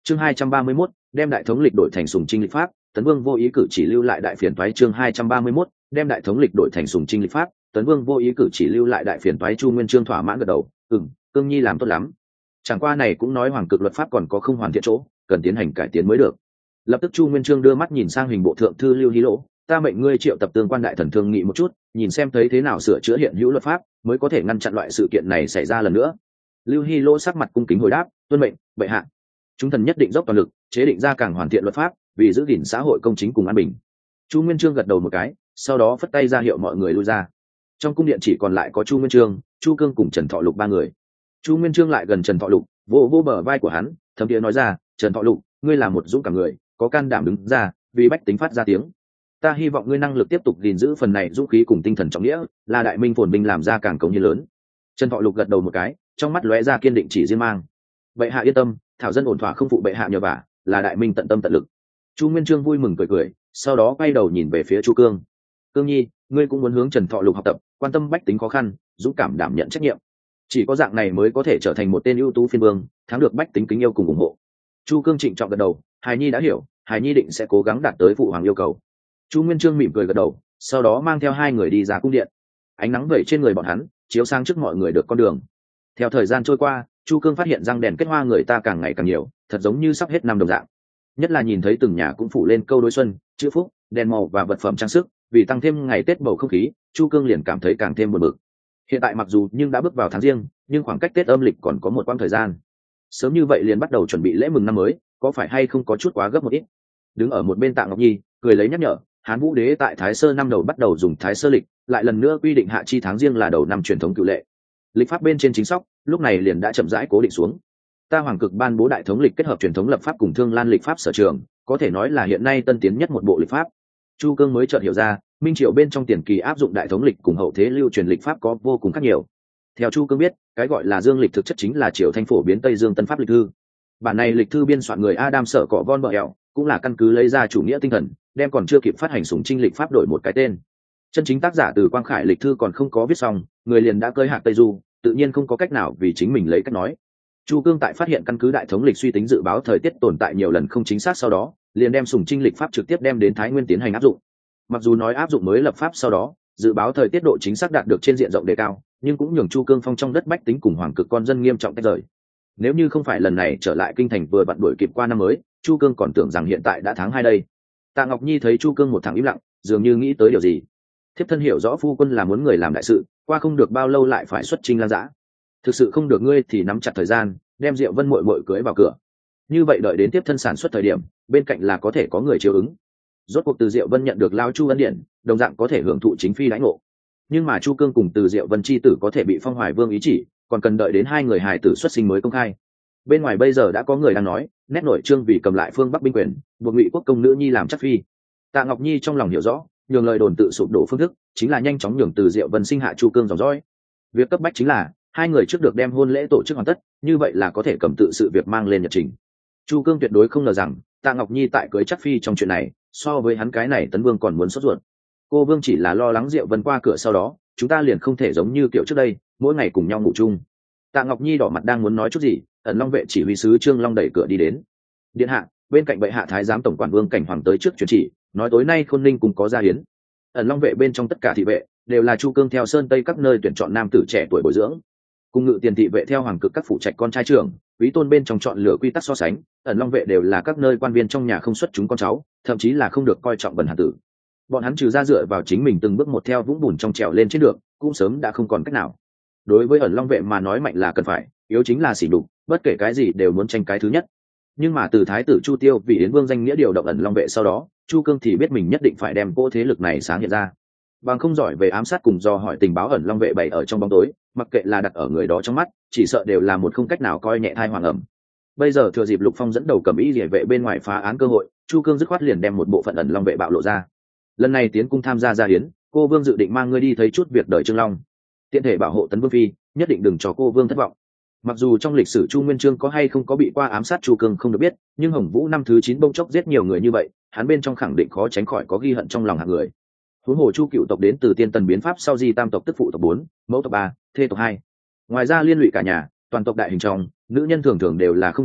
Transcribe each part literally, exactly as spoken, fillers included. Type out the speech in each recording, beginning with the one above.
chương hai trăm ba mươi mốt đem đại thống lịch đổi thành sùng trinh lịch pháp, Tấn Vương vô ý cử chỉ lưu lại đại phiền toái. Chương hai trăm ba mươi mốt đem đại thống lịch đổi thành sùng trinh lịch pháp, Tấn Vương vô ý cử chỉ lưu lại đại phiền toái. Chu Nguyên Chương thỏa mãn gật đầu, ừm, cương nhi làm tốt lắm. Chẳng qua này cũng nói hoàng cực luật pháp còn có không hoàn thiện chỗ, cần tiến hành cải tiến mới được. Lập tức Chu Nguyên Chương đưa mắt nhìn sang hình bộ thượng thư Lưu Hí Lỗ, ta mệnh ngươi triệu tập tương quan đại thần thương nghị một chút, nhìn xem thấy thế nào sửa chữa hiện hữu luật pháp mới có thể ngăn chặn loại sự kiện này xảy ra lần nữa. Lưu Hí Lỗ sắc mặt cung kính hồi đáp, tuân mệnh, bệ hạ. Chúng thần nhất định dốc toàn lực chế định ra càng hoàn thiện luật pháp, vì giữ gìn xã hội công chính cùng an bình. Chu Nguyên Chương gật đầu một cái, sau đó phất tay ra hiệu mọi người lui ra. Trong cung điện chỉ còn lại có Chu Nguyên Chương, Chu Cương cùng Trần Thọ Lục ba người. Chu Nguyên Chương lại gần Trần Thọ Lục, vỗ vỗ bờ vai của hắn, thấm thiế nói ra, Trần Thọ Lục, ngươi là một dũng cảm người, có can đảm đứng ra vì bách tính phát ra tiếng. Ta hy vọng ngươi năng lực tiếp tục gìn giữ phần này dũng khí cùng tinh thần trọng nghĩa, là đại minh phồn binh làm ra càng cống hiến lớn. Trần Thọ Lục gật đầu một cái, trong mắt lóe ra kiên định chỉ riêng mang. Bệ hạ yên tâm, thảo dân ổn thỏa không phụ bệ hạ nhờ vả, là đại minh tận tâm tận lực. Chu Nguyên Chương vui mừng cười cười, sau đó quay đầu nhìn về phía Chu Cương. Cương nhi, ngươi cũng muốn hướng Trần Thọ Lục học tập, quan tâm bách tính khó khăn, dũng cảm đảm nhận trách nhiệm. Chỉ có dạng này mới có thể trở thành một tên ưu tú phiên vương, thắng được bách tính kính yêu cùng ủng hộ. Chu Cương trịnh trọng gật đầu, hài nhi đã hiểu, hài nhi định sẽ cố gắng đạt tới phụ hoàng yêu cầu. Chu Nguyên Chương mỉm cười gật đầu, sau đó mang theo hai người đi ra cung điện. Ánh nắng vẩy trên người bọn hắn, chiếu sang trước mọi người được con đường. Theo thời gian trôi qua, Chu Cương phát hiện răng đèn kết hoa người ta càng ngày càng nhiều, thật giống như sắp hết năm đồng dạng. Nhất là nhìn thấy từng nhà cũng phủ lên câu đối xuân, chữ phúc, đèn màu và vật phẩm trang sức, vì tăng thêm ngày Tết bầu không khí, Chu Cương liền cảm thấy càng thêm buồn bực. Hiện tại mặc dù nhưng đã bước vào tháng riêng, nhưng khoảng cách Tết âm lịch còn có một quãng thời gian. Sớm như vậy liền bắt đầu chuẩn bị lễ mừng năm mới, có phải hay không có chút quá gấp một ít? Đứng ở một bên Tạ Ngọc Nhi, cười lấy nhắc nhở, Hán Vũ Đế tại Thái Sơ năm đầu bắt đầu dùng Thái Sơ lịch, lại lần nữa quy định hạ chi tháng riêng là đầu năm truyền thống cựu lệ. Lịch pháp bên trên chính sóc, lúc này liền đã chậm rãi cố định xuống. Ta hoàng cực ban bố đại thống lịch kết hợp truyền thống lập pháp cùng thương lan lịch pháp sở trường, có thể nói là hiện nay tân tiến nhất một bộ lịch pháp. Chu Cương mới chợt hiểu ra, minh triều bên trong tiền kỳ áp dụng đại thống lịch cùng hậu thế lưu truyền lịch pháp có vô cùng khác nhiều. Theo Chu Cương biết, cái gọi là dương lịch thực chất chính là triều thanh phổ biến Tây Dương tân pháp lịch thư. Bản này lịch thư biên soạn người Adam Sở Cọ Von Bợ Ẹo, cũng là căn cứ lấy ra chủ nghĩa tinh thần, đem còn chưa kịp phát hành sủng trinh lịch pháp đổi một cái tên. Chân chính tác giả từ Quang Khải lịch thư còn không có viết xong, người liền đã cơi hạc Tây Du, tự nhiên không có cách nào vì chính mình lấy cách nói. Chu Cương tại phát hiện căn cứ đại thống lịch suy tính dự báo thời tiết tồn tại nhiều lần không chính xác sau đó, liền đem sủng trinh lịch pháp trực tiếp đem đến Thái Nguyên tiến hành áp dụng. Mặc dù nói áp dụng mới lập pháp sau đó, dự báo thời tiết độ chính xác đạt được trên diện rộng đề cao, nhưng cũng nhường Chu Cương phong trong đất bách tính cùng hoàng cực con dân nghiêm trọng tách rời. Nếu như không phải lần này trở lại kinh thành vừa vặn đuổi kịp qua năm mới, Chu Cương còn tưởng rằng hiện tại đã tháng hai đây. Tạ Ngọc Nhi thấy Chu Cương một thằng im lặng, dường như nghĩ tới điều gì. Thiếp thân hiểu rõ phu quân là muốn người làm đại sự, qua không được bao lâu lại phải xuất chinh lang dã. Thực sự không được ngươi thì nắm chặt thời gian, đem Diệu Vân muội muội cưới vào cửa. Như vậy đợi đến tiếp thân sản xuất thời điểm, bên cạnh là có thể có người chiếu ứng. Rốt cuộc từ Diệu Vân nhận được lao Chu ân điển, đồng dạng có thể hưởng thụ chính phi đãi ngộ. Nhưng mà Chu Cương cùng từ Diệu Vân chi tử có thể bị Phong Hoài Vương ý chỉ, còn cần đợi đến hai người hài tử xuất sinh mới công khai. Bên ngoài bây giờ đã có người đang nói, nét nổi trương vì cầm lại phương Bắc binh quyền, buộc Ngụy quốc công nữ nhi làm chắc phi. Tạ Ngọc Nhi trong lòng hiểu rõ, nhường lời đồn tự sụp đổ phương thức, chính là nhanh chóng nhường từ Diệu Vân sinh hạ Chu Cương dòng dõi. Việc cấp bách chính là hai người trước được đem hôn lễ tổ chức hoàn tất, như vậy là có thể cầm tự sự việc mang lên nhật trình. Chu Cương tuyệt đối không ngờ rằng Tạ Ngọc Nhi tại cưới chắc phi trong chuyện này, so với hắn cái này Tấn Vương còn muốn sốt ruột. Cô Vương chỉ là lo lắng Diệu Vân qua cửa sau đó, chúng ta liền không thể giống như kiểu trước đây, mỗi ngày cùng nhau ngủ chung. Tạ Ngọc Nhi đỏ mặt đang muốn nói chút gì, Ẩn Long vệ chỉ huy sứ Trương Long đẩy cửa đi đến. Điện hạ, bên cạnh bệ hạ thái giám tổng quản Vương Cảnh Hoàng tới trước truyền chỉ, nói tối nay Khôn Ninh cùng có gia hiến. Ẩn Long vệ bên trong tất cả thị vệ đều là Chu Cương theo sơn tây các nơi tuyển chọn nam tử trẻ tuổi bồi dưỡng. Cùng ngự tiền thị vệ theo hoàng cực các phụ trạch con trai trưởng, quý tôn bên trong chọn lựa quy tắc so sánh, Ẩn Long vệ đều là các nơi quan viên trong nhà không xuất chúng con cháu, thậm chí là không được coi trọng bần hàn tử. Bọn hắn trừ ra dựa vào chính mình từng bước một theo vũng bùn trong trèo lên trên được, cũng sớm đã không còn cách nào. Đối với Ẩn Long vệ mà nói mạnh là cần phải, yếu chính là xỉ đục, bất kể cái gì đều muốn tranh cái thứ nhất. Nhưng mà từ thái tử Chu Tiêu vì Yến Vương danh nghĩa điều động Ẩn Long vệ sau đó, Chu Cương thì biết mình nhất định phải đem cỗ thế lực này sáng hiện ra. Bằng không giỏi về ám sát cùng do hỏi tình báo Ẩn Long vệ bày ở trong bóng tối, mặc kệ là đặt ở người đó trong mắt, chỉ sợ đều là một không cách nào coi nhẹ thai hoàng ẩm. Bây giờ thừa dịp Lục Phong dẫn đầu cầm ý liễu vệ bên ngoài phá án cơ hội, Chu Cương dứt khoát liền đem một bộ phận Ẩn Long vệ bạo lộ ra. Lần này tiến cung tham gia gia hiến, cô Vương dự định mang ngươi đi thấy chút việc đời Trương Long, tiện thể bảo hộ Tấn Vương phi, nhất định đừng cho cô Vương thất vọng. Mặc dù trong lịch sử Chu Nguyên Chương có hay không có bị qua ám sát Chu Cương không được biết, nhưng Hồng Vũ năm thứ chín bông chốc giết nhiều người như vậy, hắn bên trong khẳng định khó tránh khỏi có ghi hận trong lòng hạng người. Huống hồ Chu cựu tộc đến từ tiên tần biến pháp sau di tam tộc tức phụ tộc bốn, mẫu tộc ba, thê tộc hai. Ngoài ra liên lụy cả nhà, toàn tộc đại hình trong, nữ nhân thường thường đều là không giết,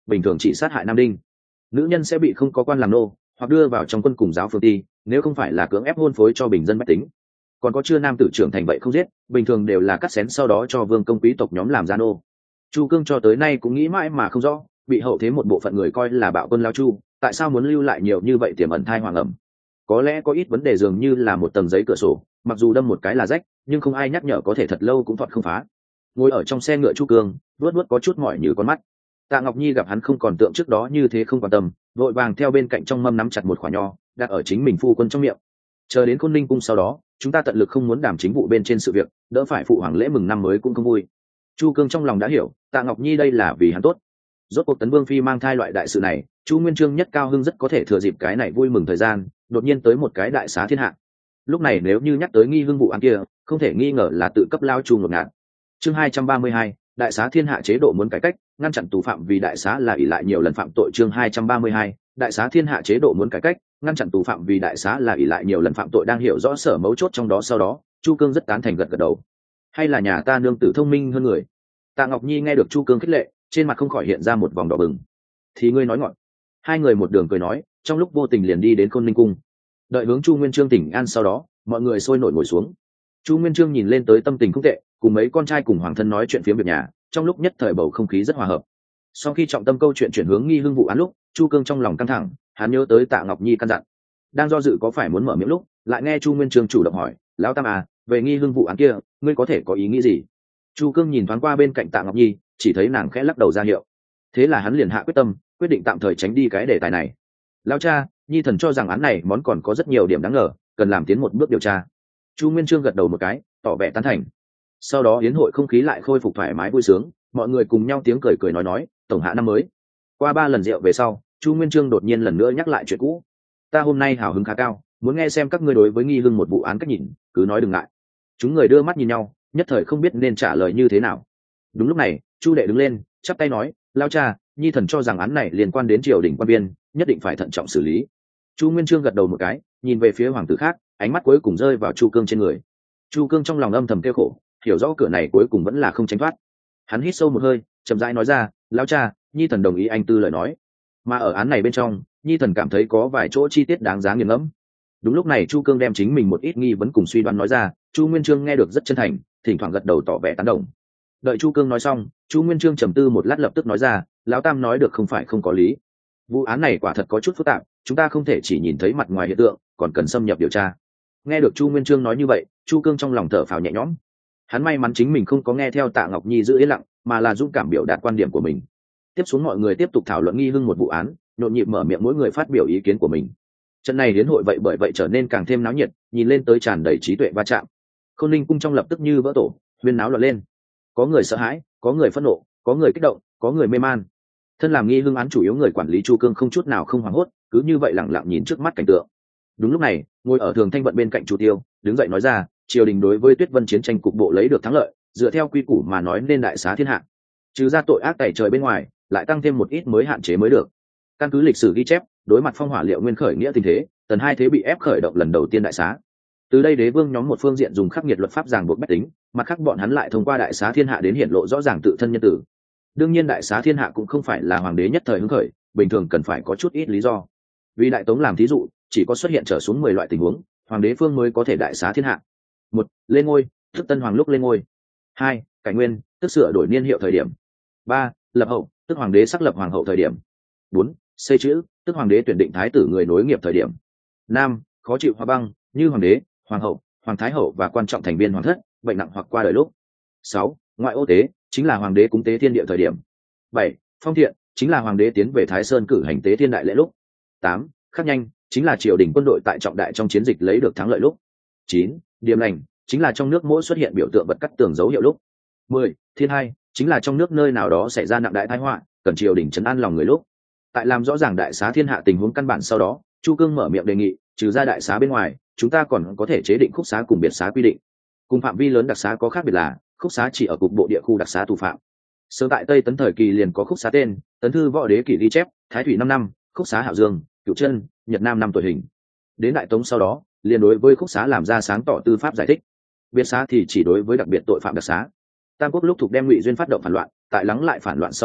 bình thường chỉ sát hại nam đinh. Nữ nhân sẽ bị không có quan làm nô hoặc đưa vào trong quân cùng giáo phương ti, nếu không phải là cưỡng ép hôn phối cho bình dân bách tính. Còn có chưa nam tử trưởng thành vậy không giết, bình thường đều là cắt xén sau đó cho vương công quý tộc nhóm làm gia nô. Chu Cương cho tới nay cũng nghĩ mãi mà không rõ, bị hậu thế một bộ phận người coi là bạo quân lao chu, tại sao muốn lưu lại nhiều như vậy tiềm ẩn thai hoàng ẩm. Có lẽ có ít vấn đề dường như là một tầng giấy cửa sổ, mặc dù đâm một cái là rách, nhưng không ai nhắc nhở có thể thật lâu cũng thoát không phá. Ngồi ở trong xe ngựa Chu Cương luốt luốt có chút mỏi như con mắt. Tạ Ngọc Nhi gặp hắn không còn tượng trước đó như thế không quan tâm, vội vàng theo bên cạnh trong mâm nắm chặt một quả nho đặt ở chính mình phu quân trong miệng. Chờ đến Khôn Ninh cung sau đó, chúng ta tận lực không muốn đảm chính vụ bên trên sự việc, đỡ phải phụ hoàng lễ mừng năm mới cũng không vui. Chu Cương trong lòng đã hiểu, Tạ Ngọc Nhi đây là vì hắn tốt. Rốt cuộc Tấn Vương phi mang thai loại đại sự này, Chu Nguyên Chương nhất cao hưng rất có thể thừa dịp cái này vui mừng thời gian, đột nhiên tới một cái đại xá thiên hạ. Lúc này nếu như nhắc tới nghi hưng vụ án kia, không thể nghi ngờ là tự cấp lao Chu ngột ngạt. Chương hai trăm ba mươi hai, đại xá thiên hạ chế độ muốn cải cách, ngăn chặn tù phạm vì đại xá là ỷ lại nhiều lần phạm tội. Chương hai trăm ba mươi hai, đại xá thiên hạ chế độ muốn cải cách, ngăn chặn tù phạm vì đại xá là ỷ lại nhiều lần phạm tội. Đang hiểu rõ sở mấu chốt trong đó sau đó, Chu Cương rất tán thành gật gật đầu. Hay là nhà ta nương tử thông minh hơn người. Tạ Ngọc Nhi nghe được Chu Cương khích lệ, trên mặt không khỏi hiện ra một vòng đỏ bừng. Thì ngươi nói ngọn. Hai người một đường cười nói, trong lúc vô tình liền đi đến Khôn Ninh cung. Đợi hướng Chu Nguyên Chương tỉnh an sau đó, mọi người sôi nổi ngồi xuống. Chu Nguyên Chương nhìn lên tới tâm tình không tệ, cùng mấy con trai cùng hoàng thân nói chuyện phía việc nhà, trong lúc nhất thời bầu không khí rất hòa hợp. Sau khi trọng tâm câu chuyện chuyển hướng nghi hưng vụ án lúc, Chu Cương trong lòng căng thẳng, hắn nhớ tới Tạ Ngọc Nhi căn dặn. Đang do dự có phải muốn mở miệng lúc, lại nghe Chu Nguyên Chương chủ động hỏi, lão tam à, về nghi hưng vụ án kia, ngươi có thể có ý nghĩ gì? Chu Cương nhìn thoáng qua bên cạnh Tạ Ngọc Nhi, chỉ thấy nàng khẽ lắc đầu ra hiệu. Thế là hắn liền hạ quyết tâm, quyết định tạm thời tránh đi cái đề tài này. Lão cha, Nhi thần cho rằng án này món còn có rất nhiều điểm đáng ngờ, cần làm tiến một bước điều tra. Chu Nguyên Chương gật đầu một cái, tỏ vẻ tán thành. Sau đó yến hội không khí lại khôi phục thoải mái vui sướng, mọi người cùng nhau tiếng cười cười nói nói, tổng hạ năm mới. Qua ba lần rượu về sau, Chu Nguyên Chương đột nhiên lần nữa nhắc lại chuyện cũ. Ta hôm nay hào hứng khá cao, muốn nghe xem các ngươi đối với nghi hưng một vụ án cách nhìn, cứ nói đừng ngại. Chúng người đưa mắt nhìn nhau, nhất thời không biết nên trả lời như thế nào. Đúng lúc này, Chu đệ đứng lên, chắp tay nói, lao cha, Nhi thần cho rằng án này liên quan đến triều đình quan viên, nhất định phải thận trọng xử lý. Chu Nguyên Chương gật đầu một cái, nhìn về phía hoàng tử khác, ánh mắt cuối cùng rơi vào Chu Cương trên người. Chu Cương trong lòng âm thầm kêu khổ, hiểu rõ cửa này cuối cùng vẫn là không tránh thoát. Hắn hít sâu một hơi, chậm rãi nói ra, lão cha, Nhi thần đồng ý anh tư lời nói, mà ở án này bên trong, Nhi thần cảm thấy có vài chỗ chi tiết đáng giá nghiền ngẫm. Đúng lúc này Chu Cương đem chính mình một ít nghi vấn cùng suy đoán nói ra, Chu Nguyên Chương nghe được rất chân thành, thỉnh thoảng gật đầu tỏ vẻ tán đồng. Đợi Chu Cương nói xong, Chu Nguyên Chương trầm tư một lát lập tức nói ra, lão tam nói được không phải không có lý. Vụ án này quả thật có chút phức tạp, chúng ta không thể chỉ nhìn thấy mặt ngoài hiện tượng, còn cần xâm nhập điều tra. Nghe được Chu Nguyên Chương nói như vậy, Chu Cương trong lòng thở phào nhẹ nhõm. Hắn may mắn chính mình không có nghe theo Tạ Ngọc Nhi giữ yên lặng, mà là dũng cảm biểu đạt quan điểm của mình. Tiếp xuống mọi người tiếp tục thảo luận nghi hưng một vụ án, nhộn nhịp mở miệng mỗi người phát biểu ý kiến của mình. Trận này đến hội vậy bởi vậy trở nên càng thêm náo nhiệt, nhìn lên tới tràn đầy trí tuệ va chạm. Khôn Ninh cung trong lập tức như vỡ tổ, huyên náo loạn lên. Có người sợ hãi, có người phẫn nộ, có người kích động, có người mê man. Thân làm nghi hưng án chủ yếu người quản lý Chu Cương không chút nào không hoảng hốt, cứ như vậy lặng lặng nhìn trước mắt cảnh tượng. Đúng lúc này, ngồi ở thường thanh vận bên cạnh Chu Tiêu đứng dậy nói ra, triều đình đối với Tuyết Vân chiến tranh cục bộ lấy được thắng lợi, dựa theo quy củ mà nói nên đại xá thiên hạ, trừ ra tội ác tày trời bên ngoài, lại tăng thêm một ít mới hạn chế mới được. Căn cứ lịch sử ghi chép, đối mặt phong hỏa liệu nguyên khởi nghĩa tình thế, tần hai thế bị ép khởi động lần đầu tiên đại xá. Từ đây đế vương nhóm một phương diện dùng khắc nghiệt luật pháp ràng buộc bách tính, mặt khác bọn hắn lại thông qua đại xá thiên hạ đến hiển lộ rõ ràng tự thân nhân tử. Đương nhiên đại xá thiên hạ cũng không phải là hoàng đế nhất thời hứng khởi, bình thường cần phải có chút ít lý do. Vì đại tống làm thí dụ, chỉ có xuất hiện trở xuống mười loại tình huống, hoàng đế phương mới có thể đại xá thiên hạ. Một, lên ngôi, tức tân hoàng lúc lên ngôi. Hai, cải nguyên, tức sửa đổi niên hiệu thời điểm. Ba, lập hậu, tức hoàng đế xác lập hoàng hậu thời điểm. Bốn, xây chữ, tức hoàng đế tuyển định thái tử người nối nghiệp thời điểm. Năm, khó chịu hóa băng, như hoàng đế, hoàng hậu, hoàng thái hậu và quan trọng thành viên hoàng thất, bệnh nặng hoặc qua đời lúc. Sáu, ngoại ô tế, chính là hoàng đế cúng tế thiên địa thời điểm. Bảy, phong thiện, chính là hoàng đế tiến về Thái Sơn cử hành tế thiên đại lễ lúc. Tám, khắc nhanh, chính là triều đình quân đội tại trọng đại trong chiến dịch lấy được thắng lợi lúc. Chín, điềm lành, chính là trong nước mỗi xuất hiện biểu tượng vật cắt tường dấu hiệu lúc. Mười, thiên hai, chính là trong nước nơi nào đó xảy ra nặng đại tai họa, cần triều đình trấn an lòng người lúc. Tại làm rõ ràng đại xá thiên hạ tình huống căn bản sau đó, Chu Cương mở miệng đề nghị, trừ ra đại xá bên ngoài, chúng ta còn có thể chế định khúc xá cùng biệt xá quy định. Cùng phạm vi lớn đặc xá có khác biệt là, khúc xá chỉ ở cục bộ địa khu đặc xá tù phạm. Sớm tại Tây Tấn thời kỳ liền có khúc xá tên, Tấn thư võ đế kỷ ghi chép, Thái thủy năm năm, khúc xá Hạo Dương, Cửu Chân, Nhật Nam năm tuổi hình. Đến Đại Tống sau đó, liền đối với khúc xá làm ra sáng tỏ tư pháp giải thích. Biệt xá thì chỉ đối với đặc biệt tội phạm đặc xá. Tam Quốc lúc thuộc đem Ngụy Duyên phát động phản loạn, tại lắng lại phản loạn sau đó,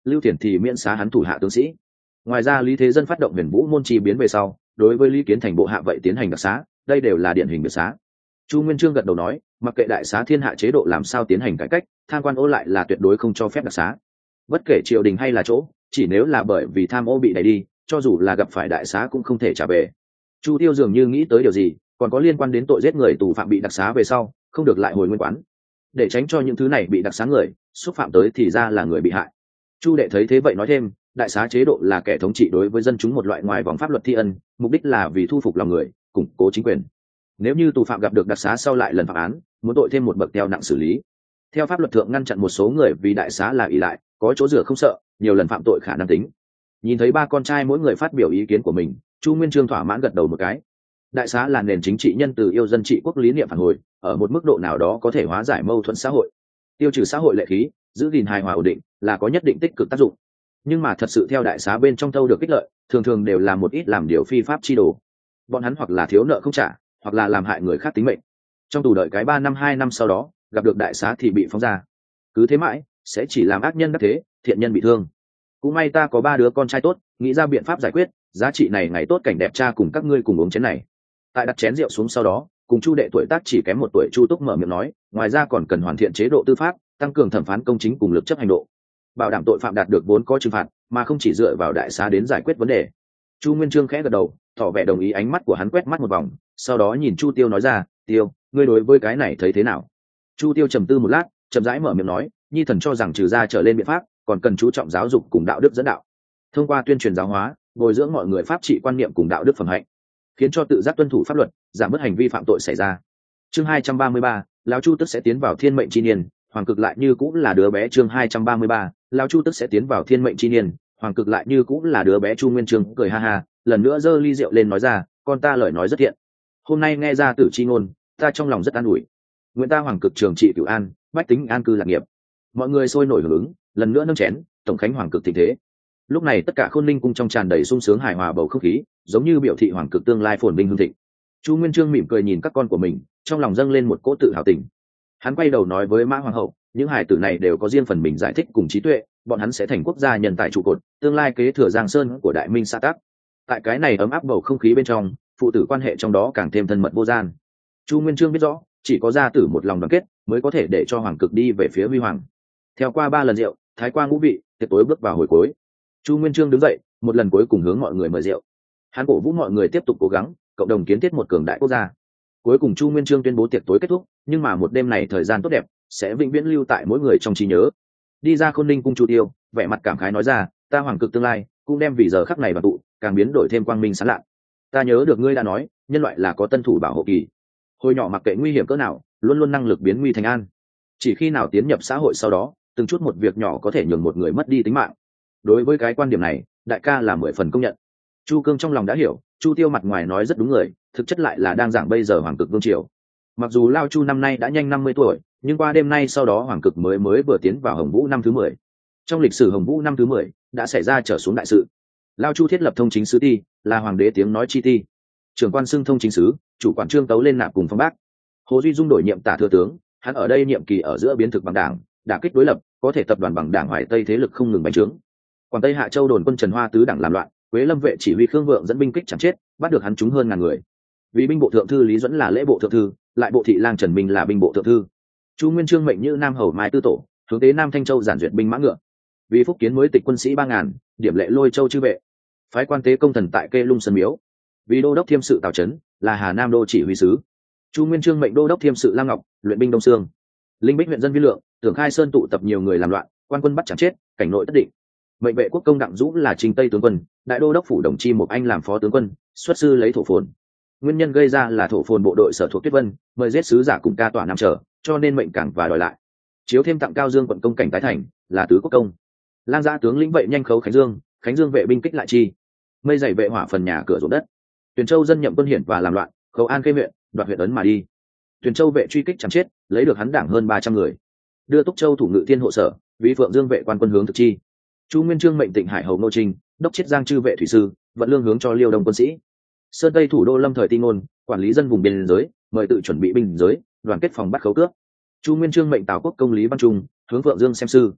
lưu thiền thì miễn xá hắn thủ hạ tướng sĩ. Ngoài ra Lý Thế Dân phát động huyền vũ môn chi biến về sau, đối với Lý Kiến Thành bộ hạ vậy tiến hành đặc xá, đây đều là điển hình biệt xá. Chu Nguyên Chương gật đầu nói, mặc kệ đại xá thiên hạ chế độ làm sao tiến hành cải cách, tham quan ô lại là tuyệt đối không cho phép đặc xá. Bất kể triều đình hay là chỗ, chỉ nếu là bởi vì tham ô bị đẩy đi, cho dù là gặp phải đại xá cũng không thể trả về. Chu Tiêu dường như nghĩ tới điều gì, còn có liên quan đến tội giết người tù phạm bị đặc xá về sau, không được lại hồi nguyên quán, để tránh cho những thứ này bị đặc xá người xúc phạm tới thì ra là người bị hại. Chu Đệ thấy thế vậy nói thêm, đại xá chế độ là kẻ thống trị đối với dân chúng một loại ngoài vòng pháp luật thi ân, mục đích là vì thu phục lòng người, củng cố chính quyền. Nếu như tù phạm gặp được đặc xá sau lại lần phạm án, muốn tội thêm một bậc theo nặng xử lý. Theo pháp luật thượng ngăn chặn một số người vì đại xá là ỷ lại, có chỗ rửa không sợ, nhiều lần phạm tội khả năng tính. Nhìn thấy ba con trai mỗi người phát biểu ý kiến của mình, Chu Nguyên Chương thỏa mãn gật đầu một cái. Đại xá là nền chính trị nhân từ yêu dân trị quốc lý niệm phản hồi, ở một mức độ nào đó có thể hóa giải mâu thuẫn xã hội, tiêu trừ xã hội lệ khí, giữ gìn hài hòa ổn định, là có nhất định tích cực tác dụng. Nhưng mà thật sự theo đại xá bên trong thâu được ích lợi, thường thường đều là một ít làm điều phi pháp chi đồ. Bọn hắn hoặc là thiếu nợ không trả, hoặc là làm hại người khác tính mệnh. Trong tù đợi cái ba năm hai năm sau đó, gặp được đại xá thì bị phóng ra. Cứ thế mãi, sẽ chỉ làm ác nhân đắc thế, thiện nhân bị thương. Cũng may ta có ba đứa con trai tốt, nghĩ ra biện pháp giải quyết, giá trị này ngày tốt cảnh đẹp cha cùng các ngươi cùng uống chén này. Tại đặt chén rượu xuống sau đó, cùng Chu Đệ tuổi tác chỉ kém một tuổi Chu Túc mở miệng nói, ngoài ra còn cần hoàn thiện chế độ tư pháp, tăng cường thẩm phán công chính cùng lực chấp hành độ, bảo đảm tội phạm đạt được vốn có trừng phạt, mà không chỉ dựa vào đại xá đến giải quyết vấn đề. Chu Nguyên Chương khẽ gật đầu, tỏ vẻ đồng ý, ánh mắt của hắn quét mắt một vòng, sau đó nhìn Chu Tiêu nói ra, Tiêu, ngươi đối với cái này thấy thế nào? Chu Tiêu trầm tư một lát, chậm rãi mở miệng nói, nhi thần cho rằng trừ ra trở lên biện pháp, còn cần chú trọng giáo dục cùng đạo đức dẫn đạo, thông qua tuyên truyền giáo hóa, bồi dưỡng mọi người pháp trị quan niệm cùng đạo đức phẩm hạnh, khiến cho tự giác tuân thủ pháp luật, giảm bớt hành vi phạm tội xảy ra. Chương hai trăm ba mươi ba, lão Chu tức sẽ tiến vào thiên mệnh chi niên, hoàng cực lại như cũng là đứa bé. Chương hai trăm ba mươi ba, lão Chu tức sẽ tiến vào thiên mệnh chi niên, hoàng cực lại như cũng là đứa bé. Chu Nguyên Chương cười ha ha, lần nữa giơ ly rượu lên nói ra, con ta lời nói rất thiện, hôm nay nghe ra tử chi ngôn, ta trong lòng rất an ủi. Nguyện ta hoàng cực trường trị cửu an, bách tính an cư lạc nghiệp. Mọi người sôi nổi hưởng ứng, lần nữa nâng chén, tổng khánh hoàng cực thịnh thế. Lúc này tất cả Khôn Ninh cung trong tràn đầy sung sướng hài hòa bầu không khí, giống như biểu thị hoàng cực tương lai phồn vinh hưng thịnh. Chu Nguyên Chương mỉm cười nhìn các con của mình, trong lòng dâng lên một cỗ tự hào tình. Hắn quay đầu nói với Mã Hoàng hậu, những hài tử này đều có riêng phần mình giải thích cùng trí tuệ, bọn hắn sẽ thành quốc gia nhân tài trụ cột, tương lai kế thừa Giang Sơn của Đại Minh xã tắc. Tại cái này ấm áp bầu không khí bên trong, phụ tử quan hệ trong đó càng thêm thân mật vô gian. Chu Nguyên Chương biết rõ, chỉ có gia tử một lòng đoàn kết mới có thể để cho hoàng cực đi về phía huy hoàng. Theo qua ba lần rượu, thái qua ngũ vị, tiệc tối bước vào hồi cuối. Chu Nguyên Chương đứng dậy, một lần cuối cùng hướng mọi người mời rượu. Hắn cổ vũ mọi người tiếp tục cố gắng, cộng đồng kiến thiết một cường đại quốc gia. Cuối cùng Chu Nguyên Chương tuyên bố tiệc tối kết thúc, nhưng mà một đêm này thời gian tốt đẹp sẽ vĩnh viễn lưu tại mỗi người trong trí nhớ. Đi ra Khôn Ninh cung Chu Tiêu, vẻ mặt cảm khái nói ra, ta hoàng cực tương lai cũng đem vì giờ khắc này đoàn tụ, càng biến đổi thêm quang minh sáng lạ. Ta nhớ được ngươi đã nói, nhân loại là có tân thủ bảo hộ kỳ. Hồi nhỏ mặc kệ nguy hiểm cỡ nào, luôn luôn năng lực biến nguy thành an. Chỉ khi nào tiến nhập xã hội sau đó, từng chút một việc nhỏ có thể nhường một người mất đi tính mạng. Đối với cái quan điểm này, đại ca là mười phần công nhận. Chu Cương trong lòng đã hiểu, Chu Tiêu mặt ngoài nói rất đúng người, thực chất lại là đang giảng bây giờ hoàng cực vương triều. Mặc dù Lao Chu năm nay đã nhanh năm mươi tuổi, nhưng qua đêm nay sau đó hoàng cực mới mới vừa tiến vào Hồng Vũ năm thứ mười. Trong lịch sử Hồng Vũ năm thứ mười đã xảy ra trở xuống đại sự. Lao Chu thiết lập thông chính sứ ti, là hoàng đế tiếng nói chi ti. Trưởng quan xưng thông chính sứ, chủ quản trương tấu lên nạp cùng phong bác. Hồ Duy Dung đổi nhiệm tả thừa tướng, hắn ở đây nhiệm kỳ ở giữa biến thực bằng đảng, đả kích đối lập, có thể tập đoàn bằng đảng hoài tây thế lực không ngừng bành trướng. Quảng Tây Hạ Châu đồn quân Trần Hoa tứ đảng làm loạn, Quế Lâm vệ chỉ huy Khương Vượng dẫn binh kích chẳng chết, bắt được hắn chúng hơn ngàn người. Vì binh bộ thượng thư Lý Duẫn là lễ bộ thượng thư, lại bộ thị lang Trần Minh là binh bộ thượng thư. Chu Nguyên Chương mệnh như Nam Hầu Mai Tư Tổ, hướng tế Nam Thanh Châu giản duyệt binh mã ngựa. Vì phúc kiến mới tịch quân sĩ ba ngàn, điểm lệ Lôi Châu chư vệ. Phái quan tế công thần tại Kê Lung Sơn Miếu. Vì đô đốc thiêm sự Tào Trấn, là Hà Nam đô chỉ huy sứ. Chu Nguyên Chương mệnh đô đốc thiêm sự Lam Ngọc, luyện binh Đông Sương. Linh Bích huyện dân Vi Lượng, Tưởng Khai Sơn tụ tập nhiều người làm loạn, quan quân bắt chẳng chết, cảnh nội tất định. Mệnh vệ quốc công Đặng Dũ là Trình Tây tướng quân, đại đô đốc phủ Đồng Chi Mục Anh làm phó tướng quân, xuất sư lấy thổ phồn. Nguyên nhân gây ra là thổ phồn bộ đội sở thuộc Tuyết Vân, mời giết sứ giả cùng ca tỏa nam trở, cho nên mệnh cảng và đòi lại. Chiếu thêm tặng Cao Dương quận công cảnh tái thành, là tứ quốc công. Lang gia tướng lĩnh vệ nhanh khấu Khánh Dương, Khánh Dương vệ binh kích lại chi. Mây dày vệ hỏa phần nhà cửa ruộng đất. Tuyền Châu dân nhậm quân hiển và làm loạn, khấu An Khê huyện, đoạt huyện ấn mà đi. Tuyền Châu vệ truy kích chẳng chết, lấy được hắn đảng hơn ba trăm người. Đưa Túc Châu thủ ngự thiên hộ sở, vì Phượng Dương vệ quan quân hướng thực chi. Chu Nguyên Chương mệnh Tịnh Hải hầu Nô Trinh, đốc chiết Giang chư vệ thủy sư, vận lương hướng cho Liêu Đông quân sĩ. Sơn Tây thủ đô Lâm thời Ti Ngôn, quản lý dân vùng biên giới, mời tự chuẩn bị binh giới, đoàn kết phòng bắt khấu cướp. Chu Nguyên Chương mệnh Tào quốc công Lý Văn Trung, hướng Phượng Dương xem sư.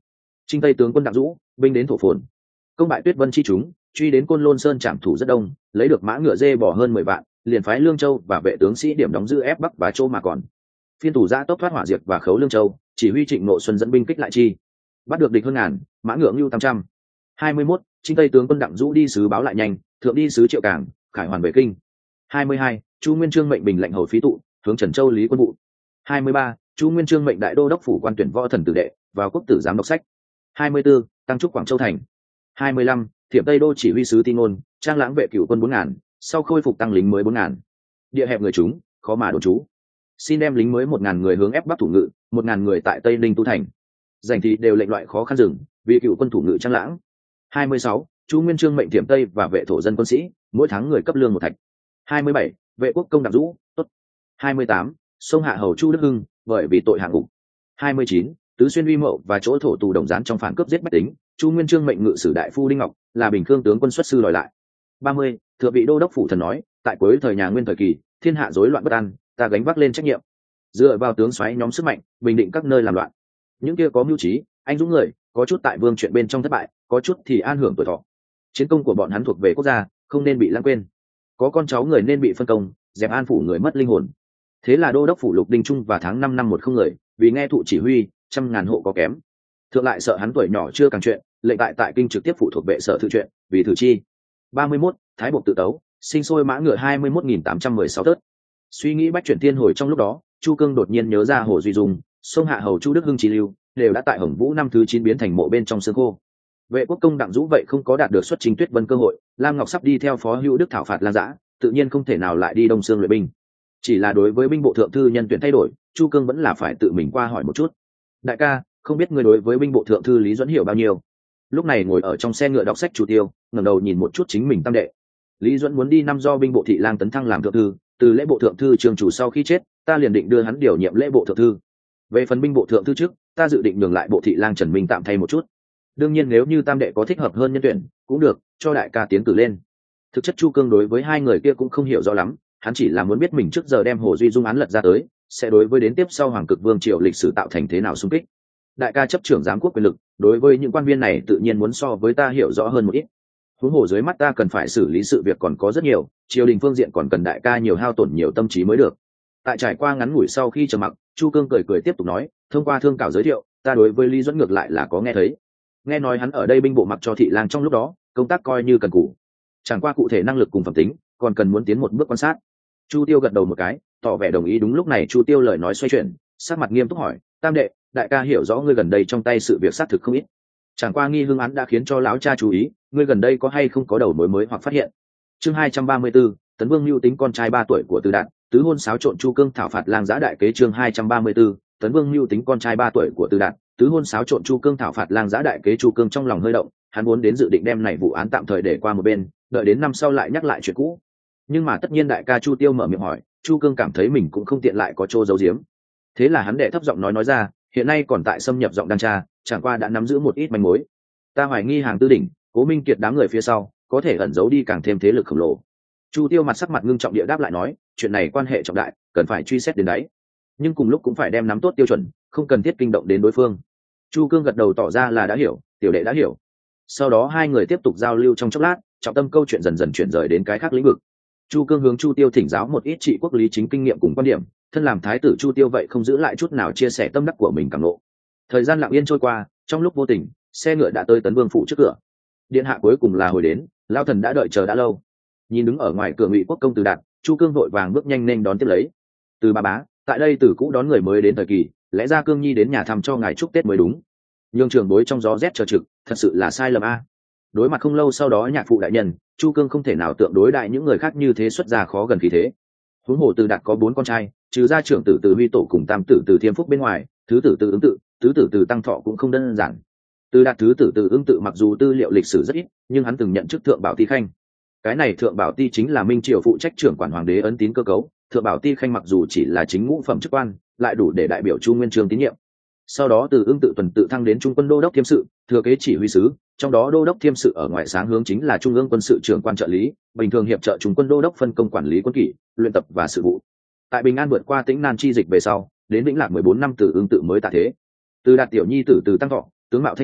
Trinh Tây tướng quân Đặng Dũ binh đến thổ phồn, công bại Tuyết Vân chi chúng, truy đến Côn Lôn Sơn trảm thủ rất đông, lấy được mã ngựa dê bỏ hơn mười vạn, liền phái Lương Châu và vệ tướng sĩ điểm đóng giữ ép Bắc và Châu mà còn. Phiên thủ giã tốc thoát hỏa diệt và khấu Lương Châu, chỉ huy Trịnh Ngộ Xuân dẫn binh kích lại chi, bắt được địch hơn ngàn, mã ngựa ngưu tám trăm. hai mươi mốt Trinh Tây tướng quân Đặng Dũ đi sứ báo lại nhanh, thượng đi sứ Triệu Cảng, khải hoàn về kinh. hai mươi hai Chu Nguyên Chương mệnh bình lệnh hầu phí tụ, hướng Trần Châu lý quân vụ. hai mươi ba Chu Nguyên Chương mệnh đại đô đốc phủ quan tuyển võ thần tử đệ, vào quốc tử giám đọc sách. hai mươi 24 tăng trúc Quảng Châu thành. hai mươi lăm Thiểm Tây đô chỉ huy sứ Tin Ngôn, trang lãng vệ cửu quân bốn ngàn, sau khôi phục tăng lính mới bốn ngàn. Địa hẹp người chúng, khó mà đồn trú. Xin đem lính mới một ngàn người hướng ép Bắc thủ ngự, một ngàn người tại Tây Ninh tu thành. Giành thì đều lệnh loại khó khăn dừng, vì cửu quân thủ ngự trang lãng. hai mươi sáu Chu Nguyên Chương mệnh Thiểm Tây và vệ thổ dân quân sĩ, mỗi tháng người cấp lương một thạch. hai mươi bảy Vệ quốc công Đặng Dũ, tốt. hai mươi tám Sông Hạ hầu Chu Đức Hưng, bởi vì tội hạng ngục. hai mươi chín Tứ Xuyên Uy Mậu và chỗ thổ tù đồng gián trong phản cướp giết bách tính, Chu Nguyên Chương mệnh ngự sử đại phu Đinh Ngọc là bình khương tướng quân xuất sư đòi lại. ba mươi Thừa vị đô đốc phủ thần nói, tại cuối thời nhà Nguyên thời kỳ, thiên hạ rối loạn bất an, ta gánh vác lên trách nhiệm, dựa vào tướng soái nhóm sức mạnh, bình định các nơi làm loạn. Những kia có mưu trí, anh dũng người, có chút tại vương chuyện bên trong thất bại, có chút thì an hưởng tuổi thọ. Chiến công của bọn hắn thuộc về quốc gia, không nên bị lãng quên. Có con cháu người nên bị phân công, dẹp an phủ người mất linh hồn. Thế là đô đốc phủ Lục Đinh Trung và tháng năm năm một không người, vì nghe thụ chỉ huy, trăm ngàn hộ có kém. Thượng lại sợ hắn tuổi nhỏ chưa càng chuyện, lệnh tại tại kinh trực tiếp phụ thuộc vệ sở thự chuyện, vì thử chi. ba mươi mốt Thái Bộc tự tấu, sinh sôi mã ngựa hai mươi mốt nghìn tám trăm mười sáu tớt. Suy nghĩ bách chuyển thiên hồi trong lúc đó, Chu Cương đột nhiên nhớ ra Hồ Duy Dung, sông Hạ hầu Chu Đức Hưng trí lưu, đều đã tại Hồng Vũ năm thứ chín biến thành mộ bên trong xương khô. Vệ quốc công Đặng Dũ vậy không có đạt được xuất chính Tuyết Vân cơ hội, Lam Ngọc sắp đi theo phó hữu Đức thảo phạt Lang Dã, tự nhiên không thể nào lại đi Đông Sương luyện binh. Chỉ là đối với binh bộ thượng thư nhân tuyển thay đổi, Chu Cương vẫn là phải tự mình qua hỏi một chút. Đại ca, không biết người đối với binh bộ thượng thư Lý Duẫn hiểu bao nhiêu? Lúc này ngồi ở trong xe ngựa đọc sách Chu Tiêu, ngẩng đầu nhìn một chút chính mình tam đệ. Lý Duẫn muốn đi năm do binh bộ thị lang tấn thăng làm thượng thư, từ lễ bộ thượng thư trường chủ sau khi chết, ta liền định đưa hắn điều nhiệm lễ bộ thượng thư. Về phần binh bộ thượng thư trước, ta dự định nhường lại bộ thị lang Trần Minh tạm thay một chút. Đương nhiên nếu như tam đệ có thích hợp hơn nhân tuyển, cũng được, cho đại ca tiến cử lên. Thực chất Chu Cương đối với hai người kia cũng không hiểu rõ lắm, hắn chỉ là muốn biết mình trước giờ đem Hồ Duy Dung án lật ra tới, sẽ đối với đến tiếp sau Hoàng Cực Vương triều lịch sử tạo thành thế nào xung kích. Đại ca chấp trưởng giám quốc quyền lực, đối với những quan viên này tự nhiên muốn so với ta hiểu rõ hơn một ít. Huống hồ dưới mắt ta cần phải xử lý sự việc còn có rất nhiều, triều đình phương diện còn cần đại ca nhiều hao tổn nhiều tâm trí mới được. Tại trải qua ngắn ngủi sau khi trầm mặc, Chu Cương cười cười tiếp tục nói, thông qua thương cảo giới thiệu, ta đối với Lý Duẫn ngược lại là có nghe thấy. Nghe nói hắn ở đây binh bộ mặc cho thị lang trong lúc đó, công tác coi như cần cù. Chẳng qua cụ thể năng lực cùng phẩm tính, còn cần muốn tiến một bước quan sát. Chu Tiêu gật đầu một cái, tỏ vẻ đồng ý. Đúng lúc này Chu Tiêu lời nói xoay chuyển, sắc mặt nghiêm túc hỏi, tam đệ, đại ca hiểu rõ ngươi gần đây trong tay sự việc xác thực không ít. Chẳng qua nghi hương án đã khiến cho lão cha chú ý, ngươi gần đây có hay không có đầu mối mới hoặc phát hiện. Chương hai trăm ba mươi 24, Tấn Vương mưu tính con trai ba tuổi của Từ Đạt, tứ hôn xáo trộn Chu Cương thảo phạt Lang Dã đại kế. Chương hai trăm ba mươi 24, Tấn Vương mưu tính con trai ba tuổi của Từ Đạt, tứ hôn xáo trộn Chu Cương thảo phạt Lang Dã đại kế. Chu Cương trong lòng hơi động, hắn muốn đến dự định đem này vụ án tạm thời để qua một bên, đợi đến năm sau lại nhắc lại chuyện cũ. Nhưng mà tất nhiên đại ca Chu Tiêu mở miệng hỏi, Chu Cương cảm thấy mình cũng không tiện lại có chỗ giấu giếm. Thế là hắn đệ thấp giọng nói nói ra, hiện nay còn tại xâm nhập giọng đăng tra, chẳng qua đã nắm giữ một ít manh mối. Ta hoài nghi Hàng Tư Đỉnh, Cố Minh Kiệt đám người phía sau có thể ẩn giấu đi càng thêm thế lực khổng lồ. Chu Tiêu mặt sắc mặt ngưng trọng địa đáp lại nói, chuyện này quan hệ trọng đại, cần phải truy xét đến đấy, nhưng cùng lúc cũng phải đem nắm tốt tiêu chuẩn, không cần thiết kinh động đến đối phương. Chu Cương gật đầu tỏ ra là đã hiểu, tiểu đệ đã hiểu. Sau đó hai người tiếp tục giao lưu trong chốc lát, trọng tâm câu chuyện dần dần chuyển rời đến cái khác lĩnh vực. Chu Cương hướng Chu Tiêu thỉnh giáo một ít trị quốc lý chính kinh nghiệm cùng quan điểm, thân làm thái tử Chu Tiêu vậy không giữ lại chút nào chia sẻ tâm đắc của mình cảm ngộ. Thời gian lặng yên trôi qua, trong lúc vô tình, xe ngựa đã tới Tấn Vương phủ trước cửa. Điện hạ cuối cùng là hồi đến, lao thần đã đợi chờ đã lâu. Nhìn đứng ở ngoài cửa Ngụy Quốc công Từ Đạt, Chu Cương vội vàng bước nhanh nên đón tiếp lấy. Từ bà bá, tại đây Từ cũ đón người mới đến thời kỳ, lẽ ra Cương Nhi đến nhà thăm cho ngài chúc Tết mới đúng. Nhưng trường bối trong gió rét chờ trực, thật sự là sai lầm a. Đối mặt không lâu sau đó nhạc phụ đại nhân, Chu Cương không thể nào tượng đối đại những người khác như thế xuất ra khó gần khí thế. Huống hồ Từ Đạt có bốn con trai, trừ ra trưởng tử Từ Huy Tổ cùng tam tử Từ Thiêm Phúc bên ngoài, thứ tử Từ Ứng Tự, tứ tử Từ Tăng Thọ cũng không đơn giản. Từ Đạt thứ tử Từ Ứng Tự mặc dù tư liệu lịch sử rất ít, nhưng hắn từng nhận chức thượng bảo ti khanh. Cái này thượng bảo ti chính là minh triều phụ trách trưởng quản hoàng đế ấn tín cơ cấu. Thượng bảo ti khanh mặc dù chỉ là chính ngũ phẩm chức quan, lại đủ để đại biểu Chu Nguyên Chương tín nhiệm. Sau đó Từ Ứng Tự tuần tự thăng đến trung quân đô đốc thiêm sự, thừa kế chỉ huy sứ, trong đó đô đốc thiêm sự ở ngoài sáng hướng chính là trung ương quân sự trưởng quan trợ lý, bình thường hiệp trợ trung quân đô đốc phân công quản lý quân kỷ, luyện tập và sự vụ. Tại Bình An vượt qua Tĩnh Nan chi dịch về sau, đến Vĩnh Lạc mười bốn năm Từ Ứng Tự mới tạ thế. Từ Đạt tiểu nhi tử Từ Tăng Thọ, tướng mạo thanh tú,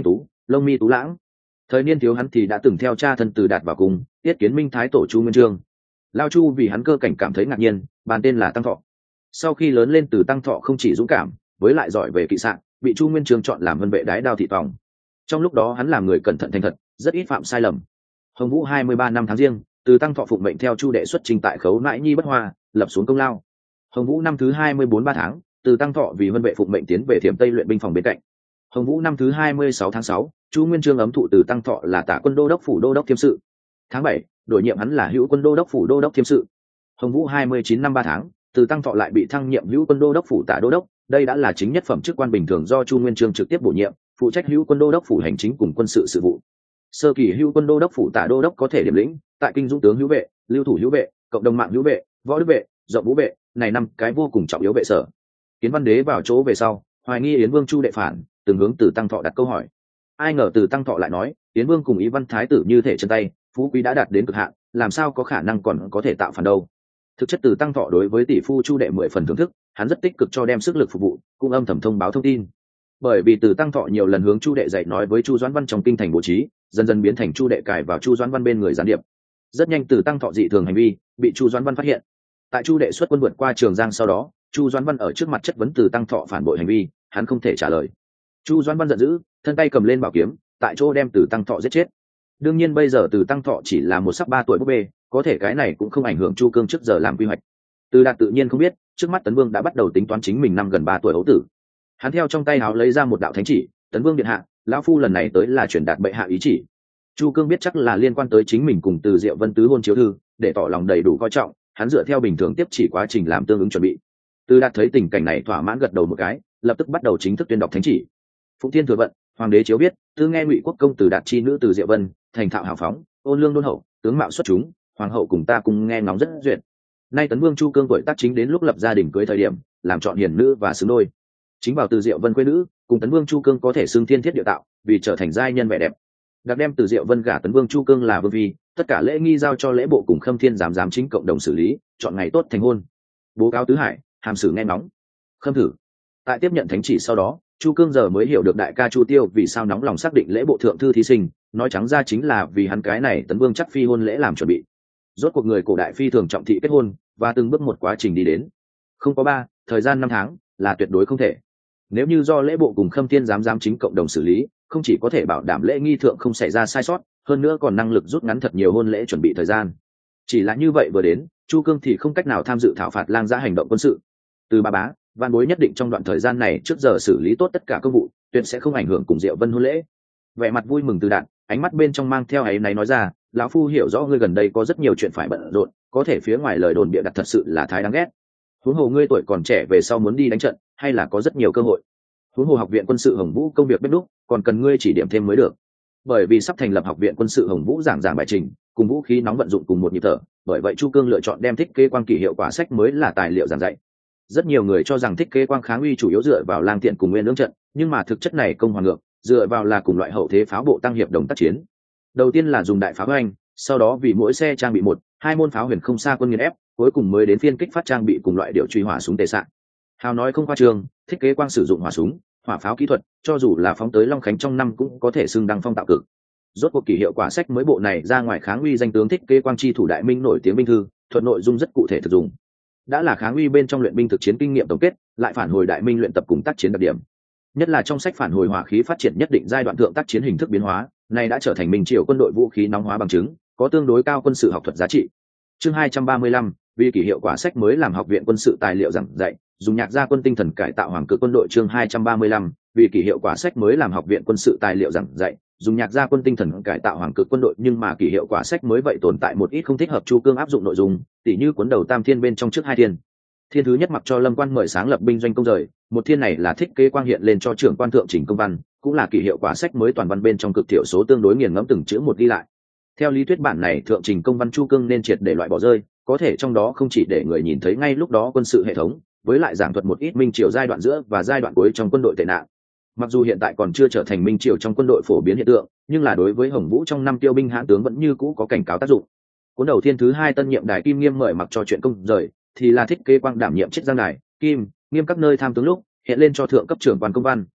lông mi tú lãng. Thời niên thiếu hắn thì đã từng theo cha thân Từ Đạt vào cùng tiết kiến minh thái tổ Chu Nguyên Chương. Lao Chu vì hắn cơ cảnh cảm thấy ngạc nhiên, bàn tên là Tăng Thọ. Sau khi lớn lên, Từ Tăng Thọ không chỉ dũng cảm, với lại giỏi về kỵ xạ, bị Chu Nguyên Chương chọn làm vân vệ đái đao thị tòng. Trong lúc đó hắn làm người cẩn thận thành thật, rất ít phạm sai lầm. Hồng Vũ hai mươi ba năm tháng riêng, Từ Tăng Thọ phụng mệnh theo Chu đệ xuất trình tại Khấu Nãi Nhi bất hoa, lập xuống công lao. Hồng Vũ năm thứ hai mươi bốn ba tháng, Từ Tăng Thọ vì vân vệ phụng mệnh tiến về Thiểm Tây luyện binh phòng bên cạnh. Hồng Vũ năm thứ hai mươi sáu tháng sáu, Chu Nguyên Chương ấm thụ Từ Tăng Thọ là Tả quân đô đốc phủ đô đốc thiêm sự. Tháng bảy, đổi nhiệm hắn là Hữu quân đô đốc phủ đô đốc thiêm sự. Hồng Vũ hai mươi chín năm ba tháng, Từ Tăng Thọ lại bị thăng nhiệm Hữu quân đô đốc phủ Tả đô đốc, đây đã là chính nhất phẩm chức quan bình thường do Chu Nguyên Chương trực tiếp bổ nhiệm, phụ trách Hữu quân đô đốc phủ hành chính cùng quân sự sự vụ. Sơ kỳ Hữu quân đô đốc phủ Tả đô đốc có thể điểm lĩnh, tại kinh dũng tướng hữu vệ, lưu thủ hữu vệ, cộng đồng mạng hữu vệ, võ đức vệ, rộng vũ vệ, này năm cái vô cùng trọng yếu vệ sở. Kiến Văn Đế vào chỗ về sau, hoài nghi Yến Vương Chu đệ phản, từng hướng Từ Tăng Thọ đặt câu hỏi. Ai ngờ Từ Tăng Thọ lại nói, Yến Vương cùng Ý Văn Thái tử như thể chân tay, phú quý đã đạt đến cực hạn, làm sao có khả năng còn có thể tạo phản đâu. Thực chất Từ Tăng Thọ đối với tỷ phu Chu đệ mười phần thưởng thức, hắn rất tích cực cho đem sức lực phục vụ, cũng âm thầm thông báo thông tin. Bởi vì Từ Tăng Thọ nhiều lần hướng Chu đệ dạy nói với Chu Doãn Văn trong kinh thành bố trí, dần dần biến thành Chu đệ cài vào Chu Doãn Văn bên người gián điệp. Rất nhanh Từ Tăng Thọ dị thường hành vi bị Chu Doãn Văn phát hiện. Tại Chu đệ xuất quân vượt qua Trường Giang sau đó, Chu Doãn Văn ở trước mặt chất vấn Từ Tăng Thọ phản bội hành vi, hắn không thể trả lời. Chu Doãn Văn giận dữ, thân tay cầm lên bảo kiếm, tại chỗ đem Từ Tăng Thọ giết chết. Đương nhiên bây giờ Từ Tăng Thọ chỉ là một sắc ba tuổi búp bê, có thể cái này cũng không ảnh hưởng Chu Cương trước giờ làm quy hoạch. Từ Đạt tự nhiên không biết, trước mắt Tấn Vương đã bắt đầu tính toán chính mình năm gần ba tuổi ấu tử. Hắn theo trong tay áo lấy ra một đạo thánh chỉ, Tấn Vương điện hạ, lão phu lần này tới là truyền đạt bệ hạ ý chỉ. Chu Cương biết chắc là liên quan tới chính mình cùng Từ Diệu Vân tứ hôn chiếu thư, để tỏ lòng đầy đủ coi trọng, hắn dựa theo bình thường tiếp chỉ quá trình làm tương ứng chuẩn bị. Từ Đạt thấy tình cảnh này thỏa mãn gật đầu một cái, lập tức bắt đầu chính thức tuyên đọc thánh chỉ. Phụng Thiên thừa vận, hoàng đế chiếu biết, tư nghe Ngụy quốc công Từ Đạt chi nữ Từ Diệu Vân, thành thạo hào phóng, ôn lương đôn hậu, tướng mạo xuất chúng, hoàng hậu cùng ta cùng nghe ngóng rất duyệt. Nay Tấn Vương Chu Cương tuổi tác chính đến lúc lập gia đình cưới thời điểm, làm chọn hiền nữ và xứng đôi. Chính bảo Từ Diệu Vân quê nữ, cùng Tấn Vương Chu Cương có thể xưng thiên thiết địa tạo, vì trở thành giai nhân vẻ đẹp. Đặc đem Từ Diệu Vân gả Tấn Vương Chu Cương là vương phi, tất cả lễ nghi giao cho lễ bộ cùng Khâm Thiên giám giám chính cộng đồng xử lý, chọn ngày tốt thành hôn. Bố cáo tứ hải, hàm sử nghe nóng. Khâm thử. Tại tiếp nhận thánh chỉ sau đó, Chu Cương giờ mới hiểu được đại ca Chu Tiêu vì sao nóng lòng xác định lễ bộ thượng thư thí sinh, nói trắng ra chính là vì hắn cái này Tấn Vương chắc phi hôn lễ làm chuẩn bị. Rốt cuộc người cổ đại phi thường trọng thị kết hôn, và từng bước một quá trình đi đến. Không có ba, thời gian năm tháng là tuyệt đối không thể. Nếu như do lễ bộ cùng Khâm Thiên giám giám chính cộng đồng xử lý, không chỉ có thể bảo đảm lễ nghi thượng không xảy ra sai sót, hơn nữa còn năng lực rút ngắn thật nhiều hôn lễ chuẩn bị thời gian. Chỉ là như vậy vừa đến, Chu Cương thì không cách nào tham dự thảo phạt lang giã hành động quân sự. Từ ba bá, văn bối nhất định trong đoạn thời gian này trước giờ xử lý tốt tất cả công vụ, tuyệt sẽ không ảnh hưởng cùng Diệu Vân hôn lễ. Vẻ mặt vui mừng Từ Đạt, ánh mắt bên trong mang theo áy náy nói ra, lão phu hiểu rõ ngươi gần đây có rất nhiều chuyện phải bận rộn, có thể phía ngoài lời đồn bịa đặt thật sự là thái đáng ghét. Huống hồ ngươi tuổi còn trẻ về sau muốn đi đánh trận, hay là có rất nhiều cơ hội. Huống hồ học viện quân sự Hồng Vũ công việc bếp núc, còn cần ngươi chỉ điểm thêm mới được. Bởi vì sắp thành lập học viện quân sự Hồng Vũ giảng giảng bài trình, cùng vũ khí nóng vận dụng cùng một nhịp thở, bởi vậy Chu Cương lựa chọn đem thiết kế quang kỳ hiệu quả sách mới là tài liệu giảng dạy. Rất nhiều người cho rằng thiết kế quang kháng uy chủ yếu dựa vào lang tiện cùng nguyên lưỡng trận, nhưng mà thực chất này công hoàn ngược, dựa vào là cùng loại hậu thế pháo bộ tăng hiệp đồng tác chiến. Đầu tiên là dùng đại pháo anh, sau đó vì mỗi xe trang bị một, hai môn pháo huyền không xa quân nghiền ép, cuối cùng mới đến phiên kích phát trang bị cùng loại điều truy hỏa súng tề xạ. Hào nói không khoa trương, thiết kế quang sử dụng hỏa súng, hỏa pháo kỹ thuật, cho dù là phóng tới Long Khánh trong năm cũng có thể xưng đăng phong tạo cực. Rốt cuộc kỳ hiệu quả sách mới bộ này ra ngoài kháng uy danh tướng thiết kế quang chi thủ đại minh nổi tiếng binh thư, thuật nội dung rất cụ thể thực dụng. Đã là kháng uy bên trong luyện binh thực chiến kinh nghiệm tổng kết, lại phản hồi đại minh luyện tập cùng tác chiến đặc điểm. Nhất là trong sách phản hồi hỏa khí phát triển nhất định giai đoạn thượng tác chiến hình thức biến hóa, này đã trở thành minh triều quân đội vũ khí nóng hóa bằng chứng, có tương đối cao quân sự học thuật giá trị. Chương hai trăm ba mươi lăm, vì kỳ hiệu quả sách mới làm học viện quân sự tài liệu giảng dạy, dùng nhạc gia quân tinh thần cải tạo hoàng cực quân đội. Chương hai trăm ba mươi lăm, vì kỳ hiệu quả sách mới làm học viện quân sự tài liệu giảng dạy, dùng nhạc gia quân tinh thần cải tạo hoàng cực quân đội. Nhưng mà kỳ hiệu quả sách mới vậy tồn tại một ít không thích hợp Chu Cương áp dụng nội dung, tỉ như cuốn đầu tam thiên bên trong trước hai thiên. Thiên thứ nhất mặc cho Lâm Quan mời sáng lập binh doanh công rời, một thiên này là thiết kế quang hiện lên cho trưởng quan thượng chỉnh công văn, cũng là kỳ hiệu quả sách mới toàn văn bên trong cực thiểu số tương đối nghiền ngẫm từng chữ một đi lại. Theo lý thuyết bản này thượng trình công văn Chu Cương nên triệt để loại bỏ rơi, có thể trong đó không chỉ để người nhìn thấy ngay lúc đó quân sự hệ thống, với lại giảng thuật một ít minh triều giai đoạn giữa và giai đoạn cuối trong quân đội tệ nạn. Mặc dù hiện tại còn chưa trở thành minh triều trong quân đội phổ biến hiện tượng, nhưng là đối với Hồng Vũ trong năm tiêu binh hãn tướng vẫn như cũ có cảnh cáo tác dụng. Cuốn đầu thiên thứ hai tân nhiệm đài Kim Nghiêm mời mặc cho chuyện công rời, thì là thiết kế quang đảm nhiệm chiết giang đài Kim Nghiêm các nơi tham tướng lúc hiện lên cho thượng cấp trưởng quan công văn.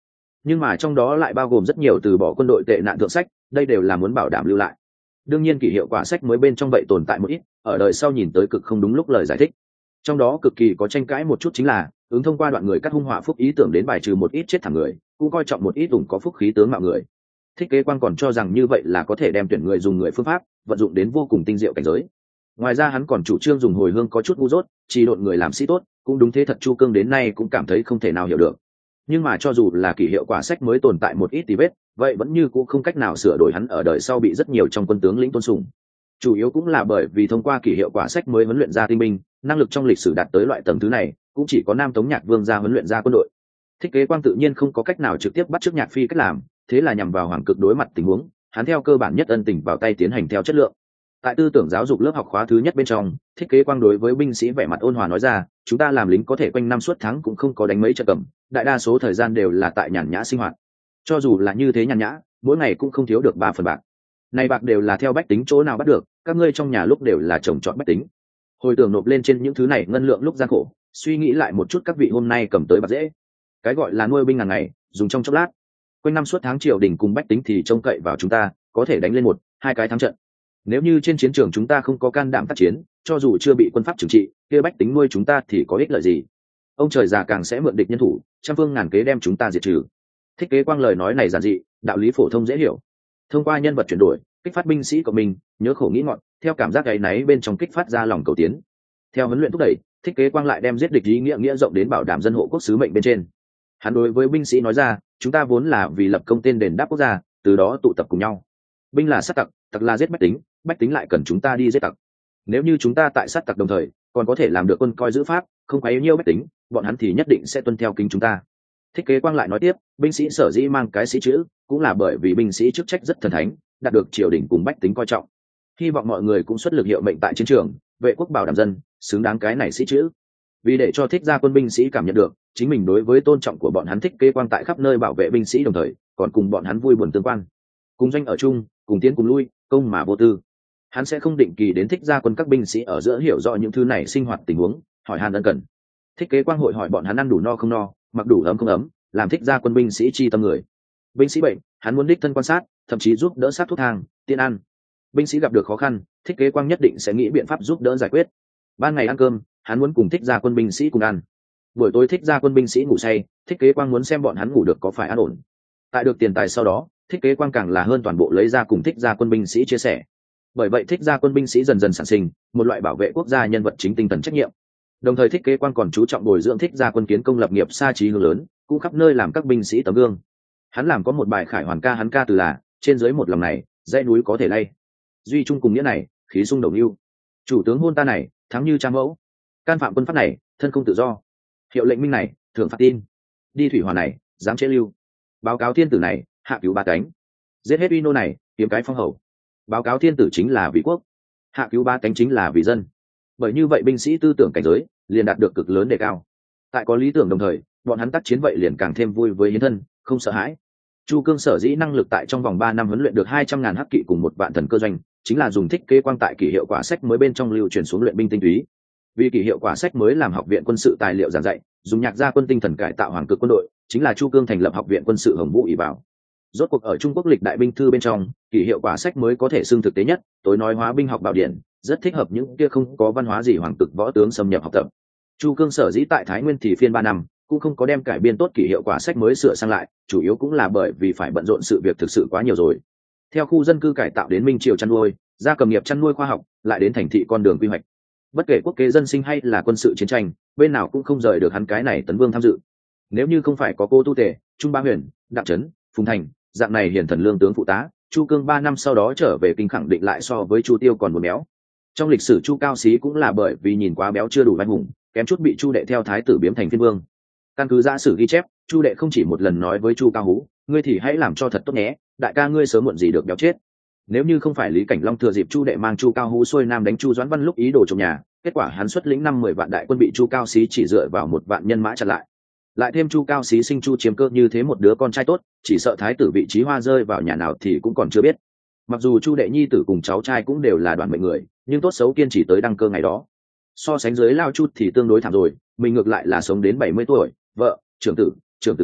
nhưng mà trong đó lại bao gồm rất nhiều từ bỏ quân đội tệ nạn thượng sách, đây đều là muốn bảo đảm lưu lại. Đương nhiên kỷ hiệu quả sách mới bên trong vậy tồn tại một ít ở đời sau nhìn tới cực không đúng lúc lời giải thích. Trong đó cực kỳ có tranh cãi một chút chính là ứng thông qua đoạn người cắt hung họa phúc ý tưởng đến bài trừ một ít chết thẳng người, cũng coi trọng một ít ủng có phúc khí tướng mạo người. Thích Kế Quang còn cho rằng như vậy là có thể đem tuyển người dùng người phương pháp vận dụng đến vô cùng tinh diệu cảnh giới. Ngoài ra hắn còn chủ trương dùng hồi hương có chút ngu dốt chỉ độn người làm sĩ tốt, cũng đúng thế thật. Chu Cương đến nay cũng cảm thấy không thể nào hiểu được. Nhưng mà cho dù là kỷ hiệu quả sách mới tồn tại một ít tí vết, vậy vẫn như cũng không cách nào sửa đổi hắn ở đời sau bị rất nhiều trong quân tướng lĩnh tôn sùng. Chủ yếu cũng là bởi vì thông qua kỷ hiệu quả sách mới huấn luyện ra tinh binh, năng lực trong lịch sử đạt tới loại tầng thứ này cũng chỉ có Nam Tống Nhạc Vương gia huấn luyện ra quân đội. Thích Kế Quang tự nhiên không có cách nào trực tiếp bắt chước Nhạc Phi cách làm, thế là nhằm vào hoàng cực đối mặt tình huống, hắn theo cơ bản nhất ân tình vào tay tiến hành theo chất lượng. Tại tư tưởng giáo dục lớp học khóa thứ nhất bên trong, Thích Kế Quang đối với binh sĩ vẻ mặt ôn hòa nói ra, chúng ta làm lính có thể quanh năm suốt tháng cũng không có đánh mấy trận cầm, đại đa số thời gian đều là tại nhàn nhã sinh hoạt. Cho dù là như thế nhàn nhã, mỗi ngày cũng không thiếu được ba phần bạc. Này bạc đều là theo bách tính chỗ nào bắt được, các ngươi trong nhà lúc đều là trồng trọt bách tính. Hồi tưởng nộp lên trên những thứ này ngân lượng lúc gian khổ, suy nghĩ lại một chút các vị hôm nay cầm tới bạc dễ. Cái gọi là nuôi binh ngàn ngày, dùng trong chốc lát. Quanh năm suốt tháng triều đình cùng bách tính thì trông cậy vào chúng ta, có thể đánh lên một, hai cái thắng trận. Nếu như trên chiến trường chúng ta không có can đảm tác chiến, cho dù chưa bị quân pháp trừng trị, kia bách tính nuôi chúng ta thì có ích lợi gì? Ông trời già càng sẽ mượn địch nhân thủ, trăm phương ngàn kế đem chúng ta diệt trừ. Thích Kế Quang lời nói này giản dị, đạo lý phổ thông dễ hiểu. Thông qua nhân vật chuyển đổi, kích phát binh sĩ của mình, nhớ khổ nghĩ ngọn, theo cảm giác gáy náy bên trong kích phát ra lòng cầu tiến. Theo huấn luyện thúc đẩy, Thích Kế Quang lại đem giết địch ý nghĩa nghĩa rộng đến bảo đảm dân hộ quốc sứ mệnh bên trên. Hắn đối với binh sĩ nói ra, chúng ta vốn là vì lập công tên đền đáp quốc gia, từ đó tụ tập cùng nhau. Binh là sát tặc, tặc là giết bách tính, bách tính lại cần chúng ta đi giết tặc. Nếu như chúng ta tại sát tặc đồng thời còn có thể làm được quân coi giữ pháp, không quấy nhiễu bách tính, bọn hắn thì nhất định sẽ tuân theo kính chúng ta. Thích Kế Quang lại nói tiếp, binh sĩ sở dĩ mang cái sĩ chữ, cũng là bởi vì binh sĩ chức trách rất thần thánh, đạt được triều đình cùng bách tính coi trọng. Hy vọng mọi người cũng xuất lực hiệu mệnh tại chiến trường, vệ quốc bảo đảm dân, xứng đáng cái này sĩ chữ. Vì để cho Thích Gia quân binh sĩ cảm nhận được chính mình đối với tôn trọng của bọn hắn, Thích Kế Quang tại khắp nơi bảo vệ binh sĩ đồng thời còn cùng bọn hắn vui buồn tương quan, cùng doanh ở chung, cùng tiến cùng lui, công mà vô tư. Hắn sẽ không định kỳ đến Thích Gia quân các binh sĩ ở giữa hiểu rõ những thứ này sinh hoạt tình huống, hỏi han ân cần. Thích Kế Quang hội hỏi bọn hắn ăn đủ no không no, mặc đủ ấm không ấm, làm Thích Gia quân binh sĩ chi tâm người. Binh sĩ bệnh, hắn muốn đích thân quan sát, thậm chí giúp đỡ sát thuốc thang, tiện ăn. Binh sĩ gặp được khó khăn, Thích Kế Quang nhất định sẽ nghĩ biện pháp giúp đỡ giải quyết. Ban ngày ăn cơm, hắn muốn cùng Thích Gia quân binh sĩ cùng ăn. Buổi tối Thích Gia quân binh sĩ ngủ say, Thích Kế Quang muốn xem bọn hắn ngủ được có phải an ổn. Tại được tiền tài sau đó, Thích Kế Quang càng là hơn toàn bộ lấy ra cùng Thích Gia quân binh sĩ chia sẻ. Bởi vậy Thích Gia quân binh sĩ dần dần sản sinh một loại bảo vệ quốc gia nhân vật chính tinh thần trách nhiệm. Đồng thời Thích Kế Quang còn chú trọng bồi dưỡng Thích Gia quân kiến công lập nghiệp xa trí hướng lớn, cũng khắp nơi làm các binh sĩ tấm gương. Hắn làm có một bài khải hoàn ca, hắn ca từ là trên dưới một lòng này, dãy núi có thể lay. Duy trung cùng nghĩa này, khí sung đồng lưu. Chủ tướng hôn ta này, thắng như cha mẫu. Can phạm quân pháp này, thân không tự do. Hiệu lệnh minh này, thưởng phạt tin. Đi thủy hòa này, dám chế lưu. Báo cáo thiên tử này, hạ cứu ba cánh. Giết hết uy nô này, kiếm cái phong hầu. Báo cáo thiên tử chính là vì quốc, hạ cứu ba cánh chính là vì dân. Bởi như vậy binh sĩ tư tưởng cảnh giới liền đạt được cực lớn đề cao. Tại có lý tưởng đồng thời, bọn hắn tác chiến vậy liền càng thêm vui với hiến thân, không sợ hãi. Chu Cương sở dĩ năng lực tại trong vòng ba năm huấn luyện được hai trăm ngàn hắc kỵ cùng một vạn thần cơ doanh, chính là dùng Thích Kế Quang tại kỷ hiệu quả sách mới bên trong lưu truyền xuống luyện binh tinh túy. Vì kỷ hiệu quả sách mới làm học viện quân sự tài liệu giảng dạy, dùng nhạc gia quân tinh thần cải tạo hoàng cực quân đội, chính là Chu Cương thành lập học viện quân sự Hồng Vũ ỷ bảo. Rốt cuộc ở Trung Quốc lịch đại binh thư bên trong, kỷ hiệu quả sách mới có thể xưng thực tế nhất, tối nói hóa binh học bảo điển, rất thích hợp những kia không có văn hóa gì hoàng cực võ tướng xâm nhập học tập. Chu Cương sở dĩ tại Thái Nguyên thì phiên ba năm, cũng không có đem cải biên tốt kỷ hiệu quả sách mới sửa sang lại, chủ yếu cũng là bởi vì phải bận rộn sự việc thực sự quá nhiều rồi. Theo khu dân cư cải tạo đến minh triều chăn nuôi, gia cầm nghiệp chăn nuôi khoa học, lại đến thành thị con đường quy hoạch. Bất kể quốc kế dân sinh hay là quân sự chiến tranh, bên nào cũng không rời được hắn cái này Tấn Vương tham dự. Nếu như không phải có Cô Tu Tề, Trung Ba Huyền, Đặng Trấn, Phùng Thành, dạng này hiển thần lương tướng phụ tá, Chu Cương ba năm sau đó trở về kinh khẳng định lại so với Chu Tiêu còn muốn béo. Trong lịch sử Chu Cao Xí cũng là bởi vì nhìn quá béo chưa đủ anh hùng, kém chút bị Chu Đệ theo thái tử biếm thành phiên vương. Căn cứ giả sử ghi chép, Chu Đệ không chỉ một lần nói với Chu Cao Hú, ngươi thì hãy làm cho thật tốt nhé, đại ca ngươi sớm muộn gì được béo chết. Nếu như không phải Lý Cảnh Long thừa dịp Chu Đệ mang Chu Cao Hú xuôi nam đánh Chu Doãn Văn lúc ý đồ trong nhà, kết quả hắn xuất lĩnh năm mười vạn đại quân bị Chu Cao Xí chỉ dựa vào một vạn nhân mã chặn lại. Lại thêm Chu Cao Xí sinh Chu Chiếm Cơ như thế một đứa con trai tốt, chỉ sợ thái tử vị trí hoa rơi vào nhà nào thì cũng còn chưa biết. Mặc dù Chu Đệ nhi tử cùng cháu trai cũng đều là đoàn mệnh người, nhưng tốt xấu kiên trì tới đăng cơ ngày đó. So sánh dưới Lao Chu thì tương đối thảm rồi, mình ngược lại là sống đến bảy mươi tuổi, vợ, trưởng tử, trưởng tử vợ,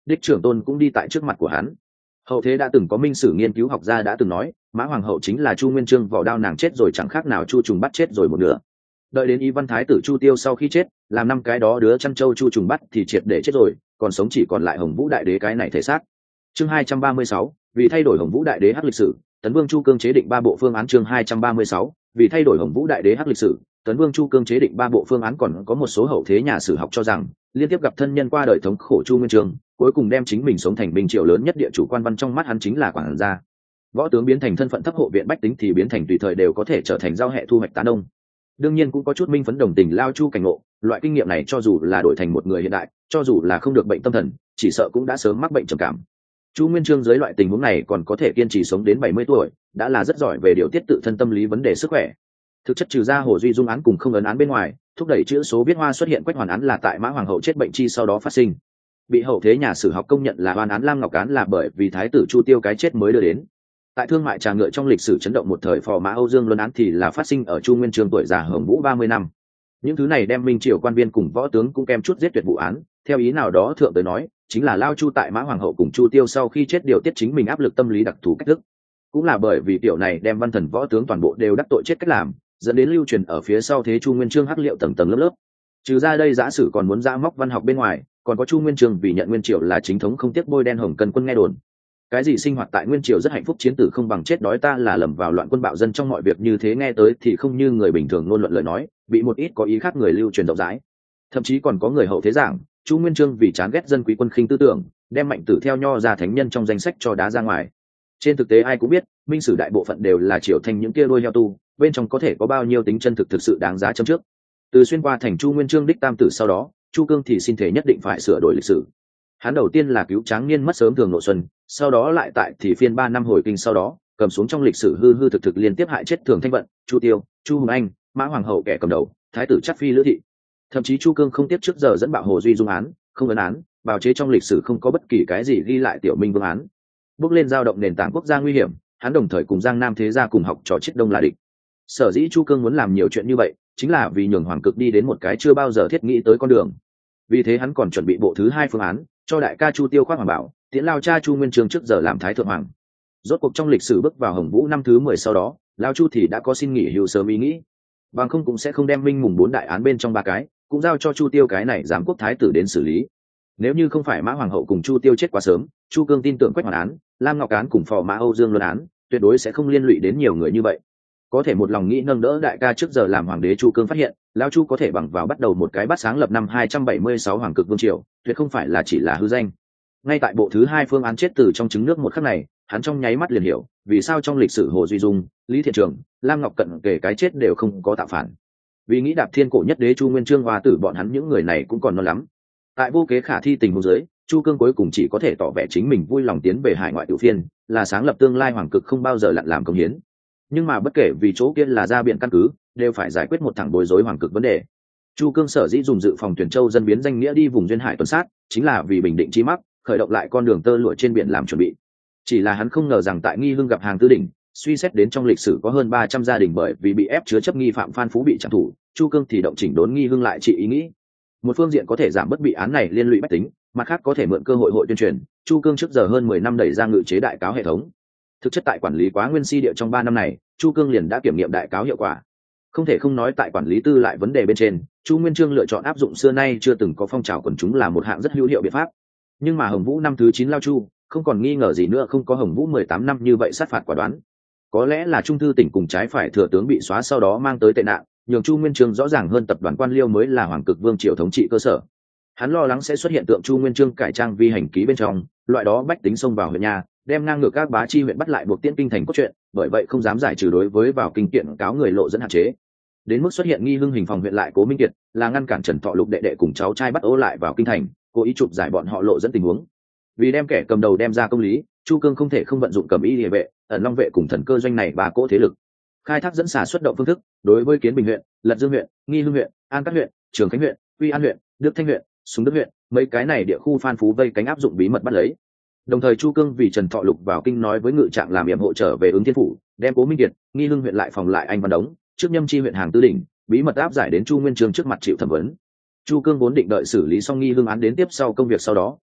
đích trưởng tôn cũng đi tại trước mặt của hắn. Hậu thế đã từng có minh sử nghiên cứu học gia đã từng nói, Mã Hoàng hậu chính là Chu Nguyên Chương vỏ đao nàng chết rồi chẳng khác nào Chu Trùng Bắt chết rồi một nửa. Đợi đến Y Văn Thái tử Chu Tiêu sau khi chết, làm năm cái đó đứa chăn trâu Chu Trùng Bắt thì triệt để chết rồi, còn sống chỉ còn lại Hồng Vũ Đại Đế cái này thể xác. Chương hai trăm ba mươi sáu, vì thay đổi Hồng Vũ Đại Đế hắc lịch sử, Tấn Vương Chu Cương chế định ba bộ phương án. Chương hai trăm ba mươi sáu, vì thay đổi Hồng Vũ Đại Đế hắc lịch sử, Tấn Vương Chu Cương chế định ba bộ phương án. Còn có một số hậu thế nhà sử học cho rằng, liên tiếp gặp thân nhân qua đời thống khổ Chu Nguyên Chương, cuối cùng đem chính mình sống thành binh triều lớn nhất địa chủ quan văn trong mắt hắn chính là quản gia. Võ tướng biến thành thân phận thấp hộ viện bách tính thì biến thành tùy thời đều có thể trở thành giao hệ thu hoạch tán đông. Đương nhiên cũng có chút minh phấn đồng tình lao Chu cảnh ngộ, loại kinh nghiệm này cho dù là đổi thành một người hiện đại, cho dù là không được bệnh tâm thần, chỉ sợ cũng đã sớm mắc bệnh trầm cảm. Chu Nguyên Chương dưới loại tình huống này còn có thể kiên trì sống đến bảy mươi tuổi, đã là rất giỏi về điều tiết tự thân tâm lý vấn đề sức khỏe. Thực chất trừ ra Hồ Duy Dung án cùng không ấn án bên ngoài, thúc đẩy chữ số viết hoa xuất hiện quách hoàn án là tại Mã Hoàng hậu chết bệnh chi sau đó phát sinh. Bị hậu thế nhà sử học công nhận là oan án Lam Ngọc án là bởi vì thái tử Chu Tiêu cái chết mới đưa đến. Tại thương mại trà ngựa trong lịch sử chấn động một thời phò Mã Âu Dương Luân án thì là phát sinh ở Chu Nguyên Chương tuổi già Hồng Vũ ba mươi năm. Những thứ này đem minh triều quan viên cùng võ tướng cũng kem chút giết tuyệt vụ án, theo ý nào đó thượng tới nói, chính là lao Chu tại Mã Hoàng hậu cùng Chu Tiêu sau khi chết điều tiết chính mình áp lực tâm lý đặc thù cách thức. Cũng là bởi vì tiểu này đem văn thần võ tướng toàn bộ đều đắc tội chết cách làm, dẫn đến lưu truyền ở phía sau thế Chu Nguyên Chương hắc liệu tầng tầng lớp lớp. Trừ ra đây giả sử còn muốn ra móc văn học bên ngoài, còn có Chu Nguyên Chương vì nhận Nguyên Triều là chính thống không tiếc bôi đen hồng cân quân nghe đồn. Cái gì sinh hoạt tại Nguyên Triều rất hạnh phúc chiến tử không bằng chết đói ta là lầm vào loạn quân bạo dân trong mọi việc như thế nghe tới thì không như người bình thường ngôn luận lời nói, bị một ít có ý khác người lưu truyền rộng rãi. Thậm chí còn có người hậu thế giảng, Chu Nguyên Chương vì chán ghét dân quý quân khinh tư tưởng, đem Mạnh Tử theo nho ra thánh nhân trong danh sách cho đá ra ngoài. Trên thực tế ai cũng biết, minh sử đại bộ phận đều là triều thành những kia đôi heo tu, bên trong có thể có bao nhiêu tính chân thực thực sự đáng giá châm trước. Từ xuyên qua thành Chu Nguyên Chương đích tam tử sau đó, Chu Cương thì xin thể nhất định phải sửa đổi lịch sử. Hắn đầu tiên là cứu tráng niên mất sớm thường nội xuân, sau đó lại tại thì phiên ba năm hồi kinh sau đó, cầm xuống trong lịch sử hư hư thực thực liên tiếp hại chết thường thanh vận, Chu Tiêu, Chu Hùng Anh, Mã Hoàng hậu kẻ cầm đầu, thái tử Chắc Phi Lữ Thị. Thậm chí Chu Cương không tiếp trước giờ dẫn bạo Hồ Duy Dung án, không ấn án, bào chế trong lịch sử không có bất kỳ cái gì ghi lại tiểu minh vương án. Bước lên giao động nền tảng quốc gia nguy hiểm, hắn đồng thời cùng Giang Nam thế gia cùng học trò chiết đông là địch. Sở dĩ Chu Cương muốn làm nhiều chuyện như vậy, chính là vì nhường hoàng cực đi đến một cái chưa bao giờ thiết nghĩ tới con đường. Vì thế hắn còn chuẩn bị bộ thứ hai phương án, cho đại ca Chu Tiêu khoác hoàng bảo, tiễn lao cha Chu Nguyên Chương trước giờ làm thái thượng hoàng. Rốt cuộc trong lịch sử bước vào Hồng Vũ năm thứ mười sau đó, lao Chu thì đã có xin nghỉ hưu sớm ý nghĩ, bằng không cũng sẽ không đem minh mùng bốn đại án bên trong ba cái, cũng giao cho Chu Tiêu cái này giám quốc thái tử đến xử lý. Nếu như không phải Mã Hoàng hậu cùng Chu Tiêu chết quá sớm, Chu Cương tin tưởng quách hoàn án, Lam Ngọc án cùng phò Mã Âu Dương Luân án, tuyệt đối sẽ không liên lụy đến nhiều người như vậy. Có thể một lòng nghĩ nâng đỡ đại ca trước giờ làm hoàng đế Chu Cương phát hiện, lão Chu có thể bằng vào bắt đầu một cái bắt sáng lập năm hai trăm bảy mươi sáu hoàng cực vương triều, tuyệt không phải là chỉ là hư danh. Ngay tại bộ thứ hai phương án chết từ trong trứng nước một khắc này, hắn trong nháy mắt liền hiểu, vì sao trong lịch sử Hồ Duy Dung, Lý Thiện Trường, Lam Ngọc Cận kể cái chết đều không có tạo phản. Vì nghĩ đạp thiên cổ nhất đế Chu Nguyên Chương hòa tử bọn hắn những người này cũng còn non lắm. Tại vô kế khả thi tình huống dưới, Chu Cương cuối cùng chỉ có thể tỏ vẻ chính mình vui lòng tiến về hải ngoại tiểu phiên, là sáng lập tương lai hoàng cực không bao giờ lặn làm công hiến. Nhưng mà bất kể vì chỗ kia là ra biện căn cứ, đều phải giải quyết một thằng bối rối hoàng cực vấn đề. Chu Cương sở dĩ dùng dự phòng Tuyển Châu dân biến danh nghĩa đi vùng duyên hải tuần sát, chính là vì bình định chi mắc, khởi động lại con đường tơ lụa trên biển làm chuẩn bị. Chỉ là hắn không ngờ rằng tại Nghi Hưng gặp hàng tư đỉnh, suy xét đến trong lịch sử có hơn ba trăm gia đình bởi vì bị ép chứa chấp nghi phạm Phan Phú bị trảm thủ, Chu Cương thì động chỉnh đốn Nghi Hưng lại trị ý nghĩ. Một phương diện có thể giảm bớt bị án này liên lụy bách tính, mặt khác có thể mượn cơ hội hội tuyên truyền. Chu Cương trước giờ hơn mười năm đẩy ra ngự chế đại cáo hệ thống. Thực chất tại quản lý quá nguyên si địa trong ba năm này, Chu Cương liền đã kiểm nghiệm đại cáo hiệu quả. Không thể không nói tại quản lý tư lại vấn đề bên trên, Chu Nguyên Chương lựa chọn áp dụng xưa nay chưa từng có phong trào quần chúng là một hạng rất hữu hiệu biện pháp. Nhưng mà Hồng Vũ năm thứ chín lao Chu, không còn nghi ngờ gì nữa không có Hồng Vũ mười tám năm như vậy sát phạt quả đoán. Có lẽ là trung thư tỉnh cùng trái phải thừa tướng bị xóa sau đó mang tới tệ nạn, nhường Chu Nguyên Chương rõ ràng hơn tập đoàn quan liêu mới là hoàng cực vương triều thống trị cơ sở. Hắn lo lắng sẽ xuất hiện tượng Chu Nguyên Chương cải trang vi hành ký bên trong, loại đó bách tính xông vào huyện nhà, đem ngang ngược các bá chi huyện bắt lại buộc tiễn kinh thành cốt truyện, bởi vậy không dám giải trừ đối với vào kinh kiện cáo người lộ dẫn hạn chế. Đến mức xuất hiện Nghi Hưng hình phòng huyện lại Cố Minh Kiệt, là ngăn cản Trần Thọ Lục đệ đệ cùng cháu trai bắt ô lại vào kinh thành, cố ý chụp giải bọn họ lộ dẫn tình huống. Vì đem kẻ cầm đầu đem ra công lý, Chu Cương không thể không vận dụng Cẩm Y Liề vệ, Ẩn Long vệ cùng thần cơ doanh này ba cỗ thế lực. Khai thác dẫn xả xuất động phương thức, đối với Kiến Bình huyện, Lật Dương huyện, Nghi Hưng huyện, An Cát huyện, Trường Khánh huyện, Uy An huyện, Đức Thanh huyện, Súng Đức huyện, mấy cái này địa khu Phan Phú vây cánh áp dụng bí mật bắt lấy. Đồng thời Chu Cương vì Trần Thọ Lục vào kinh nói với ngự trạng làm yểm hộ trở về ứng thiên phủ, đem Cố Minh Kiệt, Nghi Hưng huyện lại phòng lại anh Văn Đống, trước Nhâm Chi huyện hàng tư đỉnh, bí mật áp giải đến Chu Nguyên Chương trước mặt chịu thẩm vấn. Chu Cương vốn định đợi xử lý xong Nghi Hưng án đến tiếp sau công việc sau đó,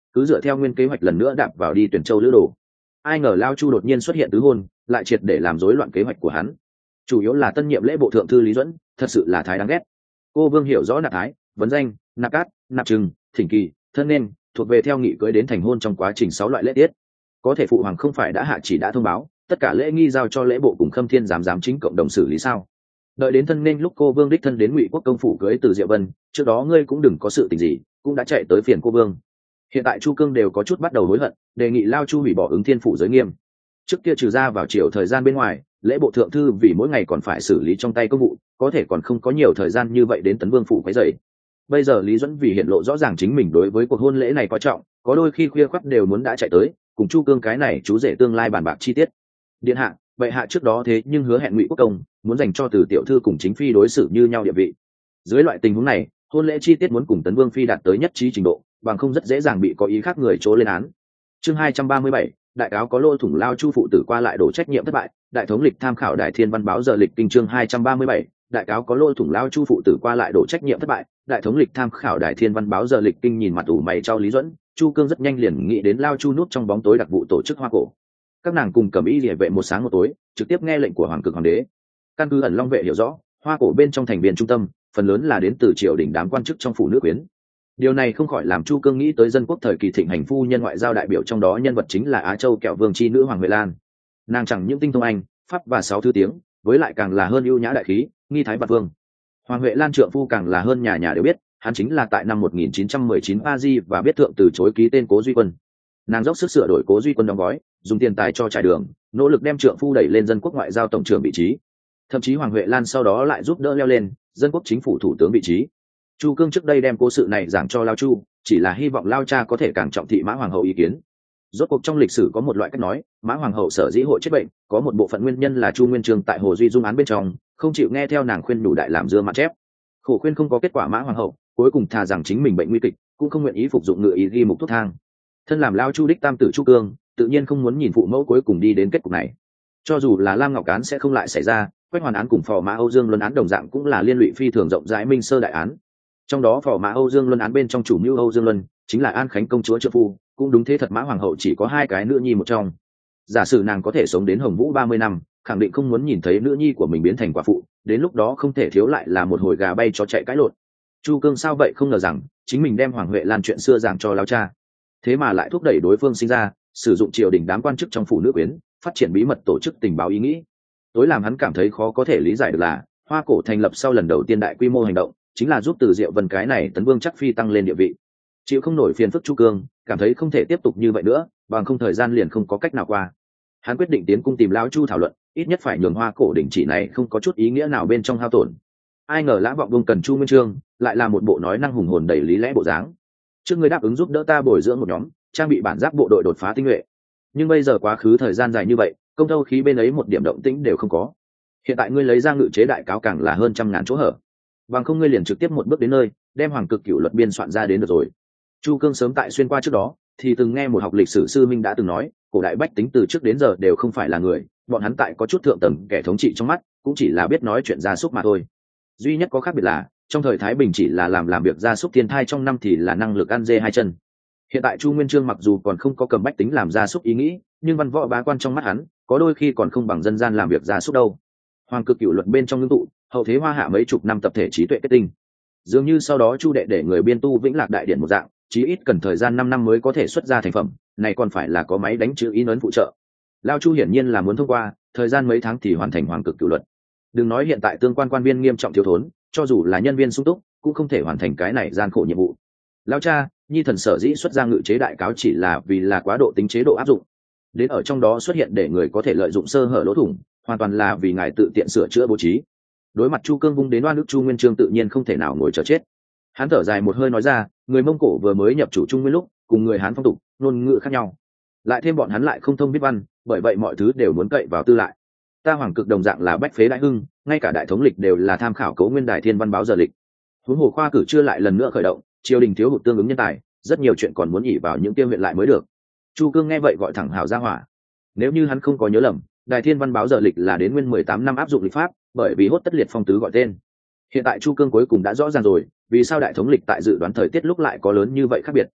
cứ dựa theo nguyên kế hoạch lần nữa đạp vào đi tuyển châu lữ đồ. Ai ngờ Lao Chu đột nhiên xuất hiện tứ hôn, lại triệt để làm rối loạn kế hoạch của hắn. Chủ yếu là tân nhiệm lễ bộ thượng thư Lý Duẫn, thật sự là thái đáng ghét. Cô Vương hiểu rõ nạp thái, vấn danh, nạp cát, nạp trừng, thỉnh kỳ, thân nên, thuộc về theo nghị cưới đến thành hôn trong quá trình sáu loại lễ tiết. Có thể phụ hoàng không phải đã hạ chỉ đã thông báo, tất cả lễ nghi giao cho lễ bộ cùng Khâm Thiên giám giám chính cộng đồng xử lý sao? Đợi đến thân nên lúc cô Vương đích thân đến Ngụy Quốc công phủ cưới từ Diệu Vân, trước đó ngươi cũng đừng có sự tình gì, cũng đã chạy tới phiền cô Vương. Hiện tại Chu Cương đều có chút bắt đầu hối hận, đề nghị Lao Chu hủy bỏ ứng thiên phủ giới nghiêm. Trước kia trừ ra vào chiều thời gian bên ngoài, lễ bộ thượng thư vì mỗi ngày còn phải xử lý trong tay công vụ, có thể còn không có nhiều thời gian như vậy đến tấn vương phủ quấy rầy. Bây giờ Lý Duẫn vì hiện lộ rõ ràng chính mình đối với cuộc hôn lễ này coi trọng, có đôi khi khuya khoắt đều muốn đã chạy tới, cùng Chu Cương cái này chú rể tương lai bàn bạc chi tiết. Điện hạ, vậy hạ trước đó thế nhưng hứa hẹn Ngụy Quốc công muốn dành cho từ tiểu thư cùng chính phi đối xử như nhau địa vị. Dưới loại tình huống này, hôn lễ chi tiết muốn cùng tấn vương phi đạt tới nhất trí trình độ, bằng không rất dễ dàng bị có ý khác người chỗ lên án. Chương hai trăm ba mươi bảy, đại cáo có lô thủng Lao Chu phụ tử qua lại đổ trách nhiệm thất bại, đại thống lịch tham khảo Đại Thiên Văn báo giờ lịch kinh. Chương hai trăm ba mươi bảy, đại cáo có lô thủng Lao Chu phụ tử qua lại đổ trách nhiệm thất bại, đại thống lịch tham khảo Đại Thiên Văn báo giờ lịch kinh. Nhìn mặt ủ mày trao Lý Duẫn, Chu Cương rất nhanh liền nghĩ đến Lao Chu núp trong bóng tối đặc vụ tổ chức Hoa Cổ. Các nàng cùng cầm y liề vệ một sáng một tối, trực tiếp nghe lệnh của hoàng cực hoàng đế. Căn cứ ẩn Long vệ hiểu rõ, Hoa Cổ bên trong thành viên trung tâm, phần lớn là đến từ triều đình đám quan chức trong phủ nữ quyến. Điều này không khỏi làm Chu Cương nghĩ tới dân quốc thời kỳ thịnh hành phu nhân ngoại giao đại biểu, trong đó nhân vật chính là Á Châu kẹo vương chi nữ Hoàng Huệ Lan. Nàng chẳng những tinh thông Anh, Pháp và sáu thứ tiếng, với lại càng là hơn ưu nhã đại khí, nghi thái bạt vương. Hoàng Huệ Lan trượng phu càng là hơn nhà nhà đều biết, hắn chính là tại năm một nghìn chín trăm mười chín Paris và biết thượng từ chối ký tên Cố Duy Quân. Nàng dốc sức sửa đổi Cố Duy Quân đóng gói, dùng tiền tài cho trải đường, nỗ lực đem trượng phu đẩy lên dân quốc ngoại giao tổng trưởng vị trí. Thậm chí Hoàng Huệ Lan sau đó lại giúp đỡ leo lên dân quốc chính phủ thủ tướng vị trí. Chu Cương trước đây đem cố sự này giảng cho Lao Chu, chỉ là hy vọng Lao cha có thể càng trọng thị Mã Hoàng hậu ý kiến. Rốt cuộc trong lịch sử có một loại cách nói, Mã Hoàng hậu sở dĩ hội chết bệnh, có một bộ phận nguyên nhân là Chu Nguyên Chương tại Hồ Duy Dung án bên trong, không chịu nghe theo nàng khuyên nhủ đại làm dưa mặt chép. Khổ khuyên không có kết quả, Mã Hoàng hậu cuối cùng thà rằng chính mình bệnh nguy kịch, cũng không nguyện ý phục dụng ngựa ý ghi mục thuốc thang. Thân làm Lao Chu đích tam tử Chu Cương, tự nhiên không muốn nhìn phụ mẫu cuối cùng đi đến kết cục này. Cho dù là Lam Ngọc Án sẽ không lại xảy ra, Quách Hoàn án cùng Phò Mã Âu Dương Luân án đồng dạng cũng là liên lụy phi thường rộng rãi minh sơ đại án. Trong đó Phò Mã Âu Dương Luân án bên trong chủ mưu Âu Dương Luân chính là An Khánh công chúa trợ phu, cũng đúng thế thật Mã Hoàng hậu chỉ có hai cái nữ nhi một trong. Giả sử nàng có thể sống đến Hồng Vũ ba mươi năm, khẳng định không muốn nhìn thấy nữ nhi của mình biến thành quả phụ, đến lúc đó không thể thiếu lại là một hồi gà bay chó chạy cãi lộn. Chu Cương sao vậy không ngờ rằng chính mình đem Hoàng Huệ Lan chuyện xưa giảng cho Lao cha, thế mà lại thúc đẩy đối phương sinh ra, sử dụng triều đình đám quan chức trong phủ nữ quyến, phát triển bí mật tổ chức tình báo ý nghĩ. Tối làm hắn cảm thấy khó có thể lý giải được là, Hoa Cổ thành lập sau lần đầu tiên đại quy mô hành động, chính là giúp từ Diệu Vân cái này tấn vương chắc phi tăng lên địa vị. Chịu không nổi phiền phức Chu Cương, cảm thấy không thể tiếp tục như vậy nữa, bằng không thời gian liền không có cách nào qua. Hắn quyết định tiến cung tìm Lão Chu thảo luận, ít nhất phải nhường Hoa Cổ đình chỉ này không có chút ý nghĩa nào bên trong hao tổn. Ai ngờ Lã Vọng Vương cần Chu Nguyên Chương, lại là một bộ nói năng hùng hồn đầy lý lẽ bộ dáng. Trước người đáp ứng giúp đỡ ta bồi dưỡng một nhóm, trang bị bản giáp bộ đội đột phá tinh nhuệ. Nhưng bây giờ quá khứ thời gian dài như vậy, công thâu khí bên ấy một điểm động tĩnh đều không có. Hiện tại ngươi lấy ra ngự chế đại cáo càng là hơn trăm ngàn chỗ hở, bằng không ngươi liền trực tiếp một bước đến nơi, đem hoàng cực cửu luật biên soạn ra đến được rồi. Chu Cương sớm tại xuyên qua trước đó thì từng nghe một học lịch sử sư minh đã từng nói, cổ đại bách tính từ trước đến giờ đều không phải là người, bọn hắn tại có chút thượng tầng kẻ thống trị trong mắt cũng chỉ là biết nói chuyện gia súc mà thôi. Duy nhất có khác biệt là trong thời Thái Bình chỉ là làm làm việc gia súc thiên thai, trong năm thì là năng lực ăn dê hai chân. Hiện tại Chu Nguyên Chương mặc dù còn không có cầm bách tính làm gia súc ý nghĩ, nhưng văn võ bá quan trong mắt hắn có đôi khi còn không bằng dân gian làm việc gia súc đâu. Hoàng cực cửu luật bên trong ngưng tụ hậu thế hoa hạ mấy chục năm tập thể trí tuệ kết tinh, dường như sau đó Chu đệ để người biên tu Vĩnh Lạc đại điển một dạng, chí ít cần thời gian năm năm mới có thể xuất ra thành phẩm, này còn phải là có máy đánh chữ in ấn phụ trợ. Lao Chu hiển nhiên là muốn thông qua, thời gian mấy tháng thì hoàn thành hoàng cực cửu luật. Đừng nói hiện tại tương quan quan viên nghiêm trọng thiếu thốn, cho dù là nhân viên sung túc cũng không thể hoàn thành cái này gian khổ nhiệm vụ. Lao cha, nhi thần sở dĩ xuất ra ngự chế đại cáo chỉ là vì là quá độ tính chế độ áp dụng, đến ở trong đó xuất hiện để người có thể lợi dụng sơ hở lỗ thủng, hoàn toàn là vì ngài tự tiện sửa chữa bố trí. Đối mặt Chu Cương vung đến oan ức, Chu Nguyên Chương tự nhiên không thể nào ngồi chờ chết. Hắn thở dài một hơi nói ra, người Mông Cổ vừa mới nhập chủ Trung Nguyên lúc, cùng người Hán phong tục, ngôn ngữ khác nhau, lại thêm bọn hắn lại không thông viết văn, bởi vậy mọi thứ đều muốn cậy vào tư lại. Ta hoàng cực đồng dạng là bách phế đại hưng, ngay cả đại thống lịch đều là tham khảo Cấu Nguyên Đài Thiên Văn báo giờ lịch. Huống hồ khoa cử chưa lại lần nữa khởi động, triều đình thiếu hụt tương ứng nhân tài, rất nhiều chuyện còn muốn ỉ vào những tiêu huyện lại mới được. Chu Cương nghe vậy gọi thẳng hào ra hỏa. Nếu như hắn không có nhớ lầm, Đài Thiên Văn báo giờ lịch là đến nguyên mười tám năm áp dụng lịch pháp, bởi vì hốt tất liệt phong tứ gọi tên. Hiện tại Chu Cương cuối cùng đã rõ ràng rồi, vì sao đại thống lịch tại dự đoán thời tiết lúc lại có lớn như vậy khác biệt.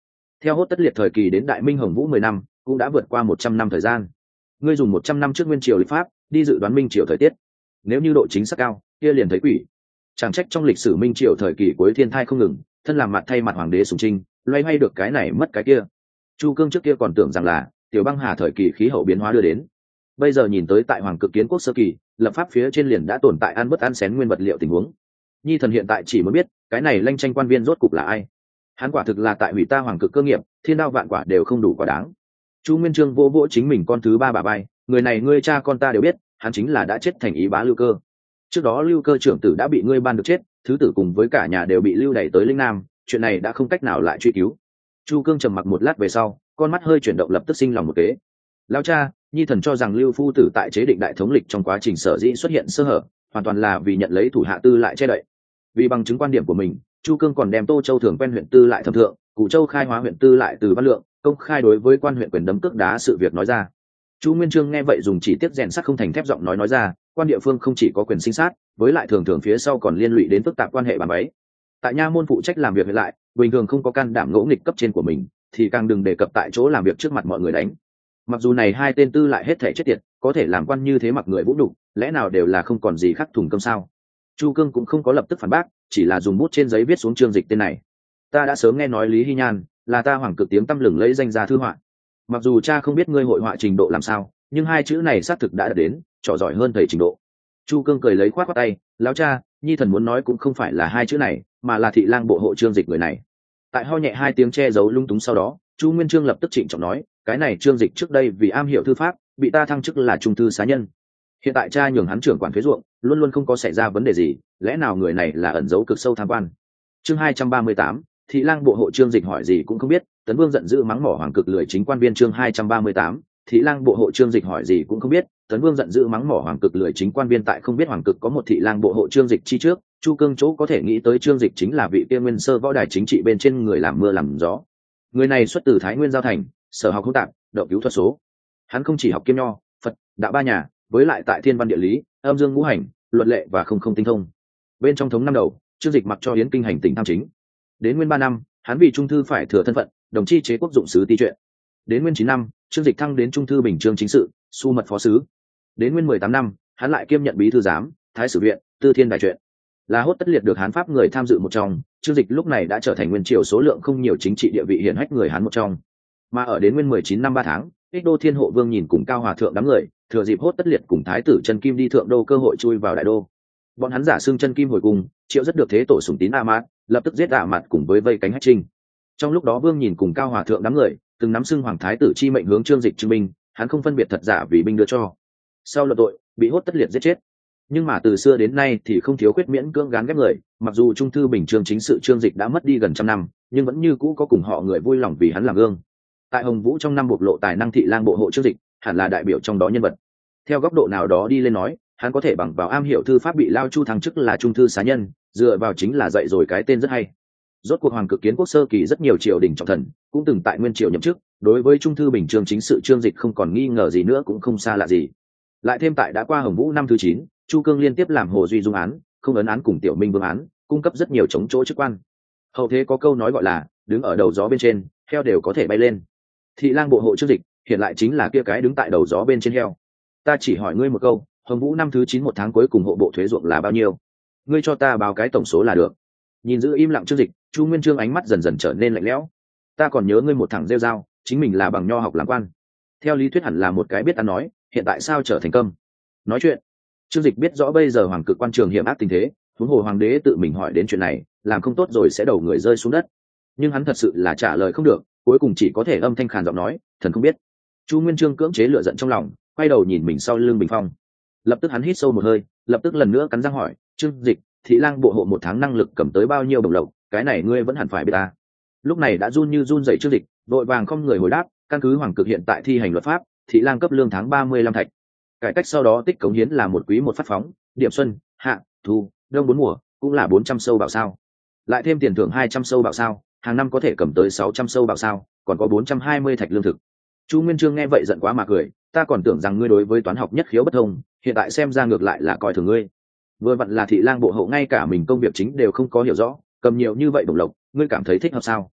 Theo hốt tất liệt thời kỳ đến đại minh hồng vũ mười năm cũng đã vượt qua một trăm năm thời gian. Ngươi dùng một trăm năm trước nguyên triều lịch pháp đi dự đoán minh triều thời tiết, nếu như độ chính xác cao kia liền thấy quỷ. Chẳng trách trong lịch sử minh triều thời kỳ cuối thiên thai không ngừng, thân làm mặt thay mặt hoàng đế sùng trinh, loay hoay được cái này mất cái kia. Chu Cương trước kia còn tưởng rằng là tiểu băng hà thời kỳ khí hậu biến hóa đưa đến, bây giờ nhìn tới tại hoàng cực kiến quốc sơ kỳ, lập pháp phía trên liền đã tồn tại ăn bất ăn xén nguyên vật liệu tình huống. Nhi thần hiện tại chỉ mới biết cái này lanh tranh quan viên rốt cục là ai. Hắn quả thực là tại hủy ta hoàng cực cơ nghiệp, thiên đao vạn quả đều không đủ quả đáng. Chu Nguyên Chương vô vỗ chính mình con thứ ba bà bay, người này ngươi cha con ta đều biết, hắn chính là đã chết thành ý bá Lưu Cơ. Trước đó Lưu Cơ trưởng tử đã bị ngươi ban được chết, thứ tử cùng với cả nhà đều bị lưu đày tới Linh Nam, chuyện này đã không cách nào lại truy cứu. Chu Cương trầm mặc một lát về sau, con mắt hơi chuyển động, lập tức sinh lòng một kế. Lão cha, Nhi thần cho rằng Lưu phu tử tại chế định đại thống lịch trong quá trình sở dĩ xuất hiện sơ hở, hoàn toàn là vì nhận lấy thủ hạ tư lại che đậy. Vì bằng chứng quan điểm của mình, Chu Cương còn đem Tô Châu thường quen huyện tư lại thẩm thượng, Củ Châu khai hóa huyện tư lại từ Văn Lượng, công khai đối với quan huyện quyền đấm cước đá sự việc nói ra. Chu Nguyên Chương nghe vậy dùng chỉ tiết rèn sắt không thành thép giọng nói nói ra, quan địa phương không chỉ có quyền sinh sát, với lại thường thường phía sau còn liên lụy đến phức tạp quan hệ bàn bấy. Tại nha môn phụ trách làm việc hiện lại, bình thường không có can đảm ngỗ nghịch cấp trên của mình, thì càng đừng đề cập tại chỗ làm việc trước mặt mọi người đánh. Mặc dù này hai tên tư lại hết thể chết tiệt, có thể làm quan như thế mặc người vũ đủ, lẽ nào đều là không còn gì khác thùng cơm sao? Chu Cương cũng không có lập tức phản bác, chỉ là dùng bút trên giấy viết xuống chương dịch tên này. Ta đã sớm nghe nói Lý Hy Nhan là ta hoàng cực tiếng tăm lừng lấy danh gia thư họa. Mặc dù cha không biết ngươi hội họa trình độ làm sao, nhưng hai chữ này xác thực đã đạt đến trò giỏi hơn thầy trình độ. Chu Cương cười lấy khoát khoát tay, lão cha, Nhi thần muốn nói cũng không phải là hai chữ này, mà là thị lang bộ hộ chương dịch người này. Tại ho nhẹ hai tiếng che giấu lung túng sau đó, Chu Nguyên Chương lập tức trịnh trọng nói, cái này chương dịch trước đây vì am hiểu thư pháp, bị ta thăng chức là trung thư xá nhân. Hiện tại cha nhường hắn trưởng quản thuế ruộng, luôn luôn không có xảy ra vấn đề gì, lẽ nào người này là ẩn giấu cực sâu tham quan? Chương hai trăm ba mươi tám, thị lang bộ hộ chương dịch hỏi gì cũng không biết, Tấn Vương giận dữ mắng mỏ hoàng cực lười chính quan viên. Chương hai trăm ba mươi tám, thị lang bộ hộ chương dịch hỏi gì cũng không biết, Tấn Vương giận dữ mắng mỏ hoàng cực lười chính quan viên. Tại không biết hoàng cực có một thị lang bộ hộ chương dịch chi trước, Chu Cương chỗ có thể nghĩ tới chương dịch chính là vị kia nguyên sơ võ đài chính trị bên trên người làm mưa làm gió. Người này xuất từ Thái Nguyên Giao Thành, sở học hỗn tạp, động cứu thuật số. Hắn không chỉ học kiêm nho, Phật, đạo ba nhà, với lại tại thiên văn địa lý, âm dương ngũ hành, luật lệ và không không tinh thông. Bên trong thống năm đầu, chương dịch mặc cho Yến Kinh hành tỉnh tham chính. Đến nguyên ba năm, hắn vì trung thư phải thừa thân phận, đồng chi chế quốc dụng sứ ti chuyện. Đến nguyên chín năm, chương dịch thăng đến trung thư bình chương chính sự, su mật phó sứ. Đến nguyên mười tám năm, hắn lại kiêm nhận bí thư giám, thái sử viện, tư thiên đại chuyện. Là hốt tất liệt được Hán pháp người tham dự một trong, chương dịch lúc này đã trở thành nguyên triều số lượng không nhiều chính trị địa vị hiển hách người Hán một trong. Mà ở đến nguyên mười chín năm ba tháng, Ích Đô Thiên Hộ Vương nhìn cùng Cao Hòa thượng đám người, thừa dịp hốt tất liệt cùng thái tử Chân Kim đi thượng đô cơ hội chui vào đại đô. Bọn hắn giả xưng Chân Kim hồi cùng, triệu rất được thế tổ sủng tín A Mát, lập tức giết A Mát cùng với vây cánh Hách Trinh. Trong lúc đó Vương nhìn cùng Cao Hòa thượng đám người, từng nắm xưng hoàng thái tử chi mệnh hướng chương dịch chứng minh, hắn không phân biệt thật giả vì binh đưa cho. Sau luận tội, bị hốt tất liệt giết chết. Nhưng mà từ xưa đến nay thì không thiếu khuyết miễn cưỡng gán ghép người, mặc dù trung thư bình chương chính sự chương dịch đã mất đi gần trăm năm, nhưng vẫn như cũ có cùng họ người vui lòng vì hắn làm gương. Tại Hồng Vũ trong năm bộc lộ tài năng thị lang bộ hộ chương dịch, hẳn là đại biểu trong đó nhân vật. Theo góc độ nào đó đi lên nói, hắn có thể bằng vào am hiểu thư pháp bị lao chu thăng chức là trung thư xá nhân, dựa vào chính là dạy rồi cái tên rất hay. Rốt cuộc hoàng cực kiến quốc sơ kỳ rất nhiều triều đình trọng thần cũng từng tại nguyên triều nhậm chức, đối với trung thư bình chương chính sự chương dịch không còn nghi ngờ gì nữa, cũng không xa lạ gì. Lại thêm tại đã qua Hồng Vũ năm thứ chín, Chu Cương liên tiếp làm Hồ Duy Dung án, không ấn án cùng Tiểu Minh Vương án, cung cấp rất nhiều chống chỗ chức quan. Hậu thế có câu nói gọi là đứng ở đầu gió bên trên, heo đều có thể bay lên. Thị lang bộ hộ chương dịch hiện lại chính là kia cái đứng tại đầu gió bên trên heo. Ta chỉ hỏi ngươi một câu, Hồng Vũ năm thứ chín một tháng cuối cùng hộ bộ thuế ruộng là bao nhiêu? Ngươi cho ta báo cái tổng số là được. Nhìn giữ im lặng chương dịch, Chu Nguyên Chương ánh mắt dần dần trở nên lạnh lẽo. Ta còn nhớ ngươi một thằng rêu rao, chính mình là bằng nho học làm quan. Theo lý thuyết hẳn là một cái biết ăn nói, hiện tại sao trở thành câm? Nói chuyện. Chương dịch biết rõ bây giờ hoàng cực quan trường hiểm ác tình thế, huống hồ hoàng đế tự mình hỏi đến chuyện này, làm không tốt rồi sẽ đầu người rơi xuống đất. Nhưng hắn thật sự là trả lời không được, cuối cùng chỉ có thể âm thanh khàn giọng nói, thần không biết. Chu Nguyên Chương cưỡng chế lửa giận trong lòng, quay đầu nhìn mình sau lưng bình phong. Lập tức hắn hít sâu một hơi, lập tức lần nữa cắn răng hỏi, Chương dịch, thị lang bộ hộ một tháng năng lực cầm tới bao nhiêu đồng lộc, cái này ngươi vẫn hẳn phải biết ta. Lúc này đã run như run dậy Chương dịch, đội vàng không người hồi đáp, căn cứ hoàng cực hiện tại thi hành luật pháp, thị lang cấp lương tháng ba mươi lăm thạch. Cải cách sau đó tích cống hiến là một quý một phát phóng, điểm xuân, hạ, thu, đông bốn mùa cũng là bốn trăm sâu bảo sao. Lại thêm tiền thưởng hai trăm sâu bảo sao, hàng năm có thể cầm tới sáu trăm sâu bảo sao, còn có bốn trăm hai mươi thạch lương thực. Chu Nguyên Chương nghe vậy giận quá mà cười, ta còn tưởng rằng ngươi đối với toán học nhất khiếu bất thông, hiện tại xem ra ngược lại là coi thường ngươi. Vừa vặn là thị lang bộ hộ ngay cả mình công việc chính đều không có hiểu rõ, cầm nhiều như vậy đồng lộc, ngươi cảm thấy thích hợp sao?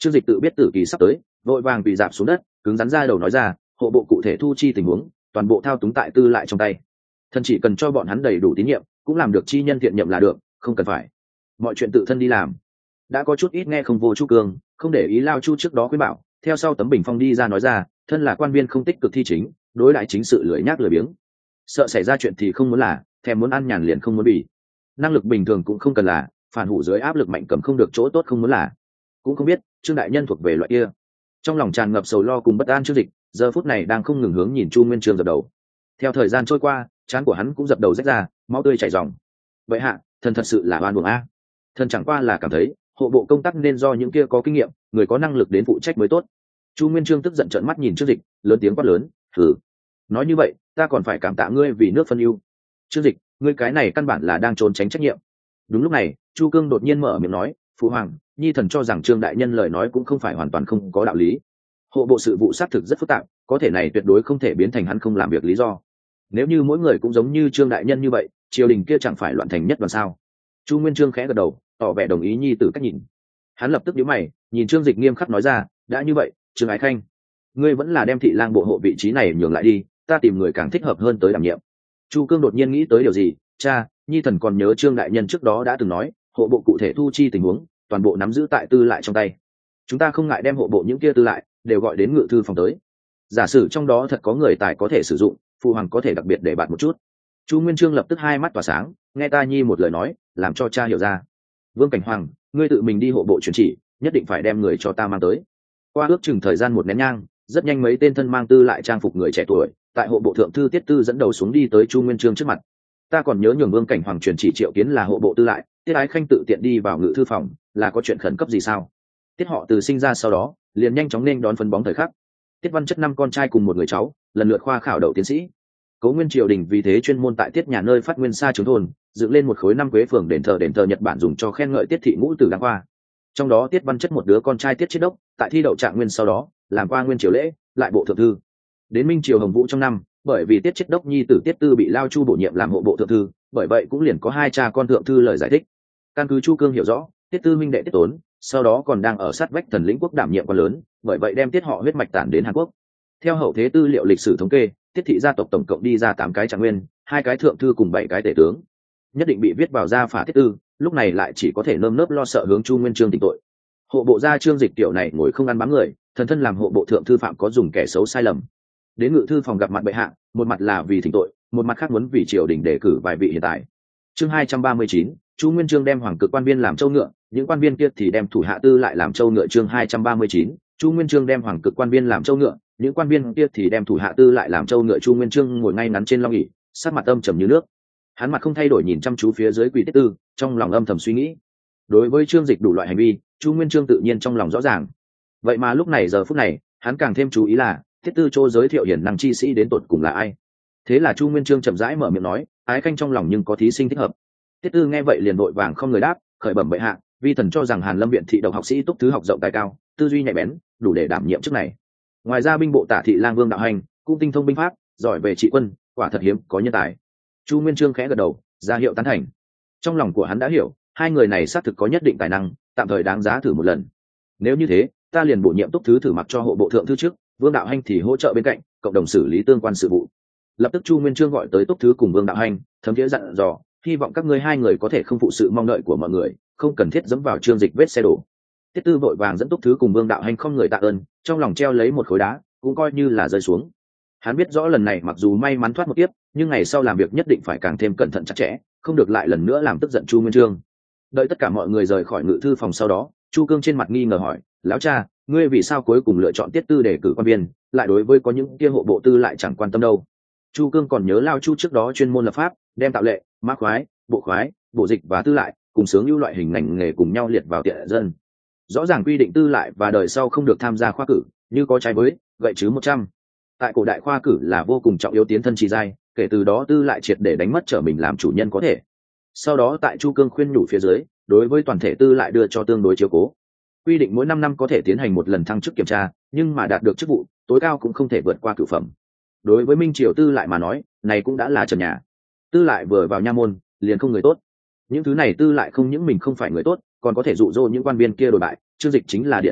Trương Dịch tự biết tử kỳ sắp tới, vội vàng bị dạp xuống đất, cứng rắn ra đầu nói ra, hộ bộ cụ thể thu chi tình huống, toàn bộ thao túng tại tư lại trong tay. Thân chỉ cần cho bọn hắn đầy đủ tín nhiệm, cũng làm được chi nhân thiện nhậm là được, không cần phải mọi chuyện tự thân đi làm. Đã có chút ít nghe không vô Chu Cương, không để ý Lao Chu trước đó khuyên bảo, theo sau tấm bình phong đi ra nói ra, thân là quan viên không tích cực thi chính, đối lại chính sự lười nhác lười biếng, sợ xảy ra chuyện thì không muốn là, thèm muốn ăn nhàn liền không muốn bị. Năng lực bình thường cũng không cần là, phản hủ dưới áp lực mạnh cầm không được chỗ tốt không muốn là. Cũng không biết Trương đại nhân thuộc về loại kia. Trong lòng tràn ngập sầu lo cùng bất an. Trương Dịch giờ phút này đang không ngừng hướng nhìn Chu Nguyên Chương dập đầu. Theo thời gian trôi qua, trán của hắn cũng dập đầu rách ra, máu tươi chảy ròng. Vậy hạ, thần thật sự là oan uổng a. Thần chẳng qua là cảm thấy hộ bộ công tác nên do những kia có kinh nghiệm, người có năng lực đến phụ trách mới tốt. Chu Nguyên Chương tức giận trợn mắt nhìn Trương Dịch, lớn tiếng quát lớn, thử nói như vậy ta còn phải cảm tạ ngươi vì nước phân ưu. Trương Dịch, ngươi cái này căn bản là đang trốn tránh trách nhiệm. Đúng lúc này Chu Cương đột nhiên mở miệng nói, phụ hoàng, nhi thần cho rằng Trương đại nhân lời nói cũng không phải hoàn toàn không có đạo lý. Hộ bộ sự vụ xác thực rất phức tạp, có thể này tuyệt đối không thể biến thành hắn không làm việc lý do. Nếu như mỗi người cũng giống như Trương đại nhân như vậy, triều đình kia chẳng phải loạn thành nhất đoàn sao? Chu Nguyên Chương khẽ gật đầu, tỏ vẻ đồng ý nhi tử cách nhìn. Hắn lập tức nhíu mày, nhìn Trương Dịch nghiêm khắc nói ra, đã như vậy, Trương Ái Khanh, ngươi vẫn là đem thị lang bộ hộ vị trí này nhường lại đi, ta tìm người càng thích hợp hơn tới đảm nhiệm. Chu Cương đột nhiên nghĩ tới điều gì, cha, nhi thần còn nhớ Trương đại nhân trước đó đã từng nói, hộ bộ cụ thể thu chi tình huống, toàn bộ nắm giữ tại tư lại trong tay. Chúng ta không ngại đem hộ bộ những kia tư lại đều gọi đến ngự thư phòng tới. Giả sử trong đó thật có người tài có thể sử dụng, phụ hoàng có thể đặc biệt để bạt một chút. Chu Nguyên Chương lập tức hai mắt tỏa sáng, nghe ta nhi một lời nói, làm cho cha hiểu ra. Vương Cảnh Hoàng, ngươi tự mình đi hộ bộ truyền chỉ, nhất định phải đem người cho ta mang tới. Qua ước chừng thời gian một nén nhang, rất nhanh mấy tên thân mang tư lại trang phục người trẻ tuổi, tại hộ bộ thượng thư Tiết Tư dẫn đầu xuống đi tới Chu Nguyên Chương trước mặt. Ta còn nhớ nhường Vương Cảnh Hoàng truyền chỉ triệu kiến là hộ bộ tư lại, Tiết Ái Khanh tự tiện đi vào ngự thư phòng, là có chuyện khẩn cấp gì sao? Tiết họ từ sinh ra sau đó, liền nhanh chóng nên đón phân bóng thời khắc. Tiết Văn Chất năm con trai cùng một người cháu, lần lượt khoa khảo đậu tiến sĩ. Cố Nguyên triều đình vì thế chuyên môn tại Tiết nhà nơi phát nguyên xa trường thôn, dựng lên một khối năm quế phường đền thờ đền thờ Nhật Bản dùng cho khen ngợi Tiết thị ngũ tử đáng khoa. Trong đó Tiết Văn Chất một đứa con trai Tiết Chiết Đốc, tại thi đậu trạng nguyên sau đó, làm qua nguyên triều lễ, lại bộ thượng thư. Đến Minh triều Hồng Vũ trong năm, bởi vì Tiết Chiết Đốc nhi tử Tiết Tư bị Lao Chu bổ nhiệm làm hộ bộ thượng thư, bởi vậy cũng liền có hai cha con thượng thư lời giải thích. Căn cứ Chu Cương hiểu rõ, Tiết Tư minh đệ Tiết Tốn, sau đó còn đang ở sát vách Thần Lĩnh quốc đảm nhiệm quan lớn, bởi vậy đem Tiết họ huyết mạch tản đến Hàn Quốc. Theo hậu thế tư liệu lịch sử thống kê, Tiết thị gia tộc tổng cộng đi ra tám cái trạng nguyên, hai cái thượng thư cùng bảy cái tể tướng, nhất định bị viết vào gia phả Tiết Tư, lúc này lại chỉ có thể nơm nớp lo sợ hướng Chu Nguyên Chương tỉnh tội. Hộ bộ gia Trương Dịch tiểu này ngồi không ăn bám người, thần thân làm hộ bộ thượng thư phạm có dùng kẻ xấu sai lầm, đến ngự thư phòng gặp mặt bệ hạ, một mặt là vì thỉnh tội, một mặt khác muốn vì triều đình đề cử vài vị hiện tại. Chương hai trăm ba mươi chín, Chu Nguyên Chương đem hoàng cực quan viên làm châu ngựa, những quan viên kia thì đem thủ hạ tư lại làm châu ngựa. Chương hai trăm ba mươi chín, Chu Nguyên Chương đem hoàng cực quan viên làm châu ngựa, những quan viên kia thì đem thủ hạ tư lại làm châu ngựa. Chu Nguyên Chương ngồi ngay ngắn trên long ỷ, sắc mặt âm trầm như nước. Hắn mặt không thay đổi nhìn chăm chú phía dưới Quỷ Tiết Tư, trong lòng âm thầm suy nghĩ. Đối với Trương Dịch đủ loại hành vi, Chu Nguyên Chương tự nhiên trong lòng rõ ràng. Vậy mà lúc này giờ phút này, hắn càng thêm chú ý là Tiết Tư Châu giới thiệu hiển năng chi sĩ đến tột cùng là ai. Thế là Chu Nguyên Chương chậm rãi mở miệng nói, Ái Khanh trong lòng nhưng có thí sinh thích hợp. Tiết Tư nghe vậy liền vội vàng không người đáp, khởi bẩm bệ hạ, vi thần cho rằng Hàn Lâm viện thị độc học sĩ túc thứ học rộng tài cao, tư duy nhạy bén, đủ để đảm nhiệm chức này. Ngoài ra binh bộ tả thị lang Vương Đạo Hành cũng tinh thông binh pháp, giỏi về trị quân, quả thật hiếm có nhân tài. Chu Nguyên Chương khẽ gật đầu, ra hiệu tán thành. Trong lòng của hắn đã hiểu, hai người này xác thực có nhất định tài năng, tạm thời đáng giá thử một lần. Nếu như thế, ta liền bổ nhiệm túc thứ thử mặc cho hộ bộ thượng thư trước, Vương Đạo Hành thì hỗ trợ bên cạnh, cộng đồng xử lý tương quan sự vụ. Lập tức Chu Nguyên Chương gọi tới túc thứ cùng Vương Đạo Hành, thấm thiế dặn dò, hy vọng các ngươi hai người có thể không phụ sự mong đợi của mọi người, không cần thiết dẫm vào Trương Dịch vết xe đổ. Tiết Tư vội vàng dẫn túc thứ cùng Vương Đạo Hành không người tạ ơn, trong lòng treo lấy một khối đá, cũng coi như là rơi xuống. Hắn biết rõ lần này mặc dù may mắn thoát một kiếp, nhưng ngày sau làm việc nhất định phải càng thêm cẩn thận chặt chẽ, không được lại lần nữa làm tức giận Chu Nguyên Chương. Đợi tất cả mọi người rời khỏi ngự thư phòng sau đó, Chu Cương trên mặt nghi ngờ hỏi, lão cha, ngươi vì sao cuối cùng lựa chọn Tiết Tư để cử quan viên, lại đối với có những kia hộ bộ tư lại chẳng quan tâm đâu? Chu Cương còn nhớ Lao Chu trước đó chuyên môn lập pháp, đem tạo lệ, mã khoái, bộ khoái, bộ dịch và tư lại cùng sướng ưu loại hình ngành nghề cùng nhau liệt vào tiện dân. Rõ ràng quy định tư lại và đời sau không được tham gia khoa cử, như có trái với gậy chứ một trăm. Tại cổ đại khoa cử là vô cùng trọng yếu tiến thân trì giai, kể từ đó tư lại triệt để đánh mất trở mình làm chủ nhân có thể. Sau đó tại Chu Cương khuyên nhủ phía dưới, đối với toàn thể tư lại đưa cho tương đối chiếu cố. Quy định mỗi năm năm có thể tiến hành một lần thăng chức kiểm tra, nhưng mà đạt được chức vụ tối cao cũng không thể vượt qua cửu phẩm. Đối với Minh triều tư lại mà nói, này cũng đã là trần nhà. Tư lại vừa vào nha môn, liền không người tốt. Những thứ này tư lại không những mình không phải người tốt, còn có thể dụ dỗ những quan viên kia đổi bại, Trương Dịch chính là điển hình nhất,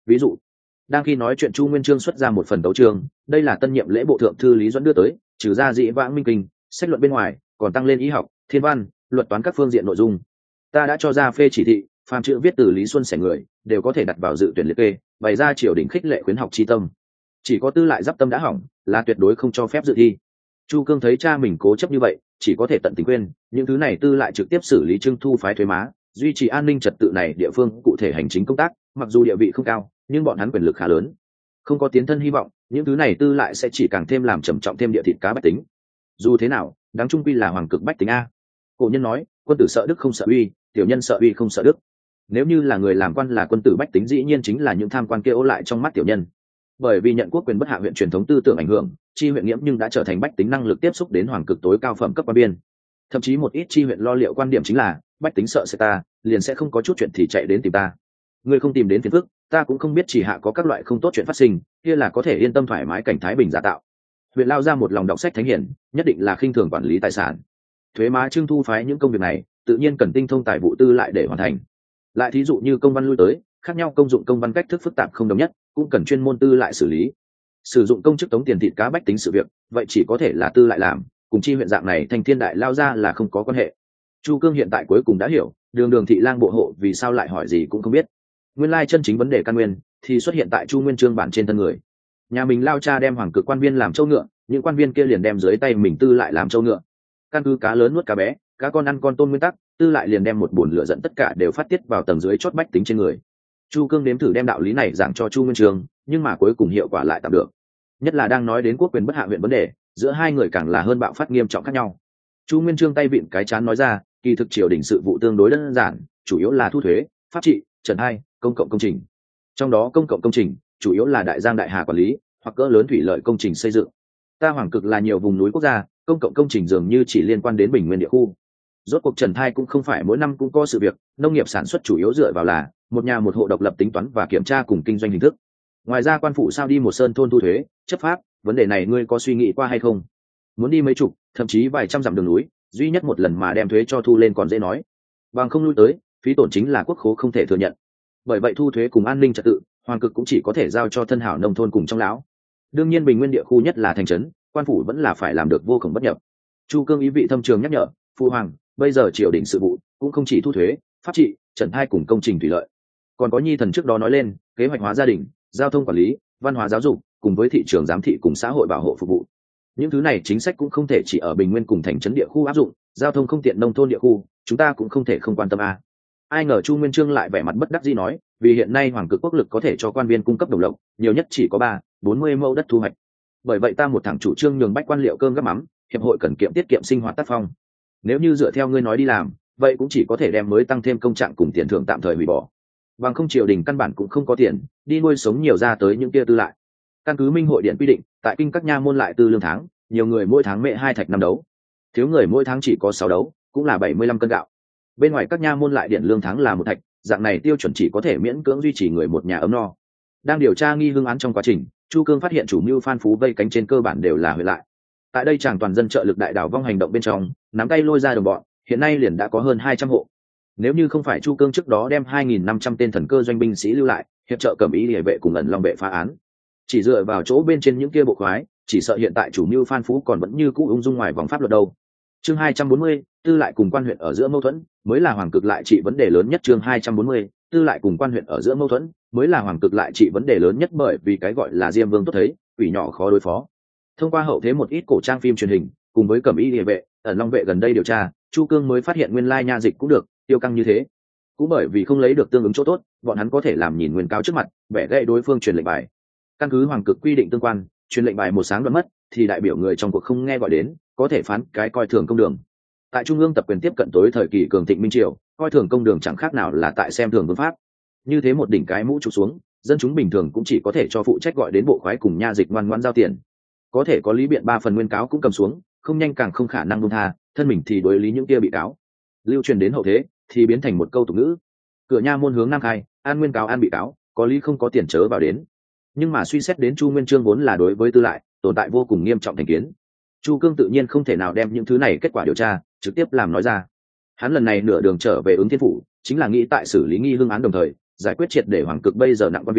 ví dụ đang khi nói chuyện chu nguyên chương xuất ra một phần tấu chương, đây là tân nhiệm lễ bộ thượng thư lý dẫn đưa tới, trừ ra dĩ vãng minh kinh sách luận bên ngoài còn tăng lên y học, thiên văn, luật toán các phương diện nội dung. Ta đã cho ra phê chỉ thị, phàm chữ viết từ lý xuân sẻ người đều có thể đặt vào dự tuyển liệt kê, bày ra triều đình khích lệ khuyến học chi tâm. Chỉ có tư lại giáp tâm đã hỏng là tuyệt đối không cho phép dự thi. Chu Cương thấy cha mình cố chấp như vậy, chỉ có thể tận tình khuyên những thứ này tư lại trực tiếp xử lý trưng thu phái thuế má, duy trì an ninh trật tự này địa phương cụ thể hành chính công tác, mặc dù địa vị không cao nhưng bọn hắn quyền lực khá lớn, không có tiến thân hy vọng những thứ này tư lại sẽ chỉ càng thêm làm trầm trọng thêm địa thịt cá bách tính. Dù thế nào đáng trung quy là hoàng cực bách tính a. Cổ nhân nói quân tử sợ đức không sợ uy, tiểu nhân sợ uy không sợ đức. Nếu như là người làm quan là quân tử bách tính dĩ nhiên chính là những tham quan kia ô lại trong mắt tiểu nhân. Bởi vì nhận quốc quyền bất hạ huyện truyền thống tư tưởng ảnh hưởng, chi huyện nghiễm nhưng đã trở thành bách tính năng lực tiếp xúc đến hoàng cực tối cao phẩm cấp quan biên. Thậm chí một ít chi huyện lo liệu quan điểm chính là bách tính sợ sẽ ta liền sẽ không có chút chuyện thì chạy đến tìm ta. Ngươi không tìm đến phiền phức, ta cũng không biết chỉ hạ có các loại không tốt chuyện phát sinh, kia là có thể yên tâm thoải mái cảnh thái bình giả tạo. Huyện lao ra một lòng đọc sách thánh hiển, nhất định là khinh thường quản lý tài sản. Thuế má trưng thu phái những công việc này tự nhiên cần tinh thông tài vụ tư lại để hoàn thành. Lại thí dụ như công văn lui tới, khác nhau công dụng công văn cách thức phức tạp không đồng nhất, cũng cần chuyên môn tư lại xử lý. Sử dụng công chức tống tiền thịt cá bách tính sự việc, vậy chỉ có thể là tư lại làm, cùng chi huyện dạng này thành thiên đại lao ra là không có quan hệ. Chu Cương hiện tại cuối cùng đã hiểu, đường đường thị lang bộ hộ vì sao lại hỏi gì cũng không biết. Nguyên lai chân chính vấn đề căn nguyên thì xuất hiện tại Chu Nguyên Chương bản trên thân người. Nhà mình lao cha đem hoàng cực quan viên làm trâu ngựa, những quan viên kia liền đem dưới tay mình tư lại làm trâu ngựa. Căn cứ cá lớn nuốt cá bé, cá con ăn con tôm nguyên tắc, tư lại liền đem một bồn lửa dẫn tất cả đều phát tiết vào tầng dưới chót bách tính trên người. Chu Cương nếm thử đem đạo lý này giảng cho Chu Nguyên Chương, nhưng mà cuối cùng hiệu quả lại tạm được. Nhất là đang nói đến quốc quyền bất hạ huyện vấn đề, giữa hai người càng là hơn bạo phát nghiêm trọng khác nhau. Chu Nguyên Chương tay vịn cái chán nói ra, kỳ thực triều đình sự vụ tương đối đơn giản, chủ yếu là thu thuế, pháp trị, trần hai, công cộng công trình. Trong đó công cộng công trình chủ yếu là đại giang đại hà quản lý hoặc cỡ lớn thủy lợi công trình xây dựng. Ta hoàng cực là nhiều vùng núi quốc gia, công cộng công trình dường như chỉ liên quan đến bình nguyên địa khu. Rốt cuộc trần thai cũng không phải mỗi năm cũng có sự việc, nông nghiệp sản xuất chủ yếu dựa vào là một nhà một hộ độc lập tính toán và kiểm tra cùng kinh doanh hình thức. Ngoài ra quan phụ sao đi một sơn thôn thu thuế, chấp pháp, vấn đề này ngươi có suy nghĩ qua hay không? Muốn đi mấy chục, thậm chí vài trăm dặm đường núi, duy nhất một lần mà đem thuế cho thu lên còn dễ nói. Bằng không lui tới, phí tổn chính là quốc khố không thể thừa nhận. Bởi vậy thu thuế cùng an ninh trật tự, hoàng cực cũng chỉ có thể giao cho thân hảo nông thôn cùng trong lão. Đương nhiên bình nguyên địa khu nhất là thành trấn, quan phủ vẫn là phải làm được vô cùng bất nhập. Chu Cương ý vị thâm trường nhắc nhở, phu hoàng, bây giờ triều đình sự vụ cũng không chỉ thu thuế, pháp trị, trần thai cùng công trình thủy lợi, còn có nhi thần trước đó nói lên kế hoạch hóa gia đình, giao thông quản lý, văn hóa giáo dục, cùng với thị trường giám thị cùng xã hội bảo hộ phục vụ. Những thứ này chính sách cũng không thể chỉ ở bình nguyên cùng thành trấn địa khu áp dụng, giao thông không tiện nông thôn địa khu, chúng ta cũng không thể không quan tâm a. À. Ai ngờ Chu Nguyên Chương lại vẻ mặt bất đắc dĩ nói, vì hiện nay hoàng cực quốc lực có thể cho quan viên cung cấp đồng lộc, nhiều nhất chỉ có ba, bốn mươi mẫu đất thu hoạch. Bởi vậy ta một thằng chủ trương nhường bách quan liệu cơm gắp mắm, hiệp hội cần kiệm tiết kiệm sinh hoạt tác phong. Nếu như dựa theo ngươi nói đi làm, vậy cũng chỉ có thể đem mới tăng thêm công trạng cùng tiền thưởng tạm thời hủy bỏ. Bằng không triều đình căn bản cũng không có tiền đi nuôi sống nhiều ra tới những kia tư lại. Căn cứ Minh hội điện quy định, tại kinh các nha môn lại tư lương tháng, nhiều người mỗi tháng mệ hai thạch năm đấu, thiếu người mỗi tháng chỉ có sáu đấu, cũng là bảy mươi lăm cân gạo. Bên ngoài các nha môn lại điện lương tháng là một thạch, dạng này tiêu chuẩn chỉ có thể miễn cưỡng duy trì người một nhà ấm no. Đang điều tra nghi hương án trong quá trình, Chu Cương phát hiện chủ mưu Phan Phú vây cánh trên cơ bản đều là huyện lại. Tại đây chàng toàn dân trợ lực đại đảo vong hành động bên trong, nắm tay lôi ra đồng bọn, hiện nay liền đã có hơn hai trăm hộ. Nếu như không phải Chu Cương trước đó đem hai nghìn năm trăm tên thần cơ doanh binh sĩ lưu lại, hiệp trợ Cẩm Ý Liễu vệ cùng ẩn long vệ phá án, chỉ dựa vào chỗ bên trên những kia bộ khoái, chỉ sợ hiện tại chủ mưu Phan Phú còn vẫn như cũ ung dung ngoài vòng pháp luật đâu. Chương hai trăm bốn mươi, tư lại cùng quan huyện ở giữa mâu thuẫn, mới là hoàng cực lại trị vấn đề lớn nhất. Chương hai trăm bốn mươi, tư lại cùng quan huyện ở giữa mâu thuẫn, mới là hoàng cực lại trị vấn đề lớn nhất, bởi vì cái gọi là Diêm Vương tốt thấy, quỷ nhỏ khó đối phó. Thông qua hậu thế một ít cổ trang phim truyền hình, cùng với Cẩm Ý Liễu vệ, ẩn long vệ gần đây điều tra, Chu Cương mới phát hiện nguyên lai nha dịch cũng được tiêu căng như thế. Cũng bởi vì không lấy được tương ứng chỗ tốt, bọn hắn có thể làm nhìn nguyên cáo trước mặt, bẻ gãy đối phương truyền lệnh bài. Căn cứ hoàng cực quy định tương quan, truyền lệnh bài một sáng đoạn mất, thì đại biểu người trong cuộc không nghe gọi đến, có thể phán cái coi thường công đường. Tại trung ương tập quyền tiếp cận tối thời kỳ cường thịnh minh triều, coi thường công đường chẳng khác nào là tại xem thường vương pháp. Như thế một đỉnh cái mũ chụp xuống, dân chúng bình thường cũng chỉ có thể cho phụ trách gọi đến bộ khoái cùng nha dịch ngoan ngoãn giao tiền. Có thể có lý biện ba phần nguyên cáo cũng cầm xuống, không nhanh càng không khả năng buông tha, thân mình thì đối lý những kia bị cáo. Lưu truyền đến hậu thế thì biến thành một câu tục ngữ: cửa nha môn hướng nam khai, an nguyên cáo an bị cáo, có lý không có tiền chớ vào đến. Nhưng mà suy xét đến Chu Nguyên Chương vốn là đối với tư lại tồn tại vô cùng nghiêm trọng thành kiến, Chu Cương tự nhiên không thể nào đem những thứ này kết quả điều tra trực tiếp làm nói ra. Hắn lần này nửa đường trở về Ứng Thiên phủ, chính là nghĩ tại xử lý nghi hương án đồng thời giải quyết triệt để hoàng cực bây giờ nặng quan viên,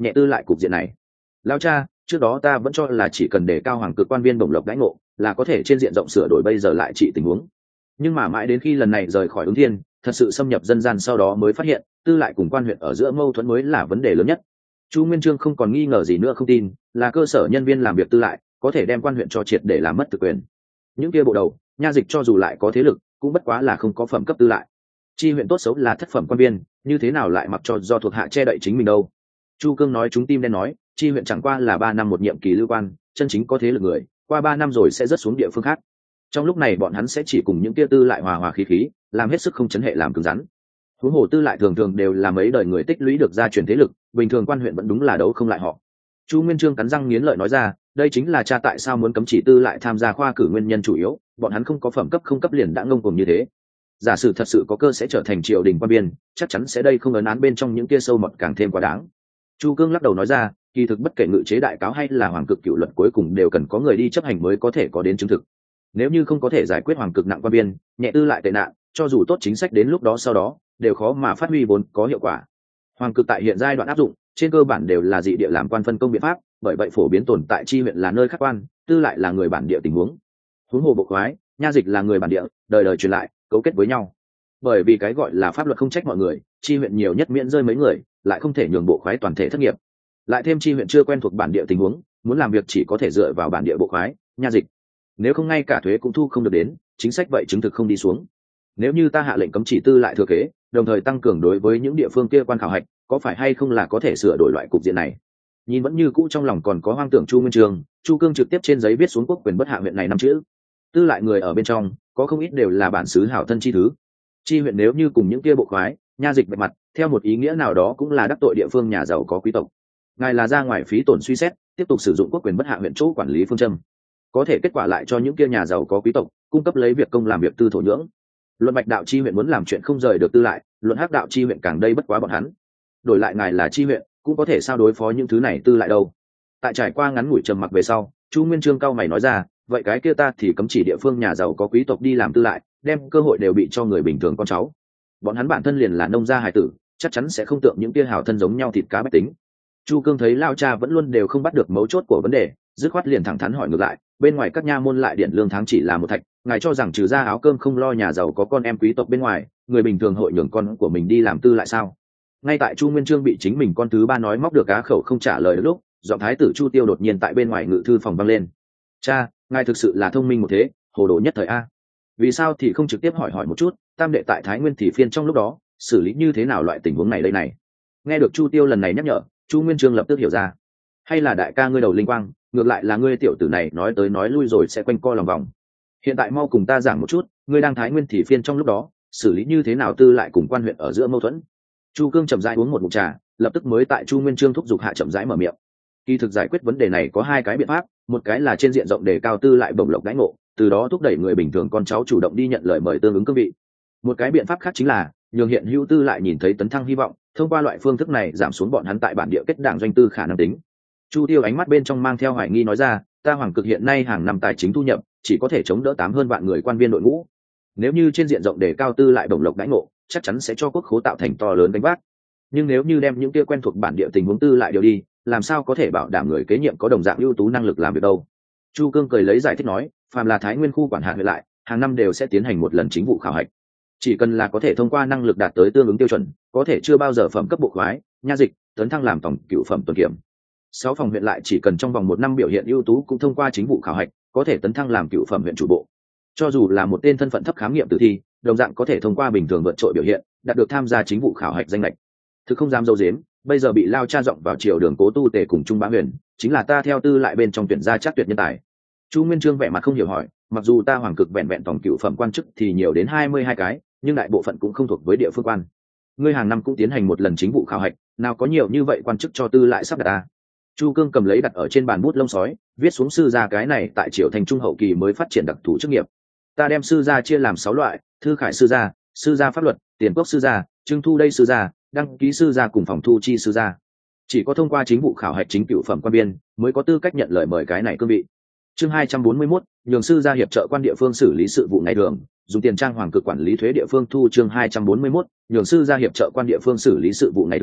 nhẹ tư lại cục diện này. Lao cha, trước đó ta vẫn cho là chỉ cần đề cao hoàng cực quan viên bổng lộc đãi ngộ là có thể trên diện rộng sửa đổi bây giờ lại trị tình huống, nhưng mà mãi đến khi lần này rời khỏi ứng thiên thật sự xâm nhập dân gian sau đó mới phát hiện tư lại cùng quan huyện ở giữa mâu thuẫn mới là vấn đề lớn nhất. Chu Nguyên Chương không còn nghi ngờ gì nữa, không tin là cơ sở nhân viên làm việc tư lại có thể đem quan huyện cho triệt để làm mất thực quyền. Những kia bộ đầu nha dịch cho dù lại có thế lực cũng bất quá là không có phẩm cấp tư lại. Chi huyện tốt xấu là thất phẩm quan viên, như thế nào lại mặc cho do thuộc hạ che đậy chính mình đâu. Chu Cương nói chúng tim đen nói, chi huyện chẳng qua là ba năm một nhiệm kỳ lưu quan, chân chính có thế lực người qua ba năm rồi sẽ rớt xuống địa phương khác. Trong lúc này bọn hắn sẽ chỉ cùng những kia tư lại hòa hòa khí khí, làm hết sức không chấn hệ làm cứng rắn. Huống hồ tư lại thường thường đều là mấy đời người tích lũy được gia truyền thế lực, bình thường quan huyện vẫn đúng là đấu không lại họ. Chu Nguyên Chương cắn răng nghiến lợi nói ra, đây chính là cha tại sao muốn cấm chỉ tư lại tham gia khoa cử nguyên nhân chủ yếu, bọn hắn không có phẩm cấp không cấp liền đã ngông cuồng như thế. Giả sử thật sự có cơ sẽ trở thành triều đình quan biên, chắc chắn sẽ đây không ấn án bên trong những kia sâu mọt càng thêm quá đáng. Chu Cương lắc đầu nói ra, kỳ thực bất kể ngự chế đại cáo hay là hoàng cực cựu luật cuối cùng đều cần có người đi chấp hành mới có thể có đến chứng thực. Nếu như không có thể giải quyết hoàng cực nặng quan biên, nhẹ tư lại tệ nạn, cho dù tốt chính sách đến lúc đó sau đó đều khó mà phát huy vốn có hiệu quả. Hoàng cực tại hiện giai đoạn áp dụng trên cơ bản đều là dị địa làm quan phân công biện pháp, bởi vậy phổ biến tồn tại chi huyện là nơi khác quan, tư lại là người bản địa tình huống. Huống hồ bộ khoái, nha dịch là người bản địa, đời đời truyền lại, cấu kết với nhau. Bởi vì cái gọi là pháp luật không trách mọi người, chi huyện nhiều nhất miễn rơi mấy người, lại không thể nhường bộ khoái toàn thể thất nghiệp. Lại thêm chi huyện chưa quen thuộc bản địa tình huống, muốn làm việc chỉ có thể dựa vào bản địa bộ khoái, nha dịch. Nếu không ngay cả thuế cũng thu không được đến, chính sách vậy chứng thực không đi xuống. Nếu như ta hạ lệnh cấm chỉ tư lại thừa kế, đồng thời tăng cường đối với những địa phương kia quan khảo hạch, có phải hay không là có thể sửa đổi loại cục diện này? Nhìn vẫn như cũ trong lòng còn có hoang tưởng Chu Nguyên Chương, Chu Cương trực tiếp trên giấy viết xuống quốc quyền bất hạ huyện này năm chữ. Tư lại người ở bên trong, có không ít đều là bản xứ hảo thân chi thứ. Chi huyện nếu như cùng những kia bộ khoái, nha dịch bạch mặt, theo một ý nghĩa nào đó cũng là đắc tội địa phương nhà giàu có quý tộc. Ngài là ra ngoài phí tổn suy xét, tiếp tục sử dụng quốc quyền bất hạ huyện chỗ quản lý phương châm, có thể kết quả lại cho những kia nhà giàu có quý tộc cung cấp lấy việc công làm việc tư thổ nhưỡng. Luận bạch đạo chi huyện muốn làm chuyện không rời được tư lại, luận hắc đạo chi huyện càng đây bất quá bọn hắn. Đổi lại ngài là chi huyện, cũng có thể sao đối phó những thứ này tư lại đâu. Tại trải qua ngắn ngủi trầm mặc về sau, Chu Nguyên Chương cao mày nói ra, vậy cái kia ta thì cấm chỉ địa phương nhà giàu có quý tộc đi làm tư lại, đem cơ hội đều bị cho người bình thường con cháu. Bọn hắn bản thân liền là nông gia hài tử, chắc chắn sẽ không tượng những kia hảo thân giống nhau thịt cá bách tính. Chu Cương thấy lao cha vẫn luôn đều không bắt được mấu chốt của vấn đề, dứt khoát liền thẳng thắn hỏi ngược lại, bên ngoài các nha môn lại điển lương tháng chỉ là một thạch, ngài cho rằng trừ ra áo cơm không lo nhà giàu có con em quý tộc bên ngoài, người bình thường hội nhường con của mình đi làm tư lại sao? Ngay tại Chu Nguyên Chương bị chính mình con thứ ba nói móc được cá khẩu không trả lời được lúc, giọng thái tử Chu Tiêu đột nhiên tại bên ngoài ngự thư phòng vang lên. Cha, ngài thực sự là thông minh một thế, hồ đồ nhất thời a. Vì sao thì không trực tiếp hỏi hỏi một chút, tam đệ tại Thái Nguyên thì phiên trong lúc đó xử lý như thế nào loại tình huống này đây này? Nghe được Chu Tiêu lần này nhắc nhở, Chu Nguyên Chương lập tức hiểu ra, hay là đại ca ngươi đầu linh quang, ngược lại là ngươi tiểu tử này nói tới nói lui rồi sẽ quanh co lòng vòng. Hiện tại mau cùng ta giảng một chút, ngươi đang Thái Nguyên thì phiên trong lúc đó xử lý như thế nào tư lại cùng quan huyện ở giữa mâu thuẫn. Chu Cương chậm rãi uống một ngụm trà, lập tức mới tại Chu Nguyên Chương thúc giục hạ chậm rãi mở miệng. Kỳ thực giải quyết vấn đề này có hai cái biện pháp, một cái là trên diện rộng đề cao tư lại bổng lộc đãi ngộ, từ đó thúc đẩy người bình thường con cháu chủ động đi nhận lời mời tương ứng cương vị. Một cái biện pháp khác chính là nhường hiện hữu tư lại nhìn thấy tấn thăng hy vọng, thông qua loại phương thức này giảm xuống bọn hắn tại bản địa kết đảng doanh tư khả năng tính. Chu Tiêu ánh mắt bên trong mang theo hoài nghi nói ra, ta hoàng cực hiện nay hàng năm tài chính thu nhập chỉ có thể chống đỡ tám hơn vạn người quan viên đội ngũ. Nếu như trên diện rộng đề cao tư lại bổng lộc đãi ngộ, chắc chắn sẽ cho quốc khố tạo thành to lớn gánh vác. Nhưng nếu như đem những kia quen thuộc bản địa tình huống tư lại điều đi, làm sao có thể bảo đảm người kế nhiệm có đồng dạng ưu tú năng lực làm việc đâu? Chu Cương cười lấy giải thích nói, phàm là Thái Nguyên khu quản hạt huyện lại, hàng năm đều sẽ tiến hành một lần chính vụ khảo hạch. Chỉ cần là có thể thông qua năng lực đạt tới tương ứng tiêu chuẩn, có thể chưa bao giờ phẩm cấp bộ khoái, nha dịch, tấn thăng làm tổng cựu phẩm tuần kiểm. Sáu phòng huyện lại chỉ cần trong vòng một năm biểu hiện ưu tú cũng thông qua chính vụ khảo hạch, có thể tấn thăng làm cựu phẩm huyện chủ bộ. Cho dù là một tên thân phận thấp khám nghiệm tử thi, đồng dạng có thể thông qua bình thường vượt trội biểu hiện, đạt được tham gia chính vụ khảo hạch danh lệch. Thực không dám dâu dếm, bây giờ bị lao cha giọng vào triều đường Cố Tu Tề cùng Trung Bá Huyền, chính là ta theo tư lại bên trong tuyển gia chắc tuyệt nhân tài. Chu Nguyên Chương vẻ mặt không hiểu hỏi, mặc dù ta hoàng cực vẹn vẹn tổng cựu phẩm quan chức thì nhiều đến hai mươi hai cái, nhưng đại bộ phận cũng không thuộc với địa phương quan. Ngươi hàng năm cũng tiến hành một lần chính vụ khảo hạch, nào có nhiều như vậy quan chức cho tư lại sắp đặt ta. Chu Cương cầm lấy đặt ở trên bàn bút lông sói, viết xuống sư gia cái này tại triều thành trung hậu kỳ mới phát triển đặc thù chức nghiệp. Ta đem sư gia chia làm sáu loại: thư khải sư gia, sư gia pháp luật, tiền quốc sư gia, trưng thu đây sư gia, đăng ký sư gia cùng phòng thu chi sư gia. Chỉ có thông qua chính vụ khảo hạch chính cựu phẩm quan biên mới có tư cách nhận lời mời cái này cương vị. Chương hai trăm bốn mươi mốt, nhường sư gia hiệp trợ quan địa phương xử lý sự vụ ngày thường, dùng tiền trang hoàng cực quản lý thuế địa phương thu. Chương hai trăm bốn mươi mốt, nhường sư gia hiệp trợ quan địa phương xử lý sự vụ ngày thường,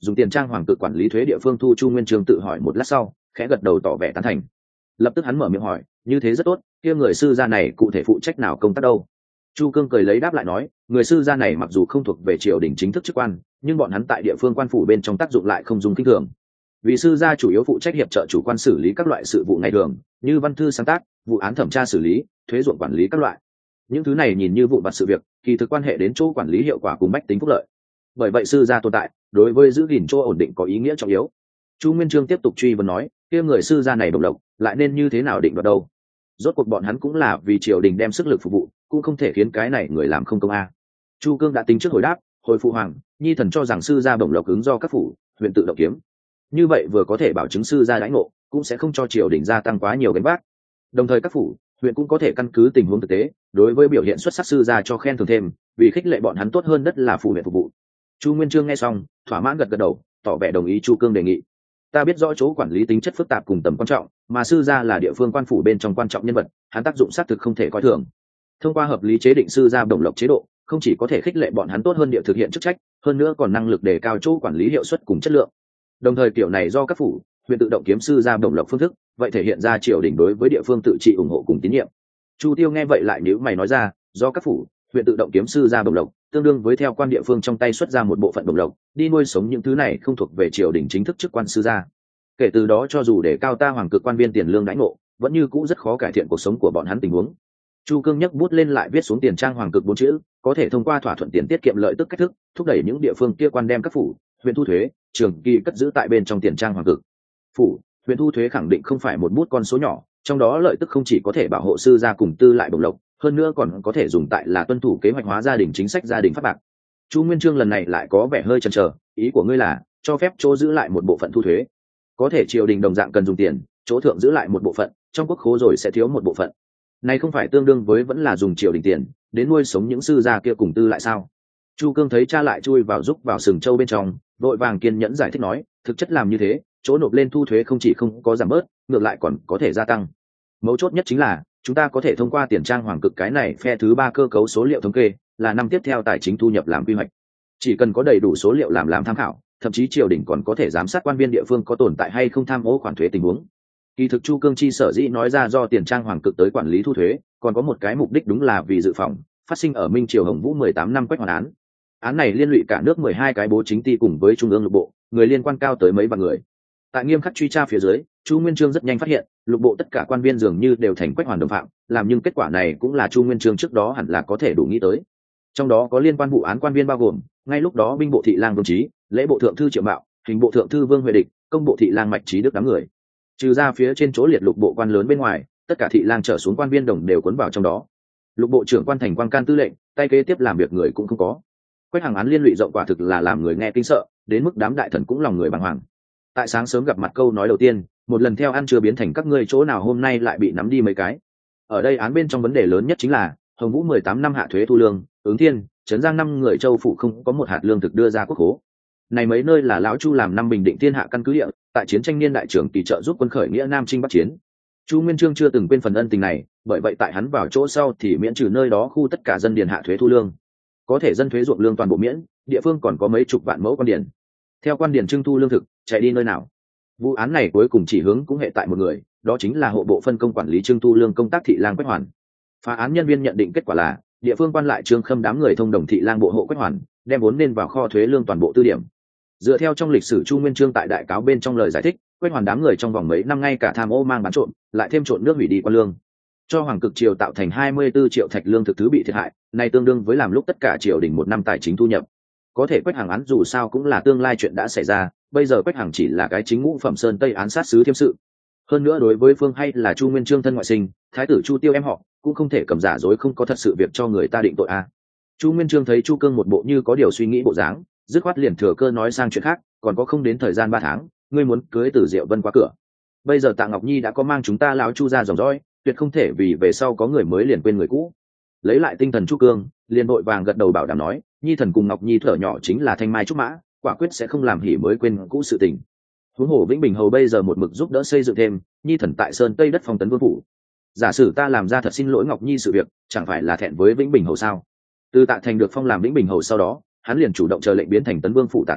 dùng tiền trang hoàng cực quản lý thuế địa phương thu. Chu Nguyên Chương tự hỏi một lát sau khẽ gật đầu tỏ vẻ tán thành. Lập tức hắn mở miệng hỏi, như thế rất tốt, kia người sư gia này cụ thể phụ trách nào công tác đâu? Chu Cương cười lấy đáp lại nói, người sư gia này mặc dù không thuộc về triều đình chính thức chức quan, nhưng bọn hắn tại địa phương quan phủ bên trong tác dụng lại không dùng kinh thường. Vì sư gia chủ yếu phụ trách hiệp trợ chủ quan xử lý các loại sự vụ ngày thường, như văn thư sáng tác, vụ án thẩm tra xử lý, thuế ruộng quản lý các loại. Những thứ này nhìn như vụn vặt sự việc, kỳ thực quan hệ đến chỗ quản lý hiệu quả cùng bách tính phúc lợi. Bởi vậy sư gia tồn tại, đối với giữ gìn chỗ ổn định có ý nghĩa trọng yếu. Chu Nguyên Chương tiếp tục truy vấn nói, kia người sư gia này đồng lộc, lại nên như thế nào định đoạt đâu? Rốt cuộc bọn hắn cũng là vì triều đình đem sức lực phục vụ, cũng không thể khiến cái này người làm không công a. Chu Cương đã tính trước hồi đáp, hồi phụ hoàng, nhi thần cho rằng sư gia bổng lộc ứng do các phủ huyện tự động kiếm. Như vậy vừa có thể bảo chứng sư gia đãi ngộ, cũng sẽ không cho triều đình gia tăng quá nhiều gánh vác. Đồng thời các phủ huyện cũng có thể căn cứ tình huống thực tế, đối với biểu hiện xuất sắc sư gia cho khen thưởng thêm, vì khích lệ bọn hắn tốt hơn đất là phủ huyện phục vụ. Chu Nguyên Chương nghe xong, thỏa mãn gật gật đầu, tỏ vẻ đồng ý Chu Cương đề nghị. Ta biết rõ chỗ quản lý tính chất phức tạp cùng tầm quan trọng, mà sư gia là địa phương quan phủ bên trong quan trọng nhân vật, hắn tác dụng xác thực không thể coi thường. Thông qua hợp lý chế định sư gia bổng lộc chế độ, không chỉ có thể khích lệ bọn hắn tốt hơn địa thực hiện chức trách, hơn nữa còn năng lực đề cao chỗ quản lý hiệu suất cùng chất lượng. Đồng thời kiểu này do các phủ huyện tự động kiếm sư gia bổng lộc phương thức, vậy thể hiện ra triều đình đối với địa phương tự trị ủng hộ cùng tín nhiệm. Chu Tiêu nghe vậy lại nhíu mày nói ra, do các phủ huyện tự động kiếm sư gia bổng lộc, tương đương với theo quan địa phương trong tay xuất ra một bộ phận bổng lộc, đi nuôi sống những thứ này không thuộc về triều đình chính thức chức quan sư gia. Kể từ đó cho dù để cao ta hoàng cực quan viên tiền lương đãi ngộ, vẫn như cũ rất khó cải thiện cuộc sống của bọn hắn tình huống. Chu Cương nhấc bút lên lại viết xuống tiền trang hoàng cực bốn chữ, có thể thông qua thỏa thuận tiền tiết kiệm lợi tức cách thức, thúc đẩy những địa phương kia quan đem các phủ huyện thu thuế trường kỳ cất giữ tại bên trong tiền trang hoàng cực. Phủ huyện thu thuế khẳng định không phải một bút con số nhỏ, trong đó lợi tức không chỉ có thể bảo hộ sư gia cùng tư lại bổng lộc, hơn nữa còn có thể dùng tại là tuân thủ kế hoạch hóa gia đình chính sách gia đình phát bạc. Chu Nguyên Chương lần này lại có vẻ hơi chần chờ, ý của ngươi là cho phép chỗ giữ lại một bộ phận thu thuế? Có thể triều đình đồng dạng cần dùng tiền, chỗ thượng giữ lại một bộ phận, trong quốc khố rồi sẽ thiếu một bộ phận. Này không phải tương đương với vẫn là dùng triều đình tiền đến nuôi sống những sư gia kia cùng tư lại sao? Chu Cương thấy cha lại chui vào giúp vào sừng châu bên trong, vội vàng kiên nhẫn giải thích nói, thực chất làm như thế, chỗ nộp lên thu thuế không chỉ không có giảm bớt, ngược lại còn có thể gia tăng. Mấu chốt nhất chính là chúng ta có thể thông qua tiền trang hoàng cực cái này phe thứ ba cơ cấu số liệu thống kê, là năm tiếp theo tài chính thu nhập làm quy hoạch. Chỉ cần có đầy đủ số liệu làm làm tham khảo, thậm chí triều đình còn có thể giám sát quan viên địa phương có tồn tại hay không tham ô khoản thuế tình huống. Kỳ thực Chu Cương chi sở dĩ nói ra do tiền trang hoàng cực tới quản lý thu thuế, còn có một cái mục đích đúng là vì dự phòng phát sinh ở Minh Triều Hồng Vũ mười tám năm Quách Hoàn án. Án này liên lụy cả nước mười hai cái bố chính ty cùng với trung ương lục bộ, người liên quan cao tới mấy vạn người. Tại nghiêm khắc truy tra phía dưới, Chu Nguyên Chương rất nhanh phát hiện, lục bộ tất cả quan viên dường như đều thành Quách Hoàn đồng phạm, làm nhưng kết quả này cũng là Chu Nguyên Chương trước đó hẳn là có thể đủ nghĩ tới. Trong đó có liên quan vụ án quan viên bao gồm, ngay lúc đó binh bộ thị lang Vương Chí, lễ bộ thượng thư Triệu Mạo, hình bộ thượng thư Vương Huệ Địch, công bộ thị lang Mạch Trí Đức đám người. Trừ ra phía trên chỗ liệt lục bộ quan lớn bên ngoài, tất cả thị lang trở xuống quan viên đồng đều cuốn vào trong đó. Lục bộ trưởng quan thành quan can tư lệnh, tay kế tiếp làm việc người cũng không có. Quách hàng án liên lụy rộng quả thực là làm người nghe kinh sợ, đến mức đám đại thần cũng lòng người bàng hoàng. Tại sáng sớm gặp mặt câu nói đầu tiên, một lần theo ăn chưa biến thành các ngươi chỗ nào hôm nay lại bị nắm đi mấy cái. Ở đây án bên trong vấn đề lớn nhất chính là Hồng Vũ mười tám năm hạ thuế thu lương, Ứng Thiên, Trấn Giang năm người châu phủ không có một hạt lương thực đưa ra quốc khố. Này mấy nơi là lão Chu làm năm bình định thiên hạ căn cứ địa, tại chiến tranh niên đại trưởng kỳ trợ giúp quân khởi nghĩa Nam Chinh Bắc chiến. Chu Nguyên Chương chưa từng quên phần ân tình này, bởi vậy tại hắn vào chỗ sau thì miễn trừ nơi đó khu tất cả dân điền hạ thuế thu lương. Có thể dân thuế ruộng lương toàn bộ miễn, địa phương còn có mấy chục vạn mẫu quan điền. Theo quan điền trưng thu lương thực, chạy đi nơi nào? Vụ án này cuối cùng chỉ hướng cũng hệ tại một người, đó chính là hộ bộ phân công quản lý trưng thu lương công tác thị lang Quách Hoàn. Phá án nhân viên nhận định kết quả là địa phương quan lại Trương Khâm đám người thông đồng thị lang bộ hộ Quách Hoàn, đem vốn nên vào kho thuế lương toàn bộ tư điểm. Dựa theo trong lịch sử Chu Nguyên Chương tại đại cáo bên trong lời giải thích, Quách Hoàn đám người trong vòng mấy năm ngay cả tham ô mang bán trộm, lại thêm trộn nước hủy đi quan lương, cho hoàng cực triều tạo thành hai mươi tư triệu thạch lương thực thứ bị thiệt hại, này tương đương với làm lúc tất cả triều đình một năm tài chính thu nhập. Có thể Quách Hằng án dù sao cũng là tương lai chuyện đã xảy ra, bây giờ Quách Hằng chỉ là cái chính ngũ phẩm sơn tây án sát sứ thiêm sự. Hơn nữa đối với phương hay là Chu Nguyên Chương thân ngoại sinh, thái tử Chu Tiêu em họ, cũng không thể cầm giả dối không có thật sự việc cho người ta định tội a. À. Chu Nguyên Chương thấy Chu Cương một bộ như có điều suy nghĩ bộ dáng, dứt khoát liền thừa cơ nói sang chuyện khác, còn có không đến thời gian ba tháng, ngươi muốn cưới Tử Diệu Vân qua cửa. Bây giờ Tạ Ngọc Nhi đã có mang chúng ta lão Chu ra dòng dõi, tuyệt không thể vì về sau có người mới liền quên người cũ. Lấy lại tinh thần Chu Cương, liền vội vàng gật đầu bảo đảm nói, Nhi thần cùng Ngọc Nhi thở nhỏ chính là thanh mai trúc mã, quả quyết sẽ không làm hỉ mới quên cũ sự tình. Huống hồ Vĩnh Bình hầu bây giờ một mực giúp đỡ xây dựng thêm, Nhi thần tại sơn tây đất phong tấn vương phủ. Giả sử ta làm ra thật xin lỗi Ngọc Nhi sự việc, chẳng phải là thẹn với Vĩnh Bình hầu sao? Từ Tạ Thành được phong làm Vĩnh Bình hầu sau đó, hắn liền chủ động chờ lệnh biến thành tấn vương phủ tả tướng,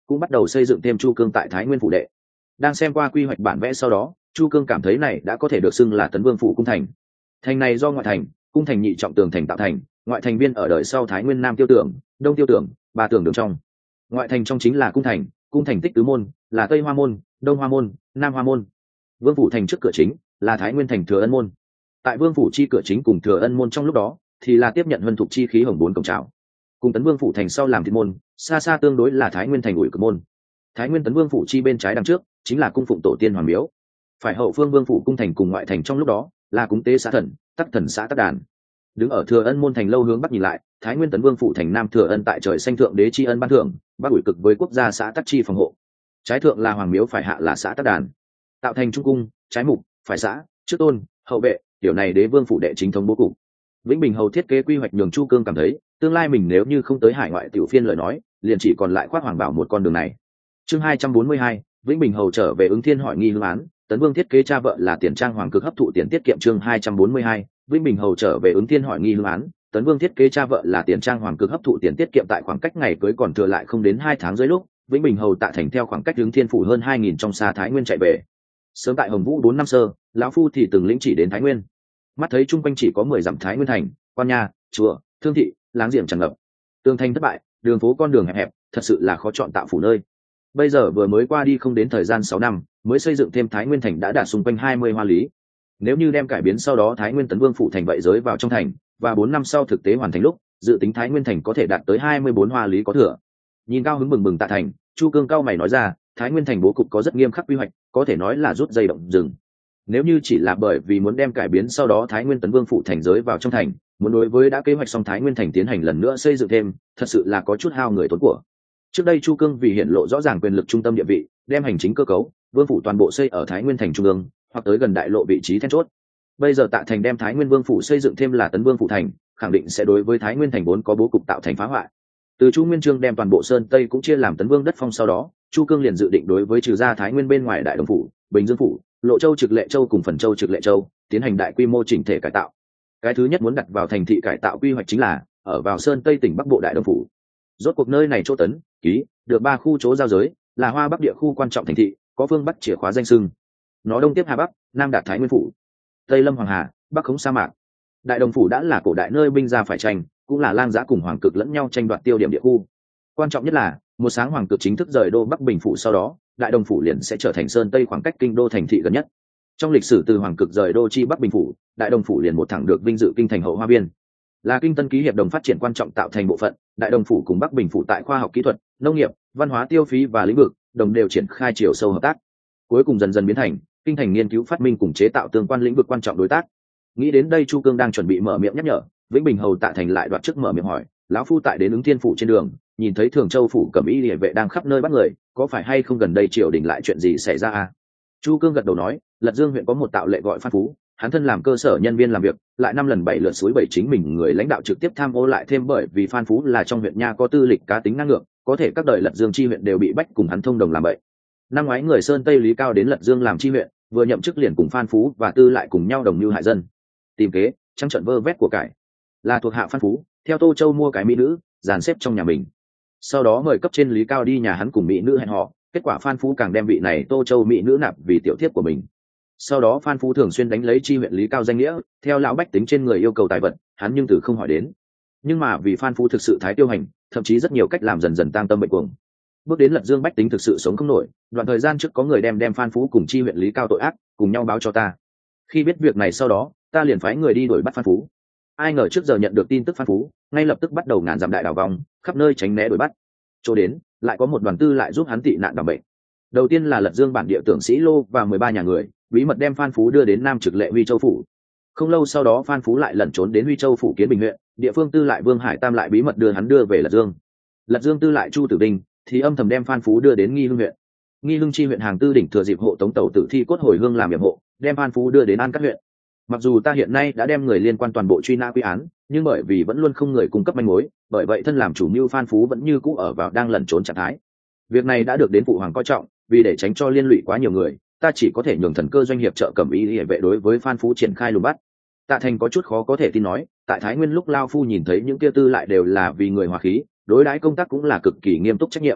cũng bắt đầu xây dựng thêm chu cương tại thái nguyên phủ đệ. Đang xem qua quy hoạch bản vẽ sau đó, chu cương cảm thấy này đã có thể được xưng là tấn vương phủ cung thành. Thành này do ngoại thành, cung thành nhị trọng tường thành tạo thành, ngoại thành viên ở đời sau thái nguyên nam tiêu tưởng, đông tiêu tưởng, ba tưởng đường trong. Ngoại thành trong chính là cung thành, cung thành tích tứ môn là tây hoa môn, đông hoa môn, nam hoa môn. Vương phủ thành trước cửa chính là thái nguyên thành thừa ân môn. Tại vương phủ chi cửa chính cùng thừa ân môn trong lúc đó thì là tiếp nhận huân thục chi khí hồng bốn cổng trào. Cùng tấn vương phủ thành sau làm thiên môn, xa xa tương đối là thái nguyên thành ủi cửa môn. Thái nguyên tấn vương phủ chi bên trái đằng trước chính là cung phụng tổ tiên hoàng miếu. Phải hậu phương vương phủ cung thành cùng ngoại thành trong lúc đó là cúng tế xã thần, tắc thần xã tắc đàn. Đứng ở thừa ân môn thành lâu hướng bắc nhìn lại, thái nguyên tấn vương phủ thành nam thừa ân tại trời xanh thượng đế tri ân ban thưởng, bắc ủi cực với quốc gia xã tắc chi phòng hộ. Trái thượng là hoàng miếu, phải hạ là xã tắc đàn, tạo thành trung cung, trái mục, phải xã, trước tôn, hậu vệ. Điều này đế vương phủ đệ chính thống bố cục. Vĩnh Bình hầu thiết kế quy hoạch nhường chu cương cảm thấy tương lai mình nếu như không tới hải ngoại tiểu phiên lời nói, liền chỉ còn lại khoác hoàng bảo một con đường này. Chương hai trăm bốn mươi hai, Vĩnh Bình hầu trở về ứng thiên hỏi nghi hương án, tấn vương thiết kế cha vợ là tiền trang hoàng cực hấp thụ tiền tiết kiệm. Chương hai trăm bốn mươi hai, Vĩnh Bình hầu trở về ứng thiên hỏi nghi hương án, tấn vương thiết kế cha vợ là tiền trang hoàng cực hấp thụ tiền tiết kiệm. Tại khoảng cách ngày cưới còn thừa lại không đến hai tháng dưới lúc, Vĩnh Bình hầu tạ thành theo khoảng cách ứng thiên phủ hơn hai nghìn trong xa thái nguyên chạy về. Sớm tại hồng vũ bốn năm sơ, lão phu thì từng lĩnh chỉ đến thái nguyên, mắt thấy chung quanh chỉ có mười dặm thái nguyên thành, quan nhà, chùa, thương thị, láng giềng tràn ngập, tường thành thất bại, đường phố con đường hẹp hẹp, thật sự là khó chọn tạo phủ nơi. Bây giờ vừa mới qua đi không đến thời gian sáu năm, mới xây dựng thêm thái nguyên thành đã đạt xung quanh hai mươi hoa lý. Nếu như đem cải biến sau đó thái nguyên tấn vương phủ thành vậy giới vào trong thành, và bốn năm sau thực tế hoàn thành lúc, dự tính thái nguyên thành có thể đạt tới hai mươi bốn hoa lý có thừa. Nhìn cao hứng bừng bừng tạ thành, chu cương cao mày nói ra, thái nguyên thành bố cục có rất nghiêm khắc quy hoạch, có thể nói là rút dây động rừng. Nếu như chỉ là bởi vì muốn đem cải biến sau đó thái nguyên tấn vương phủ thành giới vào trong thành, muốn đối với đã kế hoạch xong thái nguyên thành tiến hành lần nữa xây dựng thêm, thật sự là có chút hao người tốn của. Trước đây chu cương vì hiện lộ rõ ràng quyền lực trung tâm địa vị, đem hành chính cơ cấu vương phủ toàn bộ xây ở thái nguyên thành trung ương hoặc tới gần đại lộ vị trí then chốt. Bây giờ tạ thành đem thái nguyên vương phủ xây dựng thêm là tấn vương phủ thành, khẳng định sẽ đối với thái nguyên thành vốn có bố cục tạo thành phá hoại. Từ chu nguyên chương đem toàn bộ sơn tây cũng chia làm tấn vương đất phong sau đó, chu cương liền dự định đối với trừ ra thái nguyên bên ngoài đại đồng phủ, bình dương phủ, lộ châu trực lệ châu cùng phần châu trực lệ châu tiến hành đại quy mô chỉnh thể cải tạo. Cái thứ nhất muốn đặt vào thành thị cải tạo quy hoạch chính là ở vào sơn tây tỉnh bắc bộ đại đồng phủ. Rốt cuộc nơi này chỗ tấn ký được ba khu chỗ giao giới, là hoa bắc địa khu quan trọng thành thị, có phương bắc chìa khóa danh sưng. Nó đông tiếp hà bắc, nam đạt thái nguyên phủ, tây lâm hoàng hà, bắc khống sa mạc. Đại đồng phủ đã là cổ đại nơi binh gia phải tranh, cũng là lang giã cùng hoàng cực lẫn nhau tranh đoạt tiêu điểm địa khu. Quan trọng nhất là một sáng hoàng cực chính thức rời đô bắc bình phủ sau đó, đại đồng phủ liền sẽ trở thành sơn tây khoảng cách kinh đô thành thị gần nhất. Trong lịch sử từ hoàng cực rời đô chi bắc bình phủ, đại đồng phủ liền một thẳng được vinh dự kinh thành hậu hoa biên, là kinh tân ký hiệp đồng phát triển quan trọng tạo thành bộ phận. Đại đồng phủ cùng bắc bình phủ tại khoa học kỹ thuật, nông nghiệp, văn hóa tiêu phí và lĩnh vực đồng đều triển khai chiều sâu hợp tác, cuối cùng dần dần biến thành kinh thành nghiên cứu phát minh cùng chế tạo tương quan lĩnh vực quan trọng đối tác. Nghĩ đến đây chu cương đang chuẩn bị mở miệng nhắc nhở, Vĩnh Bình hầu tạ thành lại đoạt trước mở miệng hỏi, lão phu tại đến ứng thiên phủ trên đường nhìn thấy thường châu phủ cẩm y liề vệ đang khắp nơi bắt người, có phải hay không gần đây triều đình lại chuyện gì xảy ra à? Chu cương gật đầu nói, lật dương huyện có một tạo lệ gọi Phan Phú, hắn thân làm cơ sở nhân viên làm việc, lại năm lần bảy lượt suối bảy chính mình người lãnh đạo trực tiếp tham ô, lại thêm bởi vì Phan Phú là trong huyện nha có tư lịch cá tính năng lượng, có thể các đời lật dương chi huyện đều bị bách cùng hắn thông đồng làm vậy. Năm ngoái người sơn tây lý cao đến lật dương làm chi huyện, vừa nhậm chức liền cùng Phan Phú và Tư lại cùng nhau đồng mưu hại dân, tìm kế trắng trận vơ vét của cải, là thuộc hạ Phan Phú theo Tô Châu mua cái mỹ nữ dàn xếp trong nhà mình, sau đó mời cấp trên lý cao đi nhà hắn cùng mỹ nữ hẹn hò. Kết quả Phan Phú càng đem vị này Tô Châu mỹ nữ nạp vì tiểu thiếp của mình. Sau đó Phan Phú thường xuyên đánh lấy chi huyện lý cao danh nghĩa, theo lão bách tính trên người yêu cầu tài vật, hắn nhưng từ không hỏi đến. Nhưng mà vì Phan Phú thực sự thái tiêu hành, thậm chí rất nhiều cách làm dần dần tăng tâm bệnh cuồng, bước đến lật dương bách tính thực sự sống không nổi. Đoạn thời gian trước có người đem đem Phan Phú cùng chi huyện lý cao tội ác cùng nhau báo cho ta. Khi biết việc này sau đó, ta liền phái người đi đuổi bắt Phan Phú. Ai ngờ trước giờ nhận được tin tức Phan Phú, ngay lập tức bắt đầu ngàn dặm đại đảo vòng, khắp nơi tránh né đuổi bắt. Chỗ đến, lại có một đoàn tư lại giúp hắn tị nạn đảm bệnh. Đầu tiên là lật dương bản địa tưởng sĩ lô và mười ba nhà người, bí mật đem Phan Phú đưa đến nam trực lệ Huy Châu phủ. Không lâu sau đó Phan Phú lại lẩn trốn đến Huy Châu phủ Kiến Bình huyện, địa phương tư lại Vương Hải Tam lại bí mật đưa hắn đưa về lật dương. Lật dương tư lại Chu Tử Đinh thì âm thầm đem Phan Phú đưa đến Nghi Hưng huyện. Nghi Hưng chi huyện hàng tư đỉnh thừa dịp hộ tống tàu tử thi cốt hồi hương làm nhiệm hộ, đem Phan Phú đưa đến An Cát huyện. Mặc dù ta hiện nay đã đem người liên quan toàn bộ truy nã quy án, nhưng bởi vì vẫn luôn không người cung cấp manh mối, bởi vậy thân làm chủ mưu Phan Phú vẫn như cũ ở vào đang lẩn trốn trạng thái. Việc này đã được đến phụ hoàng coi trọng, vì để tránh cho liên lụy quá nhiều người, ta chỉ có thể nhường thần cơ doanh hiệp trợ cẩm y liề vệ đối với Phan Phú triển khai lùng bắt. Tạ Thành có chút khó có thể tin nói, tại Thái Nguyên lúc lao phu nhìn thấy những kia tư lại đều là vì người hòa khí, đối đãi công tác cũng là cực kỳ nghiêm túc trách nhiệm.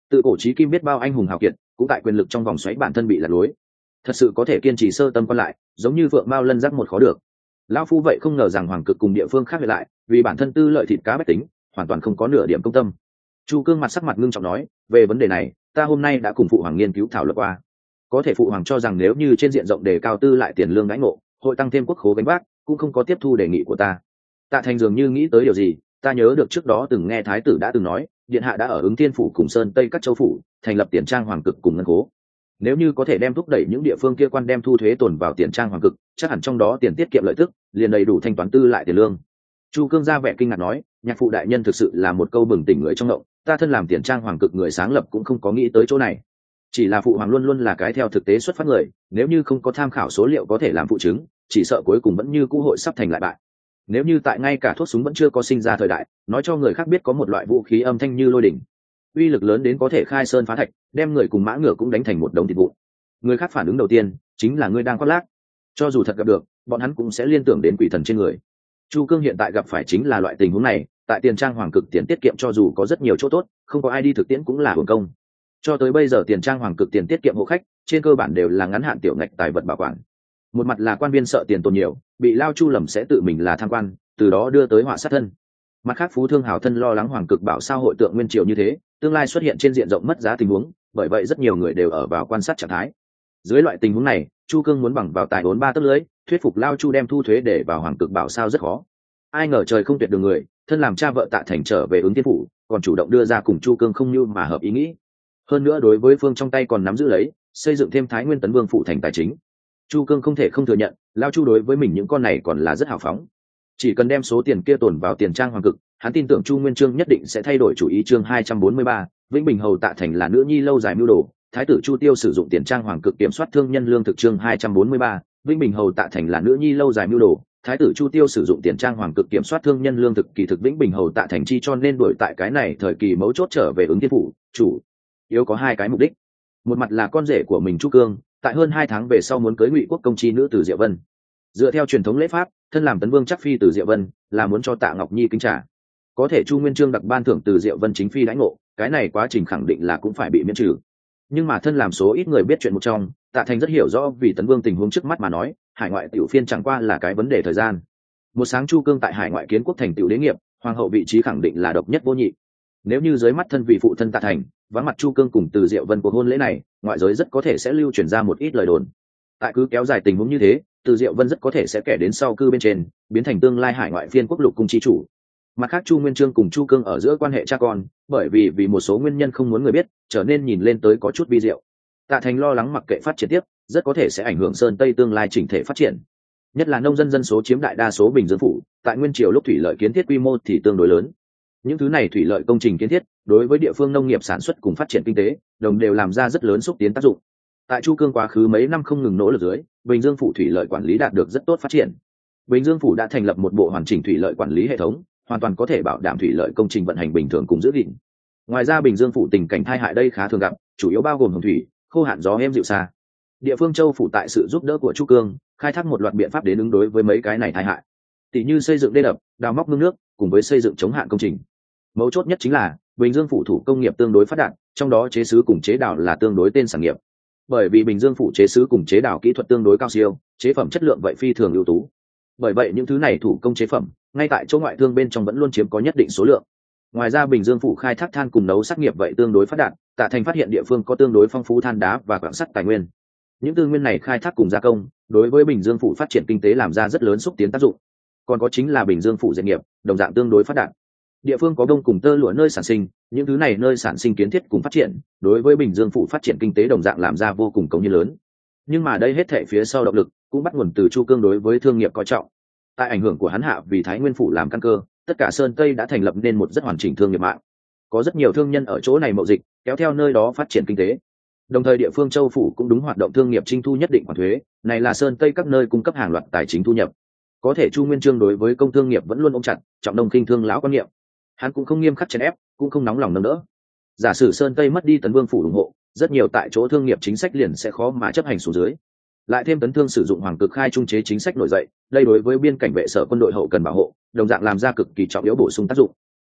Tự cổ chí kim biết bao anh hùng hào kiệt cũng tại quyền lực trong vòng xoáy bản thân bị lạc lối, thật sự có thể kiên trì sơ tâm quan lại, giống như vượng bao lân giác một khó được. Lão phu vậy không ngờ rằng hoàng cực cùng địa phương khác biệt lại vì bản thân tư lợi thịt cá bách tính, hoàn toàn không có nửa điểm công tâm. Chu Cương mặt sắc mặt ngưng trọng nói, về vấn đề này ta hôm nay đã cùng phụ hoàng nghiên cứu thảo luận qua, có thể phụ hoàng cho rằng nếu như trên diện rộng đề cao tư lại tiền lương đãi ngộ, hội tăng thêm quốc khố gánh vác, cũng không có tiếp thu đề nghị của ta. Tạ Thành dường như nghĩ tới điều gì, ta nhớ được trước đó từng nghe thái tử đã từng nói, điện hạ đã ở Ứng Thiên phủ cùng Sơn Tây các châu phủ thành lập tiền trang hoàng cực cùng ngân khố. Nếu như có thể đem thúc đẩy những địa phương kia quan đem thu thuế tồn vào tiền trang hoàng cực, chắc hẳn trong đó tiền tiết kiệm lợi tức liền đầy đủ thanh toán tư lại tiền lương. Chu Cương ra vẻ kinh ngạc nói, nhạc phụ đại nhân thực sự là một câu bừng tỉnh người trong động, ta thân làm tiền trang hoàng cực người sáng lập cũng không có nghĩ tới chỗ này. Chỉ là phụ hoàng luôn luôn là cái theo thực tế xuất phát người, nếu như không có tham khảo số liệu có thể làm phụ chứng, chỉ sợ cuối cùng vẫn như cũ hội sắp thành lại bại. Nếu như tại ngay cả thuốc súng vẫn chưa có sinh ra thời đại, nói cho người khác biết có một loại vũ khí âm thanh như lôi đỉnh, uy lực lớn đến có thể khai sơn phá thạch, đem người cùng mã ngựa cũng đánh thành một đống thịt vụn. Người khác phản ứng đầu tiên chính là ngươi đang khoác lác, cho dù thật gặp được, bọn hắn cũng sẽ liên tưởng đến quỷ thần trên người. Chu Cương hiện tại gặp phải chính là loại tình huống này, tại tiền trang hoàng cực tiền tiết kiệm cho dù có rất nhiều chỗ tốt, không có ai đi thực tiễn cũng là hưởng công. Cho tới bây giờ tiền trang hoàng cực tiền tiết kiệm hộ khách trên cơ bản đều là ngắn hạn tiểu ngạch tài vật bảo quản. Một mặt là quan viên sợ tiền tồn nhiều, bị lao chu lầm sẽ tự mình là tham quan, từ đó đưa tới họa sát thân. Mặt khác phú thương hào thân lo lắng hoàng cực bảo sao hội tượng nguyên triều như thế, tương lai xuất hiện trên diện rộng mất giá tình huống, bởi vậy rất nhiều người đều ở vào quan sát trạng thái. Dưới loại tình huống này, Chu Cương muốn bằng vào tài vốn ba tấc lưới, thuyết phục lao chu đem thu thuế để vào hoàng cực bảo sao rất khó. Ai ngờ trời không tuyệt đường người, thân làm cha vợ Tạ Thành trở về Ứng Thiên phủ, còn chủ động đưa ra cùng Chu Cương không như mà hợp ý nghĩ. Hơn nữa đối với phương trong tay còn nắm giữ lấy, xây dựng thêm Thái Nguyên Tấn Vương phủ thành tài chính. Chu Cương không thể không thừa nhận, lao chu đối với mình những con này còn là rất hào phóng. Chỉ cần đem số tiền kia tồn vào tiền trang hoàng cực, hắn tin tưởng Chu Nguyên Chương nhất định sẽ thay đổi chủ ý. Chương hai trăm bốn mươi ba, Vĩnh Bình hầu Tạ Thành là nữ nhi lâu dài mưu đồ, thái tử Chu Tiêu sử dụng tiền trang hoàng cực kiểm soát thương nhân lương thực. Chương hai trăm bốn mươi ba, Vĩnh Bình hầu Tạ Thành là nữ nhi lâu dài mưu đồ, thái tử Chu Tiêu sử dụng tiền trang hoàng cực kiểm soát thương nhân lương thực. Kỳ thực Vĩnh Bình hầu Tạ Thành chi cho nên đổi tại cái này thời kỳ mấu chốt trở về Ứng Thiên phủ, chủ yếu có hai cái mục đích. Một mặt là con rể của mình Chu Cương, tại hơn hai tháng về sau muốn cưới Ngụy quốc công chi nữ Từ Diệu Vân. Dựa theo truyền thống lễ pháp, thân làm Tấn Vương chắc phi Từ Diệu Vân là muốn cho Tạ Ngọc Nhi kính trả. Có thể Chu Nguyên Chương đặc ban thưởng Từ Diệu Vân chính phi đãi ngộ, cái này quá trình khẳng định là cũng phải bị miễn trừ. Nhưng mà thân làm số ít người biết chuyện một trong, Tạ Thành rất hiểu rõ vì Tấn Vương tình huống trước mắt mà nói, hải ngoại tiểu phiên chẳng qua là cái vấn đề thời gian. Một sáng Chu Cương tại hải ngoại kiến quốc thành tiểu đế nghiệp, hoàng hậu vị trí khẳng định là độc nhất vô nhị. Nếu như dưới mắt thân vị phụ thân Tạ Thành, vắng mặt Chu Cương cùng Từ Diệu Vân cuộc hôn lễ này, ngoại giới rất có thể sẽ lưu truyền ra một ít lời đồn. Tại cứ kéo dài tình huống như thế, Từ Diệu Vân rất có thể sẽ kẻ đến sau cư bên trên, biến thành tương lai hải ngoại phiên quốc lục cung chi chủ. Mặt khác Chu Nguyên Chương cùng Chu Cương ở giữa quan hệ cha con, bởi vì vì một số nguyên nhân không muốn người biết, trở nên nhìn lên tới có chút vi diệu. Tạ Thành lo lắng mặc kệ phát triển tiếp, rất có thể sẽ ảnh hưởng Sơn Tây tương lai chỉnh thể phát triển. Nhất là nông dân dân số chiếm đại đa số Bình Dương phủ, tại nguyên triều lúc thủy lợi kiến thiết quy mô thì tương đối lớn. Những thứ này thủy lợi công trình kiến thiết, đối với địa phương nông nghiệp sản xuất cùng phát triển kinh tế, đồng đều làm ra rất lớn xúc tiến tác dụng. Tại Chu Cương quá khứ mấy năm không ngừng nỗ lực dưới, Bình Dương phủ thủy lợi quản lý đạt được rất tốt phát triển. Bình Dương phủ đã thành lập một bộ hoàn chỉnh thủy lợi quản lý hệ thống, hoàn toàn có thể bảo đảm thủy lợi công trình vận hành bình thường cùng giữ gìn. Ngoài ra Bình Dương phủ tình cảnh tai hại đây khá thường gặp, chủ yếu bao gồm hồng thủy, khô hạn gió êm dịu xa. Địa phương Châu phủ tại sự giúp đỡ của Chu Cương, khai thác một loạt biện pháp đến ứng đối với mấy cái này tai hại. Tỷ như xây dựng đê đập, đào móc mương nước, cùng với xây dựng chống hạn công trình. Mấu chốt nhất chính là Bình Dương phủ thủ công nghiệp tương đối phát đạt, trong đó chế sứ cùng chế đào là tương đối tên sản nghiệp. Bởi vì Bình Dương phủ chế sứ cùng chế đào kỹ thuật tương đối cao siêu, chế phẩm chất lượng vậy phi thường ưu tú. Bởi vậy những thứ này thủ công chế phẩm, ngay tại chỗ ngoại thương bên trong vẫn luôn chiếm có nhất định số lượng. Ngoài ra Bình Dương phủ khai thác than cùng nấu sắt nghiệp vậy tương đối phát đạt, Tạ Thành phát hiện địa phương có tương đối phong phú than đá và quặng sắt tài nguyên. Những tư nguyên này khai thác cùng gia công, đối với Bình Dương phủ phát triển kinh tế làm ra rất lớn xúc tiến tác dụng. Còn có chính là Bình Dương phủ dệt nghiệp, đồng dạng tương đối phát đạt. Địa phương có đông cùng tơ lụa nơi sản sinh, những thứ này nơi sản sinh kiến thiết cùng phát triển, đối với Bình Dương phủ phát triển kinh tế đồng dạng làm ra vô cùng cống hiến lớn. Nhưng mà đây hết thảy phía sau động lực cũng bắt nguồn từ Chu Cương đối với thương nghiệp coi trọng. Tại ảnh hưởng của hắn hạ vì Thái Nguyên phủ làm căn cơ, tất cả Sơn Tây đã thành lập nên một rất hoàn chỉnh thương nghiệp mạng. Có rất nhiều thương nhân ở chỗ này mậu dịch, kéo theo nơi đó phát triển kinh tế. Đồng thời địa phương Châu phủ cũng đúng hoạt động thương nghiệp trinh thu nhất định khoản thuế, này là Sơn Tây các nơi cung cấp hàng loạt tài chính thu nhập. Có thể Chu Nguyên Chương đối với công thương nghiệp vẫn luôn ôm chặt, trọng đông khinh thương lão quan niệm. Hắn cũng không nghiêm khắc chèn ép, cũng không nóng lòng nâng đỡ. Giả sử Sơn Tây mất đi Tấn Vương phủ ủng hộ, rất nhiều tại chỗ thương nghiệp chính sách liền sẽ khó mà chấp hành xuống dưới. Lại thêm Tấn Thương sử dụng hoàng cực khai trung chế chính sách nổi dậy, đây đối với biên cảnh vệ sở quân đội hậu cần bảo hộ, đồng dạng làm ra cực kỳ trọng yếu bổ sung tác dụng.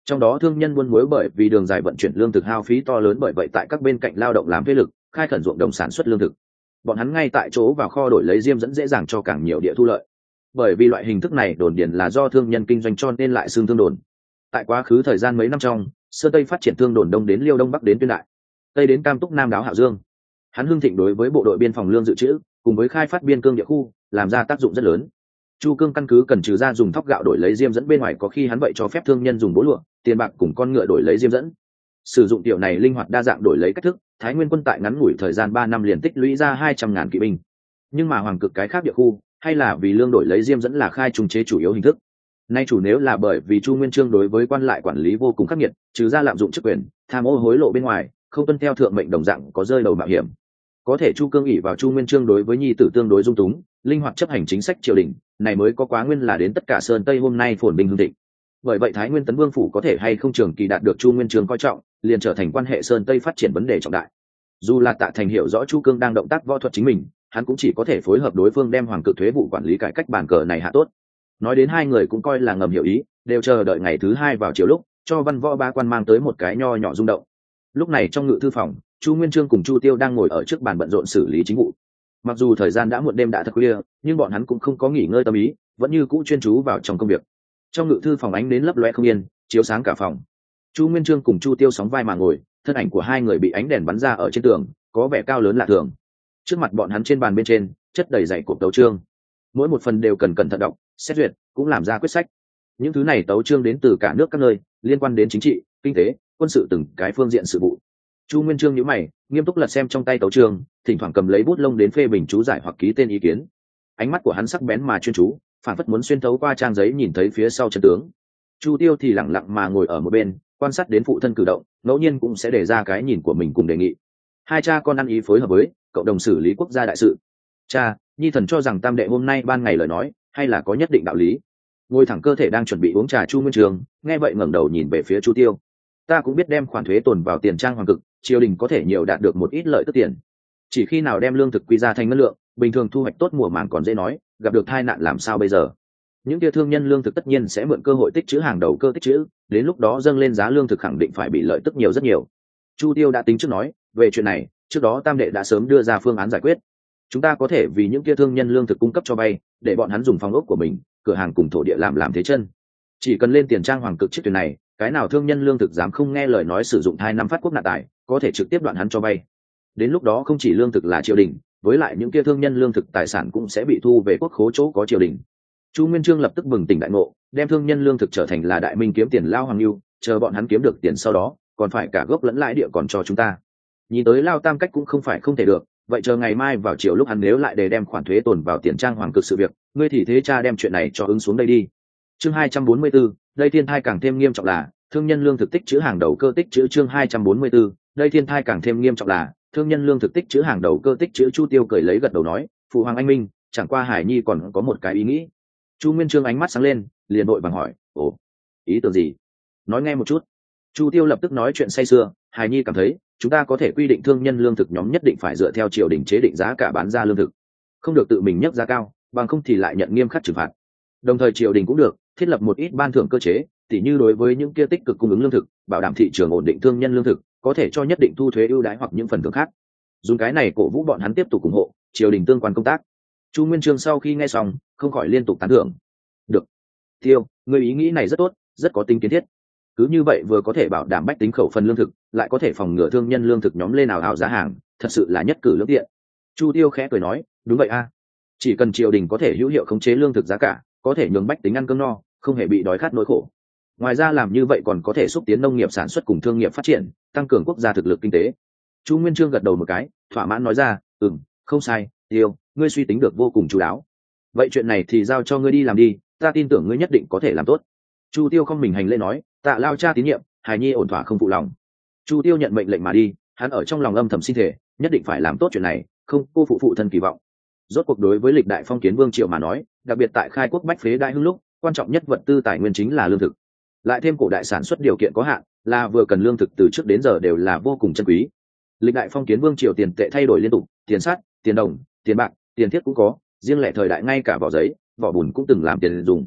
Trong đó thương nhân buôn muối bởi vì đường dài vận chuyển lương thực hao phí to lớn, bởi vậy tại các bên cạnh lao động làm thuê lực, khai khẩn ruộng đồng sản xuất lương thực. Bọn hắn ngay tại chỗ vào kho đổi lấy diêm dẫn dễ dàng cho càng nhiều địa thu lợi. Bởi vì loại hình thức này đồn điền là do thương nhân kinh doanh cho nên lại xương thương đồn. Tại quá khứ thời gian mấy năm trong, sơn tây phát triển thương đồn đông đến liêu, đông bắc đến tuyên đại, tây đến cam túc, nam đáo hạo dương. Hắn hưng thịnh đối với bộ đội biên phòng lương dự trữ cùng với khai phát biên cương địa khu làm ra tác dụng rất lớn. Chu cương căn cứ cần trừ ra dùng thóc gạo đổi lấy diêm dẫn bên ngoài, có khi hắn vậy cho phép thương nhân dùng bố lụa, tiền bạc cùng con ngựa đổi lấy diêm dẫn. Sử dụng tiểu này linh hoạt đa dạng đổi lấy cách thức, Thái Nguyên quân tại ngắn ngủi thời gian ba năm liền tích lũy ra hai trăm ngàn kỵ binh. Nhưng mà hoàng cực cái khác địa khu hay là vì lương đổi lấy diêm dẫn là khai trùng chế chủ yếu hình thức. Nay chủ nếu là bởi vì Chu Nguyên Chương đối với quan lại quản lý vô cùng khắc nghiệt, trừ ra lạm dụng chức quyền, tham ô hối lộ bên ngoài, không tuân theo thượng mệnh đồng dạng có rơi đầu mạo hiểm. Có thể Chu Cương ỷ vào Chu Nguyên Chương đối với nhi tử tương đối dung túng, linh hoạt chấp hành chính sách triều đình, này mới có quá nguyên là đến tất cả sơn tây hôm nay phồn bình hưng thịnh. Bởi vậy Thái Nguyên Tấn Vương phủ có thể hay không trường kỳ đạt được Chu Nguyên Chương coi trọng, liền trở thành quan hệ sơn tây phát triển vấn đề trọng đại. Dù là Tạ Thành hiểu rõ Chu Cương đang động tác võ thuật chính mình, hắn cũng chỉ có thể phối hợp đối phương đem hoàng cực thuế vụ quản lý cải cách bàn cờ này hạ tốt. Nói đến hai người cũng coi là ngầm hiểu ý, đều chờ đợi ngày thứ hai vào chiều lúc cho văn võ ba quan mang tới một cái nho nhỏ rung động. Lúc này trong ngự thư phòng, Chu Nguyên Chương cùng Chu Tiêu đang ngồi ở trước bàn bận rộn xử lý chính vụ. Mặc dù thời gian đã muộn, đêm đã thật khuya, nhưng bọn hắn cũng không có nghỉ ngơi tâm ý, vẫn như cũ chuyên chú vào trong công việc. Trong ngự thư phòng ánh đến lấp loe không yên, chiếu sáng cả phòng. Chu Nguyên Chương cùng Chu Tiêu sóng vai mà ngồi, thân ảnh của hai người bị ánh đèn bắn ra ở trên tường, có vẻ cao lớn lạ thường. Trước mặt bọn hắn trên bàn bên trên chất đầy dày cộp tấu chương, mỗi một phần đều cần cẩn thận đọc, xét duyệt, cũng làm ra quyết sách. Những thứ này tấu chương đến từ cả nước các nơi, liên quan đến chính trị, kinh tế, quân sự từng cái phương diện sự vụ. Chu Nguyên Chương nhíu mày, nghiêm túc lật xem trong tay tấu chương, thỉnh thoảng cầm lấy bút lông đến phê bình chú giải hoặc ký tên ý kiến. Ánh mắt của hắn sắc bén mà chuyên chú, phản phất muốn xuyên thấu qua trang giấy nhìn thấy phía sau chân tướng. Chu Tiêu thì lặng lặng mà ngồi ở một bên, quan sát đến phụ thân cử động, ngẫu nhiên cũng sẽ để ra cái nhìn của mình cùng đề nghị. Hai cha con ăn ý phối hợp với cộng đồng xử lý quốc gia đại sự. Cha, nhi thần cho rằng tam đệ hôm nay ban ngày lời nói hay là có nhất định đạo lý. Ngồi thẳng cơ thể đang chuẩn bị uống trà Chu Nguyên Chương nghe vậy ngẩng đầu nhìn về phía Chu Tiêu. Ta cũng biết đem khoản thuế tồn vào tiền trang hoàng cực, triều đình có thể nhiều đạt được một ít lợi tức tiền. Chỉ khi nào đem lương thực quy ra thành ngân lượng, bình thường thu hoạch tốt mùa màng còn dễ nói, gặp được tai nạn làm sao bây giờ? Những kia thương nhân lương thực tất nhiên sẽ mượn cơ hội tích trữ hàng đầu cơ tích trữ, đến lúc đó dâng lên giá lương thực khẳng định phải bị lợi tức nhiều rất nhiều. Chu Tiêu đã tính trước nói, về chuyện này, trước đó tam đệ đã sớm đưa ra phương án giải quyết. Chúng ta có thể vì những kia thương nhân lương thực cung cấp cho vay, để bọn hắn dùng phòng ốc của mình, cửa hàng cùng thổ địa làm làm thế chân. Chỉ cần lên tiền trang hoàng cực chiếc thuyền này, cái nào thương nhân lương thực dám không nghe lời nói sử dụng hai năm phát quốc nạn tài, có thể trực tiếp đoạn hắn cho vay. Đến lúc đó không chỉ lương thực là triều đình, với lại những kia thương nhân lương thực tài sản cũng sẽ bị thu về quốc khố chỗ có triều đình. Chu Nguyên Chương lập tức bừng tỉnh đại ngộ, đem thương nhân lương thực trở thành là đại minh kiếm tiền lao hoàng lưu, chờ bọn hắn kiếm được tiền sau đó, còn phải cả gốc lẫn lãi địa còn cho chúng ta. Nhìn tới lao tam cách cũng không phải không thể được, vậy chờ ngày mai vào chiều lúc hắn nếu lại để đem khoản thuế tồn vào tiền trang hoàng cực sự việc, ngươi thì thế cha đem chuyện này cho ứng xuống đây đi. Chương hai trăm bốn mươi 4, đây thiên thai càng thêm nghiêm trọng là thương nhân lương thực tích trữ hàng đầu cơ tích trữ. Chương hai trăm bốn mươi 4, đây thiên thai càng thêm nghiêm trọng là thương nhân lương thực tích trữ hàng đầu cơ tích trữ. Chu Tiêu cười lấy gật đầu nói, phụ hoàng anh minh, chẳng qua Hải Nhi còn có một cái ý nghĩ. Chu Nguyên Chương ánh mắt sáng lên, liền vội vàng hỏi, ồ, ý tưởng gì? Nói nghe một chút. Chu Tiêu lập tức nói chuyện say sưa, Hải Nhi cảm thấy chúng ta có thể quy định thương nhân lương thực nhóm nhất định phải dựa theo triều đình chế định giá cả bán ra lương thực, không được tự mình nhấc giá cao, bằng không thì lại nhận nghiêm khắc trừng phạt. Đồng thời triều đình cũng được thiết lập một ít ban thưởng cơ chế, tỉ như đối với những kia tích cực cung ứng lương thực, bảo đảm thị trường ổn định thương nhân lương thực, có thể cho nhất định thu thuế ưu đãi hoặc những phần thưởng khác. Dùng cái này cổ vũ bọn hắn tiếp tục ủng hộ triều đình tương quan công tác. Chu Nguyên Chương sau khi nghe xong, không khỏi liên tục tán thưởng. Được, Tiêu, người ý nghĩ này rất tốt, rất có tính kiến thiết. Cứ như vậy vừa có thể bảo đảm bách tính khẩu phần lương thực, lại có thể phòng ngừa thương nhân lương thực nhóm lên ảo ảo giá hàng, thật sự là nhất cử lưỡng tiện. Chu Tiêu khẽ cười nói, đúng vậy a, chỉ cần triều đình có thể hữu hiệu khống chế lương thực giá cả, có thể nhường bách tính ăn cơm no, không hề bị đói khát nỗi khổ. Ngoài ra làm như vậy còn có thể xúc tiến nông nghiệp sản xuất cùng thương nghiệp phát triển, tăng cường quốc gia thực lực kinh tế. Chu Nguyên Chương gật đầu một cái, thỏa mãn nói ra, ừm, không sai, Tiêu, ngươi suy tính được vô cùng chu đáo. Vậy chuyện này thì giao cho ngươi đi làm đi, ta tin tưởng ngươi nhất định có thể làm tốt. Chu Tiêu không mình hành lễ nói, tạ lao cha tín nhiệm, Hải Nhi ổn thỏa không phụ lòng. Chu Tiêu nhận mệnh lệnh mà đi, hắn ở trong lòng âm thầm xin thể, nhất định phải làm tốt chuyện này, không cô phụ phụ thân kỳ vọng. Rốt cuộc đối với lịch đại phong kiến vương triều mà nói, đặc biệt tại khai quốc bách phế đại hưng lúc, quan trọng nhất vật tư tài nguyên chính là lương thực. Lại thêm cổ đại sản xuất điều kiện có hạn, là vừa cần lương thực từ trước đến giờ đều là vô cùng chân quý. Lịch đại phong kiến vương triều tiền tệ thay đổi liên tục, tiền sắt, tiền đồng, tiền bạc, tiền thiết cũng có, riêng lẻ thời đại ngay cả vỏ giấy, vỏ bùn cũng từng làm tiền dùng.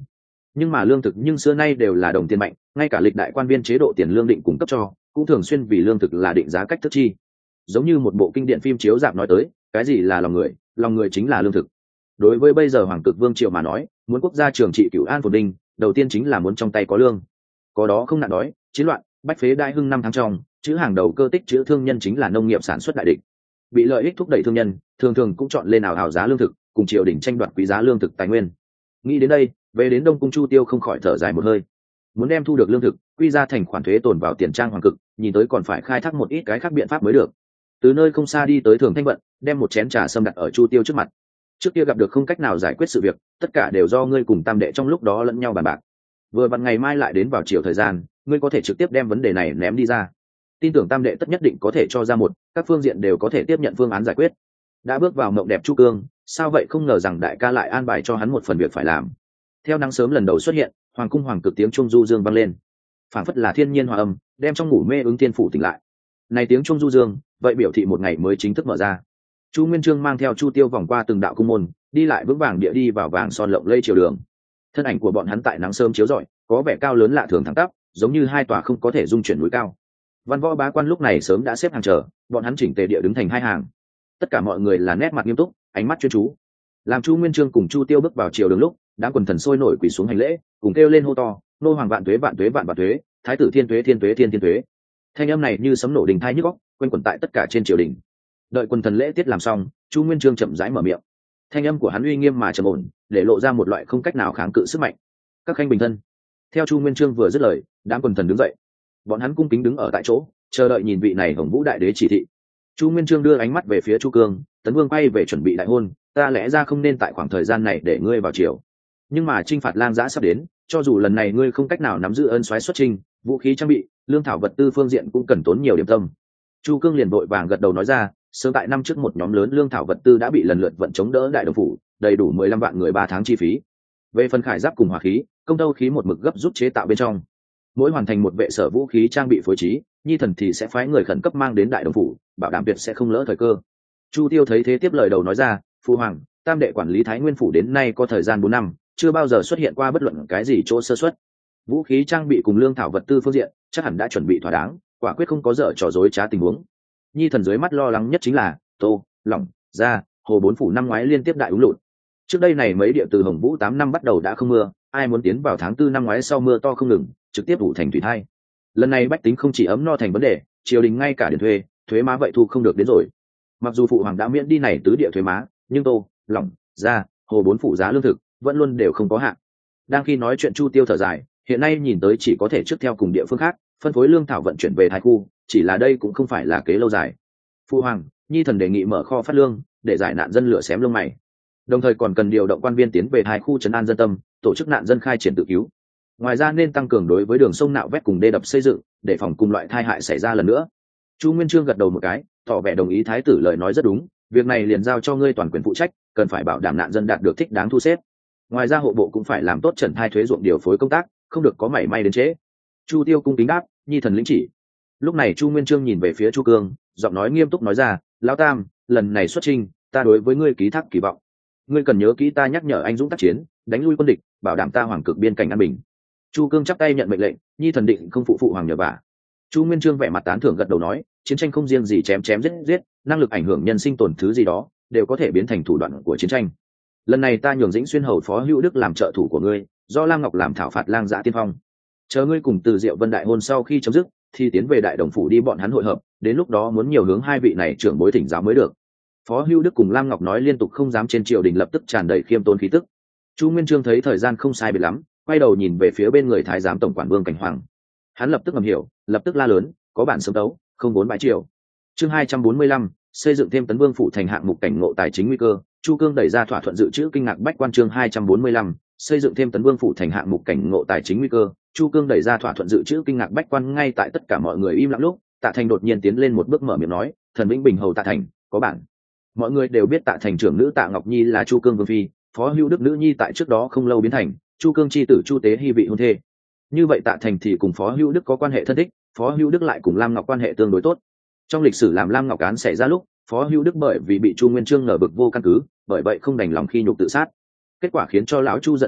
Nhưng mà lương thực nhưng xưa nay đều là đồng tiền mạnh, ngay cả lịch đại quan viên chế độ tiền lương định cung cấp cho cũng thường xuyên vì lương thực là định giá cách thức chi. Giống như một bộ kinh điển phim chiếu dạp nói tới, cái gì là lòng người, lòng người chính là lương thực. Đối với bây giờ hoàng cực vương triều mà nói, muốn quốc gia trường trị cửu an phồn vinh, đầu tiên chính là muốn trong tay có lương, có đó không nạn đói, chiến loạn, bách phế đại hưng năm tháng trong, chữ hàng đầu cơ tích chữ thương nhân chính là nông nghiệp sản xuất đại địch. Bị lợi ích thúc đẩy thương nhân, thường thường cũng chọn lên ảo hào giá lương thực, cùng triều đình tranh đoạt quý giá lương thực tài nguyên. Nghĩ đến đây, về đến Đông cung Chu Tiêu không khỏi thở dài một hơi. Muốn đem thu được lương thực, quy ra thành khoản thuế tồn vào tiền trang hoàng cực, nhìn tới còn phải khai thác một ít cái khác biện pháp mới được. Từ nơi không xa đi tới Thường Thanh Vận, đem một chén trà sâm đặt ở Chu Tiêu trước mặt. Trước kia gặp được không cách nào giải quyết sự việc, tất cả đều do ngươi cùng tam đệ trong lúc đó lẫn nhau bàn bạc. Vừa vặn ngày mai lại đến vào chiều thời gian, ngươi có thể trực tiếp đem vấn đề này ném đi ra. Tin tưởng tam đệ tất nhất định có thể cho ra một, các phương diện đều có thể tiếp nhận phương án giải quyết. Đã bước vào mộng đẹp Chu Cương, sao vậy không ngờ rằng đại ca lại an bài cho hắn một phần việc phải làm. Theo nắng sớm lần đầu xuất hiện, hoàng cung hoàng cực tiếng trung du dương vang lên, phảng phất là thiên nhiên hòa âm, đem trong ngủ mê ứng tiên phủ tỉnh lại. Này tiếng trung du dương, vậy biểu thị một ngày mới chính thức mở ra. Chu Nguyên Chương mang theo Chu Tiêu vòng qua từng đạo cung môn, đi lại vững vàng địa đi vào vàng son lộng lẫy chiều đường. Thân ảnh của bọn hắn tại nắng sớm chiếu rọi, có vẻ cao lớn lạ thường thẳng tắp, giống như hai tòa không có thể dung chuyển núi cao. Văn võ bá quan lúc này sớm đã xếp hàng chờ, bọn hắn chỉnh tề địa đứng thành hai hàng. Tất cả mọi người là nét mặt nghiêm túc, ánh mắt chuyên chú. Làm Chu Nguyên Chương cùng Chu Tiêu bước vào chiều đường lúc, đám quần thần sôi nổi quỳ xuống hành lễ, cùng kêu lên hô to: "Nô hoàng vạn tuế vạn tuế vạn vạn tuế, thái tử thiên tuế thiên tuế thiên thiên tuế." Thanh âm này như sấm nổ đình thai nhức óc, quanh quẩn tại tất cả trên triều đình. Đợi quần thần lễ tiết làm xong, Chu Nguyên Chương chậm rãi mở miệng. Thanh âm của hắn uy nghiêm mà trầm ổn, để lộ ra một loại không cách nào kháng cự sức mạnh. "Các khanh bình thân." Theo Chu Nguyên Chương vừa dứt lời, đám quần thần đứng dậy. Bọn hắn cung kính đứng ở tại chỗ, chờ đợi nhìn vị này Hồng Vũ đại đế chỉ thị. Chu Nguyên Chương đưa ánh mắt về phía Chu Cương, Tấn Vương quay về chuẩn bị đại hôn, ta lẽ ra không nên tại khoảng thời gian này để ngươi vào triều. Nhưng mà chinh phạt lang giã sắp đến, cho dù lần này ngươi không cách nào nắm giữ ân soái xuất chinh, vũ khí trang bị, lương thảo vật tư phương diện cũng cần tốn nhiều điểm tâm. Chu Cương liền vội vàng gật đầu nói ra, sớm tại năm trước một nhóm lớn lương thảo vật tư đã bị lần lượt vận chống đỡ đại đồng phủ, đầy đủ mười lăm vạn người ba tháng chi phí. Về phần khải giáp cùng hỏa khí, công tâu khí một mực gấp rút chế tạo bên trong. Mỗi hoàn thành một vệ sở vũ khí trang bị phối trí, nhi thần thì sẽ phái người khẩn cấp mang đến đại đồng phủ, bảo đảm tuyệt sẽ không lỡ thời cơ. Chu Tiêu thấy thế tiếp lời đầu nói ra, phu hoàng, tam đệ quản lý Thái Nguyên phủ đến nay có thời gian bốn năm, chưa bao giờ xuất hiện qua bất luận cái gì chỗ sơ suất. Vũ khí trang bị cùng lương thảo vật tư phương diện chắc hẳn đã chuẩn bị thỏa đáng, quả quyết không có dở trò dối trá tình huống. Nhi thần dưới mắt lo lắng nhất chính là Tô, Lỏng, Gia, Hồ bốn phủ năm ngoái liên tiếp đại úng lụt. Trước đây này mấy địa từ Hồng Vũ tám năm bắt đầu đã không mưa, ai muốn tiến vào tháng tư năm ngoái sau mưa to không ngừng, trực tiếp ủ thành thủy thai. Lần này bách tính không chỉ ấm no thành vấn đề, triều đình ngay cả tiền thuê, thuế má vậy thu không được đến rồi. Mặc dù phụ hoàng đã miễn đi này tứ địa thuế má, nhưng Tô, Lỏng, Gia, Hồ bốn phủ giá lương thực vẫn luôn đều không có hạn. Đang khi nói chuyện Chu Tiêu thở dài, hiện nay nhìn tới chỉ có thể trước theo cùng địa phương khác phân phối lương thảo vận chuyển về Thái khu, chỉ là đây cũng không phải là kế lâu dài. Phụ hoàng, nhi thần đề nghị mở kho phát lương để giải nạn dân lửa xém lông mày, đồng thời còn cần điều động quan viên tiến về Thái khu trấn an dân tâm, tổ chức nạn dân khai triển tự cứu. Ngoài ra nên tăng cường đối với đường sông nạo vét cùng đê đập xây dựng, để phòng cùng loại tai hại xảy ra lần nữa. Chu Nguyên Chương gật đầu một cái, tỏ vẻ đồng ý thái tử lời nói rất đúng, việc này liền giao cho ngươi toàn quyền phụ trách, cần phải bảo đảm nạn dân đạt được thích đáng thu xếp. Ngoài ra hộ bộ cũng phải làm tốt trần thai thuế ruộng điều phối công tác, không được có mảy may đến trễ. Chu Tiêu cung kính đáp, nhi thần lĩnh chỉ. Lúc này Chu Nguyên Chương nhìn về phía Chu Cương, giọng nói nghiêm túc nói ra, lão tam, lần này xuất chinh, ta đối với ngươi ký thác kỳ vọng. Ngươi cần nhớ kỹ ta nhắc nhở anh dũng tác chiến, đánh lui quân địch, bảo đảm ta hoàng cực biên cảnh an bình. Chu Cương chắp tay nhận mệnh lệnh, nhi thần định không phụ phụ hoàng nhờ vả. Chu Nguyên Chương vẻ mặt tán thưởng gật đầu nói, chiến tranh không riêng gì chém chém giết giết, năng lực ảnh hưởng nhân sinh tổn thứ gì đó, đều có thể biến thành thủ đoạn của chiến tranh. Lần này ta nhường Dĩnh Xuyên hầu phó Hữu Đức làm trợ thủ của ngươi, do Lam Ngọc làm thảo phạt lang dã tiên phong. Chờ ngươi cùng Từ Diệu Vân đại hôn sau khi chấm dứt, thì tiến về đại đồng phủ đi bọn hắn hội hợp, đến lúc đó muốn nhiều hướng hai vị này trưởng bối thỉnh giáo mới được. Phó Hữu Đức cùng Lam Ngọc nói liên tục không dám trên triều đình lập tức tràn đầy khiêm tốn khí tức. Chu Nguyên Chương thấy thời gian không sai biệt lắm, quay đầu nhìn về phía bên người thái giám tổng quản Vương Cảnh Hoàng. Hắn lập tức ngầm hiểu, lập tức la lớn, có bản sớm tấu, không vốn bãi triều. Chương hai trăm bốn mươi lăm, xây dựng thêm Tấn Vương phủ thành hạng mục cảnh ngộ tài chính nguy cơ. Chu Cương đẩy ra thỏa thuận dự trữ kinh ngạc bách quan. Chương hai trăm bốn mươi lăm, xây dựng thêm Tấn Vương phủ thành hạng mục cảnh ngộ tài chính nguy cơ. Chu Cương đẩy ra thỏa thuận dự trữ kinh ngạc bách quan. Ngay tại tất cả mọi người im lặng lúc, Tạ Thành đột nhiên tiến lên một bước mở miệng nói, thần vĩnh bình hầu Tạ Thành, có bản. Mọi người đều biết Tạ Thành trưởng nữ Tạ Ngọc Nhi là Chu Cương vương phi, phó Hữu Đức nữ nhi tại trước đó không lâu biến thành Chu Cương chi tử Chu Tế Hi vị hôn thê. Như vậy Tạ Thành thì cùng phó Hữu Đức có quan hệ thân thích, phó Hữu Đức lại cùng Lam Ngọc quan hệ tương đối tốt. Trong lịch sử làm Lam Ngọc án xảy ra lúc, phó Hữu Đức bởi vì bị Chu Nguyên Chương ngờ vực vô căn cứ, bởi vậy không đành lòng khi nhục tự sát. Kết quả khiến cho lão Chu giận dữ,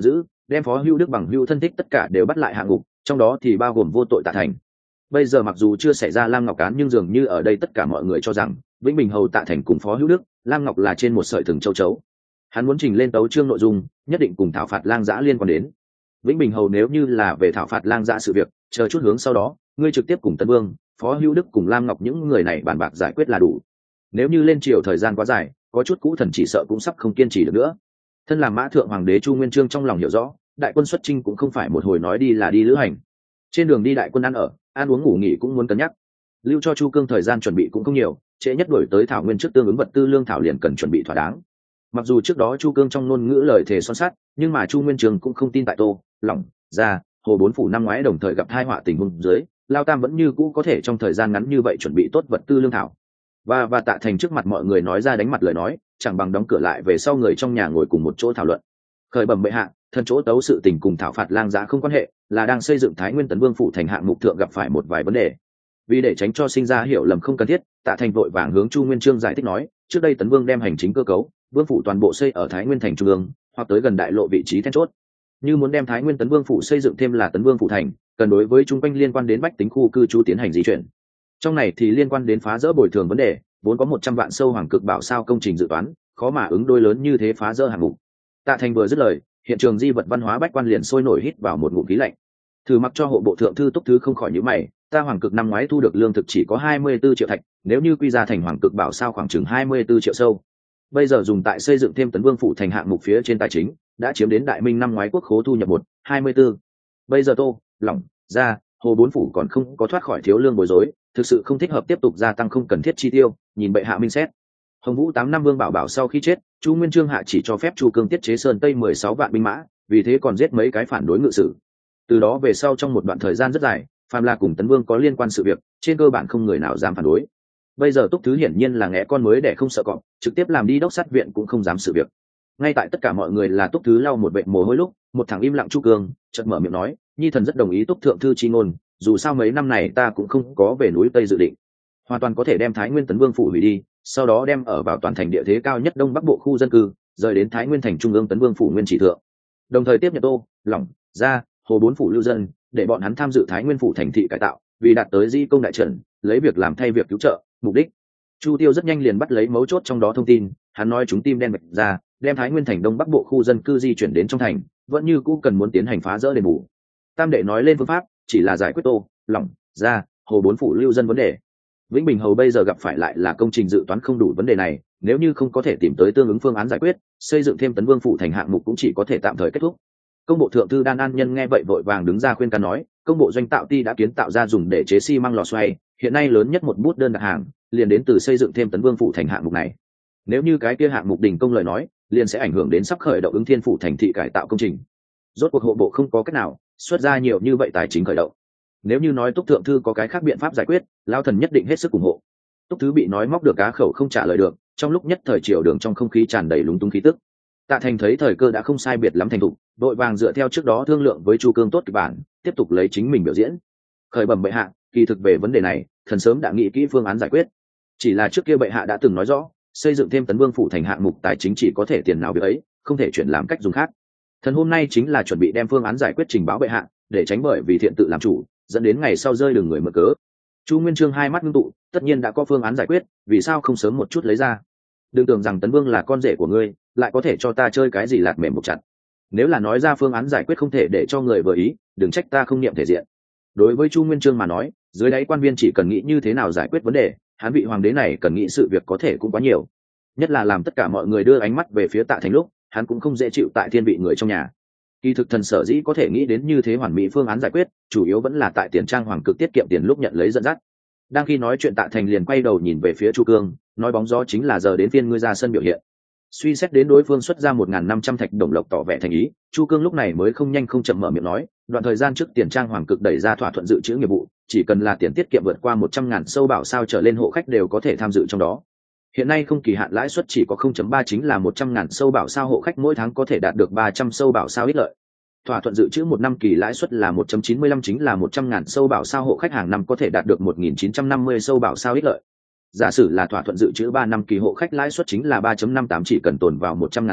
đem Phó Hữu Đức bằng hữu thân thích tất cả đều bắt lại hạ ngục, trong đó thì bao gồm vô tội Tạ Thành. Bây giờ mặc dù chưa xảy ra Lam Ngọc Cán, nhưng dường như ở đây tất cả mọi người cho rằng Vĩnh Bình Hầu Tạ Thành cùng Phó Hữu Đức, Lam Ngọc là trên một sợi thừng châu chấu. Hắn muốn trình lên tấu chương nội dung, nhất định cùng thảo phạt Lang Dã liên quan đến. Vĩnh Bình Hầu nếu như là về thảo phạt Lang Dã sự việc, chờ chút hướng sau đó, ngươi trực tiếp cùng Tấn Vương, Phó Hữu Đức cùng Lam Ngọc những người này bàn bạc giải quyết là đủ. Nếu như lên triều thời gian quá dài, có chút cũ thần chỉ sợ cũng sắp không kiên trì được nữa. Thân làm Mã Thượng Hoàng đế Chu Nguyên Chương trong lòng hiểu rõ, đại quân xuất chinh cũng không phải một hồi nói đi là đi lữ hành. Trên đường đi đại quân ăn ở, ăn uống ngủ nghỉ cũng muốn cân nhắc. Lưu cho Chu Cương thời gian chuẩn bị cũng không nhiều, trễ nhất đổi tới thảo nguyên trước tương ứng vật tư lương thảo liền cần chuẩn bị thỏa đáng. Mặc dù trước đó Chu Cương trong ngôn ngữ lời thề son sắt, nhưng mà Chu Nguyên Chương cũng không tin tại Tô, Lỏng, Ra, Hồ bốn phủ năm ngoái đồng thời gặp tai họa tình huống dưới, Lao Tam vẫn như cũ có thể trong thời gian ngắn như vậy chuẩn bị tốt vật tư lương thảo. Và và Tạ Thành trước mặt mọi người nói ra đánh mặt lời nói, chẳng bằng đóng cửa lại về sau người trong nhà ngồi cùng một chỗ thảo luận. Khởi bẩm bệ hạ, thân chỗ tấu sự tình cùng thảo phạt Lang Dã không quan hệ, là đang xây dựng Thái Nguyên Tấn Vương phủ thành hạng mục thượng gặp phải một vài vấn đề. Vì để tránh cho sinh ra hiểu lầm không cần thiết, Tạ Thành vội vàng hướng Chu Nguyên Chương giải thích nói, trước đây Tấn Vương đem hành chính cơ cấu, vương phủ toàn bộ xây ở Thái Nguyên thành trung ương, hoặc tới gần đại lộ vị trí then chốt. Như muốn đem Thái Nguyên Tấn Vương phủ xây dựng thêm là Tấn Vương phủ thành, cần đối với trung quanh liên quan đến bách tính khu cư trú tiến hành di chuyển. Trong này thì liên quan đến phá dỡ bồi thường vấn đề, vốn có một trăm vạn sâu hoàng cực bảo sao công trình dự toán, khó mà ứng đối lớn như thế phá dỡ hạng mục. Tạ Thành vừa dứt lời, hiện trường di vật văn hóa bách quan liền sôi nổi hít vào một ngụm khí lạnh. Thử mặc cho hộ bộ thượng thư Túc Thứ không khỏi nhíu mày, ta hoàng cực năm ngoái thu được lương thực chỉ có hai mươi tư triệu thạch, nếu như quy ra thành hoàng cực bảo sao khoảng chừng hai mươi tư triệu sâu. Bây giờ dùng tại xây dựng thêm Tấn Vương phủ thành hạng mục phía trên tài chính, đã chiếm đến Đại Minh năm ngoái quốc khố thu nhập một hai mươi tư. Bây giờ Tô, Lỏng, Ra, Hồ bốn phủ còn không có thoát khỏi thiếu lương bối rối, thực sự không thích hợp tiếp tục gia tăng không cần thiết chi tiêu, nhìn bệ hạ minh xét. Hồng Vũ tám năm Vương Bảo Bảo sau khi chết, Chu Nguyên Chương hạ chỉ cho phép Chu Cương tiết chế Sơn Tây mười sáu vạn binh mã, vì thế còn giết mấy cái phản đối ngự sử. Từ đó về sau trong một đoạn thời gian rất dài, phàm là cùng Tấn Vương có liên quan sự việc, trên cơ bản không người nào dám phản đối. Bây giờ Túc Thứ hiển nhiên là ngẽ con mới để không sợ cọp, trực tiếp làm đi đốc sát viện cũng không dám sự việc. Ngay tại tất cả mọi người là Túc Thứ lau một vệt mồ hôi lúc, một thằng im lặng Chu Cương chợt mở miệng nói, nhi thần rất đồng ý Túc thượng thư chi ngôn, dù sao mấy năm này ta cũng không có về núi Tây dự định, hoàn toàn có thể đem Thái Nguyên Tấn Vương phủ hủy đi, sau đó đem ở vào toàn thành địa thế cao nhất đông bắc bộ khu dân cư, rời đến Thái Nguyên thành trung ương Tấn Vương phủ nguyên chỉ thượng, đồng thời tiếp nhận Tô, Lỏng, Ra, Hồ bốn phủ lưu dân, để bọn hắn tham dự Thái Nguyên phủ thành thị cải tạo, vì đạt tới di công đại trận, lấy việc làm thay việc cứu trợ, mục đích. Chu Tiêu rất nhanh liền bắt lấy mấu chốt trong đó thông tin, hắn nói chúng tim đen mạch ra, đem Thái Nguyên thành đông bắc bộ khu dân cư di chuyển đến trong thành, vẫn như cũ cần muốn tiến hành phá rỡ đền bù. Tam đệ nói lên phương pháp, chỉ là giải quyết Tô, Lỏng, Ra, Hồ bốn phủ lưu dân vấn đề. Vĩnh Bình Hầu bây giờ gặp phải lại là công trình dự toán không đủ vấn đề này, nếu như không có thể tìm tới tương ứng phương án giải quyết, xây dựng thêm Tấn Vương phủ thành hạng mục cũng chỉ có thể tạm thời kết thúc. Công bộ thượng thư Đan An Nhân nghe vậy vội vàng đứng ra khuyên can nói, công bộ doanh tạo ty đã kiến tạo ra dùng để chế xi măng lò xoay, hiện nay lớn nhất một bút đơn đặt hàng liền đến từ xây dựng thêm Tấn Vương phủ thành hạng mục này. Nếu như cái kia hạng mục đình công lời nói, liền sẽ ảnh hưởng đến sắp khởi động ứng thiên phủ thành thị cải tạo công trình. Rốt cuộc hộ bộ không có cách nào xuất ra nhiều như vậy tài chính khởi động. Nếu như nói Túc thượng thư có cái khác biện pháp giải quyết, lão thần nhất định hết sức ủng hộ. Túc Thứ bị nói móc được cá khẩu không trả lời được, trong lúc nhất thời triều đường trong không khí tràn đầy lúng túng khí tức. Tạ Thành thấy thời cơ đã không sai biệt lắm thành thục, đội vàng dựa theo trước đó thương lượng với Chu Cương tốt kịch bản, tiếp tục lấy chính mình biểu diễn. Khởi bẩm bệ hạ, kỳ thực về vấn đề này, thần sớm đã nghĩ kỹ phương án giải quyết. Chỉ là trước kia bệ hạ đã từng nói rõ, xây dựng thêm Tấn Vương phủ thành hạng mục tài chính chỉ có thể tiền nào việc ấy, không thể chuyển làm cách dùng khác. Thần hôm nay chính là chuẩn bị đem phương án giải quyết trình báo bệ hạ, để tránh bởi vì thiện tự làm chủ, dẫn đến ngày sau rơi đường người mở cớ. Chu Nguyên Chương hai mắt ngưng tụ, tất nhiên đã có phương án giải quyết, vì sao không sớm một chút lấy ra? Đừng tưởng rằng Tấn Vương là con rể của ngươi, lại có thể cho ta chơi cái gì lạt mềm một chặt. Nếu là nói ra phương án giải quyết không thể để cho người vừa ý, đừng trách ta không niệm thể diện. Đối với Chu Nguyên Chương mà nói, dưới đáy quan viên chỉ cần nghĩ như thế nào giải quyết vấn đề, hắn vị hoàng đế này cần nghĩ sự việc có thể cũng quá nhiều. Nhất là làm tất cả mọi người đưa ánh mắt về phía Tạ Thành lúc, hắn cũng không dễ chịu tại thiên vị người trong nhà. Kỳ thực thần sở dĩ có thể nghĩ đến như thế hoàn mỹ phương án giải quyết, chủ yếu vẫn là tại tiền trang hoàng cực tiết kiệm tiền lúc nhận lấy dẫn dắt. Đang khi nói chuyện Tạ Thành liền quay đầu nhìn về phía Chu Cương, nói bóng gió chính là giờ đến phiên ngươi ra sân biểu hiện. Suy xét đến đối phương xuất ra một nghìn năm trăm thạch đồng lộc tỏ vẻ thành ý, Chu Cương lúc này mới không nhanh không chậm mở miệng nói, đoạn thời gian trước tiền trang hoàng cực đẩy ra thỏa thuận dự trữ nghiệp vụ, chỉ cần là tiền tiết kiệm vượt qua một trăm ngàn sâu bảo sao trở lên hộ khách đều có thể tham dự trong đó. Hiện nay không kỳ hạn lãi suất chỉ có không chấm ba, chính là một trăm ngàn sâu bảo sao hộ khách mỗi tháng có thể đạt được ba trăm sâu bảo sao ích lợi. Thỏa thuận dự trữ một năm kỳ lãi suất là một chấm chín mươi lăm, chính là một trăm ngàn sâu bảo sao hộ khách hàng năm có thể đạt được một nghìn chín trăm năm mươi sâu bảo sao ích lợi. Giả sử là thỏa thuận dự trữ ba năm kỳ hộ khách lãi suất chính là ba chấm năm tám, chỉ cần tồn vào một trăm ngàn sâu,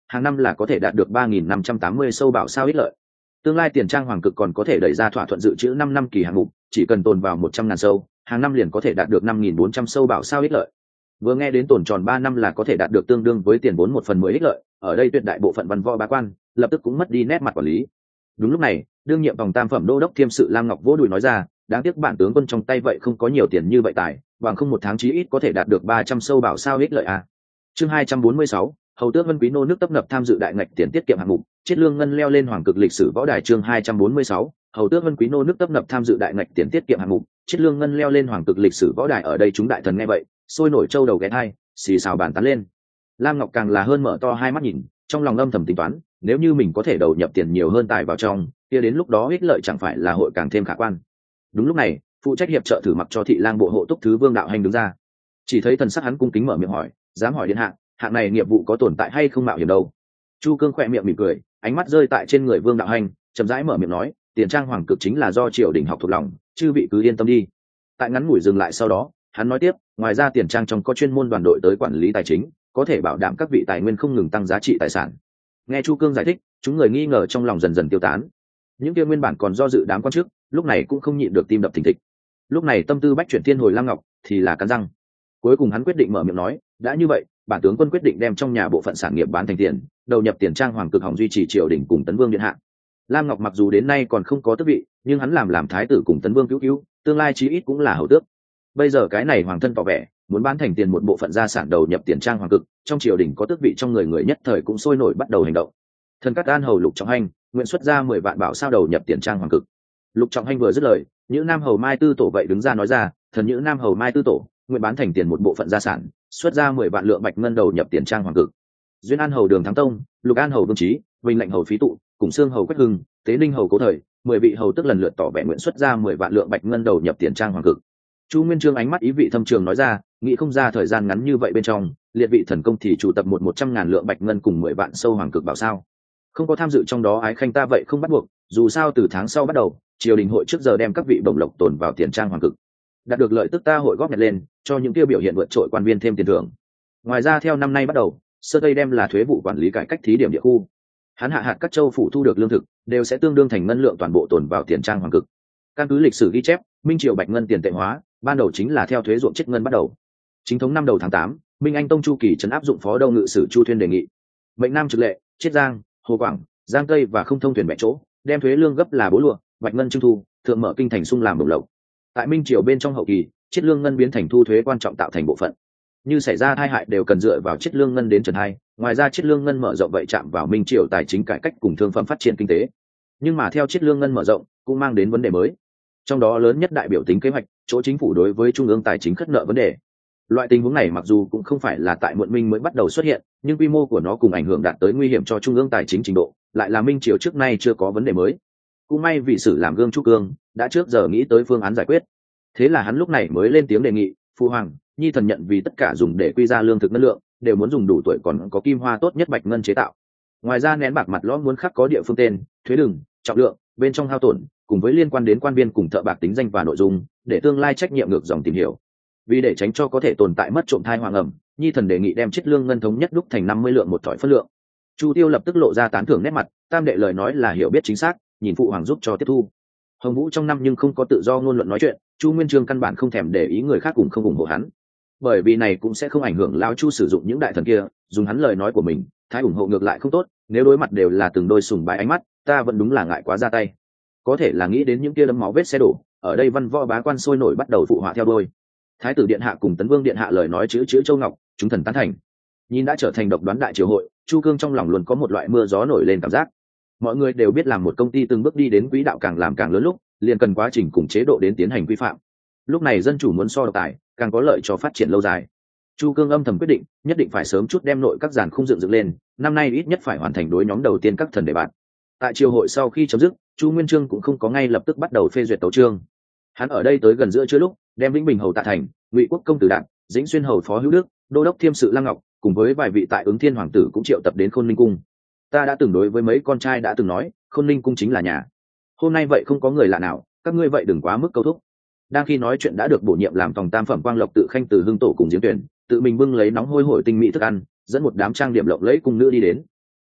hàng năm là có thể đạt được ba nghìn năm trăm tám mươi sâu bảo sao ích lợi. Tương lai tiền trang hoàng cực còn có thể đẩy ra thỏa thuận dự trữ năm năm kỳ hạng mục, chỉ cần tồn vào một trăm ngàn sâu, hàng năm liền có thể đạt được năm nghìn bốn trăm sâu bảo sao ích lợi. Vừa nghe đến tồn tròn ba năm là có thể đạt được tương đương với tiền vốn một phần mười ích lợi, ở đây tuyệt đại bộ phận văn võ bá quan lập tức cũng mất đi nét mặt quản lý. Đúng lúc này, đương nhiệm vòng tam phẩm đô đốc thiêm sự Lam Ngọc vỗ đùi nói ra, đáng tiếc bản tướng quân trong tay vậy không có nhiều tiền như vậy tài, bằng không một tháng chí ít có thể đạt được ba trăm sâu bảo sao ích lợi à. Chương hai trăm bốn mươi sáu, hầu tước Vân Quý nô nước tấp nập tham dự đại ngạch tiền tiết kiệm hạng mục, chiết lương ngân leo lên hoàng cực lịch sử võ đài. Chương hai trăm bốn mươi sáu, hầu tước Vân Quý nô nước tấp nập tham dự đại ngạch tiền tiết kiệm hạng mục, chiết lương ngân leo lên hoàng cực lịch sử võ đài. Ở đây chúng đại thần nghe vậy, sôi nổi châu đầu ghé thai, xì xào bàn tán lên. Lam Ngọc càng là hơn mở to hai mắt nhìn, trong lòng âm thầm tính toán, nếu như mình có thể đầu nhập tiền nhiều hơn tài vào trong, kia đến lúc đó ích lợi chẳng phải là hội càng thêm khả quan. Đúng lúc này, phụ trách hiệp trợ thử mặc cho thị lang bộ hộ túc thứ Vương Đạo Hành đứng ra. Chỉ thấy thần sắc hắn cung kính mở miệng hỏi, dám hỏi điện hạ, hạng này nghiệp vụ có tồn tại hay không mạo hiểm đâu? Chu Cương khỏe miệng mỉm cười, ánh mắt rơi tại trên người Vương Đạo Hành, chậm rãi mở miệng nói, tiền trang hoàng cực chính là do triều đình học thuộc lòng, chư vị cứ yên tâm đi. Tại ngắn ngủi dừng lại sau đó, hắn nói tiếp, ngoài ra tiền trang trong có chuyên môn đoàn đội tới quản lý tài chính, có thể bảo đảm các vị tài nguyên không ngừng tăng giá trị tài sản. Nghe Chu Cương giải thích, chúng người nghi ngờ trong lòng dần dần tiêu tán. Những kia nguyên bản còn do dự đám quan chức, lúc này cũng không nhịn được tim đập thình thịch. Lúc này tâm tư bách chuyển thiên hồi Lam Ngọc thì là cắn răng. Cuối cùng hắn quyết định mở miệng nói, đã như vậy, bản tướng quân quyết định đem trong nhà bộ phận sản nghiệp bán thành tiền, đầu nhập tiền trang hoàng cực hỏng duy trì triều đình cùng Tấn Vương điện hạ. Lam Ngọc mặc dù đến nay còn không có tước vị, nhưng hắn làm làm thái tử cùng Tấn Vương cứu cứu, tương lai chí ít cũng là hầu tước. Bây giờ cái này hoàng thân tỏ vẻ muốn bán thành tiền một bộ phận gia sản đầu nhập tiền trang hoàng cực, trong triều đình có tước vị trong người người nhất thời cũng sôi nổi bắt đầu hành động. Thần Cát An hầu Lục Trọng Hành nguyện xuất ra mười vạn bảo sao đầu nhập tiền trang hoàng cực. Lục Trọng Hành vừa dứt lời, Nhữ Nam hầu Mai Tư Tổ vậy đứng ra nói ra, thần Nhữ Nam hầu Mai Tư Tổ nguyện bán thành tiền một bộ phận gia sản, xuất ra mười vạn lượng bạch ngân đầu nhập tiền trang hoàng cực. Duyên An hầu Đường Thắng Tông, Lục An hầu Vương Trí, Vinh lệnh hầu Phí Tụ, cùng Xương hầu Quách Hưng, Tế Ninh hầu Cố Thời, mười vị hầu tức lần lượt tỏ vẻ nguyện xuất ra mười vạn lượng bạch ngân đầu nhập tiền trang hoàng cực. Chu Nguyên Chương ánh mắt ý vị thâm trường nói ra, nghĩ không ra thời gian ngắn như vậy bên trong, liệt vị thần công thì chủ tập một một trăm ngàn lượng bạch ngân cùng mười vạn sâu hoàng cực bảo sao. Không có tham dự trong đó ái khanh ta vậy không bắt buộc, dù sao từ tháng sau bắt đầu, triều đình hội trước giờ đem các vị bổng lộc tồn vào tiền trang hoàng cực. Đạt được lợi tức ta hội góp nhặt lên, cho những tiêu biểu hiện vượt trội quan viên thêm tiền thưởng. Ngoài ra theo năm nay bắt đầu, sơ tây đem là thuế vụ quản lý cải cách thí điểm địa khu. Hắn hạ hạt các châu phủ thu được lương thực, đều sẽ tương đương thành ngân lượng toàn bộ tồn vào tiền trang hoàng cực. Căn cứ lịch sử ghi chép, minh triều bạch ngân tiền tệ hóa, ban đầu chính là theo thuế ruộng chiết ngân bắt đầu. Chính thống năm đầu tháng tám, Minh Anh Tông Chu Kỳ trấn áp dụng phó đâu ngự sử Chu Thuyên đề nghị, mệnh Nam Trực Lệ, Chiết Giang, Hồ Quảng, Giang Tây và không thông thuyền bẻ chỗ, đem thuế lương gấp là bố lụa, bạch ngân trưng thu, thượng mở kinh thành sung làm bổng lộc. Tại Minh triều bên trong hậu kỳ, chiết lương ngân biến thành thu thuế quan trọng tạo thành bộ phận. Như xảy ra tai hại đều cần dựa vào chiết lương ngân đến trần hai, ngoài ra chiết lương ngân mở rộng vậy chạm vào Minh triều tài chính cải cách cùng thương phẩm phát triển kinh tế. Nhưng mà theo chiết lương ngân mở rộng, cũng mang đến vấn đề mới. Trong đó lớn nhất đại biểu tính kế hoạch, chỗ chính phủ đối với trung ương tài chính khất nợ vấn đề. Loại tình huống này mặc dù cũng không phải là tại muộn minh mới bắt đầu xuất hiện, nhưng quy mô của nó cùng ảnh hưởng đạt tới nguy hiểm cho trung ương tài chính trình độ, lại là Minh triều trước nay chưa có vấn đề mới. Cũng may vị sử làm gương Chu Cương đã trước giờ nghĩ tới phương án giải quyết. Thế là hắn lúc này mới lên tiếng đề nghị, phu hoàng, nhi thần nhận vì tất cả dùng để quy ra lương thực ngân lượng, đều muốn dùng đủ tuổi còn có kim hoa tốt nhất bạch ngân chế tạo. Ngoài ra nén bạc mặt lõm muốn khắc có địa phương tên, thuế đường, trọng lượng, bên trong hao tổn, cùng với liên quan đến quan viên cùng thợ bạc tính danh và nội dung, để tương lai trách nhiệm ngược dòng tìm hiểu. Vì để tránh cho có thể tồn tại mất trộm thai hoàng ẩm, nhi thần đề nghị đem chiết lương ngân thống nhất đúc thành năm mươi lượng một thỏi phân lượng. Chu Tiêu lập tức lộ ra tán thưởng nét mặt, tam đệ lời nói là hiểu biết chính xác, nhìn phụ hoàng giúp cho tiếp thu. Hồng Vũ trong năm nhưng không có tự do ngôn luận nói chuyện, Chu Nguyên Chương căn bản không thèm để ý người khác cùng không ủng hộ hắn, bởi vì này cũng sẽ không ảnh hưởng lão Chu sử dụng những đại thần kia, dùng hắn lời nói của mình, thái ủng hộ ngược lại không tốt, nếu đối mặt đều là từng đôi sùng bái ánh mắt, ta vẫn đúng là ngại quá ra tay. Có thể là nghĩ đến những kia đấm máu vết xe đổ, ở đây văn võ bá quan sôi nổi bắt đầu phụ họa theo đôi. Thái tử điện hạ cùng Tấn Vương điện hạ lời nói chữ chữ châu ngọc, chúng thần tán thành. Nhìn đã trở thành độc đoán đại triều hội, Chu Cương trong lòng luôn có một loại mưa gió nổi lên cảm giác. Mọi người đều biết làm một công ty từng bước đi đến quỹ đạo càng làm càng lớn lúc, liền cần quá trình cùng chế độ đến tiến hành quy phạm. Lúc này dân chủ muốn so độc tài, càng có lợi cho phát triển lâu dài. Chu Cương âm thầm quyết định, nhất định phải sớm chút đem nội các giàn khung dựng dựng lên, năm nay ít nhất phải hoàn thành đối nhóm đầu tiên các thần đề bạt. Tại triều hội sau khi chấm dứt, Chu Nguyên Chương cũng không có ngay lập tức bắt đầu phê duyệt tấu chương. Hắn ở đây tới gần giữa trưa lúc, đem Vĩnh Bình hầu Tạ Thành, Ngụy Quốc công tử Đạt, Dĩnh Xuyên hầu Phó Hữu Đức, đô đốc thiêm sự Lăng Ngọc, cùng với vài vị tại Ứng Thiên hoàng tử cũng triệu tập đến Khôn Ninh cung. Ta đã từng đối với mấy con trai đã từng nói, Khôn Ninh cung chính là nhà. Hôm nay vậy không có người lạ nào, các ngươi vậy đừng quá mức câu thúc. Đang khi nói chuyện đã được bổ nhiệm làm tòng tam phẩm quang lộc tự khanh từ Hưng tổ cùng Diễm Tuyển, tự mình bưng lấy nóng hôi hổi tinh mỹ thức ăn, dẫn một đám trang điểm lộng lẫy cung nữ đi đến.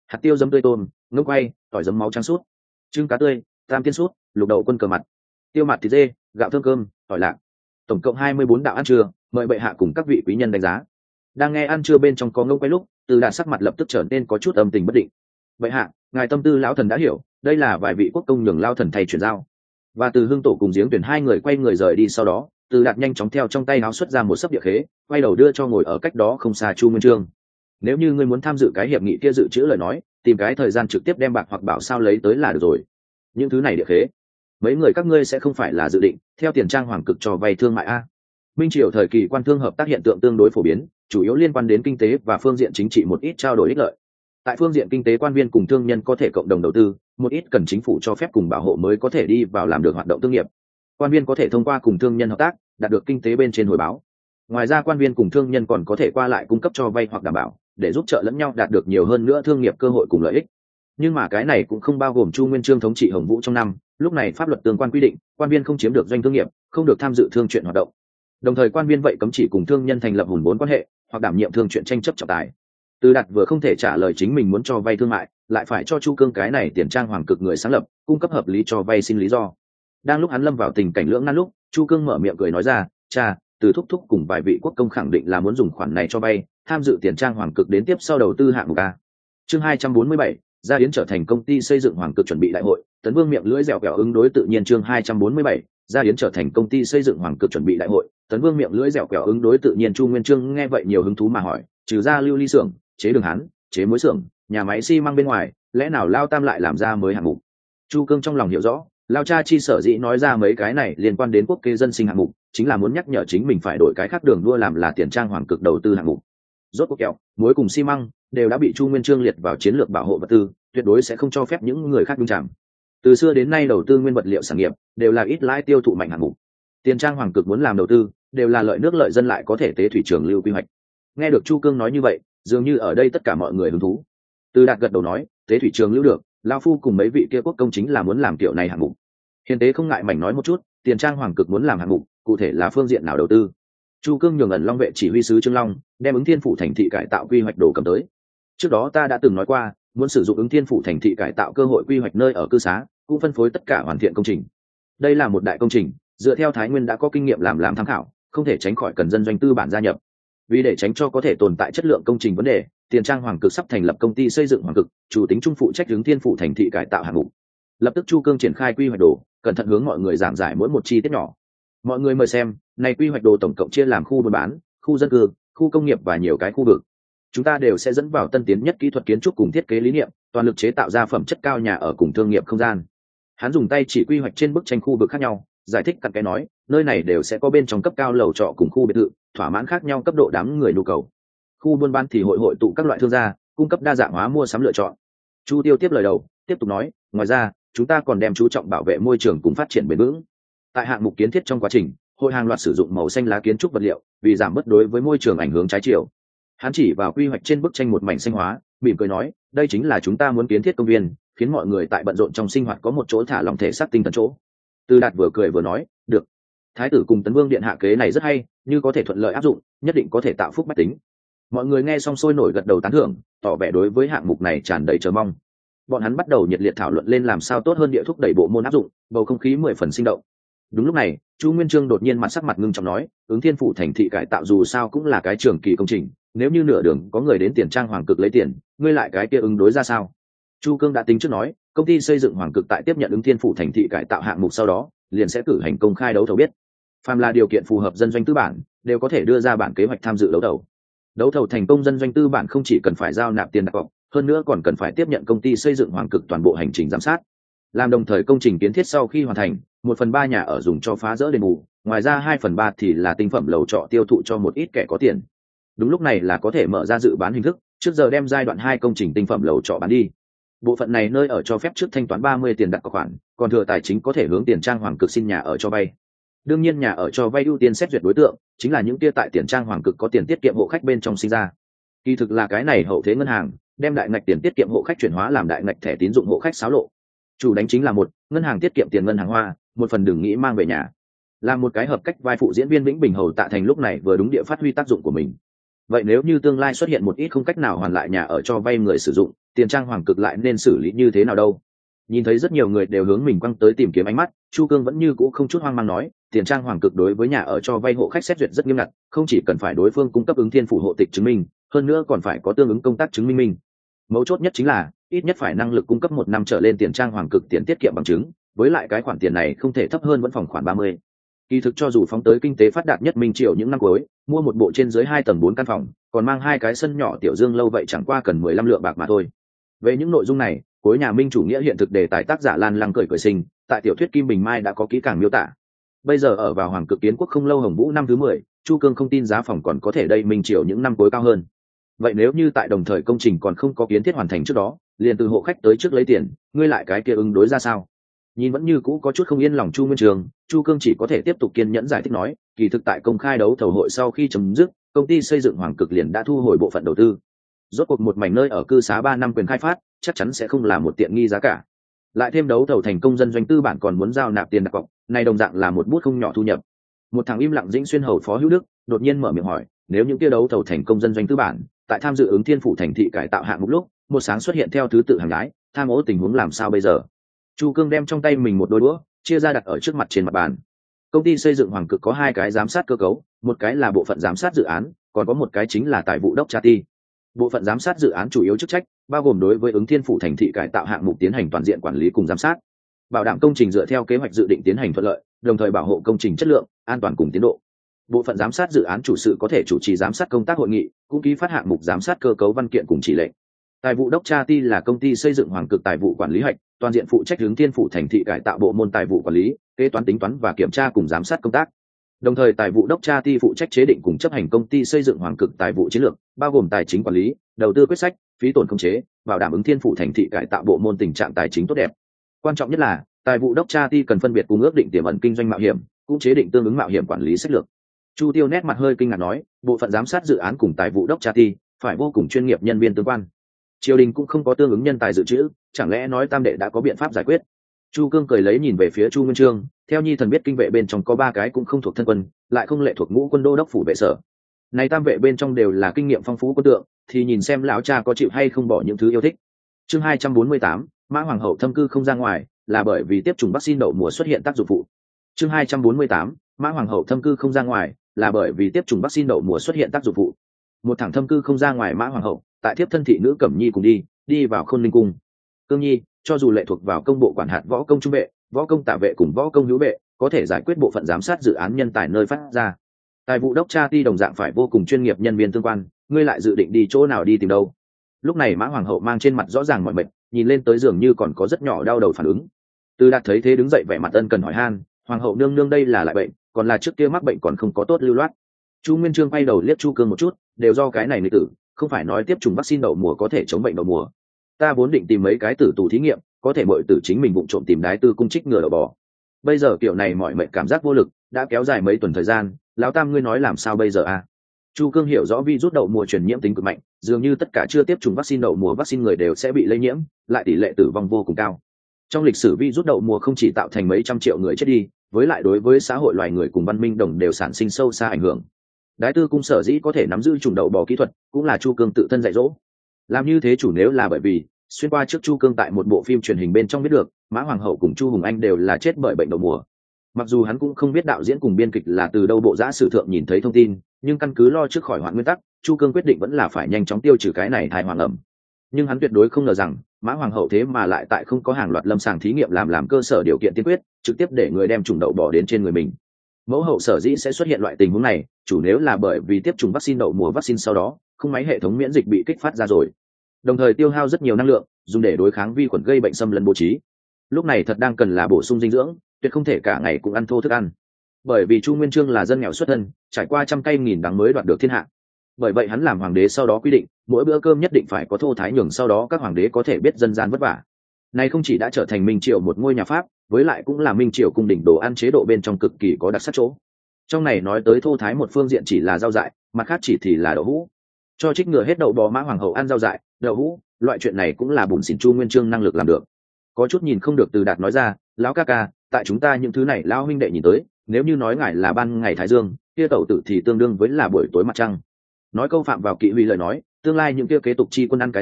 hạt tiêu giấm tươi tôm, ngốc quay, tỏi giấm máu trắng sút, trứng cá tươi, tam tiên sút, lục đậu quân cờ mặt, tiêu mặt thịt dê, gạo thơm cơm, tỏi lạc. Tổng cộng hai mươi bốn đạo ăn trưa, mời bệ hạ cùng các vị quý nhân đánh giá. Đang nghe ăn trưa bên trong có ngốc quay lúc, Từ Đạt sắc mặt lập tức trở nên có chút âm tình bất định. Bệ hạ, ngài tâm tư lão thần đã hiểu, đây là vài vị quốc công nhường lao thần thay chuyển giao. Và Từ Hương Tổ cùng Giếng Tuyển hai người quay người rời đi, sau đó Từ Đạt nhanh chóng theo trong tay áo xuất ra một sấp địa khế, quay đầu đưa cho ngồi ở cách đó không xa Chu Nguyên Chương. Nếu như ngươi muốn tham dự cái hiệp nghị kia dự trữ lời nói, tìm cái thời gian trực tiếp đem bạc hoặc bảo sao lấy tới là được rồi. Những thứ này địa khế, mấy người các ngươi sẽ không phải là dự định theo tiền trang hoàng cực cho vay thương mại a? Minh triều thời kỳ quan thương hợp tác hiện tượng tương đối phổ biến, chủ yếu liên quan đến kinh tế và phương diện chính trị một ít trao đổi ích lợi. Tại phương diện kinh tế, quan viên cùng thương nhân có thể cộng đồng đầu tư, một ít cần chính phủ cho phép cùng bảo hộ mới có thể đi vào làm được hoạt động thương nghiệp. Quan viên có thể thông qua cùng thương nhân hợp tác, đạt được kinh tế bên trên hồi báo. Ngoài ra, quan viên cùng thương nhân còn có thể qua lại cung cấp cho vay hoặc đảm bảo, để giúp trợ lẫn nhau đạt được nhiều hơn nữa thương nghiệp cơ hội cùng lợi ích. Nhưng mà cái này cũng không bao gồm Chu Nguyên Chương thống trị Hồng Vũ trong năm, lúc này pháp luật tương quan quy định, quan viên không chiếm được doanh thương nghiệp, không được tham dự thương chuyện hoạt động. Đồng thời quan viên vậy cấm chỉ cùng thương nhân thành lập hùn vốn quan hệ, hoặc đảm nhiệm thương chuyện tranh chấp trọng tài. Từ Đạt vừa không thể trả lời chính mình muốn cho vay thương mại, lại phải cho Chu Cương cái này tiền trang hoàng cực người sáng lập cung cấp hợp lý cho vay xin lý do. Đang lúc hắn lâm vào tình cảnh lưỡng nan lúc, Chu Cương mở miệng cười nói ra, cha, Từ thúc thúc cùng vài vị quốc công khẳng định là muốn dùng khoản này cho vay tham dự tiền trang hoàng cực đến tiếp sau đầu tư hạng mục a. Chương hai trăm bốn mươi bảy, Gia Yến trở thành công ty xây dựng hoàng cực chuẩn bị đại hội. Tấn Vương miệng lưỡi dẻo kẹo ứng đối tự nhiên. Chương hai trăm bốn mươi bảy, Gia Yến trở thành công ty xây dựng hoàng cực chuẩn bị đại hội. Tấn Vương miệng lưỡi dẻo kẹo ứng đối tự nhiên. Chu Nguyên Chương nghe vậy nhiều hứng thú mà hỏi, trừ ra lưu ly xưởng, chế đường hán, chế muối xưởng, nhà máy xi măng bên ngoài, lẽ nào Lao Tam lại làm ra mới hạng mục? Chu Cương trong lòng hiểu rõ, Lao cha chi sở dĩ nói ra mấy cái này liên quan đến quốc kế dân sinh hạng mục, chính là muốn nhắc nhở chính mình phải đổi cái khác đường đua làm là tiền trang hoàng cực đầu tư hạng mục. Rốt cuộc kẹo, muối cùng xi măng đều đã bị Chu Nguyên Chương liệt vào chiến lược bảo hộ vật tư, tuyệt đối sẽ không cho phép những người khác nhúng chạm. Từ xưa đến nay đầu tư nguyên vật liệu sản nghiệp đều là ít lãi tiêu thụ mạnh hạng mục. Tiền trang hoàng cực muốn làm đầu tư, đều là lợi nước lợi dân lại có thể tế thủy trường lưu quy hoạch. Nghe được Chu Cương nói như vậy, dường như ở đây tất cả mọi người hứng thú. Từ Đạt gật đầu nói, tế thủy trường lưu được, lão phu cùng mấy vị kia quốc công chính là muốn làm kiểu này hạng mục. Hiền tế không ngại mảnh nói một chút, tiền trang hoàng cực muốn làm hạng mục, cụ thể là phương diện nào đầu tư? Chu Cương nhường ẩn Long vệ chỉ huy sứ Trương Long đem Ứng Thiên phủ thành thị cải tạo quy hoạch đồ cầm tới. Trước đó ta đã từng nói qua, muốn sử dụng Ứng Thiên phủ thành thị cải tạo cơ hội quy hoạch nơi ở cư xá, cũng phân phối tất cả hoàn thiện công trình. Đây là một đại công trình, dựa theo Thái Nguyên đã có kinh nghiệm làm làm tham khảo, không thể tránh khỏi cần dân doanh tư bản gia nhập. Vì để tránh cho có thể tồn tại chất lượng công trình vấn đề, tiền trang hoàng cực sắp thành lập công ty xây dựng hoàng cực, chủ tính trung phụ trách Ứng Thiên phủ thành thị cải tạo hạng mục. Lập tức Chu Cương triển khai quy hoạch đồ, cẩn thận hướng mọi người giảng giải mỗi một chi tiết nhỏ. Mọi người mời xem, này quy hoạch đồ tổng cộng chia làm khu buôn bán, khu dân cư, khu công nghiệp và nhiều cái khu vực. Chúng ta đều sẽ dẫn vào tân tiến nhất kỹ thuật kiến trúc cùng thiết kế lý niệm, toàn lực chế tạo ra phẩm chất cao nhà ở cùng thương nghiệp không gian. Hắn dùng tay chỉ quy hoạch trên bức tranh khu vực khác nhau, giải thích cặn kẽ nói, nơi này đều sẽ có bên trong cấp cao lầu trọ cùng khu biệt thự, thỏa mãn khác nhau cấp độ đám người nhu cầu. Khu buôn bán thì hội hội tụ các loại thương gia, cung cấp đa dạng hóa mua sắm lựa chọn. Chu Tiêu tiếp lời đầu, tiếp tục nói, ngoài ra, chúng ta còn đem chú trọng bảo vệ môi trường cùng phát triển bền vững. Tại hạng mục kiến thiết trong quá trình, hội hàng loạt sử dụng màu xanh lá kiến trúc vật liệu, vì giảm bớt đối với môi trường ảnh hưởng trái chiều. Hắn chỉ vào quy hoạch trên bức tranh một mảnh xanh hóa, mỉm cười nói, đây chính là chúng ta muốn kiến thiết công viên, khiến mọi người tại bận rộn trong sinh hoạt có một chỗ thả lỏng thể xác tinh thần chỗ. Từ Đạt vừa cười vừa nói, được. Thái tử cùng Tấn Vương điện hạ kế này rất hay, như có thể thuận lợi áp dụng, nhất định có thể tạo phúc bách tính. Mọi người nghe xong sôi nổi gật đầu tán thưởng, tỏ vẻ đối với hạng mục này tràn đầy chờ mong. Bọn hắn bắt đầu nhiệt liệt thảo luận lên làm sao tốt hơn địa thúc đẩy bộ môn áp dụng, bầu không khí mười phần sinh động. Đúng lúc này, Chu Nguyên Chương đột nhiên mặt sắc mặt ngưng trọng nói, Ứng Thiên phủ thành thị cải tạo dù sao cũng là cái trường kỳ công trình, nếu như nửa đường có người đến tiền trang hoàng cực lấy tiền, ngươi lại cái kia ứng đối ra sao? Chu Cương đã tính trước nói, công ty xây dựng hoàng cực tại tiếp nhận Ứng Thiên phủ thành thị cải tạo hạng mục sau đó, liền sẽ cử hành công khai đấu thầu biết. Phàm là điều kiện phù hợp dân doanh tư bản, đều có thể đưa ra bản kế hoạch tham dự đấu thầu. Đấu thầu thành công, dân doanh tư bản không chỉ cần phải giao nạp tiền đặt cọc, hơn nữa còn cần phải tiếp nhận công ty xây dựng hoàng cực toàn bộ hành trình giám sát. Làm đồng thời công trình kiến thiết sau khi hoàn thành, một phần ba nhà ở dùng cho phá rỡ đền bù, ngoài ra hai phần ba thì là tinh phẩm lầu trọ tiêu thụ cho một ít kẻ có tiền. Đúng lúc này là có thể mở ra dự bán hình thức, trước giờ đem giai đoạn hai công trình tinh phẩm lầu trọ bán đi. Bộ phận này nơi ở cho phép trước thanh toán ba mươi tiền đặt cọc khoản, còn thừa tài chính có thể hướng tiền trang hoàng cực xin nhà ở cho vay. Đương nhiên nhà ở cho vay ưu tiên xét duyệt đối tượng chính là những kia tại tiền trang hoàng cực có tiền tiết kiệm hộ khách bên trong sinh ra. Kỳ thực là cái này hậu thế ngân hàng đem đại ngạch tiền tiết kiệm hộ khách chuyển hóa làm đại ngạch thẻ tín dụng hộ khách xáo lộ. Chủ đánh chính là một ngân hàng tiết kiệm tiền ngân hàng hoa, một phần đừng nghĩ mang về nhà. Là một cái hợp cách vai phụ diễn viên Vĩnh Bình Hầu Tạ Thành lúc này vừa đúng địa phát huy tác dụng của mình. Vậy nếu như tương lai xuất hiện một ít không cách nào hoàn lại nhà ở cho vay người sử dụng, tiền trang hoàng cực lại nên xử lý như thế nào đâu? Nhìn thấy rất nhiều người đều hướng mình quăng tới tìm kiếm ánh mắt, Chu Cương vẫn như cũ không chút hoang mang nói, tiền trang hoàng cực đối với nhà ở cho vay hộ khách xét duyệt rất nghiêm ngặt, không chỉ cần phải đối phương cung cấp ứng thiên phủ hộ tịch chứng minh, hơn nữa còn phải có tương ứng công tác chứng minh minh. Mấu chốt nhất chính là ít nhất phải năng lực cung cấp một năm trở lên tiền trang hoàng cực tiền tiết kiệm bằng chứng, với lại cái khoản tiền này không thể thấp hơn vẫn phòng khoản ba mươi. Kỳ thực cho dù phóng tới kinh tế phát đạt nhất Minh Triều những năm cuối, mua một bộ trên dưới hai tầng bốn căn phòng, còn mang hai cái sân nhỏ tiểu dương lâu vậy chẳng qua cần mười lăm lượng bạc mà thôi. Về những nội dung này, cuối nhà Minh chủ nghĩa hiện thực đề tài tác giả Lan Lăng cười cười sinh, tại tiểu thuyết Kim Bình Mai đã có kỹ càng miêu tả. Bây giờ ở vào Hoàng Cực Kiến Quốc không lâu Hồng Vũ năm thứ mười, Chu Cương không tin giá phòng còn có thể đây Minh Triều những năm cuối cao hơn. Vậy nếu như tại đồng thời công trình còn không có kiến thiết hoàn thành trước đó, liền từ hộ khách tới trước lấy tiền, ngươi lại cái kia ứng đối ra sao? Nhìn vẫn như cũ có chút không yên lòng Chu Nguyên Trường, Chu Cương chỉ có thể tiếp tục kiên nhẫn giải thích nói, kỳ thực tại công khai đấu thầu hội sau khi chấm dứt, công ty xây dựng Hoàng Cực liền đã thu hồi bộ phận đầu tư. Rốt cuộc một mảnh nơi ở cư xá ba năm quyền khai phát, chắc chắn sẽ không là một tiện nghi giá cả. Lại thêm đấu thầu thành công dân doanh tư bản còn muốn giao nạp tiền đặt cọc, này đồng dạng là một bút không nhỏ thu nhập. Một thằng im lặng dĩnh xuyên hầu Phó Hữu Đức đột nhiên mở miệng hỏi, nếu những kia đấu thầu thành công dân doanh tư bản, tại tham dự ứng thiên phủ thành thị cải tạo hạng mục lúc, một sáng xuất hiện theo thứ tự hàng gái, tham ô tình huống làm sao bây giờ? Chu Cương đem trong tay mình một đôi đũa chia ra đặt ở trước mặt trên mặt bàn. Công ty xây dựng Hoàng Cực có hai cái giám sát cơ cấu, một cái là bộ phận giám sát dự án, còn có một cái chính là tài vụ đốc tra ty. Bộ phận giám sát dự án chủ yếu chức trách bao gồm đối với ứng thiên phủ thành thị cải tạo hạng mục tiến hành toàn diện quản lý cùng giám sát, bảo đảm công trình dựa theo kế hoạch dự định tiến hành thuận lợi, đồng thời bảo hộ công trình chất lượng, an toàn cùng tiến độ. Bộ phận giám sát dự án chủ sự có thể chủ trì giám sát công tác hội nghị, cũng ký phát hạng mục giám sát cơ cấu văn kiện cùng chỉ lệnh. Tài vụ đốc tra ty là công ty xây dựng Hoàng Cực tài vụ quản lý hạch, toàn diện phụ trách hướng thiên phủ thành thị cải tạo bộ môn tài vụ quản lý, kế toán tính toán và kiểm tra cùng giám sát công tác. Đồng thời tài vụ đốc tra ty phụ trách chế định cùng chấp hành công ty xây dựng Hoàng Cực tài vụ chiến lược, bao gồm tài chính quản lý, đầu tư quyết sách, phí tổn khống chế, bảo đảm ứng thiên phủ thành thị cải tạo bộ môn tình trạng tài chính tốt đẹp. Quan trọng nhất là tài vụ đốc tra ty cần phân biệt cùng ước định tiềm ẩn kinh doanh mạo hiểm, cũng chế định tương ứng mạo hiểm quản lý sách lược. Chu Tiêu nét mặt hơi kinh ngạc nói, bộ phận giám sát dự án cùng tài vụ đốc tra ty phải vô cùng chuyên nghiệp nhân viên tương quan. Triều đình cũng không có tương ứng nhân tài dự trữ, chẳng lẽ nói Tam đệ đã có biện pháp giải quyết? Chu Cương cười lấy nhìn về phía Chu Nguyên Chương, theo nhi thần biết kinh vệ bên trong có ba cái cũng không thuộc thân quân, lại không lệ thuộc ngũ quân đô đốc phủ vệ sở. Này tam vệ bên trong đều là kinh nghiệm phong phú quân tượng, thì nhìn xem lão cha có chịu hay không bỏ những thứ yêu thích. Chương hai trăm bốn mươi tám, Mã Hoàng hậu thâm cư không ra ngoài, là bởi vì tiếp trùng vaccine đậu mùa xuất hiện tác dụng phụ. Chương hai trăm bốn mươi tám, Mã Hoàng hậu thâm cư không ra ngoài, là bởi vì tiếp trùng vaccine đậu mùa xuất hiện tác dụng phụ. Một thằng thâm cư không ra ngoài Mã Hoàng hậu, tại tiếp thân thị nữ Cẩm Nhi cùng đi, đi vào Khôn Ninh cung. Cương Nhi, cho dù lệ thuộc vào công bộ quản hạt võ công trung vệ, võ công tạ vệ cùng võ công hữu vệ, có thể giải quyết bộ phận giám sát dự án nhân tài nơi phát ra. Tài vụ đốc tra ty đồng dạng phải vô cùng chuyên nghiệp nhân viên tương quan, ngươi lại dự định đi chỗ nào đi tìm đâu? Lúc này Mã Hoàng hậu mang trên mặt rõ ràng mỏi mệt, nhìn lên tới giường như còn có rất nhỏ đau đầu phản ứng. Từ Đạt thấy thế đứng dậy vẻ mặt ân cần hỏi han, Hoàng hậu nương nương đây là lại bệnh, còn là trước kia mắc bệnh còn không có tốt lưu loát. Chu Nguyên Chương quay đầu liếc Chu Cương một chút, đều do cái này nữ tử, không phải nói tiếp trùng vaccine đậu mùa có thể chống bệnh đậu mùa. Ta vốn định tìm mấy cái tử tù thí nghiệm, có thể mọi tử chính mình bụng trộm tìm đái tư cung trích ngừa đậu bò. Bây giờ kiểu này mọi mệnh cảm giác vô lực, đã kéo dài mấy tuần thời gian, lão tam ngươi nói làm sao bây giờ à? Chu Cương hiểu rõ virus đậu mùa truyền nhiễm tính cực mạnh, dường như tất cả chưa tiếp trùng vaccine đậu mùa vaccine người đều sẽ bị lây nhiễm, lại tỷ lệ tử vong vô cùng cao. Trong lịch sử virus đậu mùa không chỉ tạo thành mấy trăm triệu người chết đi, với lại đối với xã hội loài người cùng văn minh đồng đều sản sinh sâu xa ảnh hưởng. Đái tư cung sở dĩ có thể nắm giữ trùng đậu bò kỹ thuật, cũng là Chu Cương tự thân dạy dỗ. Làm như thế chủ nếu là bởi vì xuyên qua trước Chu Cương tại một bộ phim truyền hình bên trong biết được, Mã Hoàng hậu cùng Chu Hùng Anh đều là chết bởi bệnh đậu mùa. Mặc dù hắn cũng không biết đạo diễn cùng biên kịch là từ đâu bộ giã sử thượng nhìn thấy thông tin, nhưng căn cứ lo trước khỏi hoạn nguyên tắc, Chu Cương quyết định vẫn là phải nhanh chóng tiêu trừ cái này thai hoàng ẩm. Nhưng hắn tuyệt đối không ngờ rằng Mã Hoàng hậu thế mà lại tại không có hàng loạt lâm sàng thí nghiệm làm làm cơ sở điều kiện tiên quyết, trực tiếp để người đem trùng đậu bỏ đến trên người mình. Mẫu hậu sở dĩ sẽ xuất hiện loại tình huống này, chủ nếu là bởi vì tiếp trùng vaccine đậu mùa vaccine sau đó, không máy hệ thống miễn dịch bị kích phát ra rồi, đồng thời tiêu hao rất nhiều năng lượng, dùng để đối kháng vi khuẩn gây bệnh xâm lấn bố trí. Lúc này thật đang cần là bổ sung dinh dưỡng, tuyệt không thể cả ngày cũng ăn thô thức ăn. Bởi vì Chu Nguyên Chương là dân nghèo xuất thân, trải qua trăm cây nghìn đắng mới đoạt được thiên hạ. Bởi vậy hắn làm hoàng đế sau đó quy định, mỗi bữa cơm nhất định phải có thô thái nhường, sau đó các hoàng đế có thể biết dân gian vất vả. Này không chỉ đã trở thành Minh Triều một ngôi nhà Pháp, với lại cũng là Minh Triều cung đình đồ ăn chế độ bên trong cực kỳ có đặc sắc chỗ. Trong này nói tới thô thái một phương diện chỉ là rau dại, mặt khác chỉ thì là đậu hũ. Cho trích ngừa hết đậu bò Mã Hoàng hậu ăn rau dại, đậu hũ, loại chuyện này cũng là bùn xỉn Chu Nguyên Chương năng lực làm được. Có chút nhìn không được Từ Đạt nói ra, lão ca ca, tại chúng ta những thứ này lão huynh đệ nhìn tới, nếu như nói ngài là ban ngày thái dương, kia tẩu tử thì tương đương với là buổi tối mặt trăng. Nói câu phạm vào kỵ huy lời nói, tương lai những kia kế tục chi quân ăn cái gì,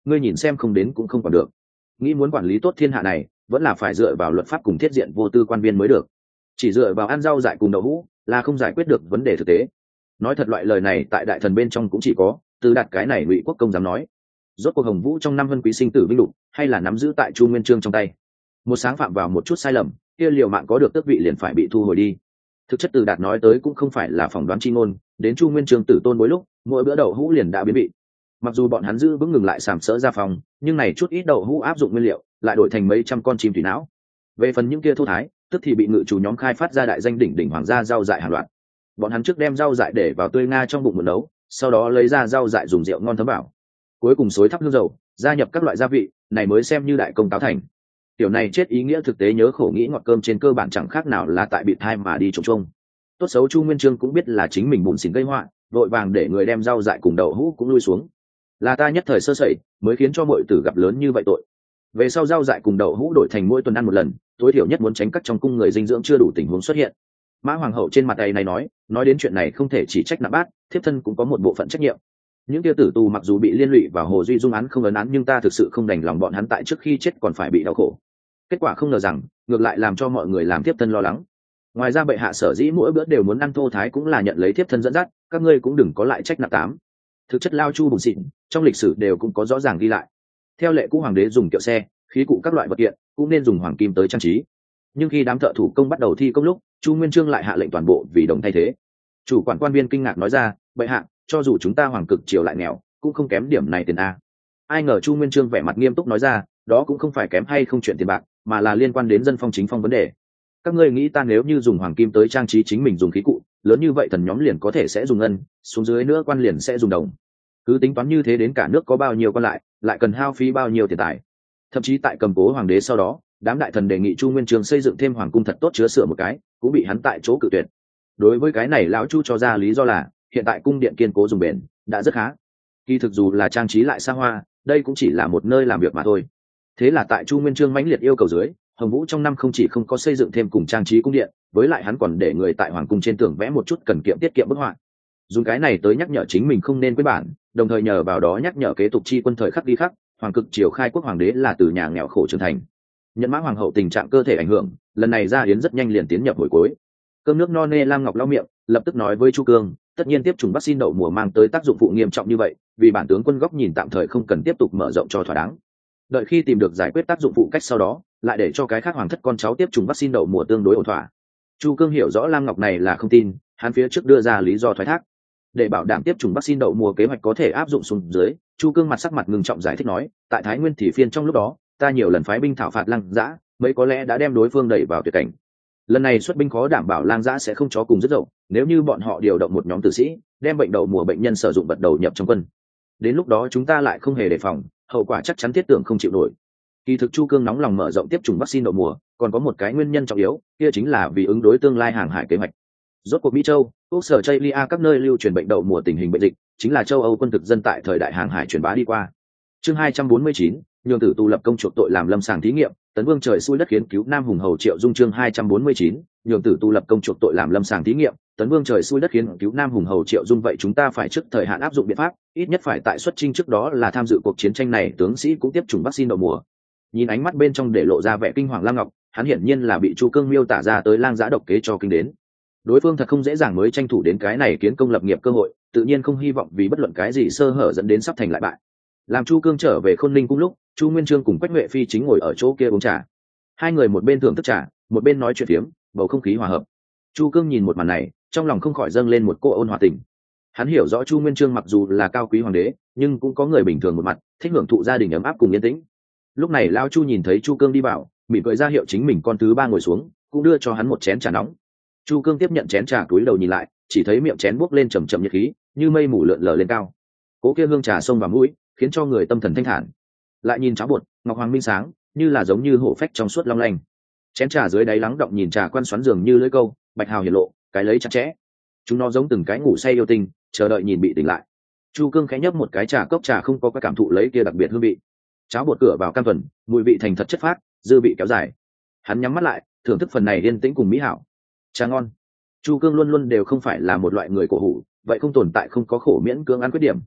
ngươi nhìn xem không đến cũng không còn được. Nghĩ muốn quản lý tốt thiên hạ này vẫn là phải dựa vào luật pháp cùng thiết diện vô tư quan viên mới được, chỉ dựa vào ăn rau dại cùng đậu hũ là không giải quyết được vấn đề thực tế. Nói thật, loại lời này tại đại thần bên trong cũng chỉ có Từ Đạt cái này Ngụy Quốc công dám nói. Rốt cuộc Hồng Vũ trong năm vân quý sinh tử vinh lục hay là nắm giữ tại Chu Nguyên Chương trong tay, một sáng phạm vào một chút sai lầm kia liều mạng có được tước vị liền phải bị thu hồi đi. Thực chất Từ Đạt nói tới cũng không phải là phỏng đoán chi ngôn, đến Chu Nguyên Chương tử tôn bối lúc mỗi bữa đậu hũ liền đã biến vị. Mặc dù bọn hắn giữ vững ngừng lại sàm sỡ ra phòng, nhưng này chút ít đậu hũ áp dụng nguyên liệu lại đổi thành mấy trăm con chim thủy não. Về phần những kia thô thái tức thì bị ngự chủ nhóm khai phát ra đại danh đỉnh đỉnh hoàng gia rau dại hàng loạt. Bọn hắn trước đem rau dại để vào tươi nga trong bụng một nấu, sau đó lấy ra rau dại dùng rượu ngon thấm vào, cuối cùng xối thắp hương dầu, gia nhập các loại gia vị, này mới xem như đại công cáo thành. Tiểu này chết ý nghĩa thực tế nhớ khổ nghĩ ngọt cơm trên cơ bản chẳng khác nào là tại bị thai mà đi trống trông. Tốt xấu Chu Nguyên Chương cũng biết là chính mình bùn xỉn gây họa, vội vàng để người đem rau dại cùng đậu hũ cũng lui xuống. Là ta nhất thời sơ sẩy mới khiến cho mọi tử gặp lớn như vậy tội. Về sau rau dại cùng đậu hũ đổi thành mỗi tuần ăn một lần, tối thiểu nhất muốn tránh các trong cung người dinh dưỡng chưa đủ tình huống xuất hiện. Mã hoàng hậu trên mặt đầy này nói nói đến chuyện này không thể chỉ trách nặng bát, thiếp thân cũng có một bộ phận trách nhiệm. Những kia tử tù mặc dù bị liên lụy vào Hồ Duy Dung án không ấn án, nhưng ta thực sự không đành lòng bọn hắn tại trước khi chết còn phải bị đau khổ. Kết quả không ngờ rằng ngược lại làm cho mọi người làm thiếp thân lo lắng. Ngoài ra bệ hạ sở dĩ mỗi bữa đều muốn ăn thô thái cũng là nhận lấy thiếp thân dẫn dắt, các ngươi cũng đừng có lại trách nặng tám. Thực chất lao chu bùn xịn trong lịch sử đều cũng có rõ ràng ghi lại. Theo lệ cũ hoàng đế dùng kiệu xe, khí cụ các loại vật kiện cũng nên dùng hoàng kim tới trang trí. Nhưng khi đám thợ thủ công bắt đầu thi công lúc, Chu Nguyên Chương lại hạ lệnh toàn bộ vì đồng thay thế. Chủ quản quan viên kinh ngạc nói ra, bệ hạ, cho dù chúng ta hoàng cực triều lại nghèo cũng không kém điểm này tiền a. Ai ngờ Chu Nguyên Chương vẻ mặt nghiêm túc nói ra, đó cũng không phải kém hay không chuyện tiền bạc, mà là liên quan đến dân phong chính phong vấn đề. Các ngươi nghĩ ta nếu như dùng hoàng kim tới trang trí chính mình dùng khí cụ lớn như vậy, thần nhóm liền có thể sẽ dùng ngân, xuống dưới nữa quan liền sẽ dùng đồng. Cứ tính toán như thế, đến cả nước có bao nhiêu quan lại, lại cần hao phí bao nhiêu tiền tài. Thậm chí tại cầm cố hoàng đế sau đó, đám đại thần đề nghị Chu Nguyên Chương xây dựng thêm hoàng cung thật tốt chứa sửa một cái, cũng bị hắn tại chỗ cự tuyệt. Đối với cái này lão Chu cho ra lý do là hiện tại cung điện kiên cố dùng bền đã rất khá, kỳ thực dù là trang trí lại xa hoa, đây cũng chỉ là một nơi làm việc mà thôi. Thế là tại Chu Nguyên Chương mãnh liệt yêu cầu dưới, Hồng Vũ trong năm không chỉ không có xây dựng thêm cùng trang trí cung điện, với lại hắn còn để người tại hoàng cung trên tường vẽ một chút cần kiệm tiết kiệm bức họa, dùng cái này tới nhắc nhở chính mình không nên quên bản, đồng thời nhờ vào đó nhắc nhở kế tục chi quân thời khắc đi khắc, hoàng cực triều khai quốc hoàng đế là từ nhà nghèo khổ trưởng thành. Nhận Mã hoàng hậu tình trạng cơ thể ảnh hưởng, lần này ra yến rất nhanh liền tiến nhập hồi cuối. Cơm nước no nê, Lam Ngọc lau miệng, lập tức nói với Chu Cương, tất nhiên tiếp trùng vaccine đậu mùa mang tới tác dụng phụ nghiêm trọng như vậy, vì bản tướng quân góc nhìn tạm thời không cần tiếp tục mở rộng cho thỏa đáng. Đợi khi tìm được giải quyết tác dụng phụ cách sau đó, lại để cho cái khác hoàng thất con cháu tiếp trùng vaccine đậu mùa tương đối ổn thỏa. Chu Cương hiểu rõ Lam Ngọc này là không tin, hắn phía trước đưa ra lý do thoái thác. Để bảo đảm tiếp trùng vaccine đậu mùa kế hoạch có thể áp dụng xuống dưới, Chu Cương mặt sắc mặt ngưng trọng giải thích nói, tại Thái Nguyên thì phiên trong lúc đó, ta nhiều lần phái binh thảo phạt Lang Dã, mấy có lẽ đã đem đối phương đẩy vào tuyệt cảnh. Lần này xuất binh khó đảm bảo Lang Dã sẽ không chó cùng rất dậu, nếu như bọn họ điều động một nhóm tử sĩ, đem bệnh đậu mùa bệnh nhân sử dụng vật đầu nhập trong quân, đến lúc đó chúng ta lại không hề đề phòng, hậu quả chắc chắn thiết tưởng không chịu nổi. Kỳ thực Chu Cương nóng lòng mở rộng tiếp trùng vaccine đậu mùa, còn có một cái nguyên nhân trọng yếu, kia chính là vì ứng đối tương lai hàng hải kế hoạch. Rốt cuộc Mỹ Châu, Úc Sở Chailia các nơi lưu truyền bệnh đậu mùa tình hình bệnh dịch, chính là châu Âu quân thực dân tại thời đại hàng hải truyền bá đi qua. Chương hai trăm bốn mươi chín, nhường tử tu lập công chuộc tội làm lâm sàng thí nghiệm, Tấn Vương trời xui đất khiến cứu Nam Hùng Hầu Triệu Dung. Chương hai trăm bốn mươi chín, nhường tử tu lập công chuộc tội làm lâm sàng thí nghiệm, Tấn Vương trời xui đất khiến cứu Nam Hùng Hầu Triệu Dung. Vậy chúng ta phải trước thời hạn áp dụng biện pháp, ít nhất phải tại xuất chinh trước đó là tham dự cuộc chiến tranh này tướng sĩ cũng tiếp chủng vaccine đậu mùa. Nhìn ánh mắt bên trong để lộ ra vẻ kinh hoàng Lam Ngọc, hắn hiển nhiên là bị Chu Cương miêu tả ra tới Lang Dã độc kế cho kinh đến. Đối phương thật không dễ dàng mới tranh thủ đến cái này kiến công lập nghiệp cơ hội, tự nhiên không hy vọng vì bất luận cái gì sơ hở dẫn đến sắp thành lại bại. Làm Chu Cương trở về Khôn Ninh cung lúc, Chu Nguyên Chương cùng Quách Huệ Phi chính ngồi ở chỗ kia uống trà. Hai người một bên thưởng thức trà, một bên nói chuyện phiếm, bầu không khí hòa hợp. Chu Cương nhìn một màn này, trong lòng không khỏi dâng lên một cô ôn hòa tình. Hắn hiểu rõ Chu Nguyên Chương mặc dù là cao quý hoàng đế, nhưng cũng có người bình thường một mặt, thích hưởng thụ gia đình ấm áp cùng yên tĩnh. Lúc này Lão Chu nhìn thấy Chu Cương đi vào, mỉm cười ra hiệu chính mình con thứ ba ngồi xuống, cũng đưa cho hắn một chén trà nóng. Chu Cương tiếp nhận chén trà, cúi đầu nhìn lại, chỉ thấy miệng chén bốc lên trầm trầm nhiệt khí, như mây mù lượn lờ lên cao. Cố kia hương trà xông vào mũi, khiến cho người tâm thần thanh thản. Lại nhìn cháo bột, ngọc hoàng minh sáng, như là giống như hổ phách trong suốt long lanh. Chén trà dưới đáy lắng động nhìn trà quan xoắn dường như lưỡi câu, bạch hào hiển lộ, cái lấy chặt chẽ. Chúng nó giống từng cái ngủ say yêu tinh, chờ đợi nhìn bị tỉnh lại. Chu Cương khẽ nhấp một cái trà, cốc trà không có cái cảm thụ lấy kia đặc biệt hương vị. Cháo bột cửa vào cam thuần, mùi vị thành thật chất phác, dư vị kéo dài. Hắn nhắm mắt lại, thưởng thức phần này yên tĩnh cùng mỹ hảo. Trà ngon. Chu Cương luôn luôn đều không phải là một loại người cổ hủ, vậy không tồn tại không có khổ miễn cưỡng ăn khuyết điểm.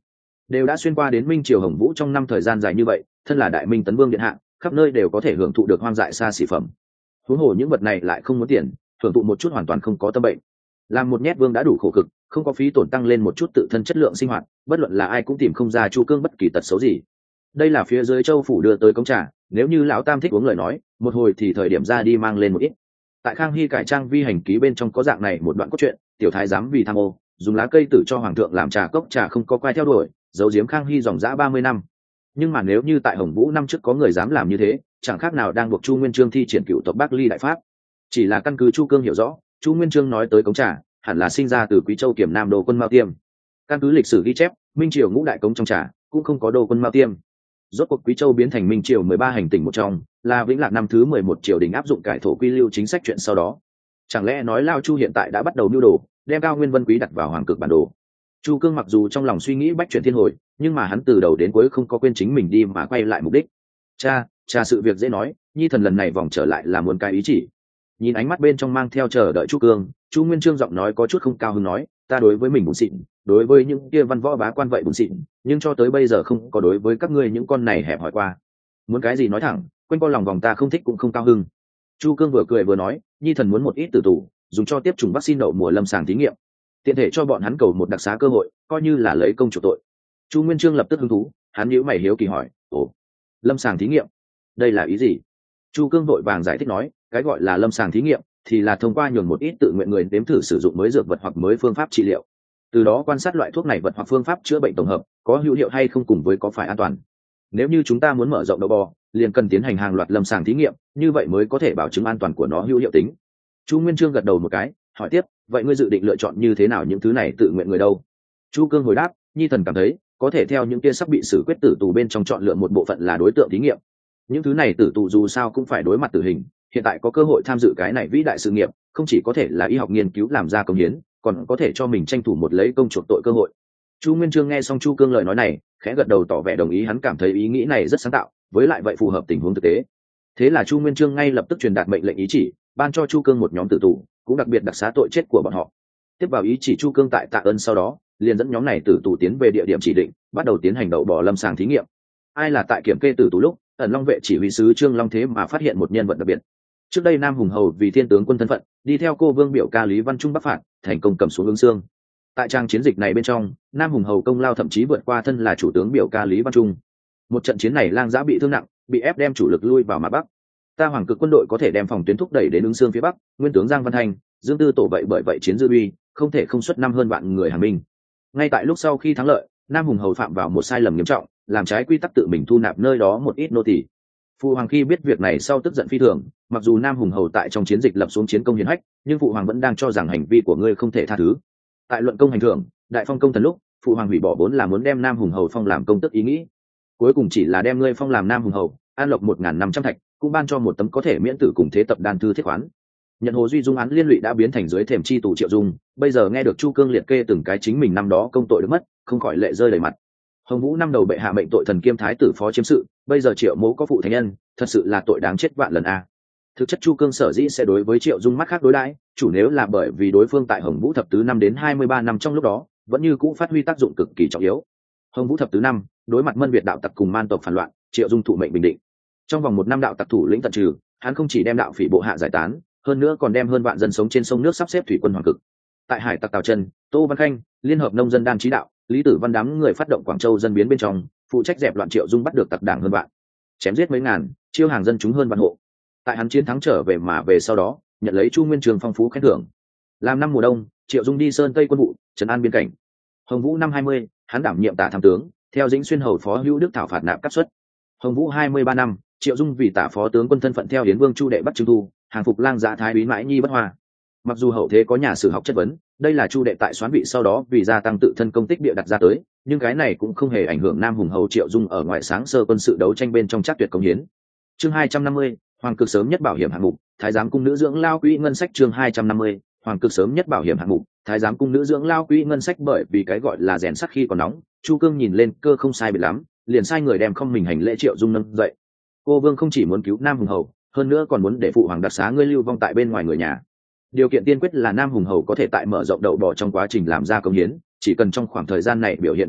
đều đã xuyên qua đến minh triều Hồng Vũ trong năm thời gian dài như vậy, thân là đại minh tấn vương điện hạ, khắp nơi đều có thể hưởng thụ được hoang dại xa xỉ phẩm. Huống hồ những vật này lại không muốn tiền, hưởng thụ một chút hoàn toàn không có tâm bệnh. Làm một nhét vương đã đủ khổ cực, không có phí tổn tăng lên một chút tự thân chất lượng sinh hoạt, bất luận là ai cũng tìm không ra Chu Cương bất kỳ tật xấu gì. Đây là phía dưới châu phủ đưa tới cống trà, nếu như lão tam thích uống lời nói, một hồi thì thời điểm ra đi mang lên một ít. Tại Khang Hy cải trang vi hành ký bên trong có dạng này một đoạn cốt truyện, tiểu thái giám vì tham ô, dùng lá cây tử cho hoàng thượng làm trà cốc trà không có quay theo đuổi, giấu giếm Khang Hy dòng dã ba mươi năm. Nhưng mà nếu như tại Hồng Vũ năm trước có người dám làm như thế, chẳng khác nào đang buộc Chu Nguyên Chương thi triển cựu tộc Bắc Ly đại pháp. Chỉ là căn cứ Chu Cương hiểu rõ, Chu Nguyên Chương nói tới cống trà, hẳn là sinh ra từ Quý Châu Kiểm Nam Đô quân Mao Tiêm. Căn cứ lịch sử ghi chép, Minh Triều ngũ đại cống trong trà cũng không có đô quân Mao Tiêm. Rốt cuộc Quý Châu biến thành Minh Triều mười ba hành tỉnh một trong, là Vĩnh Lạc năm thứ mười một triều đình áp dụng cải thổ quy lưu chính sách chuyện sau đó. Chẳng lẽ nói Lao Chu hiện tại đã bắt đầu nưu đồ, đem Cao Nguyên Vân Quý đặt vào hoàng cực bản đồ. Chu Cương mặc dù trong lòng suy nghĩ bách chuyển thiên hồi, nhưng mà hắn từ đầu đến cuối không có quên chính mình đi mà quay lại mục đích. Cha, cha sự việc dễ nói, nhi thần lần này vòng trở lại là muốn cái ý chỉ. Nhìn ánh mắt bên trong mang theo chờ đợi Chu Cương, Chu Nguyên Chương giọng nói có chút không cao hứng nói, ta đối với mình bùn xịn, đối với những kia văn võ bá quan vậy bùn xịn, nhưng cho tới bây giờ không có đối với các ngươi những con này hẹp hỏi qua. Muốn cái gì nói thẳng, quanh co lòng vòng ta không thích cũng không cao hứng. Chu Cương vừa cười vừa nói, nhi thần muốn một ít tử tù, dùng cho tiếp trùng vaccine đậu mùa lâm sàng thí nghiệm, tiện thể cho bọn hắn cầu một đặc xá cơ hội, coi như là lấy công chủ tội. Chu Nguyên Chương lập tức hứng thú, hắn nhíu mày hiếu kỳ hỏi, ồ, lâm sàng thí nghiệm, đây là ý gì? Chu Cương vội vàng giải thích nói, cái gọi là lâm sàng thí nghiệm thì là thông qua nhường một ít tự nguyện người nếm thử sử dụng mới dược vật hoặc mới phương pháp trị liệu, từ đó quan sát loại thuốc này vật hoặc phương pháp chữa bệnh tổng hợp có hữu hiệu hay không cùng với có phải an toàn. Nếu như chúng ta muốn mở rộng đậu bò, liền cần tiến hành hàng loạt lâm sàng thí nghiệm, như vậy mới có thể bảo chứng an toàn của nó hữu hiệu tính. Chu Nguyên Chương gật đầu một cái, hỏi tiếp, vậy ngươi dự định lựa chọn như thế nào những thứ này tự nguyện người đâu? Chu Cương hồi đáp, nhi thần cảm thấy có thể theo những kia sắp bị xử quyết tử tù bên trong chọn lựa một bộ phận là đối tượng thí nghiệm. Những thứ này tử tù dù sao cũng phải đối mặt tử hình, hiện tại có cơ hội tham dự cái này vĩ đại sự nghiệp, không chỉ có thể là y học nghiên cứu làm ra công hiến, còn có thể cho mình tranh thủ một lấy công chuộc tội cơ hội. Chu Nguyên Chương nghe xong Chu Cương lời nói này, khẽ gật đầu tỏ vẻ đồng ý, hắn cảm thấy ý nghĩ này rất sáng tạo, với lại vậy phù hợp tình huống thực tế. Thế là Chu Nguyên Chương ngay lập tức truyền đạt mệnh lệnh ý chỉ, ban cho Chu Cương một nhóm tử tù, cũng đặc biệt đặc xá tội chết của bọn họ. Tiếp vào ý chỉ Chu Cương tại tạ ơn sau đó, liền dẫn nhóm này tử tù tiến về địa điểm chỉ định, bắt đầu tiến hành đậu bò lâm sàng thí nghiệm. Ai là tại kiểm kê tử tù lúc, ẩn Long vệ chỉ huy sứ Trương Long thế mà phát hiện một nhân vật đặc biệt. Trước đây Nam Hùng Hầu vì thiên tướng quân thân phận, đi theo cô vương biểu ca Lý Văn Trung bắc phạt, thành công cầm xuống Ứng Xương. Tại trang chiến dịch này bên trong, Nam Hùng Hầu công lao thậm chí vượt qua thân là chủ tướng biểu ca Lý Văn Trung. Một trận chiến này Lang Giã bị thương nặng, bị ép đem chủ lực lui vào mặt bắc. Ta Hoàng cực quân đội có thể đem phòng tuyến thúc đẩy đến Ứng Xương phía bắc, nguyên tướng Giang Văn Thanh, Dương Tư tổ vậy bởi vậy chiến dư uy, không thể không xuất năm hơn vạn người hàng binh. Ngay tại lúc sau khi thắng lợi, Nam Hùng Hầu phạm vào một sai lầm nghiêm trọng, làm trái quy tắc tự mình thu nạp nơi đó một ít nô tỳ. Phụ hoàng khi biết việc này sau tức giận phi thường, mặc dù Nam Hùng Hầu tại trong chiến dịch lập xuống chiến công hiển hách, nhưng phụ hoàng vẫn đang cho rằng hành vi của ngươi không thể tha thứ. Tại luận công hành thưởng, đại phong công thần lúc, phụ hoàng hủy bỏ vốn là muốn đem Nam Hùng Hầu phong làm công tức ý nghĩ, cuối cùng chỉ là đem ngươi phong làm Nam Hùng Hầu, an lộc một ngàn năm trăm thạch, cũng ban cho một tấm có thể miễn tử cùng thế tập đan thư thiết khoán. Nhận Hồ Duy Dung án liên lụy đã biến thành dưới thềm chi tù Triệu Dung, bây giờ nghe được Chu Cương liệt kê từng cái chính mình năm đó công tội được mất, không khỏi lệ rơi đầy mặt. Hồng Vũ năm đầu bệ hạ mệnh tội thần kiêm thái tử phó chiếm sự, bây giờ Triệu Mỗ có phụ thánh nhân, thật sự là tội đáng chết vạn lần a. Thực chất Chu Cương sở dĩ sẽ đối với Triệu Dung mắt khác đối đãi, chủ nếu là bởi vì đối phương tại Hồng Vũ thập tứ năm đến hai mươi ba năm trong lúc đó, vẫn như cũ phát huy tác dụng cực kỳ trọng yếu. Hồng Vũ thập tứ năm, đối mặt Mân Việt đạo tặc cùng man tộc phản loạn, Triệu Dung thụ mệnh bình định. Trong vòng một năm đạo tặc thủ lĩnh tận trừ, hắn không chỉ đem đạo phỉ bộ hạ giải tán, hơn nữa còn đem hơn vạn dân sống trên sông nước sắp xếp thủy quân hoàng cực. Tại hải tặc Tào Chân, Tô Văn Khanh, liên hợp nông dân đan trí đạo, Lý Tử Văn đám người phát động Quảng Châu dân biến bên trong, phụ trách dẹp loạn. Triệu Dung bắt được tặc đảng hơn vạn, chém giết mấy ngàn, chiêu hàng dân chúng hơn vạn hộ. Tại hắn chiến thắng trở về mà về sau đó, nhận lấy Chu Nguyên Chương phong phú khen thưởng. Làm năm mùa đông, Triệu Dung đi sơn tây quân vụ, trấn an biên cảnh. Hồng Vũ năm hai mươi, hắn đảm nhiệm tả tham tướng, theo Dĩnh Xuyên hầu phó hữu đức thảo phạt nạp cắt xuất. Hồng Vũ hai mươi ba năm, Triệu Dung vì tả phó tướng quân thân phận theo Yến Vương Chu đệ bắt Trương Thu, hàng phục Lang Giã thái úy Mãi Nhi bất hoa. Mặc dù hậu thế có nhà sử học chất vấn, đây là Chu đệ tại soán vị sau đó vì gia tăng tự thân công tích địa đặt ra tới, nhưng cái này cũng không hề ảnh hưởng Nam Hùng Hầu Triệu Dung ở ngoại sáng sơ quân sự đấu tranh bên trong chắc tuyệt công hiến. Chương hai trăm năm mươi, Hoàng cực sớm nhất bảo hiểm hạng mục, Thái giám cung nữ dưỡng lao quỹ ngân sách. Chương hai trăm năm mươi, Hoàng cực sớm nhất bảo hiểm hạng mục, Thái giám cung nữ dưỡng lao quỹ ngân sách. Bởi vì cái gọi là rèn sắt khi còn nóng, Chu Cương nhìn lên cơ không sai biệt lắm, liền sai người đem không mình hành lễ Triệu Dung nâng dậy. Cô vương không chỉ muốn cứu Nam Hùng Hầu, hơn nữa còn muốn để phụ hoàng đặc xá ngươi lưu vong tại bên ngoài người nhà. Điều kiện tiên quyết là Nam Hùng Hầu có thể tại mở rộng đậu bò trong quá trình làm ra công hiến, chỉ cần trong khoảng thời gian này biểu hiện vượt trội,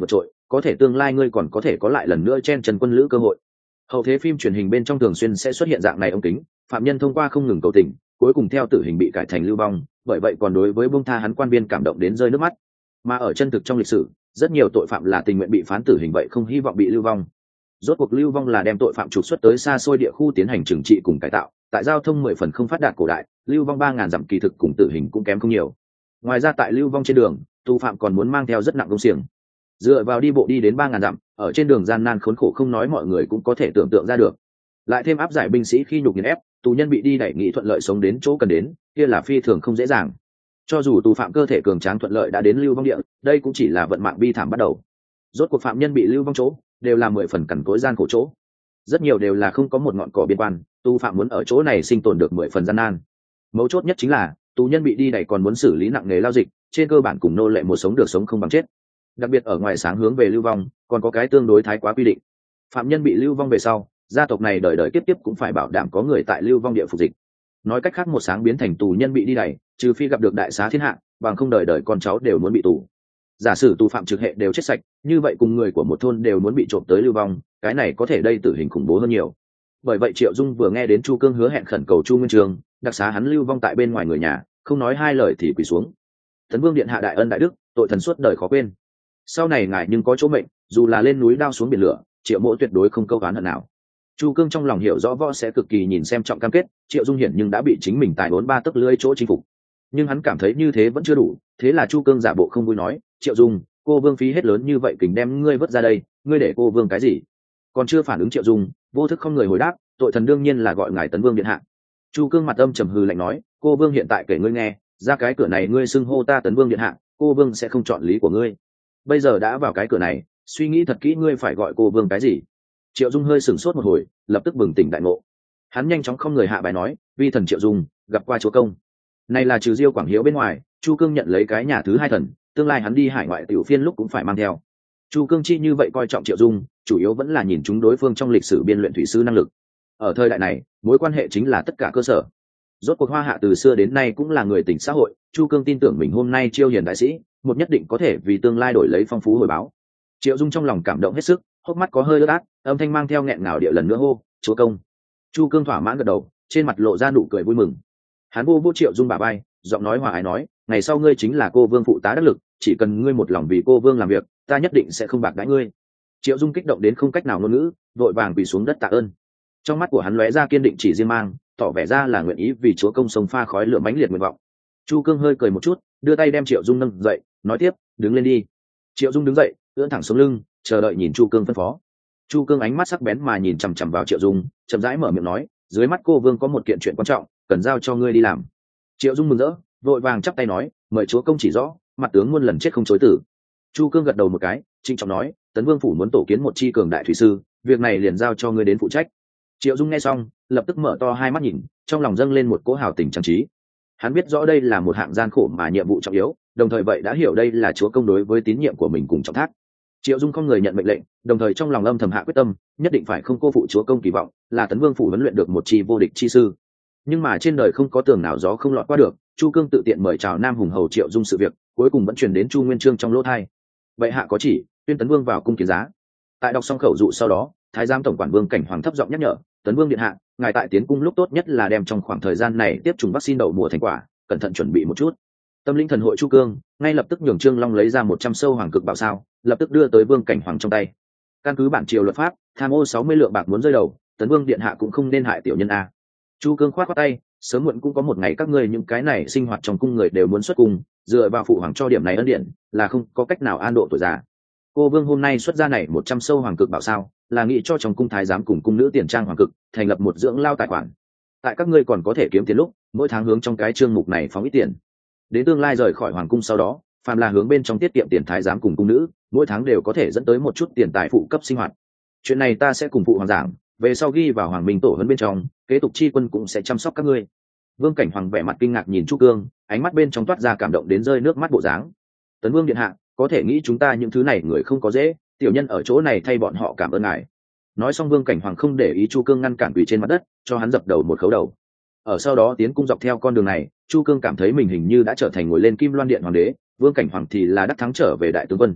có thể tương lai ngươi còn có thể có lại lần nữa chen chân quân lữ cơ hội. Hậu thế phim truyền hình bên trong thường xuyên sẽ xuất hiện dạng này ống kính, phạm nhân thông qua không ngừng cầu tình, cuối cùng theo tử hình bị cải thành lưu vong, bởi vậy còn đối với buông tha hắn quan viên cảm động đến rơi nước mắt. Mà ở chân thực trong lịch sử, rất nhiều tội phạm là tình nguyện bị phán tử hình vậy không hy vọng bị lưu vong. Rốt cuộc lưu vong là đem tội phạm trục xuất tới xa xôi địa khu tiến hành trừng trị cùng cải tạo, tại giao thông mười phần không phát đạt cổ đại, lưu vong ba ngàn dặm kỳ thực cùng tử hình cũng kém không nhiều. Ngoài ra tại lưu vong trên đường, tù phạm còn muốn mang theo rất nặng công xiềng. Dựa vào đi bộ đi đến ba ngàn dặm, ở trên đường gian nan khốn khổ không nói mọi người cũng có thể tưởng tượng ra được. Lại thêm áp giải binh sĩ khi nhục nghiền ép, tù nhân bị đi đẩy nghị thuận lợi sống đến chỗ cần đến, kia là phi thường không dễ dàng. Cho dù tù phạm cơ thể cường tráng thuận lợi đã đến lưu vong địa, đây cũng chỉ là vận mạng bi thảm bắt đầu. Rốt cuộc phạm nhân bị lưu vong chỗ, đều là mười phần cằn cỗi gian khổ chỗ. Rất nhiều đều là không có một ngọn cỏ biên quan, tù phạm muốn ở chỗ này sinh tồn được mười phần gian nan. Mấu chốt nhất chính là, tù nhân bị đi đẩy còn muốn xử lý nặng nghề lao dịch, trên cơ bản cùng nô lệ một sống được sống không bằng chết. Đặc biệt ở ngoài sáng hướng về lưu vong, còn có cái tương đối thái quá quy định. Phạm nhân bị lưu vong về sau, gia tộc này đời đời kiếp kiếp cũng phải bảo đảm có người tại lưu vong địa phục dịch. Nói cách khác một sáng biến thành tù nhân bị đi đẩy, trừ phi gặp được đại xá thiên hạ, bằng không đời đời con cháu đều muốn bị tù. Giả sử tù phạm trực hệ đều chết sạch, như vậy cùng người của một thôn đều muốn bị trộm tới lưu vong, cái này có thể đây tử hình khủng bố hơn nhiều. Bởi vậy Triệu Dung vừa nghe đến Chu Cương hứa hẹn khẩn cầu Chu Nguyên Chương đặc xá hắn lưu vong tại bên ngoài người nhà, không nói hai lời thì quỳ xuống. Tấn Vương điện hạ đại ân đại đức, tội thần suốt đời khó quên. Sau này ngài nhưng có chỗ mệnh, dù là lên núi đao xuống biển lửa, Triệu mỗ tuyệt đối không câu oán hận nào. Chu Cương trong lòng hiểu rõ võ sẽ cực kỳ nhìn xem trọng cam kết, Triệu Dung hiển nhưng đã bị chính mình tài bốn ba tấc lưỡi chỗ chinh phục. Nhưng hắn cảm thấy như thế vẫn chưa đủ, thế là Chu Cương giả bộ không vui nói, Triệu Dung, cô Vương phí hết lớn như vậy kình đem ngươi vớt ra đây, ngươi để cô Vương cái gì? Còn chưa phản ứng Triệu Dung, vô thức không người hồi đáp, tội thần đương nhiên là gọi ngài Tấn Vương điện hạ. Chu Cương mặt âm trầm hừ lạnh nói, cô Vương hiện tại kể ngươi nghe, ra cái cửa này ngươi xưng hô ta Tấn Vương điện hạ, cô Vương sẽ không chọn lý của ngươi. Bây giờ đã vào cái cửa này, suy nghĩ thật kỹ ngươi phải gọi cô Vương cái gì? Triệu Dung hơi sửng sốt một hồi, lập tức bừng tỉnh đại ngộ. Hắn nhanh chóng không người hạ bài nói, vi thần Triệu Dung gặp qua chúa công. Này là trừ Diêu Quảng Hiếu bên ngoài, Chu Cương nhận lấy cái nhà thứ hai thần, tương lai hắn đi hải ngoại tiểu phiên lúc cũng phải mang theo. Chu Cương chi như vậy coi trọng Triệu Dung, chủ yếu vẫn là nhìn chúng đối phương trong lịch sử biên luyện thủy sư năng lực. Ở thời đại này, mối quan hệ chính là tất cả cơ sở. Rốt cuộc Hoa Hạ từ xưa đến nay cũng là người tỉnh xã hội, Chu Cương tin tưởng mình hôm nay chiêu hiền đại sĩ, một nhất định có thể vì tương lai đổi lấy phong phú hồi báo. Triệu Dung trong lòng cảm động hết sức, hốc mắt có hơi ướt át, âm thanh mang theo nghẹn ngào địa lần nữa hô, chúa công. Chu Cương thỏa mãn gật đầu, trên mặt lộ ra nụ cười vui mừng. Hắn vô vô Triệu Dung bả vai, giọng nói hòa ái nói, ngày sau ngươi chính là cô Vương phụ tá đắc lực, chỉ cần ngươi một lòng vì cô Vương làm việc, ta nhất định sẽ không bạc đãi ngươi. Triệu Dung kích động đến không cách nào ngôn ngữ, vội vàng quỳ xuống đất tạ ơn. Trong mắt của hắn lóe ra kiên định chỉ riêng mang, tỏ vẻ ra là nguyện ý vì chúa công sông pha khói lửa mãnh liệt nguyện vọng. Chu Cương hơi cười một chút, đưa tay đem Triệu Dung nâng dậy, nói tiếp, đứng lên đi. Triệu Dung đứng dậy, ưỡn thẳng sống lưng, chờ đợi nhìn Chu Cương phân phó. Chu Cương ánh mắt sắc bén mà nhìn chằm chằm vào Triệu Dung, chậm rãi mở miệng nói, dưới mắt cô Vương có một kiện chuyện quan trọng, cần giao cho ngươi đi làm. Triệu Dung mừng rỡ, vội vàng chắp tay nói, mời chúa công chỉ rõ, mặt tướng muôn lần chết không chối từ. Chu Cương gật đầu một cái, trịnh trọng nói, Tấn Vương phủ muốn tổ kiến một chi cường đại thủy sư, việc này liền giao cho ngươi đến phụ trách. Triệu Dung nghe xong, lập tức mở to hai mắt nhìn, trong lòng dâng lên một cỗ hào tình trang trí. Hắn biết rõ đây là một hạng gian khổ mà nhiệm vụ trọng yếu, đồng thời vậy đã hiểu đây là chúa công đối với tín nhiệm của mình cùng trọng thác. Triệu Dung không người nhận mệnh lệnh, đồng thời trong lòng âm thầm hạ quyết tâm, nhất định phải không cô phụ chúa công kỳ vọng, là Tấn Vương phủ huấn luyện được một chi vô địch chi sư. Nhưng mà trên đời không có tường nào gió không lọt qua được, Chu Cương tự tiện mời chào Nam Hùng hầu Triệu Dung sự việc, cuối cùng vẫn truyền đến Chu Nguyên Chương trong lỗ tai. Vậy hạ có chỉ, tuyên Tấn Vương vào cung kiến giá. Tại đọc xong khẩu dụ sau đó, Thái giám tổng quản Vương Cảnh Hoàng thấp giọng nhắc nhở, Tấn Vương điện hạ, ngài tại tiến cung lúc tốt nhất là đem trong khoảng thời gian này tiếp trùng vaccine đậu mùa thành quả, cẩn thận chuẩn bị một chút. Tâm linh thần hội Chu Cương ngay lập tức nhường Trương Long lấy ra một trăm sâu hoàng cực bảo sao, lập tức đưa tới Vương Cảnh Hoàng trong tay. Căn cứ bản triều luật pháp, tham ô sáu mươi lượng bạc muốn rơi đầu, Tấn Vương điện hạ cũng không nên hại tiểu nhân a. Chu Cương khoát khoát tay, sớm muộn cũng có một ngày các ngươi những cái này sinh hoạt trong cung người đều muốn xuất cung, dựa vào phụ hoàng cho điểm này ân điện, là không có cách nào an độ tuổi già. Cô Vương hôm nay xuất ra này một trăm sâu hoàng cực bảo sao, là nghĩ cho trong cung thái giám cùng cung nữ tiền trang hoàng cực, thành lập một dưỡng lao tài khoản. Tại các ngươi còn có thể kiếm tiền lúc, mỗi tháng hướng trong cái chương mục này phóng ít tiền. Đến tương lai rời khỏi hoàng cung sau đó, phàm là hướng bên trong tiết kiệm tiền thái giám cùng cung nữ, mỗi tháng đều có thể dẫn tới một chút tiền tài phụ cấp sinh hoạt. Chuyện này ta sẽ cùng phụ hoàng giảng, về sau ghi vào hoàng minh tổ huấn bên trong, kế tục chi quân cũng sẽ chăm sóc các ngươi. Vương Cảnh Hoàng vẻ mặt kinh ngạc nhìn Chu Cương, ánh mắt bên trong toát ra cảm động đến rơi nước mắt bộ dáng. Tấn Vương điện hạ, có thể nghĩ chúng ta những thứ này người không có dễ, tiểu nhân ở chỗ này thay bọn họ cảm ơn ngài. Nói xong Vương Cảnh Hoàng không để ý Chu Cương ngăn cản quỳ trên mặt đất, cho hắn dập đầu một khấu đầu. Ở sau đó tiến cung dọc theo con đường này, Chu Cương cảm thấy mình hình như đã trở thành ngồi lên Kim Loan điện hoàng đế, Vương Cảnh Hoàng thì là đắc thắng trở về đại tướng quân.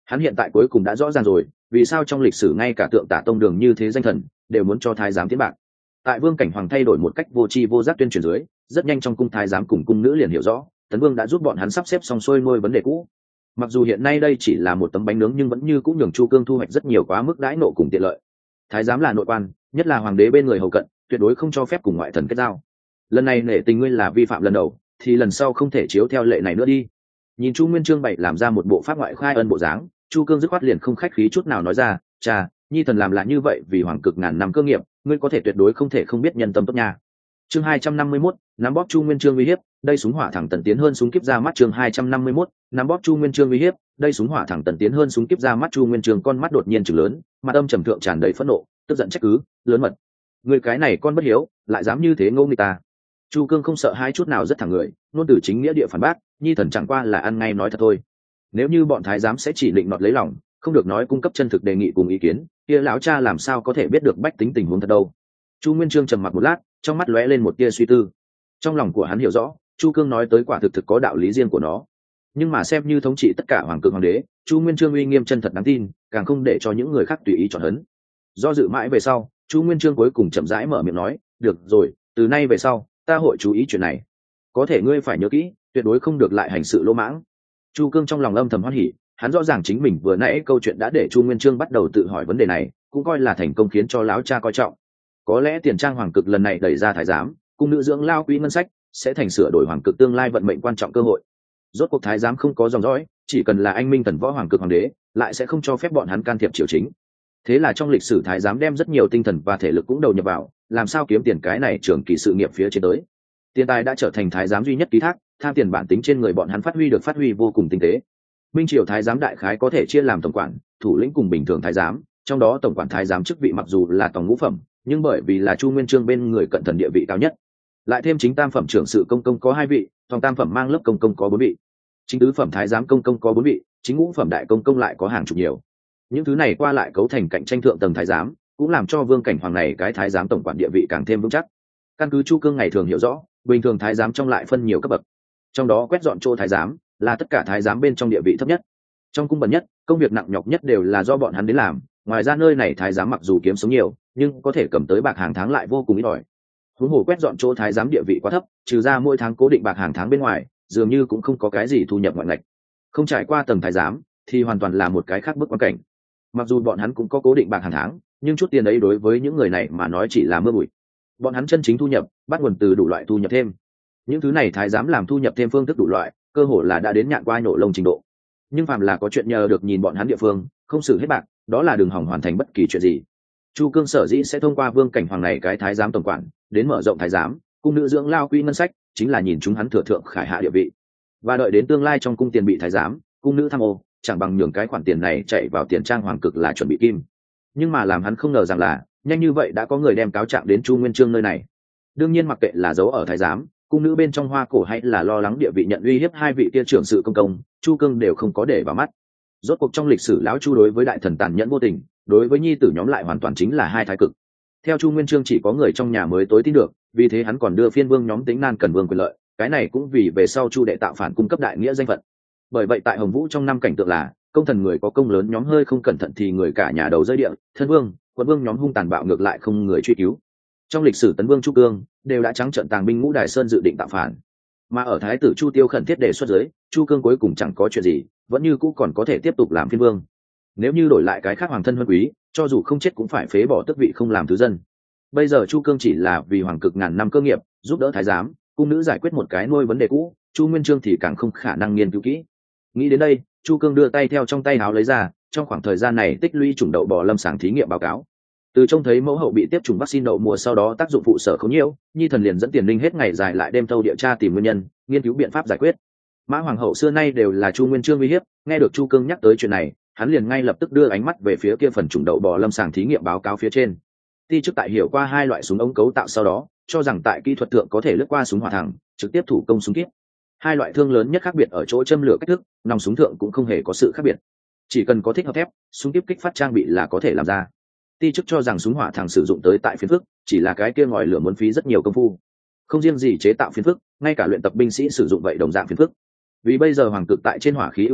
Hắn hiện tại cuối cùng đã rõ ràng rồi vì sao trong lịch sử ngay cả tượng Tả Tông Đường như thế danh thần đều muốn cho thái giám tiến bạc. Tại Vương Cảnh Hoàng thay đổi một cách vô tri vô giác tuyên truyền dưới, rất nhanh trong cung thái giám cùng cung nữ liền hiểu rõ Tấn Vương đã giúp bọn hắn sắp xếp xong xuôi nuôi vấn đề cũ. Mặc dù hiện nay đây chỉ là một tấm bánh nướng nhưng vẫn như cũng nhường Chu Cương thu hoạch rất nhiều quá mức đãi nộ cùng tiện lợi. Thái giám là nội quan, nhất là hoàng đế bên người hầu cận, tuyệt đối không cho phép cùng ngoại thần kết giao. Lần này nể tình ngươi là vi phạm lần đầu, thì lần sau không thể chiếu theo lệ này nữa đi. Nhìn Chu Nguyên Chương bày làm ra một bộ pháp ngoại khai ân bộ dáng, Chu Cương dứt khoát liền không khách khí chút nào nói ra, cha, nhi thần làm là như vậy vì hoàng cực ngàn năm cơ nghiệp, ngươi có thể tuyệt đối không thể không biết nhân tâm tốt nha. Chương hai trăm năm mươi mốt, nắm bóp Chu Nguyên Chương uy hiếp, đây súng hỏa thẳng tần tiến hơn súng kiếp ra mắt. Chương hai trăm năm mươi mốt, nắm bóp Chu Nguyên Chương uy hiếp, đây súng hỏa thẳng tần tiến hơn súng kiếp ra mắt. Chu Nguyên Chương con mắt đột nhiên trừng lớn, mặt âm trầm thượng tràn đầy phẫn nộ, tức giận trách cứ, lớn mật, người cái này con bất hiếu, lại dám như thế ngô nghịch ta. Chu Cương không sợ hai chút nào, rất thẳng người, luôn từ chính nghĩa địa phản bác, nhi thần chẳng qua là ăn ngay nói thật thôi. Nếu như bọn thái giám sẽ chỉ định nọt lấy lòng, không được nói cung cấp chân thực đề nghị cùng ý kiến, kia lão cha làm sao có thể biết được bách tính tình huống thật đâu. Chu Nguyên Chương trầm mặc một lát, trong mắt lóe lên một tia suy tư. Trong lòng của hắn hiểu rõ, Chu Cương nói tới quả thực thực có đạo lý riêng của nó. Nhưng mà xem như thống trị tất cả hoàng cực hoàng đế, Chu Nguyên Chương uy nghiêm chân thật đáng tin, càng không để cho những người khác tùy ý chọn hấn. Do dự mãi về sau, Chu Nguyên Chương cuối cùng chậm rãi mở miệng nói, được rồi, từ nay về sau, ta hội chú ý chuyện này. Có thể ngươi phải nhớ kỹ, tuyệt đối không được lại hành sự lỗ mãng. Chu Cương trong lòng âm thầm hoan hỉ, hắn rõ ràng chính mình vừa nãy câu chuyện đã để Chu Nguyên Chương bắt đầu tự hỏi vấn đề này, cũng coi là thành công khiến cho lão cha coi trọng. Có lẽ tiền trang hoàng cực lần này đẩy ra thái giám, cung nữ dưỡng lao quỹ ngân sách, sẽ thành sửa đổi hoàng cực tương lai vận mệnh quan trọng cơ hội. Rốt cuộc thái giám không có dòng dõi, chỉ cần là anh minh thần võ hoàng cực hoàng đế, lại sẽ không cho phép bọn hắn can thiệp triều chính. Thế là trong lịch sử thái giám đem rất nhiều tinh thần và thể lực cũng đầu nhập vào, làm sao kiếm tiền cái này trưởng kỳ sự nghiệp phía trên tới. Tiền tài đã trở thành thái giám duy nhất ký thác, tham tiền bản tính trên người bọn hắn phát huy được phát huy vô cùng tinh tế. Minh triều thái giám đại khái có thể chia làm tổng quản, thủ lĩnh cùng bình thường thái giám, trong đó tổng quản thái giám chức vị mặc dù là tổng ngũ phẩm, nhưng bởi vì là Chu Nguyên Chương bên người cận thần địa vị cao nhất, lại thêm chính tam phẩm trưởng sự công công có hai vị, tổng tam phẩm mang lớp công công có bốn vị, chính tứ phẩm thái giám công công có bốn vị, chính ngũ phẩm đại công công lại có hàng chục nhiều. Những thứ này qua lại cấu thành cạnh tranh thượng tầng thái giám, cũng làm cho Vương Cảnh Hoàng này cái thái giám tổng quản địa vị càng thêm vững chắc. Căn cứ Chu Cương ngày thường hiểu rõ, bình thường thái giám trong lại phân nhiều cấp bậc, trong đó quét dọn chỗ thái giám là tất cả thái giám bên trong địa vị thấp nhất, trong cung bẩn nhất, công việc nặng nhọc nhất đều là do bọn hắn đến làm. Ngoài ra nơi này thái giám mặc dù kiếm sống nhiều, nhưng có thể cầm tới bạc hàng tháng lại vô cùng ít ỏi. Huống hồ quét dọn chỗ thái giám địa vị quá thấp, trừ ra mỗi tháng cố định bạc hàng tháng bên ngoài, dường như cũng không có cái gì thu nhập ngoại ngạch. Không trải qua tầng thái giám thì hoàn toàn là một cái khác bức quan cảnh. Mặc dù bọn hắn cũng có cố định bạc hàng tháng, nhưng chút tiền ấy đối với những người này mà nói chỉ là mưa bụi. Bọn hắn chân chính thu nhập bắt nguồn từ đủ loại thu nhập thêm. Những thứ này thái giám làm thu nhập thêm phương thức đủ loại, cơ hồ là đã đến nhạn qua nổ lông trình độ. Nhưng phàm là có chuyện nhờ được nhìn bọn hắn địa phương, không xử hết bạc, đó là đừng hỏng hoàn thành bất kỳ chuyện gì. Chu Cương sở dĩ sẽ thông qua Vương Cảnh Hoàng này cái thái giám tổng quản đến mở rộng thái giám, cung nữ dưỡng lao quỹ ngân sách, chính là nhìn chúng hắn thừa thượng khải hạ địa vị, và đợi đến tương lai trong cung tiền bị thái giám, cung nữ tham ô, chẳng bằng nhường cái khoản tiền này chạy vào tiền trang hoàng cực là chuẩn bị kim. Nhưng mà làm hắn không ngờ rằng là nhanh như vậy đã có người đem cáo trạng đến Chu Nguyên Chương nơi này. Đương nhiên mặc kệ là giấu ở thái giám, cung nữ bên trong hoa cổ hay là lo lắng địa vị nhận uy hiếp hai vị kia trưởng sự công công, Chu Cương đều không có để vào mắt. Rốt cuộc trong lịch sử lão Chu đối với đại thần tàn nhẫn vô tình, đối với nhi tử nhóm lại hoàn toàn chính là hai thái cực. Theo Chu Nguyên Chương chỉ có người trong nhà mới tối tin được, vì thế hắn còn đưa phiên vương nhóm tính nan cần vương quyền lợi, cái này cũng vì về sau Chu đệ tạo phản cung cấp đại nghĩa danh phận. Bởi vậy tại Hồng Vũ trong năm cảnh tượng là công thần người có công lớn nhóm hơi không cẩn thận thì người cả nhà đầu rơi địa, thân vương, quận vương nhóm hung tàn bạo ngược lại không người truy cứu. Trong lịch sử Tấn Vương Chu Cương đều đã trắng trợn tàng binh ngũ Đài Sơn dự định tạo phản, mà ở thái tử Chu Tiêu khẩn thiết đề xuất dưới, Chu Cương cuối cùng chẳng có chuyện gì, vẫn như cũ còn có thể tiếp tục làm phiên vương. Nếu như đổi lại cái khác hoàng thân huân quý, cho dù không chết cũng phải phế bỏ tước vị không làm thứ dân. Bây giờ Chu Cương chỉ là vì hoàng cực ngàn năm cơ nghiệp, giúp đỡ thái giám, cung nữ giải quyết một cái nuôi vấn đề cũ, Chu Nguyên Chương thì càng không khả năng nghiên cứu kỹ. Nghĩ đến đây, Chu Cương đưa tay theo trong tay áo lấy ra, trong khoảng thời gian này tích lũy chủng đậu bò lâm sàng thí nghiệm báo cáo. Từ trông thấy mẫu hậu bị tiếp chủng vaccine đậu mùa sau đó tác dụng phụ sở không nhiều, nhi thần liền dẫn tiền linh hết ngày dài lại đêm thâu địa tra tìm nguyên nhân, nghiên cứu biện pháp giải quyết. Mã hoàng hậu xưa nay đều là Chu Nguyên Chương uy hiếp, nghe được Chu Cương nhắc tới chuyện này, hắn liền ngay lập tức đưa ánh mắt về phía kia phần chủng đậu bò lâm sàng thí nghiệm báo cáo phía trên. Ti chức tại hiểu qua hai loại súng ống cấu tạo sau đó, cho rằng tại kỹ thuật thượng có thể lướt qua súng hỏa thẳng, trực tiếp thủ công súng kíp. Hai loại thương lớn nhất khác biệt ở chỗ châm lửa cách thức, nòng súng thượng cũng không hề có sự khác biệt. Chỉ cần có thích hợp thép, súng kíp kích phát trang bị là có thể làm ra. Ti chức cho rằng súng hỏa thẳng sử dụng tới tại phiến phức, chỉ là cái kia ngòi lửa muốn phí rất nhiều công phu. Không riêng gì chế tạo phiến phức, ngay cả luyện tập binh sĩ sử dụng vậy đồng dạng phiến phức. Vì bây giờ hoàng cực tại trên hỏa khí ưu thế,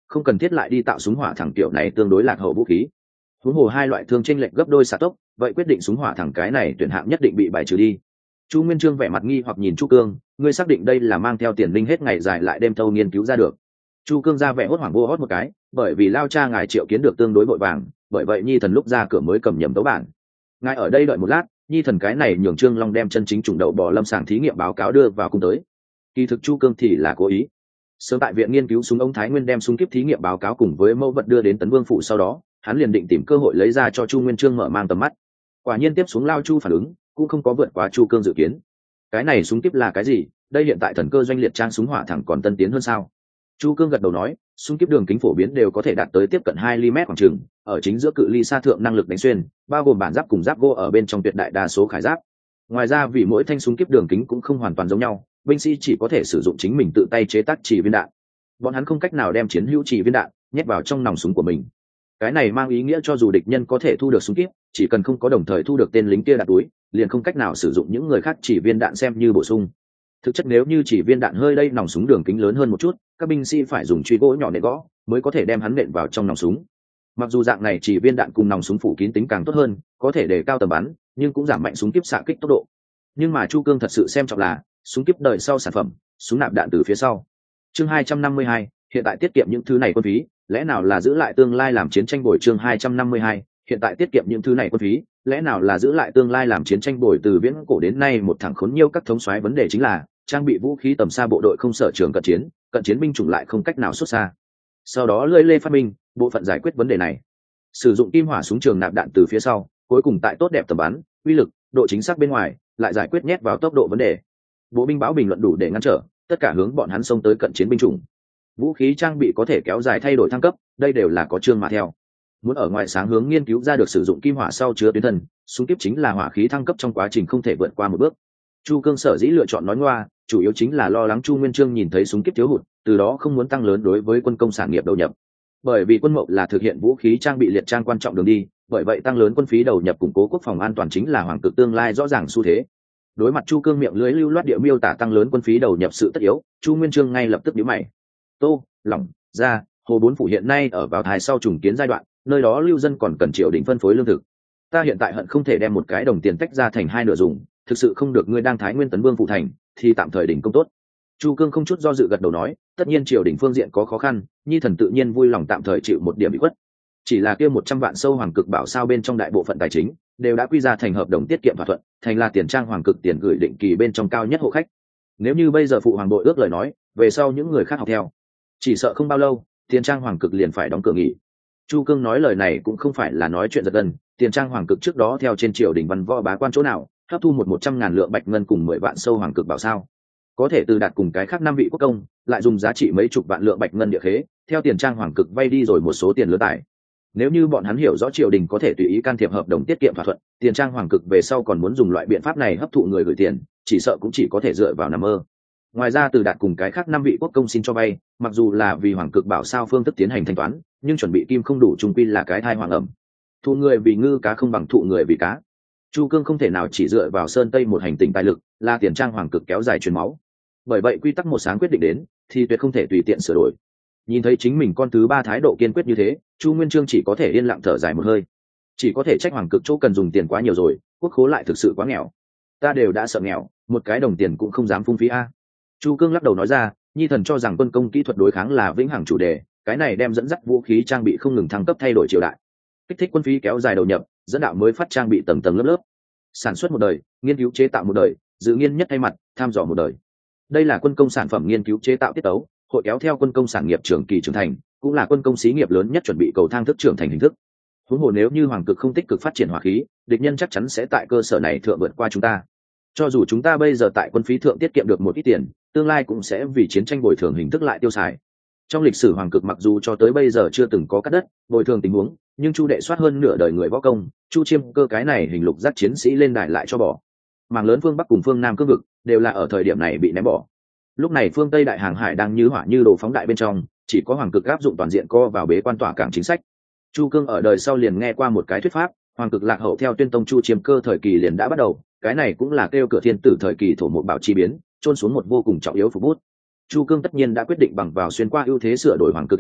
không cần thiết lại đi tạo súng hỏa thẳng kiểu này tương đối lạc hậu vũ khí. Huống hồ hai loại thương chênh lệch gấp đôi xạ tốc, vậy quyết định súng hỏa thẳng cái này tuyển hạng nhất định bị bài trừ đi. Chu Nguyên Chương vẻ mặt nghi hoặc nhìn Chu Cương, ngươi xác định đây là mang theo tiền linh hết ngày dài lại đêm thâu nghiên cứu ra được? Chu Cương ra vẻ hốt hoảng vô hót một cái, bởi vì lao cha ngài triệu kiến được tương đối vội vàng, bởi vậy Nhi thần lúc ra cửa mới cầm nhầm tấu bản. Ngài ở đây đợi một lát, Nhi thần cái này nhường Trương Long đem chân chính trùng đậu bò lâm sàng thí nghiệm báo cáo đưa vào cung tới. Kỳ thực Chu Cương thì là cố ý. Sớm tại viện nghiên cứu súng ống Thái Nguyên đem súng kíp thí nghiệm báo cáo cùng với mẫu vật đưa đến Tấn Vương phủ sau đó, hắn liền định tìm cơ hội lấy ra cho Chu Nguyên Chương mở mang tầm mắt. Quả nhiên tiếp xuống lao Chu phản ứng cũng không có vượt quá Chu Cương dự kiến. Cái này súng kíp là cái gì? Đây hiện tại thần cơ doanh liệt trang súng hỏa thẳng còn tân tiến hơn sao? Chu Cương gật đầu nói, súng kíp đường kính phổ biến đều có thể đạt tới tiếp cận hai mi li mét khoảng chừng, ở chính giữa cự ly xa thượng năng lực đánh xuyên, bao gồm bản giáp cùng giáp gỗ ở bên trong tuyệt đại đa số khải giáp. Ngoài ra vì mỗi thanh súng kíp đường kính cũng không hoàn toàn giống nhau, binh sĩ chỉ có thể sử dụng chính mình tự tay chế tác chỉ viên đạn. Bọn hắn không cách nào đem chiến hữu chỉ viên đạn nhét vào trong nòng súng của mình. Cái này mang ý nghĩa cho dù địch nhân có thể thu được súng kíp, chỉ cần không có đồng thời thu được tên lính kia đạn túi, liền không cách nào sử dụng những người khác chỉ viên đạn xem như bổ sung. Thực chất nếu như chỉ viên đạn hơi đây nòng súng đường kính lớn hơn một chút, các binh sĩ phải dùng truy gỗ nhỏ để gõ mới có thể đem hắn nện vào trong nòng súng. Mặc dù dạng này chỉ viên đạn cùng nòng súng phủ kín tính càng tốt hơn, có thể đề cao tầm bắn, nhưng cũng giảm mạnh súng kíp xạ kích tốc độ. Nhưng mà Chu Cương thật sự xem trọng là súng kíp đời sau sản phẩm, súng nạp đạn từ phía sau. Chương hai trăm năm mươi hai, hiện tại tiết kiệm những thứ này quân phí, lẽ nào là giữ lại tương lai làm chiến tranh bồi. Chương hai trăm năm mươi hai, hiện tại tiết kiệm những thứ này quân phí, lẽ nào là giữ lại tương lai làm chiến tranh bồi. Từ viễn cổ đến nay một thằng khốn nhiêu các thống soái vấn đề chính là trang bị vũ khí tầm xa bộ đội không sở trường cận chiến, cận chiến binh chủng lại không cách nào xuất xa. Sau đó lưỡi lê phát minh bộ phận giải quyết vấn đề này, sử dụng kim hỏa súng trường nạp đạn từ phía sau, cuối cùng tại tốt đẹp tầm bắn, uy lực, độ chính xác bên ngoài lại giải quyết nhét vào tốc độ vấn đề. Bộ binh báo bình luận đủ để ngăn trở tất cả hướng bọn hắn xông tới cận chiến binh chủng. Vũ khí trang bị có thể kéo dài thay đổi thăng cấp, đây đều là có chương mà theo. Muốn ở ngoài sáng hướng nghiên cứu ra được sử dụng kim hỏa sau chứa tuyến thần, súng kíp chính là hỏa khí thăng cấp trong quá trình không thể vượt qua một bước. Chu Cương sở dĩ lựa chọn nói ngoa, chủ yếu chính là lo lắng Chu Nguyên Chương nhìn thấy súng kíp thiếu hụt, từ đó không muốn tăng lớn đối với quân công sản nghiệp đầu nhập. Bởi vì quân mậu là thực hiện vũ khí trang bị liệt trang quan trọng đường đi, bởi vậy tăng lớn quân phí đầu nhập củng cố quốc phòng an toàn chính là hoàng cực tương lai rõ ràng xu thế. Đối mặt Chu Cương miệng lưới lưu loát địa miêu tả tăng lớn quân phí đầu nhập sự tất yếu, Chu Nguyên Chương ngay lập tức nhíu mày. Tô, lỏng, ra, hồ bốn phủ hiện nay ở vào thái sau trùng kiến giai đoạn, nơi đó lưu dân còn cần triều đình phân phối lương thực. Ta hiện tại hận không thể đem một cái đồng tiền tách ra thành hai nửa dùng, thực sự không được ngươi đang Thái Nguyên Tấn Vương phụ thành, thì tạm thời đỉnh công tốt. Chu Cương không chút do dự gật đầu nói, tất nhiên triều đình phương diện có khó khăn, Nhi thần tự nhiên vui lòng tạm thời chịu một điểm bị khuất. Chỉ là kia một trăm vạn sâu hoàng cực bảo sao bên trong đại bộ phận tài chính đều đã quy ra thành hợp đồng tiết kiệm thỏa thuận, thành là tiền trang hoàng cực tiền gửi định kỳ bên trong cao nhất hộ khách. Nếu như bây giờ phụ hoàng đội ước lời nói, về sau những người khác học theo, chỉ sợ không bao lâu, tiền trang hoàng cực liền phải đóng cửa nghỉ. Chu Cương nói lời này cũng không phải là nói chuyện giật gân, tiền trang hoàng cực trước đó theo trên triều đình văn võ bá quan chỗ nào hấp thu một một trăm ngàn lượng bạch ngân cùng mười vạn sâu hoàng cực bảo sao, có thể từ đạt cùng cái khác năm vị quốc công lại dùng giá trị mấy chục vạn lượng bạch ngân địa khế theo tiền trang hoàng cực vay đi rồi một số tiền lớn tài. Nếu như bọn hắn hiểu rõ triều đình có thể tùy ý can thiệp hợp đồng tiết kiệm thỏa thuận, tiền trang hoàng cực về sau còn muốn dùng loại biện pháp này hấp thụ người gửi tiền, chỉ sợ cũng chỉ có thể dựa vào nằm mơ. Ngoài ra từ đạt cùng cái khác năm vị quốc công xin cho vay, mặc dù là vì hoàng cực bảo sao phương thức tiến hành thanh toán, nhưng chuẩn bị kim không đủ trung quy là cái thai hoàng ẩm. Thụ người vì ngư cá không bằng thụ người vì cá. Chu Cương không thể nào chỉ dựa vào sơn tây một hành tinh tài lực là tiền trang hoàng cực kéo dài truyền máu. Bởi vậy quy tắc một sáng quyết định đến thì tuyệt không thể tùy tiện sửa đổi. Nhìn thấy chính mình con thứ ba thái độ kiên quyết như thế, Chu Nguyên Chương chỉ có thể yên lặng thở dài một hơi. Chỉ có thể trách hoàng cực chỗ cần dùng tiền quá nhiều rồi, quốc khố lại thực sự quá nghèo. Ta đều đã sợ nghèo, một cái đồng tiền cũng không dám phung phí a. Chu Cương lắc đầu nói ra, Nhi thần cho rằng quân công kỹ thuật đối kháng là vĩnh hằng chủ đề, cái này đem dẫn dắt vũ khí trang bị không ngừng thăng cấp thay đổi triều đại, kích thích quân phí kéo dài đầu nhập, dẫn đạo mới phát trang bị tầng tầng lớp lớp, sản xuất một đời, nghiên cứu chế tạo một đời, dự nghiên nhất thay mặt, tham dò một đời. Đây là quân công sản phẩm nghiên cứu chế tạo tiết tấu, hội kéo theo quân công sản nghiệp trường kỳ trưởng thành, cũng là quân công xí nghiệp lớn nhất chuẩn bị cầu thang thức trưởng thành hình thức. Huống hồ nếu như hoàng cực không tích cực phát triển hỏa khí, địch nhân chắc chắn sẽ tại cơ sở này thượng vượt qua chúng ta. Cho dù chúng ta bây giờ tại quân phí thượng tiết kiệm được một ít tiền, tương lai cũng sẽ vì chiến tranh bồi thường hình thức lại tiêu xài. Trong lịch sử hoàng cực mặc dù cho tới bây giờ chưa từng có cắt đất bồi thường tình huống, nhưng Chu đệ soát hơn nửa đời người võ công, Chu Chiêm cơ cái này hình lục giác chiến sĩ lên đài lại cho bỏ. Mảng lớn phương Bắc cùng phương Nam cương vực đều là ở thời điểm này bị ném bỏ. Lúc này phương Tây đại hàng hải đang như hỏa như đồ phóng đại bên trong, chỉ có hoàng cực áp dụng toàn diện co vào bế quan tỏa cảng chính sách. Chu Cương ở đời sau liền nghe qua một cái thuyết pháp, hoàng cực lạc hậu theo tuyên tông Chu Chiêm cơ thời kỳ liền đã bắt đầu, cái này cũng là kêu cửa thiên tử thời kỳ thổ một bảo chi biến, trôn xuống một vô cùng trọng yếu phục bút. Chu Cương tất nhiên đã quyết định bằng vào xuyên qua ưu thế sửa đổi hoàng cực hiện trạng,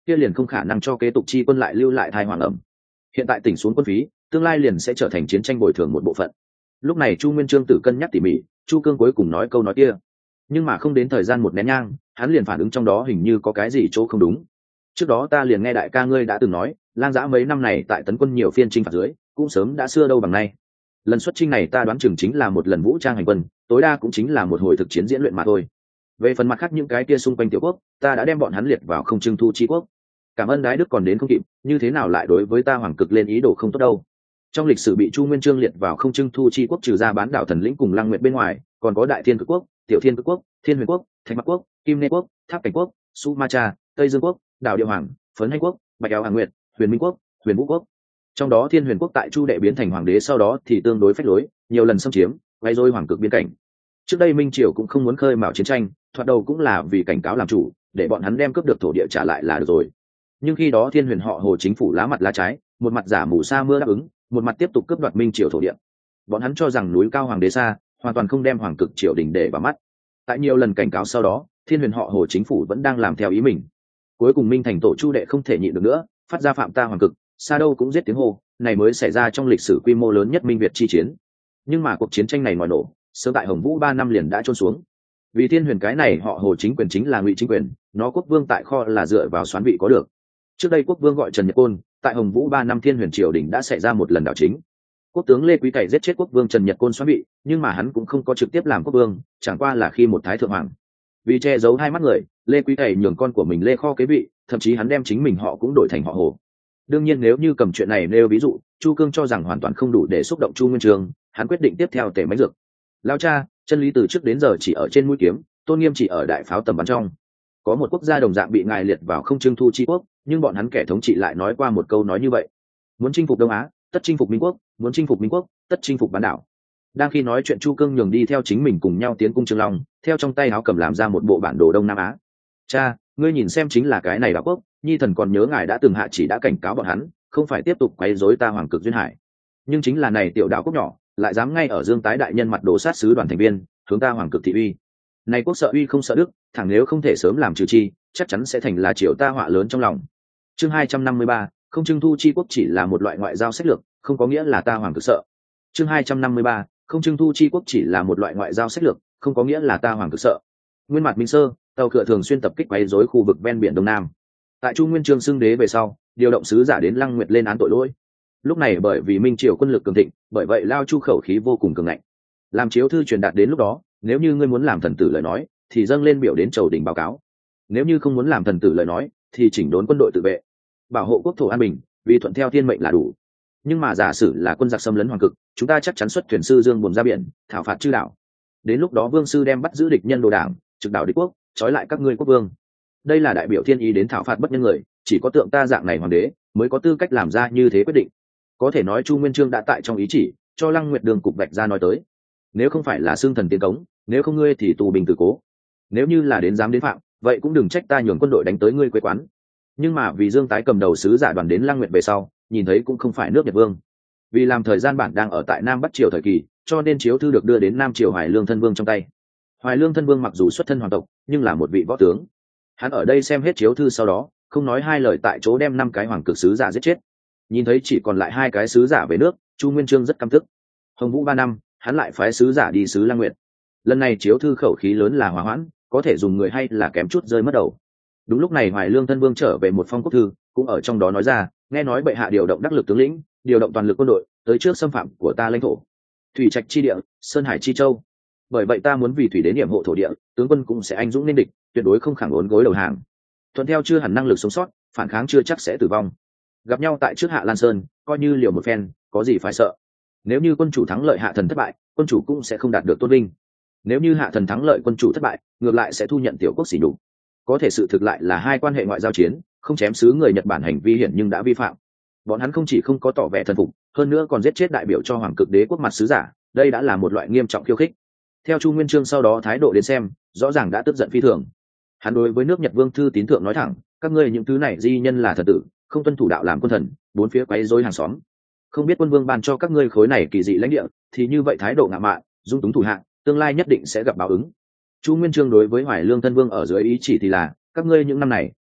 kia liền không khả năng cho kế tục chi quân lại lưu lại thai hoàng ẩm. Hiện tại tỉnh xuống quân phí, tương lai liền sẽ trở thành chiến tranh bồi thường một bộ phận. Lúc này Chu Nguyên Chương tự cân nhắc tỉ mỉ, Chu Cương cuối cùng nói câu nói kia, nhưng mà không đến thời gian một nén nhang, hắn liền phản ứng trong đó hình như có cái gì chỗ không đúng. Trước đó ta liền nghe đại ca ngươi đã từng nói, Lang Giã mấy năm này tại tấn quân nhiều phiên chinh phạt dưới, cũng sớm đã xưa đâu bằng nay. Lần xuất chinh này ta đoán chừng chính là một lần vũ trang hành quân, tối đa cũng chính là một hồi thực chiến diễn luyện mà thôi. Về phần mặt khác những cái kia xung quanh tiểu quốc, ta đã đem bọn hắn liệt vào không trưng thu chi quốc. Cảm ơn đái đức còn đến không kịp, như thế nào lại đối với ta hoàng cực lên ý đồ không tốt đâu. Trong lịch sử bị Chu Nguyên Chương liệt vào không trưng thu chi quốc trừ ra bán đảo Thần Lĩnh cùng Lăng Nguyệt bên ngoài, còn có Đại Thiên Cực Quốc, Tiểu Thiên Cực Quốc, Thiên Huyền Quốc, Thạch Mặc Quốc, Kim Nê Quốc, Tháp Cảnh Quốc, Sumatra, Tây Dương Quốc, Đảo Điệu Hoàng, Phấn Hành Quốc, Bạch Áo Hàng Nguyệt, Huyền Minh Quốc, Huyền Vũ Quốc. Trong đó Thiên Huyền Quốc tại Chu đệ biến thành hoàng đế sau đó thì tương đối phách lối, nhiều lần xâm chiếm, gây rối hoàng cực biên cảnh. Trước đây Minh Triều cũng không muốn khơi mào chiến tranh, thoạt đầu cũng là vì cảnh cáo làm chủ, để bọn hắn đem cướp được thổ địa trả lại là được rồi. Nhưng khi đó Thiên Huyền họ Hồ chính phủ lá mặt lá trái, một mặt giả mù sa mưa đáp ứng, một mặt tiếp tục cướp đoạt Minh Triều thổ địa. Bọn hắn cho rằng núi cao hoàng đế xa, hoàn toàn không đem hoàng cực triều đình để vào mắt. Tại nhiều lần cảnh cáo sau đó, Thiên Huyền họ Hồ chính phủ vẫn đang làm theo ý mình. Cuối cùng Minh thành tổ Chu đệ không thể nhịn được nữa, phát ra phạm ta hoàng cực, xa đâu cũng giết tiếng hô, này mới xảy ra trong lịch sử quy mô lớn nhất Minh Việt chi chiến. Nhưng mà cuộc chiến tranh này ngoài nổ, sớm tại Hồng Vũ ba năm liền đã trôn xuống. Vì Thiên Huyền cái này họ Hồ chính quyền chính là ngụy chính quyền, nó quốc vương tại kho là dựa vào xoán vị có được. Trước đây quốc vương gọi Trần Nhật Côn, tại Hồng Vũ ba năm Thiên Huyền triều đình đã xảy ra một lần đảo chính. Quốc tướng Lê Quý Cày giết chết quốc vương Trần Nhật Côn xoán vị, nhưng mà hắn cũng không có trực tiếp làm quốc vương, chẳng qua là khi một thái thượng hoàng. Vì che giấu hai mắt người, Lê Quý Cày nhường con của mình Lê Kho kế vị, thậm chí hắn đem chính mình họ cũng đổi thành họ Hồ. Đương nhiên nếu như cầm chuyện này nêu ví dụ, Chu Cương cho rằng hoàn toàn không đủ để xúc động Chu Nguyên Chương, hắn quyết định tiếp theo tể máy dược. Lao cha, chân lý từ trước đến giờ chỉ ở trên mũi kiếm, tôn nghiêm chỉ ở đại pháo tầm bắn trong. Có một quốc gia đồng dạng bị ngài liệt vào không trưng thu chi quốc, nhưng bọn hắn kẻ thống trị lại nói qua một câu nói như vậy: muốn chinh phục Đông Á, tất chinh phục Minh quốc; muốn chinh phục Minh quốc, tất chinh phục bán đảo. Đang khi nói chuyện, Chu Cương nhường đi theo chính mình cùng nhau tiến cung Trường Long, theo trong tay áo cầm làm ra một bộ bản đồ Đông Nam Á. Cha, ngươi nhìn xem, chính là cái này đảo quốc, nhi thần còn nhớ ngài đã từng hạ chỉ đã cảnh cáo bọn hắn, không phải tiếp tục quấy rối ta hoàng cực duyên hải. Nhưng chính là này tiểu đảo quốc nhỏ, lại dám ngay ở Dương Tái đại nhân mặt đồ sát sứ đoàn thành viên, hướng ta hoàng cực thị uy. Này quốc sợ uy không sợ đức, thẳng nếu không thể sớm làm trừ chi, chắc chắn sẽ thành là triều ta họa lớn trong lòng. Chương hai trăm năm mươi ba, không trưng thu chi quốc chỉ là một loại ngoại giao sách lược, không có nghĩa là ta hoàng cực sợ. Chương hai trăm năm mươi ba, không trưng thu chi quốc chỉ là một loại ngoại giao sách lược, không có nghĩa là ta hoàng cực sợ. Nguyên Mạc Minh Sơ, tàu cửa thường xuyên tập kích quấy rối khu vực ven biển Đông Nam. Tại Chu Nguyên Chương xưng đế về sau, điều động sứ giả đến Lăng Nguyệt lên án tội lỗi. Lúc này bởi vì Minh triều quân lực cường thịnh, bởi vậy Lao Chu khẩu khí vô cùng cường ngạnh. Làm chiếu thư truyền đạt đến lúc đó, nếu như ngươi muốn làm thần tử lời nói, thì dâng lên biểu đến triều đình báo cáo; nếu như không muốn làm thần tử lời nói, thì chỉnh đốn quân đội tự vệ, bảo hộ quốc thổ an bình, vì thuận theo thiên mệnh là đủ. Nhưng mà giả sử là quân giặc xâm lấn hoàng cực, chúng ta chắc chắn xuất thuyền sư dương buồm ra biển, thảo phạt chư đảo. Đến lúc đó vương sư đem bắt giữ địch nhân đồ đảng, trực đảo địch quốc, trói lại các ngươi quốc vương. Đây là đại biểu thiên ý đến thảo phạt bất nhân người, chỉ có tượng ta dạng này hoàng đế mới có tư cách làm ra như thế quyết định. Có thể nói Chu Nguyên Chương đã tại trong ý chỉ cho Lăng Nguyệt đường cục vạch ra nói tới: nếu không phải là xương thần tiến cống, nếu không ngươi thì tù bình tử cố; nếu như là đến dám đến phạm, vậy cũng đừng trách ta nhường quân đội đánh tới ngươi quê quán. Nhưng mà vì Dương Tái cầm đầu sứ giả đoàn đến Lăng Nguyệt về sau, nhìn thấy cũng không phải nước Nhật vương, vì làm thời gian bản đang ở tại Nam Bắc triều thời kỳ, cho nên chiếu thư được đưa đến Nam triều Hoài Lương thân vương trong tay. Hoài Lương thân vương mặc dù xuất thân hoàng tộc, nhưng là một vị võ tướng. Hắn ở đây xem hết chiếu thư sau đó, không nói hai lời tại chỗ đem năm cái hoàng cực sứ giả giết chết. Nhìn thấy chỉ còn lại hai cái sứ giả về nước, Chu Nguyên Chương rất căm tức. Hồng Vũ ba năm, hắn lại phái sứ giả đi sứ Lăng Nguyệt. Lần này chiếu thư khẩu khí lớn là hòa hoãn, có thể dùng người hay là kém chút rơi mất đầu. Đúng lúc này Hoài Lương thân vương trở về một phong quốc thư, cũng ở trong đó nói ra: nghe nói bệ hạ điều động đắc lực tướng lĩnh, điều động toàn lực quân đội tới trước xâm phạm của ta lãnh thổ, thủy trạch chi địa, sơn hải chi châu. Bởi vậy ta muốn vì thủy đến điểm hộ thổ địa, tướng quân cũng sẽ anh dũng nên địch, tuyệt đối không khẳng ốn gối đầu hàng. Thuận theo chưa hẳn năng lực sống sót, phản kháng chưa chắc sẽ tử vong. Gặp nhau tại trước Hạ Lan Sơn, coi như liều một phen, có gì phải sợ. Nếu như quân chủ thắng lợi, hạ thần thất bại, quân chủ cũng sẽ không đạt được tôn vinh. Nếu như hạ thần thắng lợi, quân chủ thất bại, ngược lại sẽ thu nhận tiểu quốc sỉ nhục. Có thể sự thực lại là hai quan hệ ngoại giao chiến, không chém sứ người Nhật Bản hành vi hiển nhưng đã vi phạm. Bọn hắn không chỉ không có tỏ vẻ thần phục, hơn nữa còn giết chết đại biểu cho hoàng cực đế quốc mặt sứ giả, đây đã là một loại nghiêm trọng khiêu khích. Theo Chu Nguyên Chương sau đó thái độ đến xem, rõ ràng đã tức giận phi thường. Hắn đối với nước Nhật vương thư tín thượng nói thẳng: các ngươi những thứ này di nhân là thần tử, không tuân thủ đạo làm quân thần, bốn phía quấy rối hàng xóm. Không biết quân vương ban cho các ngươi khối này kỳ dị lãnh địa, thì như vậy thái độ ngạo mạn, dung túng thủ hạ, tương lai nhất định sẽ gặp báo ứng. Chu Nguyên Chương đối với Hoài Lương thân vương ở dưới ý chỉ thì là: các ngươi những năm này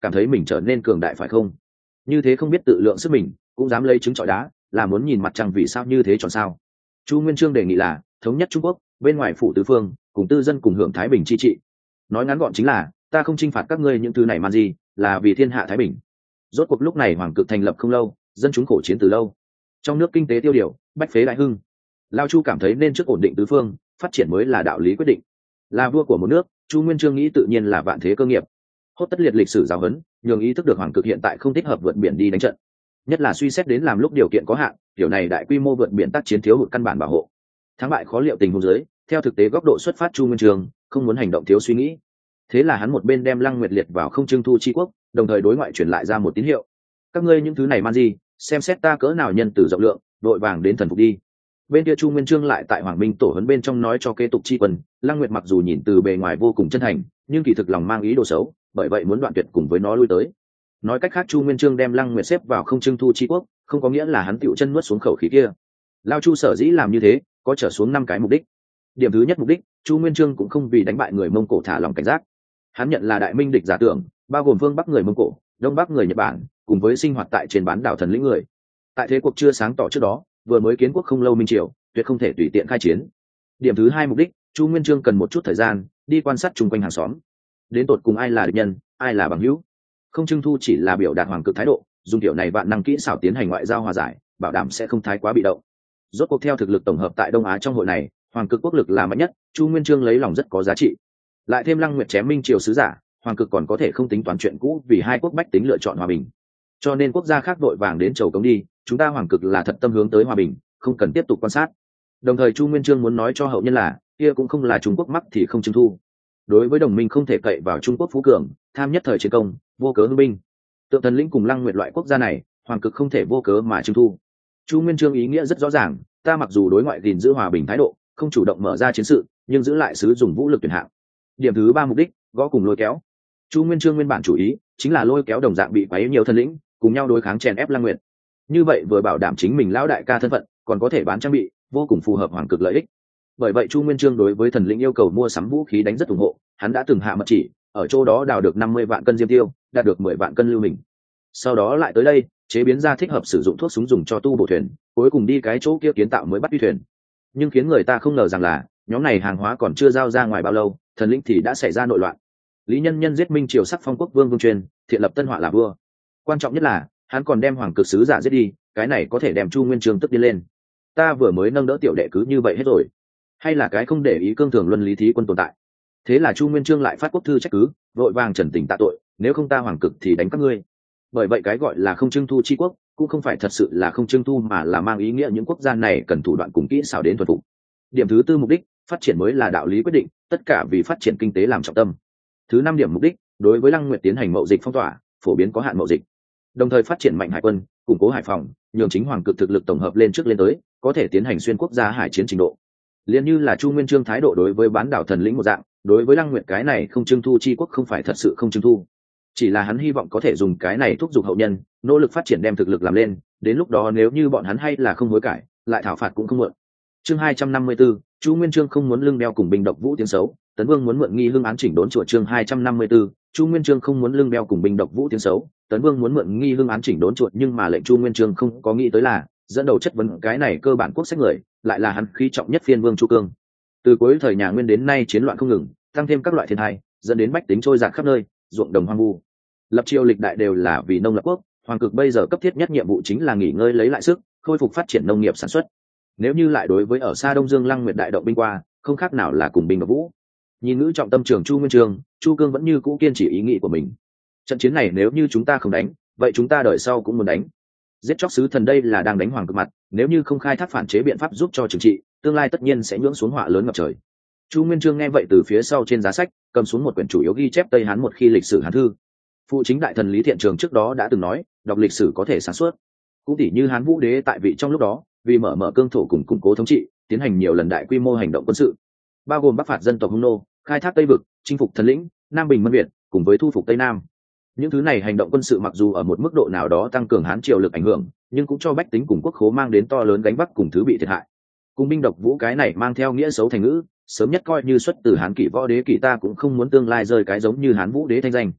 cảm thấy mình trở nên cường đại phải không? Như thế không biết tự lượng sức mình, cũng dám lấy trứng trọi đá, là muốn nhìn mặt trăng vì sao như thế chọn sao? Chu Nguyên Chương đề nghị là thống nhất Trung Quốc, bên ngoài phủ tứ phương, cùng tư dân cùng hưởng thái bình chi trị. Nói ngắn gọn chính là ta không chinh phạt các ngươi những thứ này man gì, là vì thiên hạ thái bình. Rốt cuộc lúc này hoàng cực thành lập không lâu, dân chúng khổ chiến từ lâu, trong nước kinh tế tiêu điều, bách phế đại hưng. Lao Chu cảm thấy nên trước ổn định tứ phương, phát triển mới là đạo lý quyết định. Là vua của một nước, Chu Nguyên Chương nghĩ tự nhiên là vạn thế cơ nghiệp. Hốt tất liệt lịch sử giáo huấn, nhường ý thức được hoàng cực hiện tại không thích hợp vượt biển đi đánh trận, nhất là suy xét đến làm lúc điều kiện có hạn, điều này đại quy mô vượt biển tác chiến thiếu hụt căn bản bảo hộ, thắng bại khó liệu tình huống dưới, theo thực tế góc độ xuất phát, Chu Nguyên Chương không muốn hành động thiếu suy nghĩ. Thế là hắn một bên đem Lăng Nguyệt liệt vào không trưng thu chi quốc, đồng thời đối ngoại truyền lại ra một tín hiệu: các ngươi những thứ này man gì, xem xét ta cỡ nào nhân từ rộng lượng, đội vàng đến thần phục đi. Bên kia Chu Nguyên Chương lại tại Hoàng Minh tổ huấn bên trong nói cho kế tục chi quân, Lăng Nguyệt mặc dù nhìn từ bề ngoài vô cùng chân thành, nhưng kỳ thực lòng mang ý đồ xấu, bởi vậy muốn đoạn tuyệt cùng với nó lui tới. Nói cách khác, Chu Nguyên Chương đem Lăng Nguyệt xếp vào không trưng thu chi quốc, không có nghĩa là hắn tựu chân nuốt xuống khẩu khí kia. Lao Chu sở dĩ làm như thế, có trở xuống năm cái mục đích. Điểm thứ nhất mục đích, Chu Nguyên Chương cũng không vì đánh bại người Mông Cổ thả lòng cảnh giác. Hắn nhận là đại minh địch giả tưởng, bao gồm phương Bắc người Mông Cổ, Đông Bắc người Nhật Bản, cùng với sinh hoạt tại trên bán đảo Thần Lĩnh người. Tại thế cuộc chưa sáng tỏ trước đó, vừa mới kiến quốc không lâu Minh Triều, tuyệt không thể tùy tiện khai chiến. Điểm thứ hai mục đích, Chu Nguyên Chương cần một chút thời gian đi quan sát chung quanh hàng xóm, đến tột cùng ai là địch nhân, ai là bằng hữu. Không trưng thu chỉ là biểu đạt hoàng cực thái độ, dùng kiểu này vạn năng kỹ xảo tiến hành ngoại giao hòa giải, bảo đảm sẽ không thái quá bị động. Rốt cuộc theo thực lực tổng hợp tại Đông Á trong hội này, hoàng cực quốc lực là mạnh nhất, Chu Nguyên Chương lấy lòng rất có giá trị. Lại thêm Lăng Nguyệt chém Minh Triều sứ giả, hoàng cực còn có thể không tính toán chuyện cũ, vì hai quốc bách tính lựa chọn hòa bình. Cho nên quốc gia khác đội vàng đến chầu cống đi, chúng ta hoàng cực là thật tâm hướng tới hòa bình, không cần tiếp tục quan sát. Đồng thời Chu Nguyên Chương muốn nói cho hậu nhân là, kia cũng không là Trung Quốc mắc thì không trưng thu. Đối với đồng minh không thể cậy vào Trung Quốc phú cường, tham nhất thời chiến công, vô cớ hưng binh. Tượng Thần Lĩnh cùng Lăng Nguyệt loại quốc gia này, hoàng cực không thể vô cớ mà trưng thu. Chu Nguyên Chương ý nghĩa rất rõ ràng, ta mặc dù đối ngoại gìn giữ hòa bình thái độ, không chủ động mở ra chiến sự, nhưng giữ lại sử dụng vũ lực tuyển hạng. Điểm thứ ba mục đích, gõ cùng lôi kéo. Chu Nguyên Chương nguyên bản chủ ý chính là lôi kéo đồng dạng bị quấy nhiều thần lĩnh, cùng nhau đối kháng chèn ép Lăng Nguyệt. Như vậy vừa bảo đảm chính mình lão đại ca thân phận, còn có thể bán trang bị, vô cùng phù hợp hoàng cực lợi ích. Bởi vậy Chu Nguyên Chương đối với thần lĩnh yêu cầu mua sắm vũ khí đánh rất ủng hộ, hắn đã từng hạ mật chỉ, ở chỗ đó đào được năm mươi vạn cân diêm tiêu, đạt được mười vạn cân lưu mình. Sau đó lại tới đây, chế biến ra thích hợp sử dụng thuốc súng dùng cho tu bổ thuyền, cuối cùng đi cái chỗ kia kiến tạo mới bắt đi thuyền. Nhưng khiến người ta không ngờ rằng là, nhóm này hàng hóa còn chưa giao ra ngoài bao lâu, thần lĩnh thì đã xảy ra nội loạn. Lý Nhân Nhân giết Minh Triều sắc phong quốc vương Vương Truyền, thiện lập Tân Họa là vua. Quan trọng nhất là, hắn còn đem hoàng cực sứ giả giết đi, cái này có thể đem Chu Nguyên Chương tức đi lên. Ta vừa mới nâng đỡ tiểu đệ cứ như vậy hết rồi, hay là cái không để ý cương thường luân lý thí quân tồn tại. Thế là Chu Nguyên Chương lại phát quốc thư trách cứ, vội vàng trần tình tạ tội, nếu không ta hoàng cực thì đánh các ngươi. Bởi vậy cái gọi là không trưng thu chi quốc, cũng không phải thật sự là không trưng thu, mà là mang ý nghĩa những quốc gia này cần thủ đoạn cùng kỹ xảo đến thuần phục. Điểm thứ tư mục đích, phát triển mới là đạo lý quyết định, tất cả vì phát triển kinh tế làm trọng tâm. Thứ năm điểm mục đích, đối với Lăng Nguyệt tiến hành mậu dịch phong tỏa, phổ biến có hạn mậu dịch, đồng thời phát triển mạnh hải quân, củng cố hải phòng, nhường chính hoàng cực thực lực tổng hợp lên trước lên tới, có thể tiến hành xuyên quốc gia hải chiến trình độ. Liên như là Chu Nguyên Chương thái độ đối với bán đảo Thần Lĩnh một dạng, đối với Lăng Nguyệt cái này không trưng thu chi quốc không phải thật sự không trưng thu, chỉ là hắn hy vọng có thể dùng cái này thúc giục hậu nhân nỗ lực phát triển đem thực lực làm lên, đến lúc đó nếu như bọn hắn hay là không hối cải, lại thảo phạt cũng không muộn. Chương hai trăm năm mươi tư, Chu Nguyên Chương không muốn lưng đeo cùng binh độc vũ tiếng xấu, Tấn Vương muốn mượn nghi hưng án chỉnh đốn chuột. Chương hai trăm năm mươi tư, Chu Nguyên Chương không muốn lưng đeo cùng binh độc vũ tiếng xấu, Tấn Vương muốn mượn nghi hưng án chỉnh đốn chuột, nhưng mà lệnh Chu Nguyên Chương không có nghĩ tới là, dẫn đầu chất vấn cái này cơ bản quốc sách người, lại là hắn khí trọng nhất phiên vương Chu Cương. Từ cuối thời nhà Nguyên đến nay chiến loạn không ngừng, tăng thêm các loại thiên tai, dẫn đến bách tính trôi dạt khắp nơi, ruộng đồng hoang vu. Lập triều lịch đại đều là vì nông lập quốc, hoàng cực bây giờ cấp thiết nhất nhiệm vụ chính là nghỉ ngơi lấy lại sức, khôi phục phát triển nông nghiệp sản xuất. Nếu như lại đối với ở xa Đông Dương Lăng Nguyệt đại động binh qua, không khác nào là cùng binh độc vũ. Nhìn ngữ trọng tâm trường Chu Nguyên Chương, Chu Cương vẫn như cũ kiên trì ý nghĩ của mình. Trận chiến này nếu như chúng ta không đánh, vậy chúng ta đợi sau cũng muốn đánh. Giết chóc sứ thần đây là đang đánh hoàng cực mặt, nếu như không khai thác phản chế biện pháp giúp cho trừng trị, tương lai tất nhiên sẽ nhưỡng xuống họa lớn ngập trời. Chu Nguyên Chương nghe vậy từ phía sau trên giá sách cầm xuống một quyển chủ yếu ghi chép Tây Hán một khi lịch sử Hán thư. Phụ chính đại thần Lý Thiện Trường trước đó đã từng nói, đọc lịch sử có thể sáng suốt. Cũng tỉ như Hán Vũ Đế tại vị trong lúc đó, vì mở mở cương thổ cùng củng cố thống trị, tiến hành nhiều lần đại quy mô hành động quân sự, bao gồm bắc phạt dân tộc Hung nô, khai thác Tây vực, chinh phục Thần Lĩnh, Nam Bình Mân Việt, cùng với thu phục Tây Nam. Những thứ này hành động quân sự mặc dù ở một mức độ nào đó tăng cường Hán triều lực ảnh hưởng, nhưng cũng cho bách tính cùng quốc khố mang đến to lớn gánh vác cùng thứ bị thiệt hại. Cùng binh độc vũ cái này mang theo nghĩa xấu thành ngữ, sớm nhất coi như xuất từ Hán kỷ võ đế kỷ, ta cũng không muốn tương lai rơi cái giống như Hán Vũ Đế thanh danh.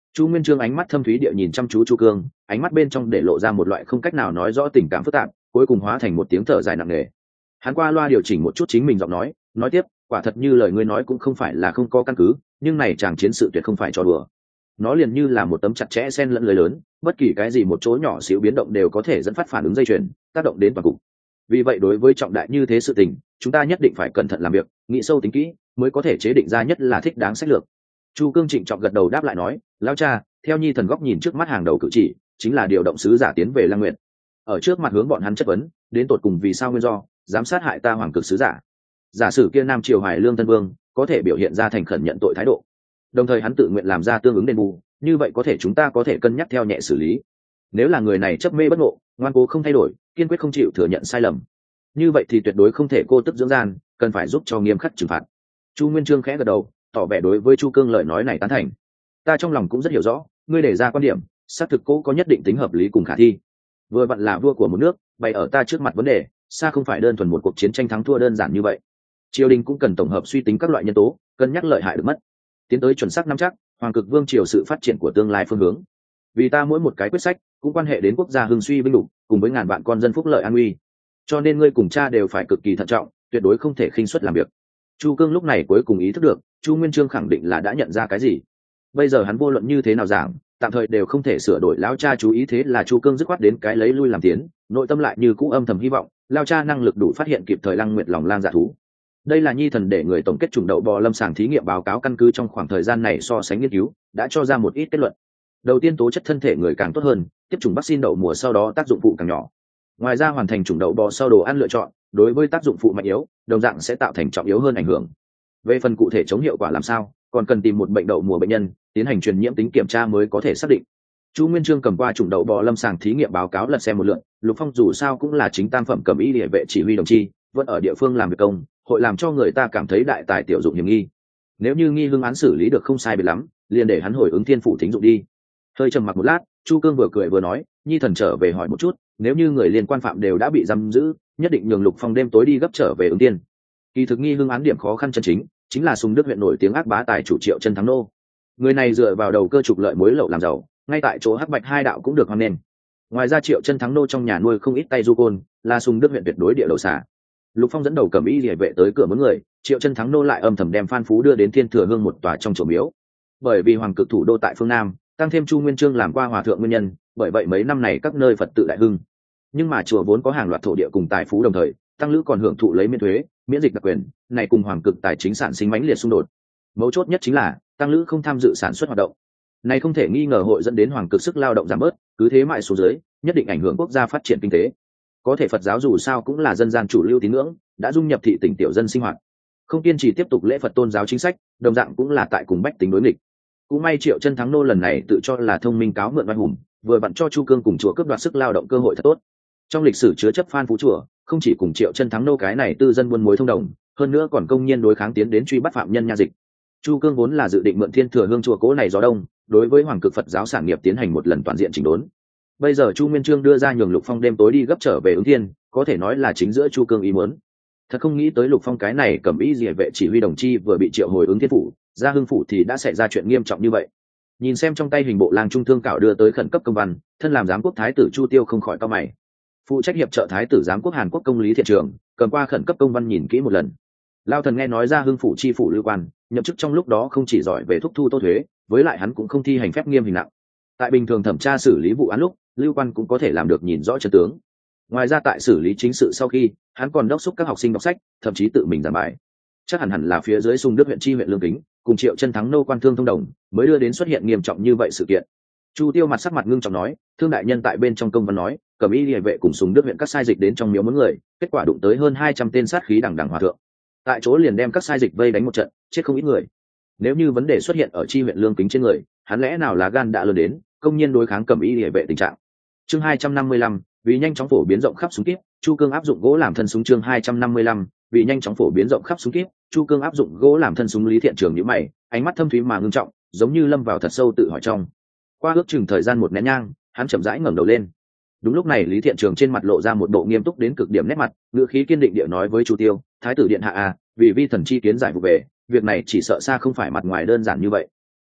Chu Nguyên Chương ánh mắt thâm thúy địa nhìn chăm chú Chu Cương, ánh mắt bên trong để lộ ra một loại không cách nào nói rõ tình cảm phức tạp, cuối cùng hóa thành một tiếng thở dài nặng nề. Hắn qua loa điều chỉnh một chút chính mình giọng nói, nói tiếp, quả thật như lời ngươi nói cũng không phải là không có căn cứ, nhưng này chàng chiến sự tuyệt không phải trò đùa. Nó liền như là một tấm chặt chẽ xen lẫn lưới lớn, bất kỳ cái gì một chỗ nhỏ xíu biến động đều có thể dẫn phát phản ứng dây chuyền, tác động đến toàn cục. Vì vậy đối với trọng đại như thế sự tình, chúng ta nhất định phải cẩn thận làm việc, nghĩ sâu tính kỹ, mới có thể chế định ra nhất là thích đáng sách lược. Chu Cương trịnh trọng gật đầu đáp lại nói, lão cha, theo nhi thần góc nhìn trước mắt hàng đầu cử chỉ, chính là điều động sứ giả tiến về Lăng Nguyệt. Ở trước mặt hướng bọn hắn chất vấn, đến tột cùng vì sao nguyên do, dám sát hại ta hoàng cực sứ giả. Giả sử kia Nam Triều Hoài Lương Tân Vương có thể biểu hiện ra thành khẩn nhận tội thái độ, đồng thời hắn tự nguyện làm ra tương ứng đền bù, như vậy có thể chúng ta có thể cân nhắc theo nhẹ xử lý. Nếu là người này chấp mê bất ngộ, ngoan cố không thay đổi, kiên quyết không chịu thừa nhận sai lầm, như vậy thì tuyệt đối không thể cô tức dưỡng gian, cần phải giúp cho nghiêm khắc trừng phạt. Chu Nguyên Chương khẽ gật đầu, tỏ vẻ đối với Chu Cương lời nói này tán thành. Ta trong lòng cũng rất hiểu rõ, ngươi đề ra quan điểm, xác thực cố có nhất định tính hợp lý cùng khả thi. Vừa vặn là vua của một nước, bày ở ta trước mặt vấn đề, xa không phải đơn thuần một cuộc chiến tranh thắng thua đơn giản như vậy. Triều đình cũng cần tổng hợp suy tính các loại nhân tố, cân nhắc lợi hại được mất, tiến tới chuẩn xác nắm chắc hoàng cực vương triều sự phát triển của tương lai phương hướng. Vì ta mỗi một cái quyết sách cũng quan hệ đến quốc gia hưng suy vinh lục, cùng với ngàn vạn con dân phúc lợi an nguy, cho nên ngươi cùng cha đều phải cực kỳ thận trọng, tuyệt đối không thể khinh suất làm việc. Chu Cương lúc này cuối cùng ý thức được, Chu Nguyên Chương khẳng định là đã nhận ra cái gì. Bây giờ hắn vô luận như thế nào giảng, tạm thời đều không thể sửa đổi lão cha chú ý, thế là Chu Cương dứt khoát đến cái lấy lui làm tiến, nội tâm lại như cũ âm thầm hy vọng lão cha năng lực đủ phát hiện kịp thời Lăng Nguyệt lòng lang dạ thú. Đây là nhi thần để người tổng kết chủng đậu bò lâm sàng thí nghiệm báo cáo, căn cứ trong khoảng thời gian này so sánh nghiên cứu, đã cho ra một ít kết luận. Đầu tiên, tố chất thân thể người càng tốt hơn, tiếp chủng vaccine đậu mùa sau đó tác dụng phụ càng nhỏ. Ngoài ra, hoàn thành chủng đậu bò sau đồ ăn lựa chọn, đối với tác dụng phụ mạnh yếu, đồng dạng sẽ tạo thành trọng yếu hơn ảnh hưởng. Về phần cụ thể chống hiệu quả làm sao, còn cần tìm một bệnh đậu mùa bệnh nhân tiến hành truyền nhiễm tính kiểm tra mới có thể xác định. Chu Nguyên Chương cầm qua chủng đậu bò lâm sàng thí nghiệm báo cáo lật xem một lượt, Lục Phong dù sao cũng là chính tam phẩm cầm y địa vệ chỉ huy đồng chi, vẫn ở địa phương làm việc công, hội làm cho người ta cảm thấy đại tài tiểu dụng hiểm nghi. Nếu như nghi hưng án xử lý được không sai biệt lắm, liền để hắn hồi ứng thiên phủ thính dụng đi. Hơi trầm mặc một lát, Chu Cương vừa cười vừa nói, nhi thần trở về hỏi một chút, nếu như người liên quan phạm đều đã bị giam giữ, nhất định nhường Lục Phong đêm tối đi gấp trở về ứng tiên. Kỳ thực nghi hưng án điểm khó khăn chân chính chính là Sùng Đức huyện nổi tiếng ác bá tài chủ Triệu Chân Thắng nô. Người này dựa vào đầu cơ trục lợi muối lậu làm giàu, ngay tại chỗ Hắc Bạch hai đạo cũng được hoan nghênh. Ngoài ra Triệu Chân Thắng nô trong nhà nuôi không ít tay du côn, là Sùng Đức huyện tuyệt đối địa đầu xà. Lục Phong dẫn đầu cầm y liề vệ tới cửa muốn người, Triệu Chân Thắng nô lại âm thầm đem Phan Phú đưa đến Thiên Thừa Hương một tòa trong chùa miếu. Bởi vì hoàng cực thủ đô tại phương Nam, tăng thêm Chu Nguyên Chương làm qua hòa thượng nguyên nhân, bởi vậy mấy năm này các nơi Phật tự đại hưng. Nhưng mà chùa vốn có hàng loạt thổ địa cùng tài phú đồng thời, tăng lữ còn hưởng thụ lấy miễn thuế, miễn dịch đặc quyền, này cùng hoàng cực tài chính sản sinh mãnh liệt xung đột. Mấu chốt nhất chính là tăng lữ không tham dự sản xuất hoạt động, này không thể nghi ngờ hội dẫn đến hoàng cực sức lao động giảm bớt, cứ thế mãi xuống dưới, nhất định ảnh hưởng quốc gia phát triển kinh tế. Có thể Phật giáo dù sao cũng là dân gian chủ lưu tín ngưỡng, đã dung nhập thị tỉnh tiểu dân sinh hoạt, không kiên trì tiếp tục lễ Phật tôn giáo chính sách, đồng dạng cũng là tại cùng bách tính đối nghịch. Cũng may Triệu Chân Thắng nô lần này tự cho là thông minh cáo mượn oai hùng, vừa vặn cho Chu Cương cùng chùa cướp đoạt sức lao động cơ hội thật tốt. Trong lịch sử chứa chấp Phan Phú chùa, không chỉ cùng Triệu Chân Thắng nô cái này tư dân buôn mối thông đồng, hơn nữa còn công nhiên đối kháng tiến đến truy bắt phạm nhân nha dịch. Chu Cương vốn là dự định mượn Thiên Thừa Hương chùa cố này gió đông, đối với hoàng cực Phật giáo sản nghiệp tiến hành một lần toàn diện chỉnh đốn. Bây giờ Chu Nguyên Chương đưa ra nhường Lục Phong đêm tối đi gấp trở về ứng thiên, có thể nói là chính giữa Chu Cương ý muốn. Thật không nghĩ tới Lục Phong cái này cầm ý liề vệ chỉ huy đồng chi vừa bị triệu hồi ứng thiên phủ, ra hưng phủ thì đã xảy ra chuyện nghiêm trọng như vậy. Nhìn xem trong tay hình bộ lang trung thương cảo đưa tới khẩn cấp công văn, thân làm giám quốc thái tử Chu Tiêu không khỏi cau mày. Phụ trách hiệp trợ thái tử giám quốc Hàn Quốc công lý thiện trường, cầm qua khẩn cấp công văn nhìn kỹ một lần. Lao thần nghe nói ra hưng phủ chi phủ lưu quan, nhậm chức trong lúc đó không chỉ giỏi về thúc thu tô thuế, với lại hắn cũng không thi hành phép nghiêm hình nặng. Tại bình thường thẩm tra xử lý vụ án lúc, lưu quan cũng có thể làm được nhìn rõ chân tướng. Ngoài ra tại xử lý chính sự sau khi, hắn còn đốc thúc các học sinh đọc sách, thậm chí tự mình giảng bài. Chắc hẳn hẳn là phía dưới Sùng Đức huyện chi huyện Lương Kính cùng Triệu Chân Thắng nô quan thương thông đồng, mới đưa đến xuất hiện nghiêm trọng như vậy sự kiện. Chu Tiêu mặt sắc mặt ngưng trọng nói, thương đại nhân tại bên trong công văn nói, cầm y liề vệ cùng Sùng Đức huyện các sai dịch đến trong miếu muốn người, kết quả đụng tới hơn hai trăm tên sát khí đằng đằng hòa thượng. Tại chỗ liền đem các sai dịch vây đánh một trận, chết không ít người. Nếu như vấn đề xuất hiện ở chi huyện Lương Kính trên người, hắn lẽ nào là gan đã lớn đến công nhiên đối kháng cầm y liề vệ tình trạng. Chương hai trăm năm mươi lăm, vì nhanh chóng phổ biến rộng khắp súng kíp, Chu Cương áp dụng gỗ làm thân súng. Chương hai trăm năm mươi lăm, vì nhanh chóng phổ biến rộng khắp súng kíp, Chu Cương áp dụng gỗ làm thân súng. Lý Thiện Trường nhíu mày, ánh mắt thâm thúy mà ngưng trọng, giống như lâm vào thật sâu tự hỏi trong. Qua ước chừng thời gian một nén nhang, hắn chậm rãi ngẩng đầu lên. Đúng lúc này Lý Thiện Trường trên mặt lộ ra một bộ nghiêm túc đến cực điểm nét mặt, ngữ khí kiên định địa nói với Chu Tiêu, thái tử điện hạ à, vì vi thần chi kiến giải vụ về, việc này chỉ sợ xa không phải mặt ngoài đơn giản như vậy.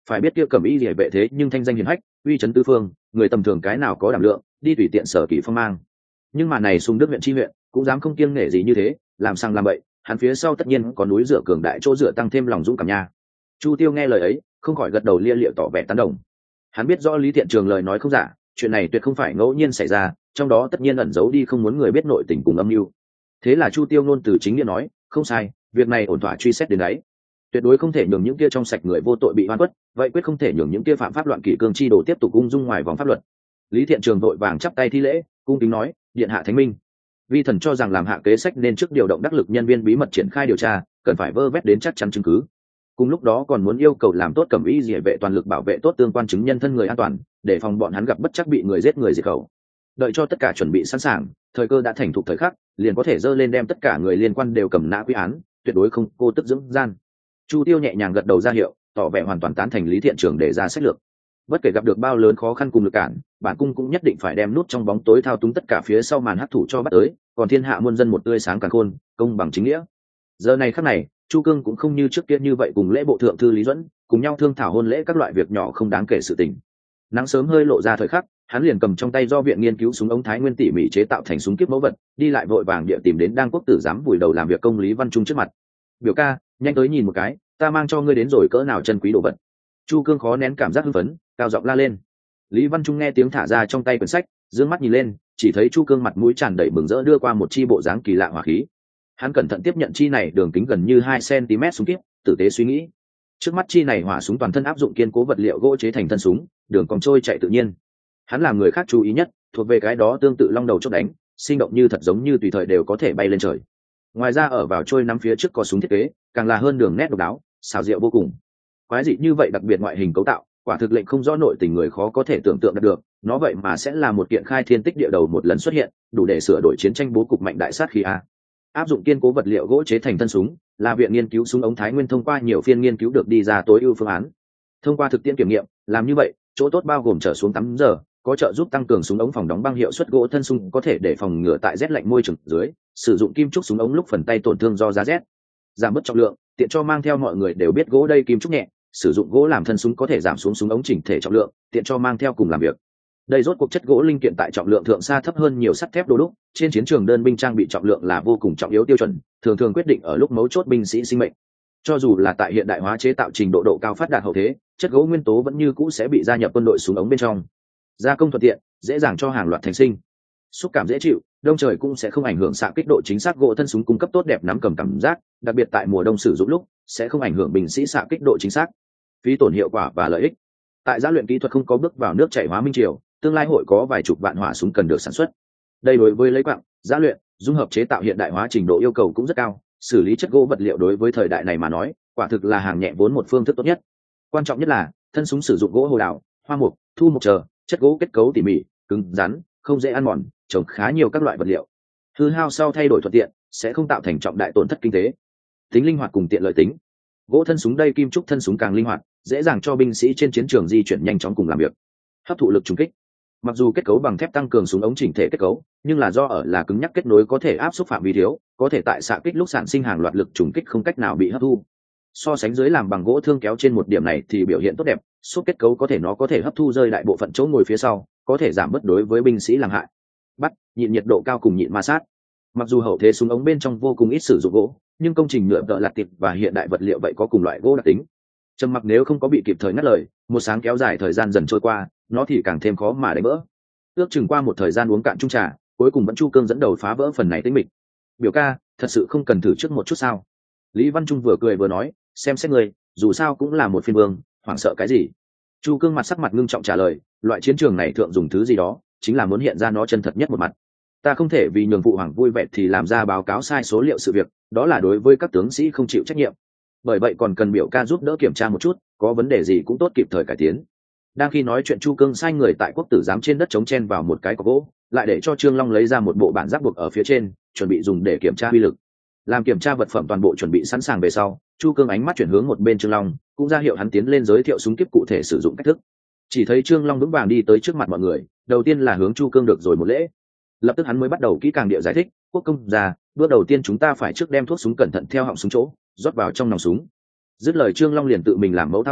phải biết kia cầm y địa vệ thế nhưng thanh danh hiển hách, uy chấn tứ phương, người tầm thường cái nào có đảm lượng đi tùy tiện sở kỷ phong mang. Nhưng mà này Sùng Đức huyện chi huyện cũng dám không kiêng nể gì như thế, làm sang làm bậy, hắn phía sau tất nhiên có núi dựa cường đại chỗ dựa tăng thêm lòng dũng cảm nha. Chu Tiêu nghe lời ấy, không khỏi gật đầu lia lịa tỏ vẻ tán đồng. Hắn biết rõ Lý Thiện Trường lời nói không giả, chuyện này tuyệt không phải ngẫu nhiên xảy ra, trong đó tất nhiên ẩn giấu đi không muốn người biết nội tình cùng âm mưu. Thế là Chu Tiêu ngôn từ chính nghĩa nói, không sai, việc này ổn thỏa truy xét đến đấy, tuyệt đối không thể nhường những kia trong sạch người vô tội bị oan khuất, vậy quyết không thể nhường những kia phạm pháp loạn kỷ cương chi đồ tiếp tục ung dung ngoài vòng pháp luật. Lý Thiện Trường vội vàng chắp tay thi lễ, cung kính nói, điện hạ thánh minh. Vi thần cho rằng làm hạ kế sách nên trước điều động đắc lực nhân viên bí mật triển khai điều tra, cần phải vơ vét đến chắc chắn chứng cứ. Cùng lúc đó còn muốn yêu cầu làm tốt cẩm y diệ vệ toàn lực bảo vệ tốt tương quan chứng nhân thân người an toàn, để phòng bọn hắn gặp bất chắc bị người giết người diệt khẩu. Đợi cho tất cả chuẩn bị sẵn sàng, thời cơ đã thành thục thời khắc, liền có thể dơ lên đem tất cả người liên quan đều cầm nã quy án, tuyệt đối không cô tức dưỡng gian. Chu Tiêu nhẹ nhàng gật đầu ra hiệu, tỏ vẻ hoàn toàn tán thành Lý Thiện Trường để ra sách lược. Bất kể gặp được bao lớn khó khăn cùng lực cản, bản cung cũng nhất định phải đem nút trong bóng tối thao túng tất cả phía sau màn hắc thủ cho bắt tới, còn thiên hạ muôn dân một tươi sáng càng khôn, công bằng chính nghĩa. Giờ này khắc này, Chu Cương cũng không như trước kia như vậy cùng lễ bộ thượng thư Lý Duẫn cùng nhau thương thảo hôn lễ các loại việc nhỏ không đáng kể sự tình. Nắng sớm hơi lộ ra thời khắc, hắn liền cầm trong tay do viện nghiên cứu súng ống Thái Nguyên tỉ mỉ chế tạo thành súng kiếp mẫu vật, đi lại vội vàng địa tìm đến đang quốc tử giám vùi đầu làm việc công Lý Văn Trung trước mặt. Biểu ca, nhanh tới nhìn một cái, ta mang cho ngươi đến rồi cỡ nào chân quý đồ vật. Chu Cương khó nén cảm giác hưng phấn, cao giọng la lên. Lý Văn Trung nghe tiếng thả ra trong tay quyển sách, dương mắt nhìn lên, chỉ thấy Chu Cương mặt mũi tràn đầy mừng rỡ đưa qua một chi bộ dáng kỳ lạ hỏa khí. Hắn cẩn thận tiếp nhận chi này đường kính gần như hai xăng-ti-mét súng kíp, tử tế suy nghĩ. Trước mắt chi này hỏa súng toàn thân áp dụng kiên cố vật liệu gỗ chế thành thân súng, đường cong trôi chạy tự nhiên. Hắn làm người khác chú ý nhất, thuộc về cái đó tương tự long đầu chốt đánh, sinh động như thật giống như tùy thời đều có thể bay lên trời. Ngoài ra ở vào trôi nắm phía trước có súng thiết kế, càng là hơn đường nét độc đáo, xảo diệu vô cùng. Quái dị như vậy đặc biệt ngoại hình cấu tạo, quả thực lệnh không rõ nội tình người khó có thể tưởng tượng được, nó vậy mà sẽ là một kiện khai thiên tích địa đầu một lần xuất hiện, đủ để sửa đổi chiến tranh bố cục mạnh đại sát khí a. Áp dụng kiên cố vật liệu gỗ chế thành thân súng, là viện nghiên cứu súng ống Thái Nguyên thông qua nhiều phiên nghiên cứu được đi ra tối ưu phương án. Thông qua thực tiễn kiểm nghiệm, làm như vậy, chỗ tốt bao gồm trở xuống tám giờ, có trợ giúp tăng cường súng ống phòng đóng băng hiệu suất gỗ thân súng, có thể để phòng ngừa tại rét lạnh môi trường dưới, sử dụng kim trúc súng ống lúc phần tay tổn thương do giá rét, giảm bớt trọng lượng, tiện cho mang theo. Mọi người đều biết gỗ đây kim trúc nhẹ, sử dụng gỗ làm thân súng có thể giảm xuống súng ống chỉnh thể trọng lượng, tiện cho mang theo cùng làm việc. Đây rốt cuộc chất gỗ linh kiện tại trọng lượng thượng xa thấp hơn nhiều sắt thép đô đúc, trên chiến trường đơn binh trang bị trọng lượng là vô cùng trọng yếu tiêu chuẩn, thường thường quyết định ở lúc mấu chốt binh sĩ sinh mệnh. Cho dù là tại hiện đại hóa chế tạo trình độ độ cao phát đạt hậu thế, chất gỗ nguyên tố vẫn như cũ sẽ bị gia nhập quân đội súng ống bên trong. Gia công thuận tiện, dễ dàng cho hàng loạt thành sinh. Xúc cảm dễ chịu, đông trời cũng sẽ không ảnh hưởng xạ kích độ chính xác gỗ thân súng cung cấp tốt đẹp nắm cầm cảm giác, đặc biệt tại mùa đông sử dụng lúc sẽ không ảnh hưởng binh sĩ xạ kích độ chính xác. Phí tổn hiệu quả và lợi ích. Tại giá luyện kỹ thuật không có bước vào nước chảy hóa minh triều, tương lai hội có vài chục vạn hỏa súng cần được sản xuất. Đây đối với lấy quặng, giá luyện, dung hợp chế tạo hiện đại hóa trình độ yêu cầu cũng rất cao, xử lý chất gỗ vật liệu đối với thời đại này mà nói, quả thực là hàng nhẹ vốn một phương thức tốt nhất. Quan trọng nhất là thân súng sử dụng gỗ hồ đào, hoa mục, thu mục chờ, chất gỗ kết cấu tỉ mỉ, cứng rắn, không dễ ăn mòn, trồng khá nhiều các loại vật liệu. Hư hao sau thay đổi thuận tiện, sẽ không tạo thành trọng đại tổn thất kinh tế. Tính linh hoạt cùng tiện lợi tính. Gỗ thân súng đây kim trúc thân súng càng linh hoạt, dễ dàng cho binh sĩ trên chiến trường di chuyển nhanh chóng cùng làm việc. Hấp thụ lực trùng kích. Mặc dù kết cấu bằng thép tăng cường súng ống chỉnh thể kết cấu, nhưng là do ở là cứng nhắc kết nối có thể áp suất phạm vi thiếu, có thể tại xạ kích lúc sản sinh hàng loạt lực trùng kích không cách nào bị hấp thu. So sánh dưới làm bằng gỗ thương kéo trên một điểm này thì biểu hiện tốt đẹp, suốt kết cấu có thể nó có thể hấp thu rơi đại bộ phận chỗ ngồi phía sau, có thể giảm bớt đối với binh sĩ làm hại. Bắt, nhịn nhiệt độ cao cùng nhịn ma sát. Mặc dù hậu thế súng ống bên trong vô cùng ít sử dụng gỗ, nhưng công trình nhựa đỡ lạt tiệp và hiện đại vật liệu vậy có cùng loại gỗ đặc tính. Trầm mặc nếu không có bị kịp thời ngắt lời, một sáng kéo dài thời gian dần trôi qua, nó thì càng thêm khó mà đánh vỡ. Ước chừng qua một thời gian uống cạn chung trà, cuối cùng vẫn Chu Cương dẫn đầu phá vỡ phần này tĩnh mịch. Biểu ca, thật sự không cần thử trước một chút sao? Lý Văn Trung vừa cười vừa nói, xem xét người, dù sao cũng là một phiên vương, hoảng sợ cái gì? Chu Cương mặt sắc mặt ngưng trọng trả lời, loại chiến trường này thượng dùng thứ gì đó, chính là muốn hiện ra nó chân thật nhất một mặt. Ta không thể vì nhường phụ hoàng vui vẻ thì làm ra báo cáo sai số liệu sự việc, đó là đối với các tướng sĩ không chịu trách nhiệm. Bởi vậy còn cần biểu ca giúp đỡ kiểm tra một chút, có vấn đề gì cũng tốt kịp thời cải tiến. Đang khi nói chuyện, Chu Cương sai người tại quốc tử giám trên đất chống chen vào một cái cọc gỗ, lại để cho Trương Long lấy ra một bộ bản giáp buộc ở phía trên, chuẩn bị dùng để kiểm tra uy lực. Làm kiểm tra vật phẩm toàn bộ chuẩn bị sẵn sàng về sau, Chu Cương ánh mắt chuyển hướng một bên Trương Long, cũng ra hiệu hắn tiến lên giới thiệu súng kíp cụ thể sử dụng cách thức. Chỉ thấy Trương Long vững vàng đi tới trước mặt mọi người, đầu tiên là hướng Chu Cương được rồi một lễ. Lập tức hắn mới bắt đầu kỹ càng địa giải thích, quốc công gia, bước đầu tiên chúng ta phải trước đem thuốc súng cẩn thận theo họng súng chỗ rót vào trong nòng súng. Dứt lời, Trương Long liền tự mình làm mẫu thao tác,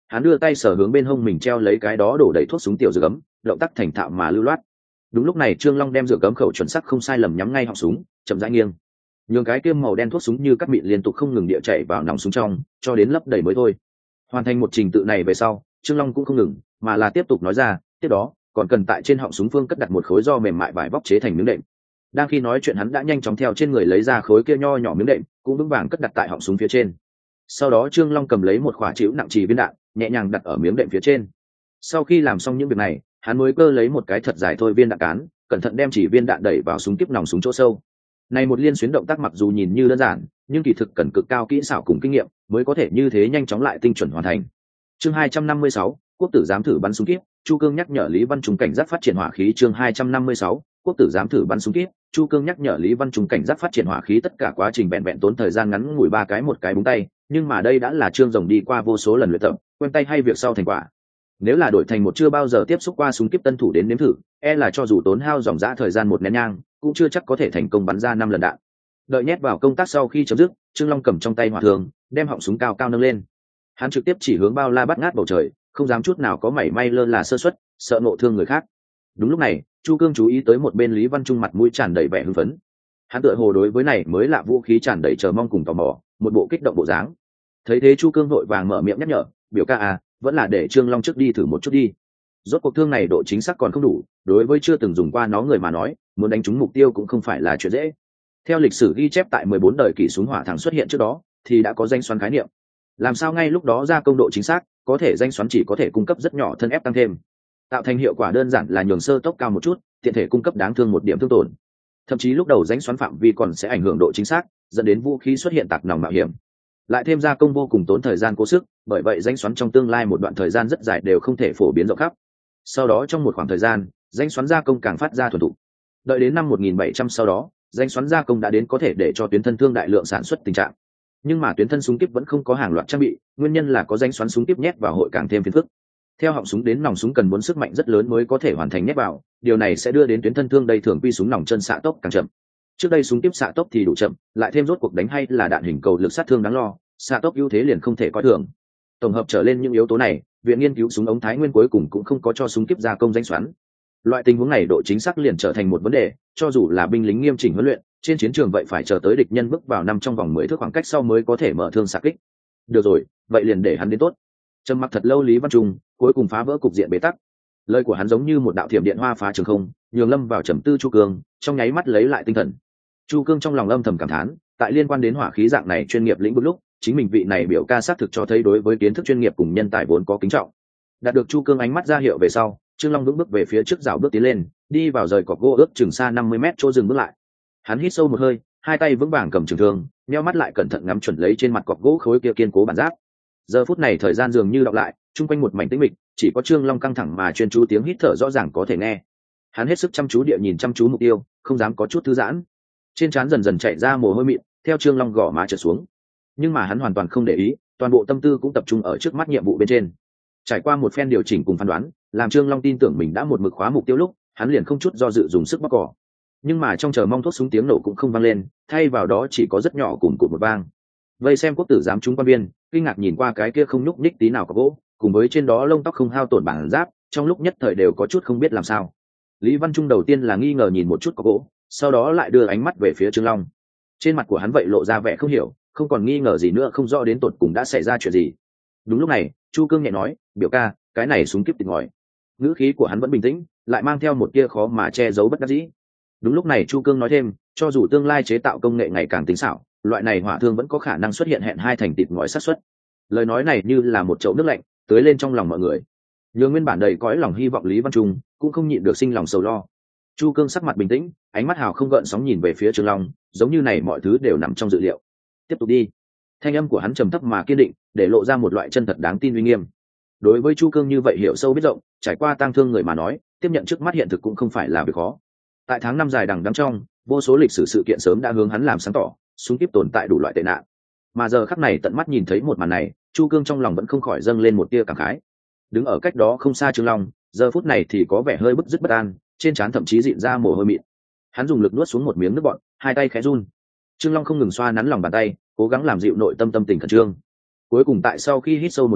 hắn đưa tay sờ hướng bên hông mình treo lấy cái đó đổ đầy thuốc súng tiểu dược ấm, động tác thành thạo mà lưu loát. Đúng lúc này Trương Long đem dược ấm khẩu chuẩn xác không sai lầm nhắm ngay họng súng, chậm rãi nghiêng, nhường cái kia màu đen thuốc súng như cắt mịn liên tục không ngừng địa chạy vào nòng súng trong, cho đến lấp đầy mới thôi. Hoàn thành một trình tự này về sau, Trương Long cũng không ngừng, mà là tiếp tục nói ra, tiếp đó còn cần tại trên họng súng phương cất đặt một khối do mềm mại vải vóc chế thành miếng đệm. Đang khi nói chuyện hắn đã nhanh chóng theo trên người lấy ra khối kia nho nhỏ miếng đệm, cũng vững vàng cất đặt tại họng súng phía trên. Sau đó Trương Long cầm lấy một quả chịu nặng trì viên đạn, nhẹ nhàng đặt ở miếng đệm phía trên. Sau khi làm xong những việc này, hắn mới cơ lấy một cái thật dài thôi viên đạn cán, cẩn thận đem chỉ viên đạn đẩy vào súng kíp nòng súng chỗ sâu. Này một liên xuyến động tác mặc dù nhìn như đơn giản, nhưng kỳ thực cần cực cao kỹ xảo cùng kinh nghiệm mới có thể như thế nhanh chóng lại tinh chuẩn hoàn thành. Chương hai trăm năm mươi sáu, quốc tử giám thử bắn súng kíp, Chu Cương nhắc nhở Lý Văn Trung cảnh giác phát triển hỏa khí. Chương hai trăm năm mươi sáu, quốc tử giám thử bắn súng kíp, Chu Cương nhắc nhở Lý Văn Trung cảnh giác phát triển hỏa khí. Tất cả quá trình vẹn vẹn tốn thời gian ngắn ngủi ba cái một cái búng tay, nhưng mà đây đã là Trương Rồng đi qua vô số lần luyện tập, quen tay hay việc sau thành quả. Nếu là đổi thành một chưa bao giờ tiếp xúc qua súng kíp tân thủ đến nếm thử, e là cho dù tốn hao dòng dã thời gian một nén nhang, cũng chưa chắc có thể thành công bắn ra năm lần đạn. Đợi nhét vào công tác sau khi chấm dứt, Trương Long cầm trong tay hỏa thường, đem họng súng cao cao nâng lên. Hắn trực tiếp chỉ hướng bao la bắt ngát bầu trời, không dám chút nào có mảy may lơ là sơ suất, sợ nộ thương người khác. Đúng lúc này, Chu Cương chú ý tới một bên Lý Văn Trung mặt mũi tràn đầy vẻ hưng phấn. Hắn tựa hồ đối với này mới lạ vũ khí tràn đầy chờ mong cùng tò mò, một bộ kích động bộ dáng. Thấy thế Chu Cương vội vàng mở miệng nhắc nhở, biểu ca à, vẫn là để Trương Long trước đi thử một chút đi. Rốt cuộc thương này độ chính xác còn không đủ, đối với chưa từng dùng qua nó người mà nói, muốn đánh trúng mục tiêu cũng không phải là chuyện dễ. Theo lịch sử ghi chép tại mười bốn đời kỷ súng hỏa thẳng xuất hiện trước đó, thì đã có danh xoắn khái niệm. Làm sao ngay lúc đó ra công độ chính xác, có thể danh xoắn chỉ có thể cung cấp rất nhỏ thân ép tăng thêm, tạo thành hiệu quả đơn giản là nhường sơ tốc cao một chút, tiện thể cung cấp đáng thương một điểm thương tổn. Thậm chí lúc đầu danh xoắn phạm vi còn sẽ ảnh hưởng độ chính xác, dẫn đến vũ khí xuất hiện tạc nòng mạo hiểm. Lại thêm gia công vô cùng tốn thời gian cố sức, bởi vậy danh xoắn trong tương lai một đoạn thời gian rất dài đều không thể phổ biến rộng khắp. Sau đó trong một khoảng thời gian, danh xoắn gia công càng phát ra thuần thục. Đợi đến năm một nghìn bảy trăm sau đó, danh xoắn gia công đã đến có thể để cho tuyến thân thương đại lượng sản xuất tình trạng. Nhưng mà tuyến thân súng kíp vẫn không có hàng loạt trang bị, nguyên nhân là có danh xoắn súng kíp nhét vào hội càng thêm phiền phức. Theo họng súng đến nòng súng cần muốn sức mạnh rất lớn mới có thể hoàn thành nhét vào, điều này sẽ đưa đến tuyến thân thương đây thường quy súng nòng chân xạ tốc càng chậm. Trước đây súng kíp xạ tốc thì đủ chậm, lại thêm rốt cuộc đánh hay là đạn hình cầu lực sát thương đáng lo, xạ tốc ưu thế liền không thể coi thường. Tổng hợp trở lên những yếu tố này, viện nghiên cứu súng ống Thái Nguyên cuối cùng cũng không có cho súng kíp gia công danh xoắn. Loại tình huống này độ chính xác liền trở thành một vấn đề, cho dù là binh lính nghiêm chỉnh huấn luyện, trên chiến trường vậy phải chờ tới địch nhân bước vào năm trong vòng mười thước khoảng cách sau mới có thể mở thương xạ kích. Được rồi, vậy liền để hắn đến tốt. Trầm mặc thật lâu Lý Văn Trung cuối cùng phá vỡ cục diện bế tắc. Lời của hắn giống như một đạo thiểm điện hoa phá trường không, nhường lâm vào trầm tư Chu Cương, trong nháy mắt lấy lại tinh thần. Chu Cương trong lòng âm thầm cảm thán, tại liên quan đến hỏa khí dạng này chuyên nghiệp lĩnh vực lúc, chính mình vị này biểu ca xác thực cho thấy đối với kiến thức chuyên nghiệp cùng nhân tài vốn có kính trọng. Đạt được Chu Cương ánh mắt ra hiệu về sau, Trương Long vững bước về phía trước rào bước tiến lên, đi vào rời cọc gỗ ước chừng xa năm mươi mét chỗ dừng bước lại. Hắn hít sâu một hơi, hai tay vững vàng cầm trường thương, nheo mắt lại cẩn thận ngắm chuẩn lấy trên mặt cọc gỗ khối kia kiên cố bản giáp. Giờ phút này thời gian dường như đọc lại, chung quanh một mảnh tĩnh mịch, chỉ có Trương Long căng thẳng mà chuyên chú tiếng hít thở rõ ràng có thể nghe. Hắn hết sức chăm chú địa nhìn chăm chú mục tiêu, không dám có chút thư giãn. Trên trán dần dần chạy ra mồ hôi mịn, theo Trương Long gò má trượt xuống. Nhưng mà hắn hoàn toàn không để ý, toàn bộ tâm tư cũng tập trung ở trước mắt nhiệm vụ bên trên. Trải qua một phen điều chỉnh cùng phán đoán, làm Trương Long tin tưởng mình đã một mực khóa mục tiêu lúc, hắn liền không chút do dự dùng sức bóc cỏ. Nhưng mà trong chờ mong thuốc súng tiếng nổ cũng không vang lên, thay vào đó chỉ có rất nhỏ cùng cụt một vang. Vây xem quốc tử giám chúng quan viên, kinh ngạc nhìn qua cái kia không nhúc nhích tí nào có gỗ, cùng với trên đó lông tóc không hao tổn bản giáp, trong lúc nhất thời đều có chút không biết làm sao. Lý Văn Trung đầu tiên là nghi ngờ nhìn một chút có gỗ, sau đó lại đưa ánh mắt về phía Trương Long. Trên mặt của hắn vậy lộ ra vẻ không hiểu, không còn nghi ngờ gì nữa, không rõ đến tột cùng đã xảy ra chuyện gì. Đúng lúc này, Chu Cương nhẹ nói, biểu ca, cái này súng kíp tịt ngòi. Ngữ khí của hắn vẫn bình tĩnh, lại mang theo một tia khó mà che giấu bất đắc dĩ. Đúng lúc này Chu Cương nói thêm, cho dù tương lai chế tạo công nghệ ngày càng tinh xảo, loại này hỏa thương vẫn có khả năng xuất hiện hẹn hai thành tịt ngòi xác suất. Lời nói này như là một chậu nước lạnh tưới lên trong lòng mọi người, nhường nguyên bản đầy cõi lòng hy vọng Lý Văn Trung cũng không nhịn được sinh lòng sầu lo. Chu Cương sắc mặt bình tĩnh, ánh mắt hào không gợn sóng nhìn về phía Trương Long, giống như này mọi thứ đều nằm trong dự liệu. Tiếp tục đi. Thanh âm của hắn trầm thấp mà kiên định, để lộ ra một loại chân thật đáng tin uy nghiêm. Đối với Chu Cương như vậy hiểu sâu biết rộng, trải qua tang thương người mà nói, tiếp nhận trước mắt hiện thực cũng không phải là việc khó. Tại tháng năm dài đằng đẵng trong, vô số lịch sử sự kiện sớm đã hướng hắn làm sáng tỏ, súng kíp tồn tại đủ loại tệ nạn. Mà giờ khắc này tận mắt nhìn thấy một màn này, Chu Cương trong lòng vẫn không khỏi dâng lên một tia cảm khái. Đứng ở cách đó không xa Trương Long, giờ phút này thì có vẻ hơi bứt rứt bất an, trên trán thậm chí dịn ra mồ hôi mịn. Hắn dùng lực nuốt xuống một miếng nước bọt, hai tay khẽ run. Trương Long không ngừng xoa nắn lòng bàn tay, cố gắng làm dịu nội tâm tâm tình khẩn trương. Cuối cùng tại sau khi hít sâu một hơi,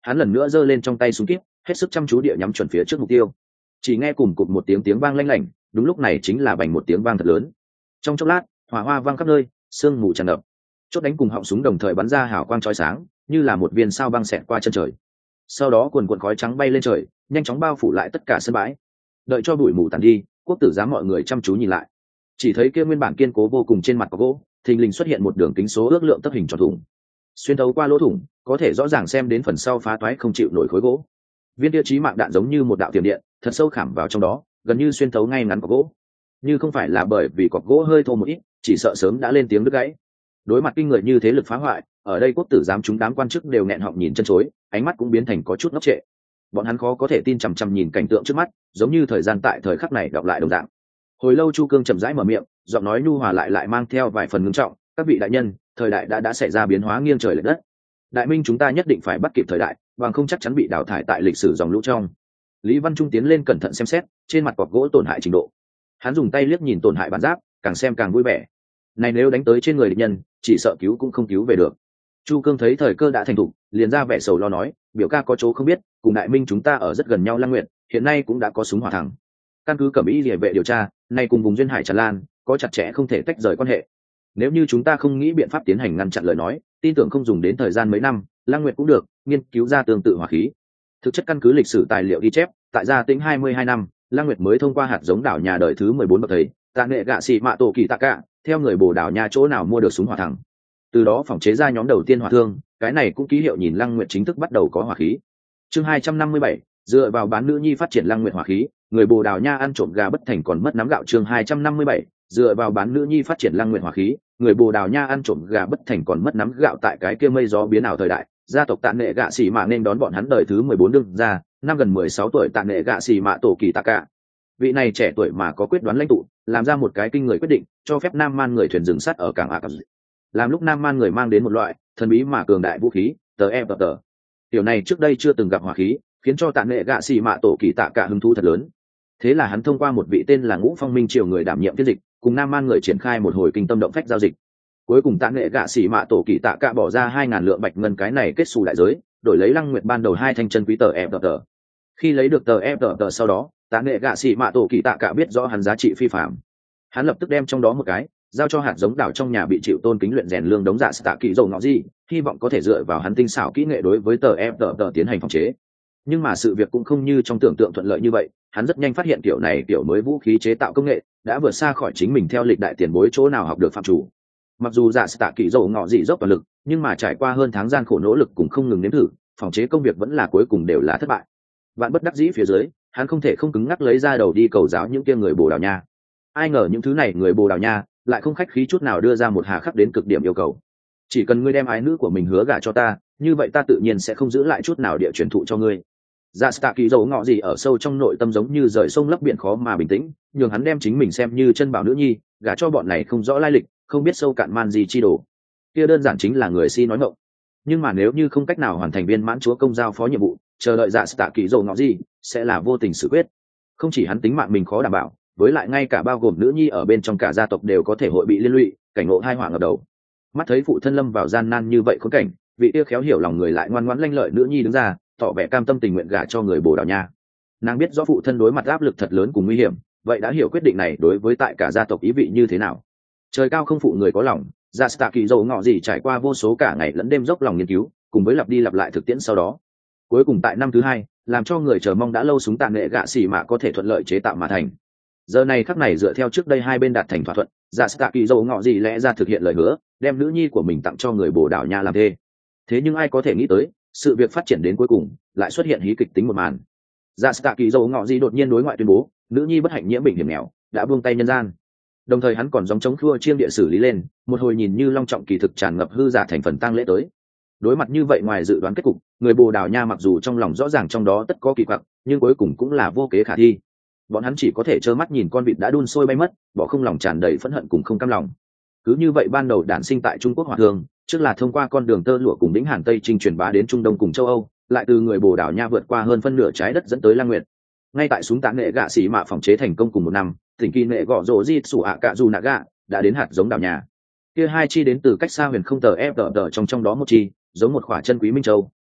hắn lần nữa giơ lên trong tay súng kíp, hết sức chăm chú địa nhắm chuẩn phía trước mục tiêu. Chỉ nghe cùng cụt một tiếng tiếng vang lanh lảnh, đúng lúc này chính là bành một tiếng vang thật lớn. Trong chốc lát, hỏa hoa vang khắp nơi, sương mù tràn ngập. Chốt đánh cùng họng súng đồng thời bắn ra hào quang chói sáng, như là một viên sao băng xẹt qua chân trời. Sau đó cuồn cuộn khói trắng bay lên trời, nhanh chóng bao phủ lại tất cả sân bãi. Đợi cho bụi mù tàn đi, quốc tử giám mọi người chăm chú nhìn lại, chỉ thấy kia nguyên bản kiên cố vô cùng trên mặt có gỗ, thình lình xuất hiện một đường kính số ước lượng tấc hình tròn thủng. Xuyên thấu qua lỗ thủng, có thể rõ ràng xem đến phần sau phá toái không chịu nổi khối gỗ. Viên tiêu chí mạng đạn giống như một đạo tiềm điện, thật sâu khảm vào trong đó, gần như xuyên thấu ngay ngắn cọc gỗ. Như không phải là bởi vì cọc gỗ hơi thô một ít, chỉ sợ sớm đã lên tiếng đứt gãy. Đối mặt kinh người như thế lực phá hoại, ở đây quốc tử giám chúng đám quan chức đều nghẹn họng nhìn chân chối, ánh mắt cũng biến thành có chút ngốc trệ. Bọn hắn khó có thể tin chằm chằm nhìn cảnh tượng trước mắt, giống như thời gian tại thời khắc này đọc lại đồng dạng. Hồi lâu Chu Cương chậm rãi mở miệng, giọng nói nhu hòa lại lại mang theo vài phần ngưng trọng, các vị đại nhân, thời đại đã đã xảy ra biến hóa nghiêng trời lệch đất. Đại minh chúng ta nhất định phải bắt kịp thời đại, bằng không chắc chắn bị đào thải tại lịch sử dòng lũ trong. Lý Văn Trung tiến lên cẩn thận xem xét, trên mặt cọc gỗ tổn hại trình độ. Hắn dùng tay liếc nhìn tổn hại bản giáp, càng xem càng vui vẻ. Này nếu đánh tới trên người địch nhân, chỉ sợ cứu cũng không cứu về được. Chu Cương thấy thời cơ đã thành thục, liền ra vẻ sầu lo nói, biểu ca có chỗ không biết, cùng đại minh chúng ta ở rất gần nhau Lăng Nguyệt, hiện nay cũng đã có súng hỏa thẳng. Căn cứ Cẩm Ý Liễu vệ điều tra, nay cùng vùng duyên hải Tràn Lan có chặt chẽ không thể tách rời quan hệ. Nếu như chúng ta không nghĩ biện pháp tiến hành ngăn chặn lời nói, tin tưởng không dùng đến thời gian mấy năm, Lăng Nguyệt cũng được nghiên cứu ra tương tự hỏa khí. Thực chất căn cứ lịch sử tài liệu ghi chép, tại Gia Tĩnh hai mươi hai năm, Lăng Nguyệt mới thông qua hạt giống đảo nhà đời thứ mười bốn bậc thầy, Tạ Nghệ Gạ Sĩ Mạ Tổ Kỳ Tạ Cả, theo người Bồ Đào Nha chỗ nào mua được súng hỏa thẳng. Từ đó phỏng chế ra nhóm đầu tiên hỏa thương, cái này cũng ký hiệu nhìn Lăng Nguyệt chính thức bắt đầu có hỏa khí. Chương hai trăm năm mươi bảy, dựa vào bán nữ nhi phát triển Lăng Nguyệt hỏa khí, người Bồ Đào Nha ăn trộm gà bất thành còn mất nắm gạo. Chương hai trăm năm mươi bảy, dựa vào bán nữ nhi phát triển Lăng Nguyệt hỏa khí, người Bồ Đào Nha ăn trộm gà bất thành còn mất nắm gạo. Tại cái kia mây gió biến ảo thời đại, gia tộc Tạ Nghệ Gạ Sĩ Mạ nên đón bọn hắn đời thứ mười bốn đương ra, năm gần mười sáu tuổi Tạ Nghệ Gạ Sĩ Mạ Tổ Kỳ Tạ Cả. Vị này trẻ tuổi mà có quyết đoán lãnh tụ, làm ra một cái kinh người quyết định, cho phép Nam Man người thuyền dừng sắt ở cảng Ả Cập. Làm lúc Nam Man người mang đến một loại thần bí mà cường đại vũ khí, tờ e tờ. Điều này trước đây chưa từng gặp hỏa khí, khiến cho Tạ Nghệ Gạ Sĩ Mạ Tổ Kỳ Tạ Cả hứng thú thật lớn. Thế là hắn thông qua một vị tên là Ngũ Phong Minh Triều người đảm nhiệm phiên dịch, cùng Nam Man người triển khai một hồi kinh tâm động phách giao dịch. Cuối cùng Tạ Nghệ Gạ Sĩ Mạ Tổ Kỳ Tạ Cả bỏ ra hai ngàn lượng bạch ngân, cái này kết xù đại giới, đổi lấy Lăng Nguyệt ban đầu hai thanh chân quý tờ e tờ. Khi lấy được tờ e tờ sau đó, Tạ Nghệ Gạ Sĩ Mạ Tổ Kỳ Tạ Cả biết rõ hắn giá trị phi phàm. Hắn lập tức đem trong đó một cái giao cho hạt giống đảo trong nhà bị chịu tôn kính luyện rèn lương đống dạ tạ kỳ dầu ngọ gì, hy vọng có thể dựa vào hắn tinh xảo kỹ nghệ đối với tờ e tờ tiến hành phòng chế. Nhưng mà sự việc cũng không như trong tưởng tượng thuận lợi như vậy, hắn rất nhanh phát hiện kiểu này kiểu mới vũ khí chế tạo công nghệ đã vượt xa khỏi chính mình theo lịch đại tiền bối chỗ nào học được phạm chủ. Mặc dù dạ tạ kỳ dầu ngọ gì dốc toàn lực, nhưng mà trải qua hơn tháng gian khổ nỗ lực cùng không ngừng nếm thử, phòng chế công việc vẫn là cuối cùng đều là thất bại. Vạn bất đắc dĩ phía dưới, hắn không thể không cứng ngắc lấy ra đầu đi cầu giáo những kia người Bồ Đào Nha. Ai ngờ những thứ này người Bồ Đào Nha lại không khách khí chút nào đưa ra một hà khắc đến cực điểm yêu cầu. Chỉ cần ngươi đem ái nữ của mình hứa gả cho ta, như vậy ta tự nhiên sẽ không giữ lại chút nào địa truyền thụ cho ngươi. Dạ tạ kỳ dầu ngọ gì ở sâu trong nội tâm giống như rời sông lấp biển khó mà bình tĩnh, nhường hắn đem chính mình xem như chân bảo nữ nhi, gả cho bọn này không rõ lai lịch, không biết sâu cạn man gì chi đồ. Kia đơn giản chính là người si nói ngọng. Nhưng mà nếu như không cách nào hoàn thành viên mãn chúa công giao phó nhiệm vụ, chờ đợi dạ tạ kỳ dầu ngọ gì sẽ là vô tình xử quyết. Không chỉ hắn tính mạng mình khó đảm bảo, với lại ngay cả bao gồm nữ nhi ở bên trong cả gia tộc đều có thể hội bị liên lụy, cảnh ngộ hai họa ngập đầu. Mắt thấy phụ thân lâm vào gian nan như vậy khốn cảnh, vị yêu khéo hiểu lòng người lại ngoan ngoãn lanh lợi nữ nhi đứng ra, tỏ vẻ cam tâm tình nguyện gả cho người Bồ Đào Nha. Nàng biết rõ phụ thân đối mặt áp lực thật lớn cùng nguy hiểm, vậy đã hiểu quyết định này đối với tại cả gia tộc ý vị như thế nào. Trời cao không phụ người có lòng, dạ tạ kỳ dầu ngọ gì trải qua vô số cả ngày lẫn đêm dốc lòng nghiên cứu, cùng với lặp đi lặp lại thực tiễn sau đó, cuối cùng tại năm thứ hai, làm cho người chờ mong đã lâu súng Tạ Nghệ Gạ Sĩ Mạ có thể thuận lợi chế tạo mà thành. Giờ này khắc này dựa theo trước đây hai bên đạt thành thỏa thuận, dạ tạ kỳ dầu ngọ gì lẽ ra thực hiện lời hứa, đem nữ nhi của mình tặng cho người Bồ Đào Nha làm thê. Thế nhưng ai có thể nghĩ tới, sự việc phát triển đến cuối cùng lại xuất hiện hí kịch tính một màn. Dạ tạ kỳ dầu ngọ gì đột nhiên đối ngoại tuyên bố nữ nhi bất hạnh nhiễm bệnh hiểm nghèo, đã buông tay nhân gian. Đồng thời hắn còn giống chống khua chiêng địa xử lý lên, một hồi nhìn như long trọng kỳ thực tràn ngập hư giả thành phần tang lễ tới. Đối mặt như vậy, ngoài dự đoán kết cục, người Bồ Đào Nha mặc dù trong lòng rõ ràng trong đó tất có kỳ quặc, nhưng cuối cùng cũng là vô kế khả thi. Bọn hắn chỉ có thể trơ mắt nhìn con vịt đã đun sôi bay mất, bỏ không lòng tràn đầy phẫn hận cùng không cam lòng. Cứ như vậy ban đầu đản sinh tại Trung Quốc hỏa thương, trước là thông qua con đường tơ lụa cùng đỉnh Hàn Tây Trinh truyền bá đến Trung Đông cùng châu Âu, lại từ người Bồ Đào Nha vượt qua hơn phân nửa trái đất dẫn tới Lăng Nguyệt. Ngay tại súng Tạ Nghệ Gạ Sĩ Mạ phòng chế thành công cùng một năm, tỉnh kỳ nệ gọ rồ di sủ ạ cạ dù nạ gạ đã đến hạt giống đảo nhà. Kia hai chi đến từ cách xa huyền không tờ ép tờ trong trong đó một chi, giống một khỏa chân quý minh châu,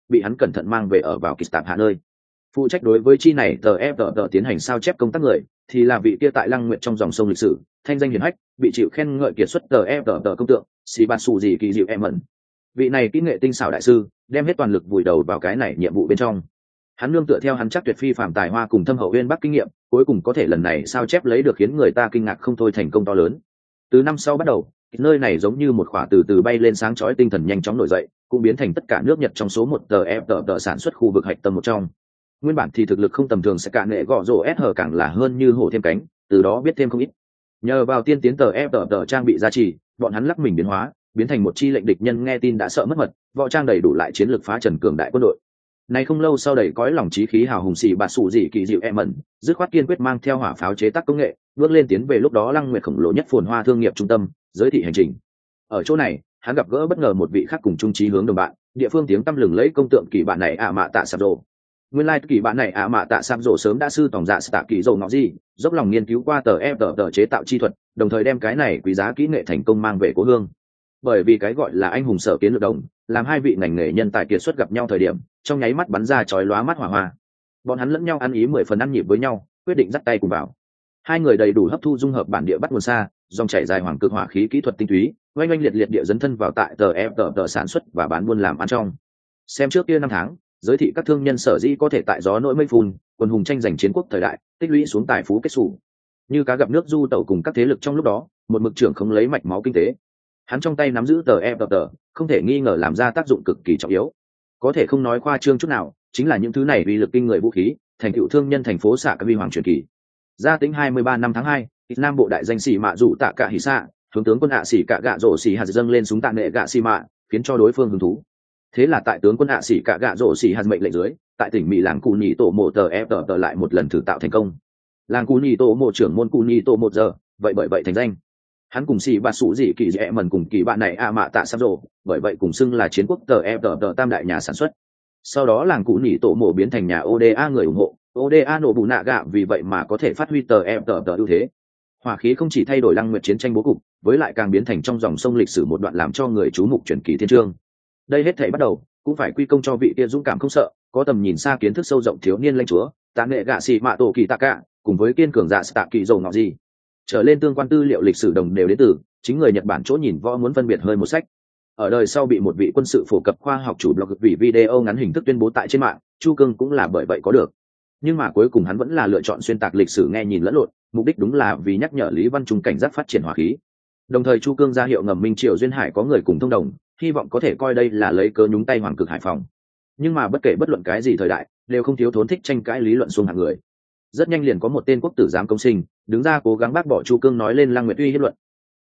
bị hắn cẩn thận mang về ở vào kịch tạp hạ nơi. Phụ trách đối với chi này tờ ép tờ tờ tiến hành sao chép công tác người thì là vị kia tại Lăng Nguyệt trong dòng sông lịch sử thanh danh hiển hách, bị chịu khen ngợi kiệt xuất tờ ép tờ tờ công tượng xì bạt xù gì kỳ dịu em mẩn. Vị này kỹ nghệ tinh xảo đại sư đem hết toàn lực vùi đầu vào cái này nhiệm vụ bên trong. Hắn nương tựa theo hắn chắc tuyệt phi phàm tài hoa cùng thâm hậu uyên bắc kinh nghiệm, cuối cùng có thể lần này sao chép lấy được khiến người ta kinh ngạc không thôi thành công to lớn. Từ năm sau bắt đầu, nơi này giống như một khỏa từ từ bay lên sáng chói tinh thần nhanh chóng nổi dậy, cũng biến thành tất cả nước Nhật trong số một tờ ép tờ tờ sản xuất khu vực hạch tâm một trong. Nguyên bản thì thực lực không tầm thường sẽ cạn nệ gõ rổ ét hở càng là hơn như hổ thêm cánh, từ đó biết thêm không ít. Nhờ vào tiên tiến tờ ép tờ tờ trang bị gia trì, bọn hắn lắc mình biến hóa, biến thành một chi lệnh địch nhân nghe tin đã sợ mất mật, võ trang đầy đủ lại chiến lược phá trần cường đại quân đội. Này không lâu sau đầy cõi lòng chí khí hào hùng xì bạt sủ dị kỳ dịu em mẩn, dứt khoát kiên quyết mang theo hỏa pháo chế tác công nghệ, bước lên tiến về lúc đó Lăng Nguyệt khổng lồ nhất phồn hoa thương nghiệp trung tâm, giới thị hành trình. Ở chỗ này, hắn gặp gỡ bất ngờ một vị khác cùng chung chí hướng đồng bạn, địa phương tiếng tăm lừng lẫy công tượng kỳ bạn này ạ mạ tạ sạp rồ. Nguyên lai like, kỳ bạn này ạ mạ tạ sạp rồ sớm đã sư tổng dạ tạ kỳ dầu ngọ gì, dốc lòng nghiên cứu qua tờ ép tờ tờ chế tạo chi thuật, đồng thời đem cái này quý giá kỹ nghệ thành công mang về cố hương. Bởi vì cái gọi là anh hùng sở kiến lược đồng, làm hai vị ngành nghề nhân tài kiệt xuất gặp nhau thời điểm, trong nháy mắt bắn ra chói lóa mắt hỏa hoa. Bọn hắn lẫn nhau ăn ý mười phần ăn nhịp với nhau, quyết định dắt tay cùng vào. Hai người đầy đủ hấp thu dung hợp bản địa bắt nguồn xa, dòng chảy dài hoàng cực hỏa khí kỹ thuật tinh túy, oanh oanh liệt liệt địa dấn thân vào tại tờ ép tờ tờ sản xuất và bán buôn làm ăn trong. Xem trước kia năm tháng, giới thị các thương nhân sở dĩ có thể tại gió nỗi mây phun, quân hùng tranh giành chiến quốc thời đại, tích lũy xuống tài phú kết sủ. Như cá gặp nước du tẩu cùng các thế lực trong lúc đó, một mực trưởng không lấy mạch máu kinh tế. Hắn trong tay nắm giữ tờ ép tờ tờ, không thể nghi ngờ làm ra tác dụng cực kỳ trọng yếu. Có thể không nói khoa trương chút nào, chính là những thứ này uy lực kinh người vũ khí, thành tựu thương nhân thành phố xạ cái vi hoàng truyền kỳ. Gia tính hai mươi ba năm tháng hai, Nam bộ đại danh sĩ mạ dụ tạ cả hỉ xạ, hướng tướng quân hạ sĩ cả gạ rổ sĩ hạt dâng lên súng tạ nệ gạ xì mạ, khiến cho đối phương hứng thú. Thế là tại tướng quân hạ sĩ cả gạ rổ sĩ hạt mệnh lệnh dưới, tại tỉnh mỹ làng cù nhị tổ mộ tờ ép tờ tờ lại một lần thử tạo thành công. Làng cù nhị tổ mộ trưởng môn cù nhị tổ một giờ, vậy bởi vậy thành danh. Hắn cùng xì bạt sủ dị kỳ dễ mần cùng kỳ bạn này a mạ tạ sắp rồ, bởi vậy cùng xưng là chiến quốc tờ ép tờ tờ tam đại nhà sản xuất. Sau đó làng cù nhị tổ mộ biến thành nhà ô đê a người ủng hộ, ô đê a nổ bù nạ gạ, vì vậy mà có thể phát huy tờ ép tờ tờ ưu thế. Hỏa khí không chỉ thay đổi Lăng Nguyệt chiến tranh bố cục, với lại càng biến thành trong dòng sông lịch sử một đoạn làm cho người chú mục truyền kỳ thiên chương. Đây hết thảy bắt đầu cũng phải quy công cho vị kia dũng cảm không sợ, có tầm nhìn xa kiến thức sâu rộng thiếu niên lãnh chúa, tạ nghệ gạ xì mạ tổ kỳ tạ cả, cùng với kiên cường dạ tạ kỳ dầu ngọ gì. Trở lên tương quan tư liệu lịch sử đồng đều đến từ chính người Nhật Bản chỗ nhìn võ muốn phân biệt hơi một sách. Ở đời sau bị một vị quân sự phổ cập khoa học chủ blog vì video ngắn hình thức tuyên bố tại trên mạng, Chu Cương cũng là bởi vậy có được. Nhưng mà cuối cùng hắn vẫn là lựa chọn xuyên tạc lịch sử nghe nhìn lẫn lộn, mục đích đúng là vì nhắc nhở Lý Văn Trung cảnh giác phát triển hỏa khí. Đồng thời Chu Cương ra hiệu ngầm Minh Triều duyên hải có người cùng thông đồng, hy vọng có thể coi đây là lấy cớ nhúng tay hoàng cực Hải Phòng. Nhưng mà bất kể bất luận cái gì thời đại, đều không thiếu thốn thích tranh cãi lý luận xuông hạng người. Rất nhanh liền có một tên quốc tử giám công sinh đứng ra cố gắng bác bỏ Chu Cương nói lên Lăng Nguyệt uy hiếp luận,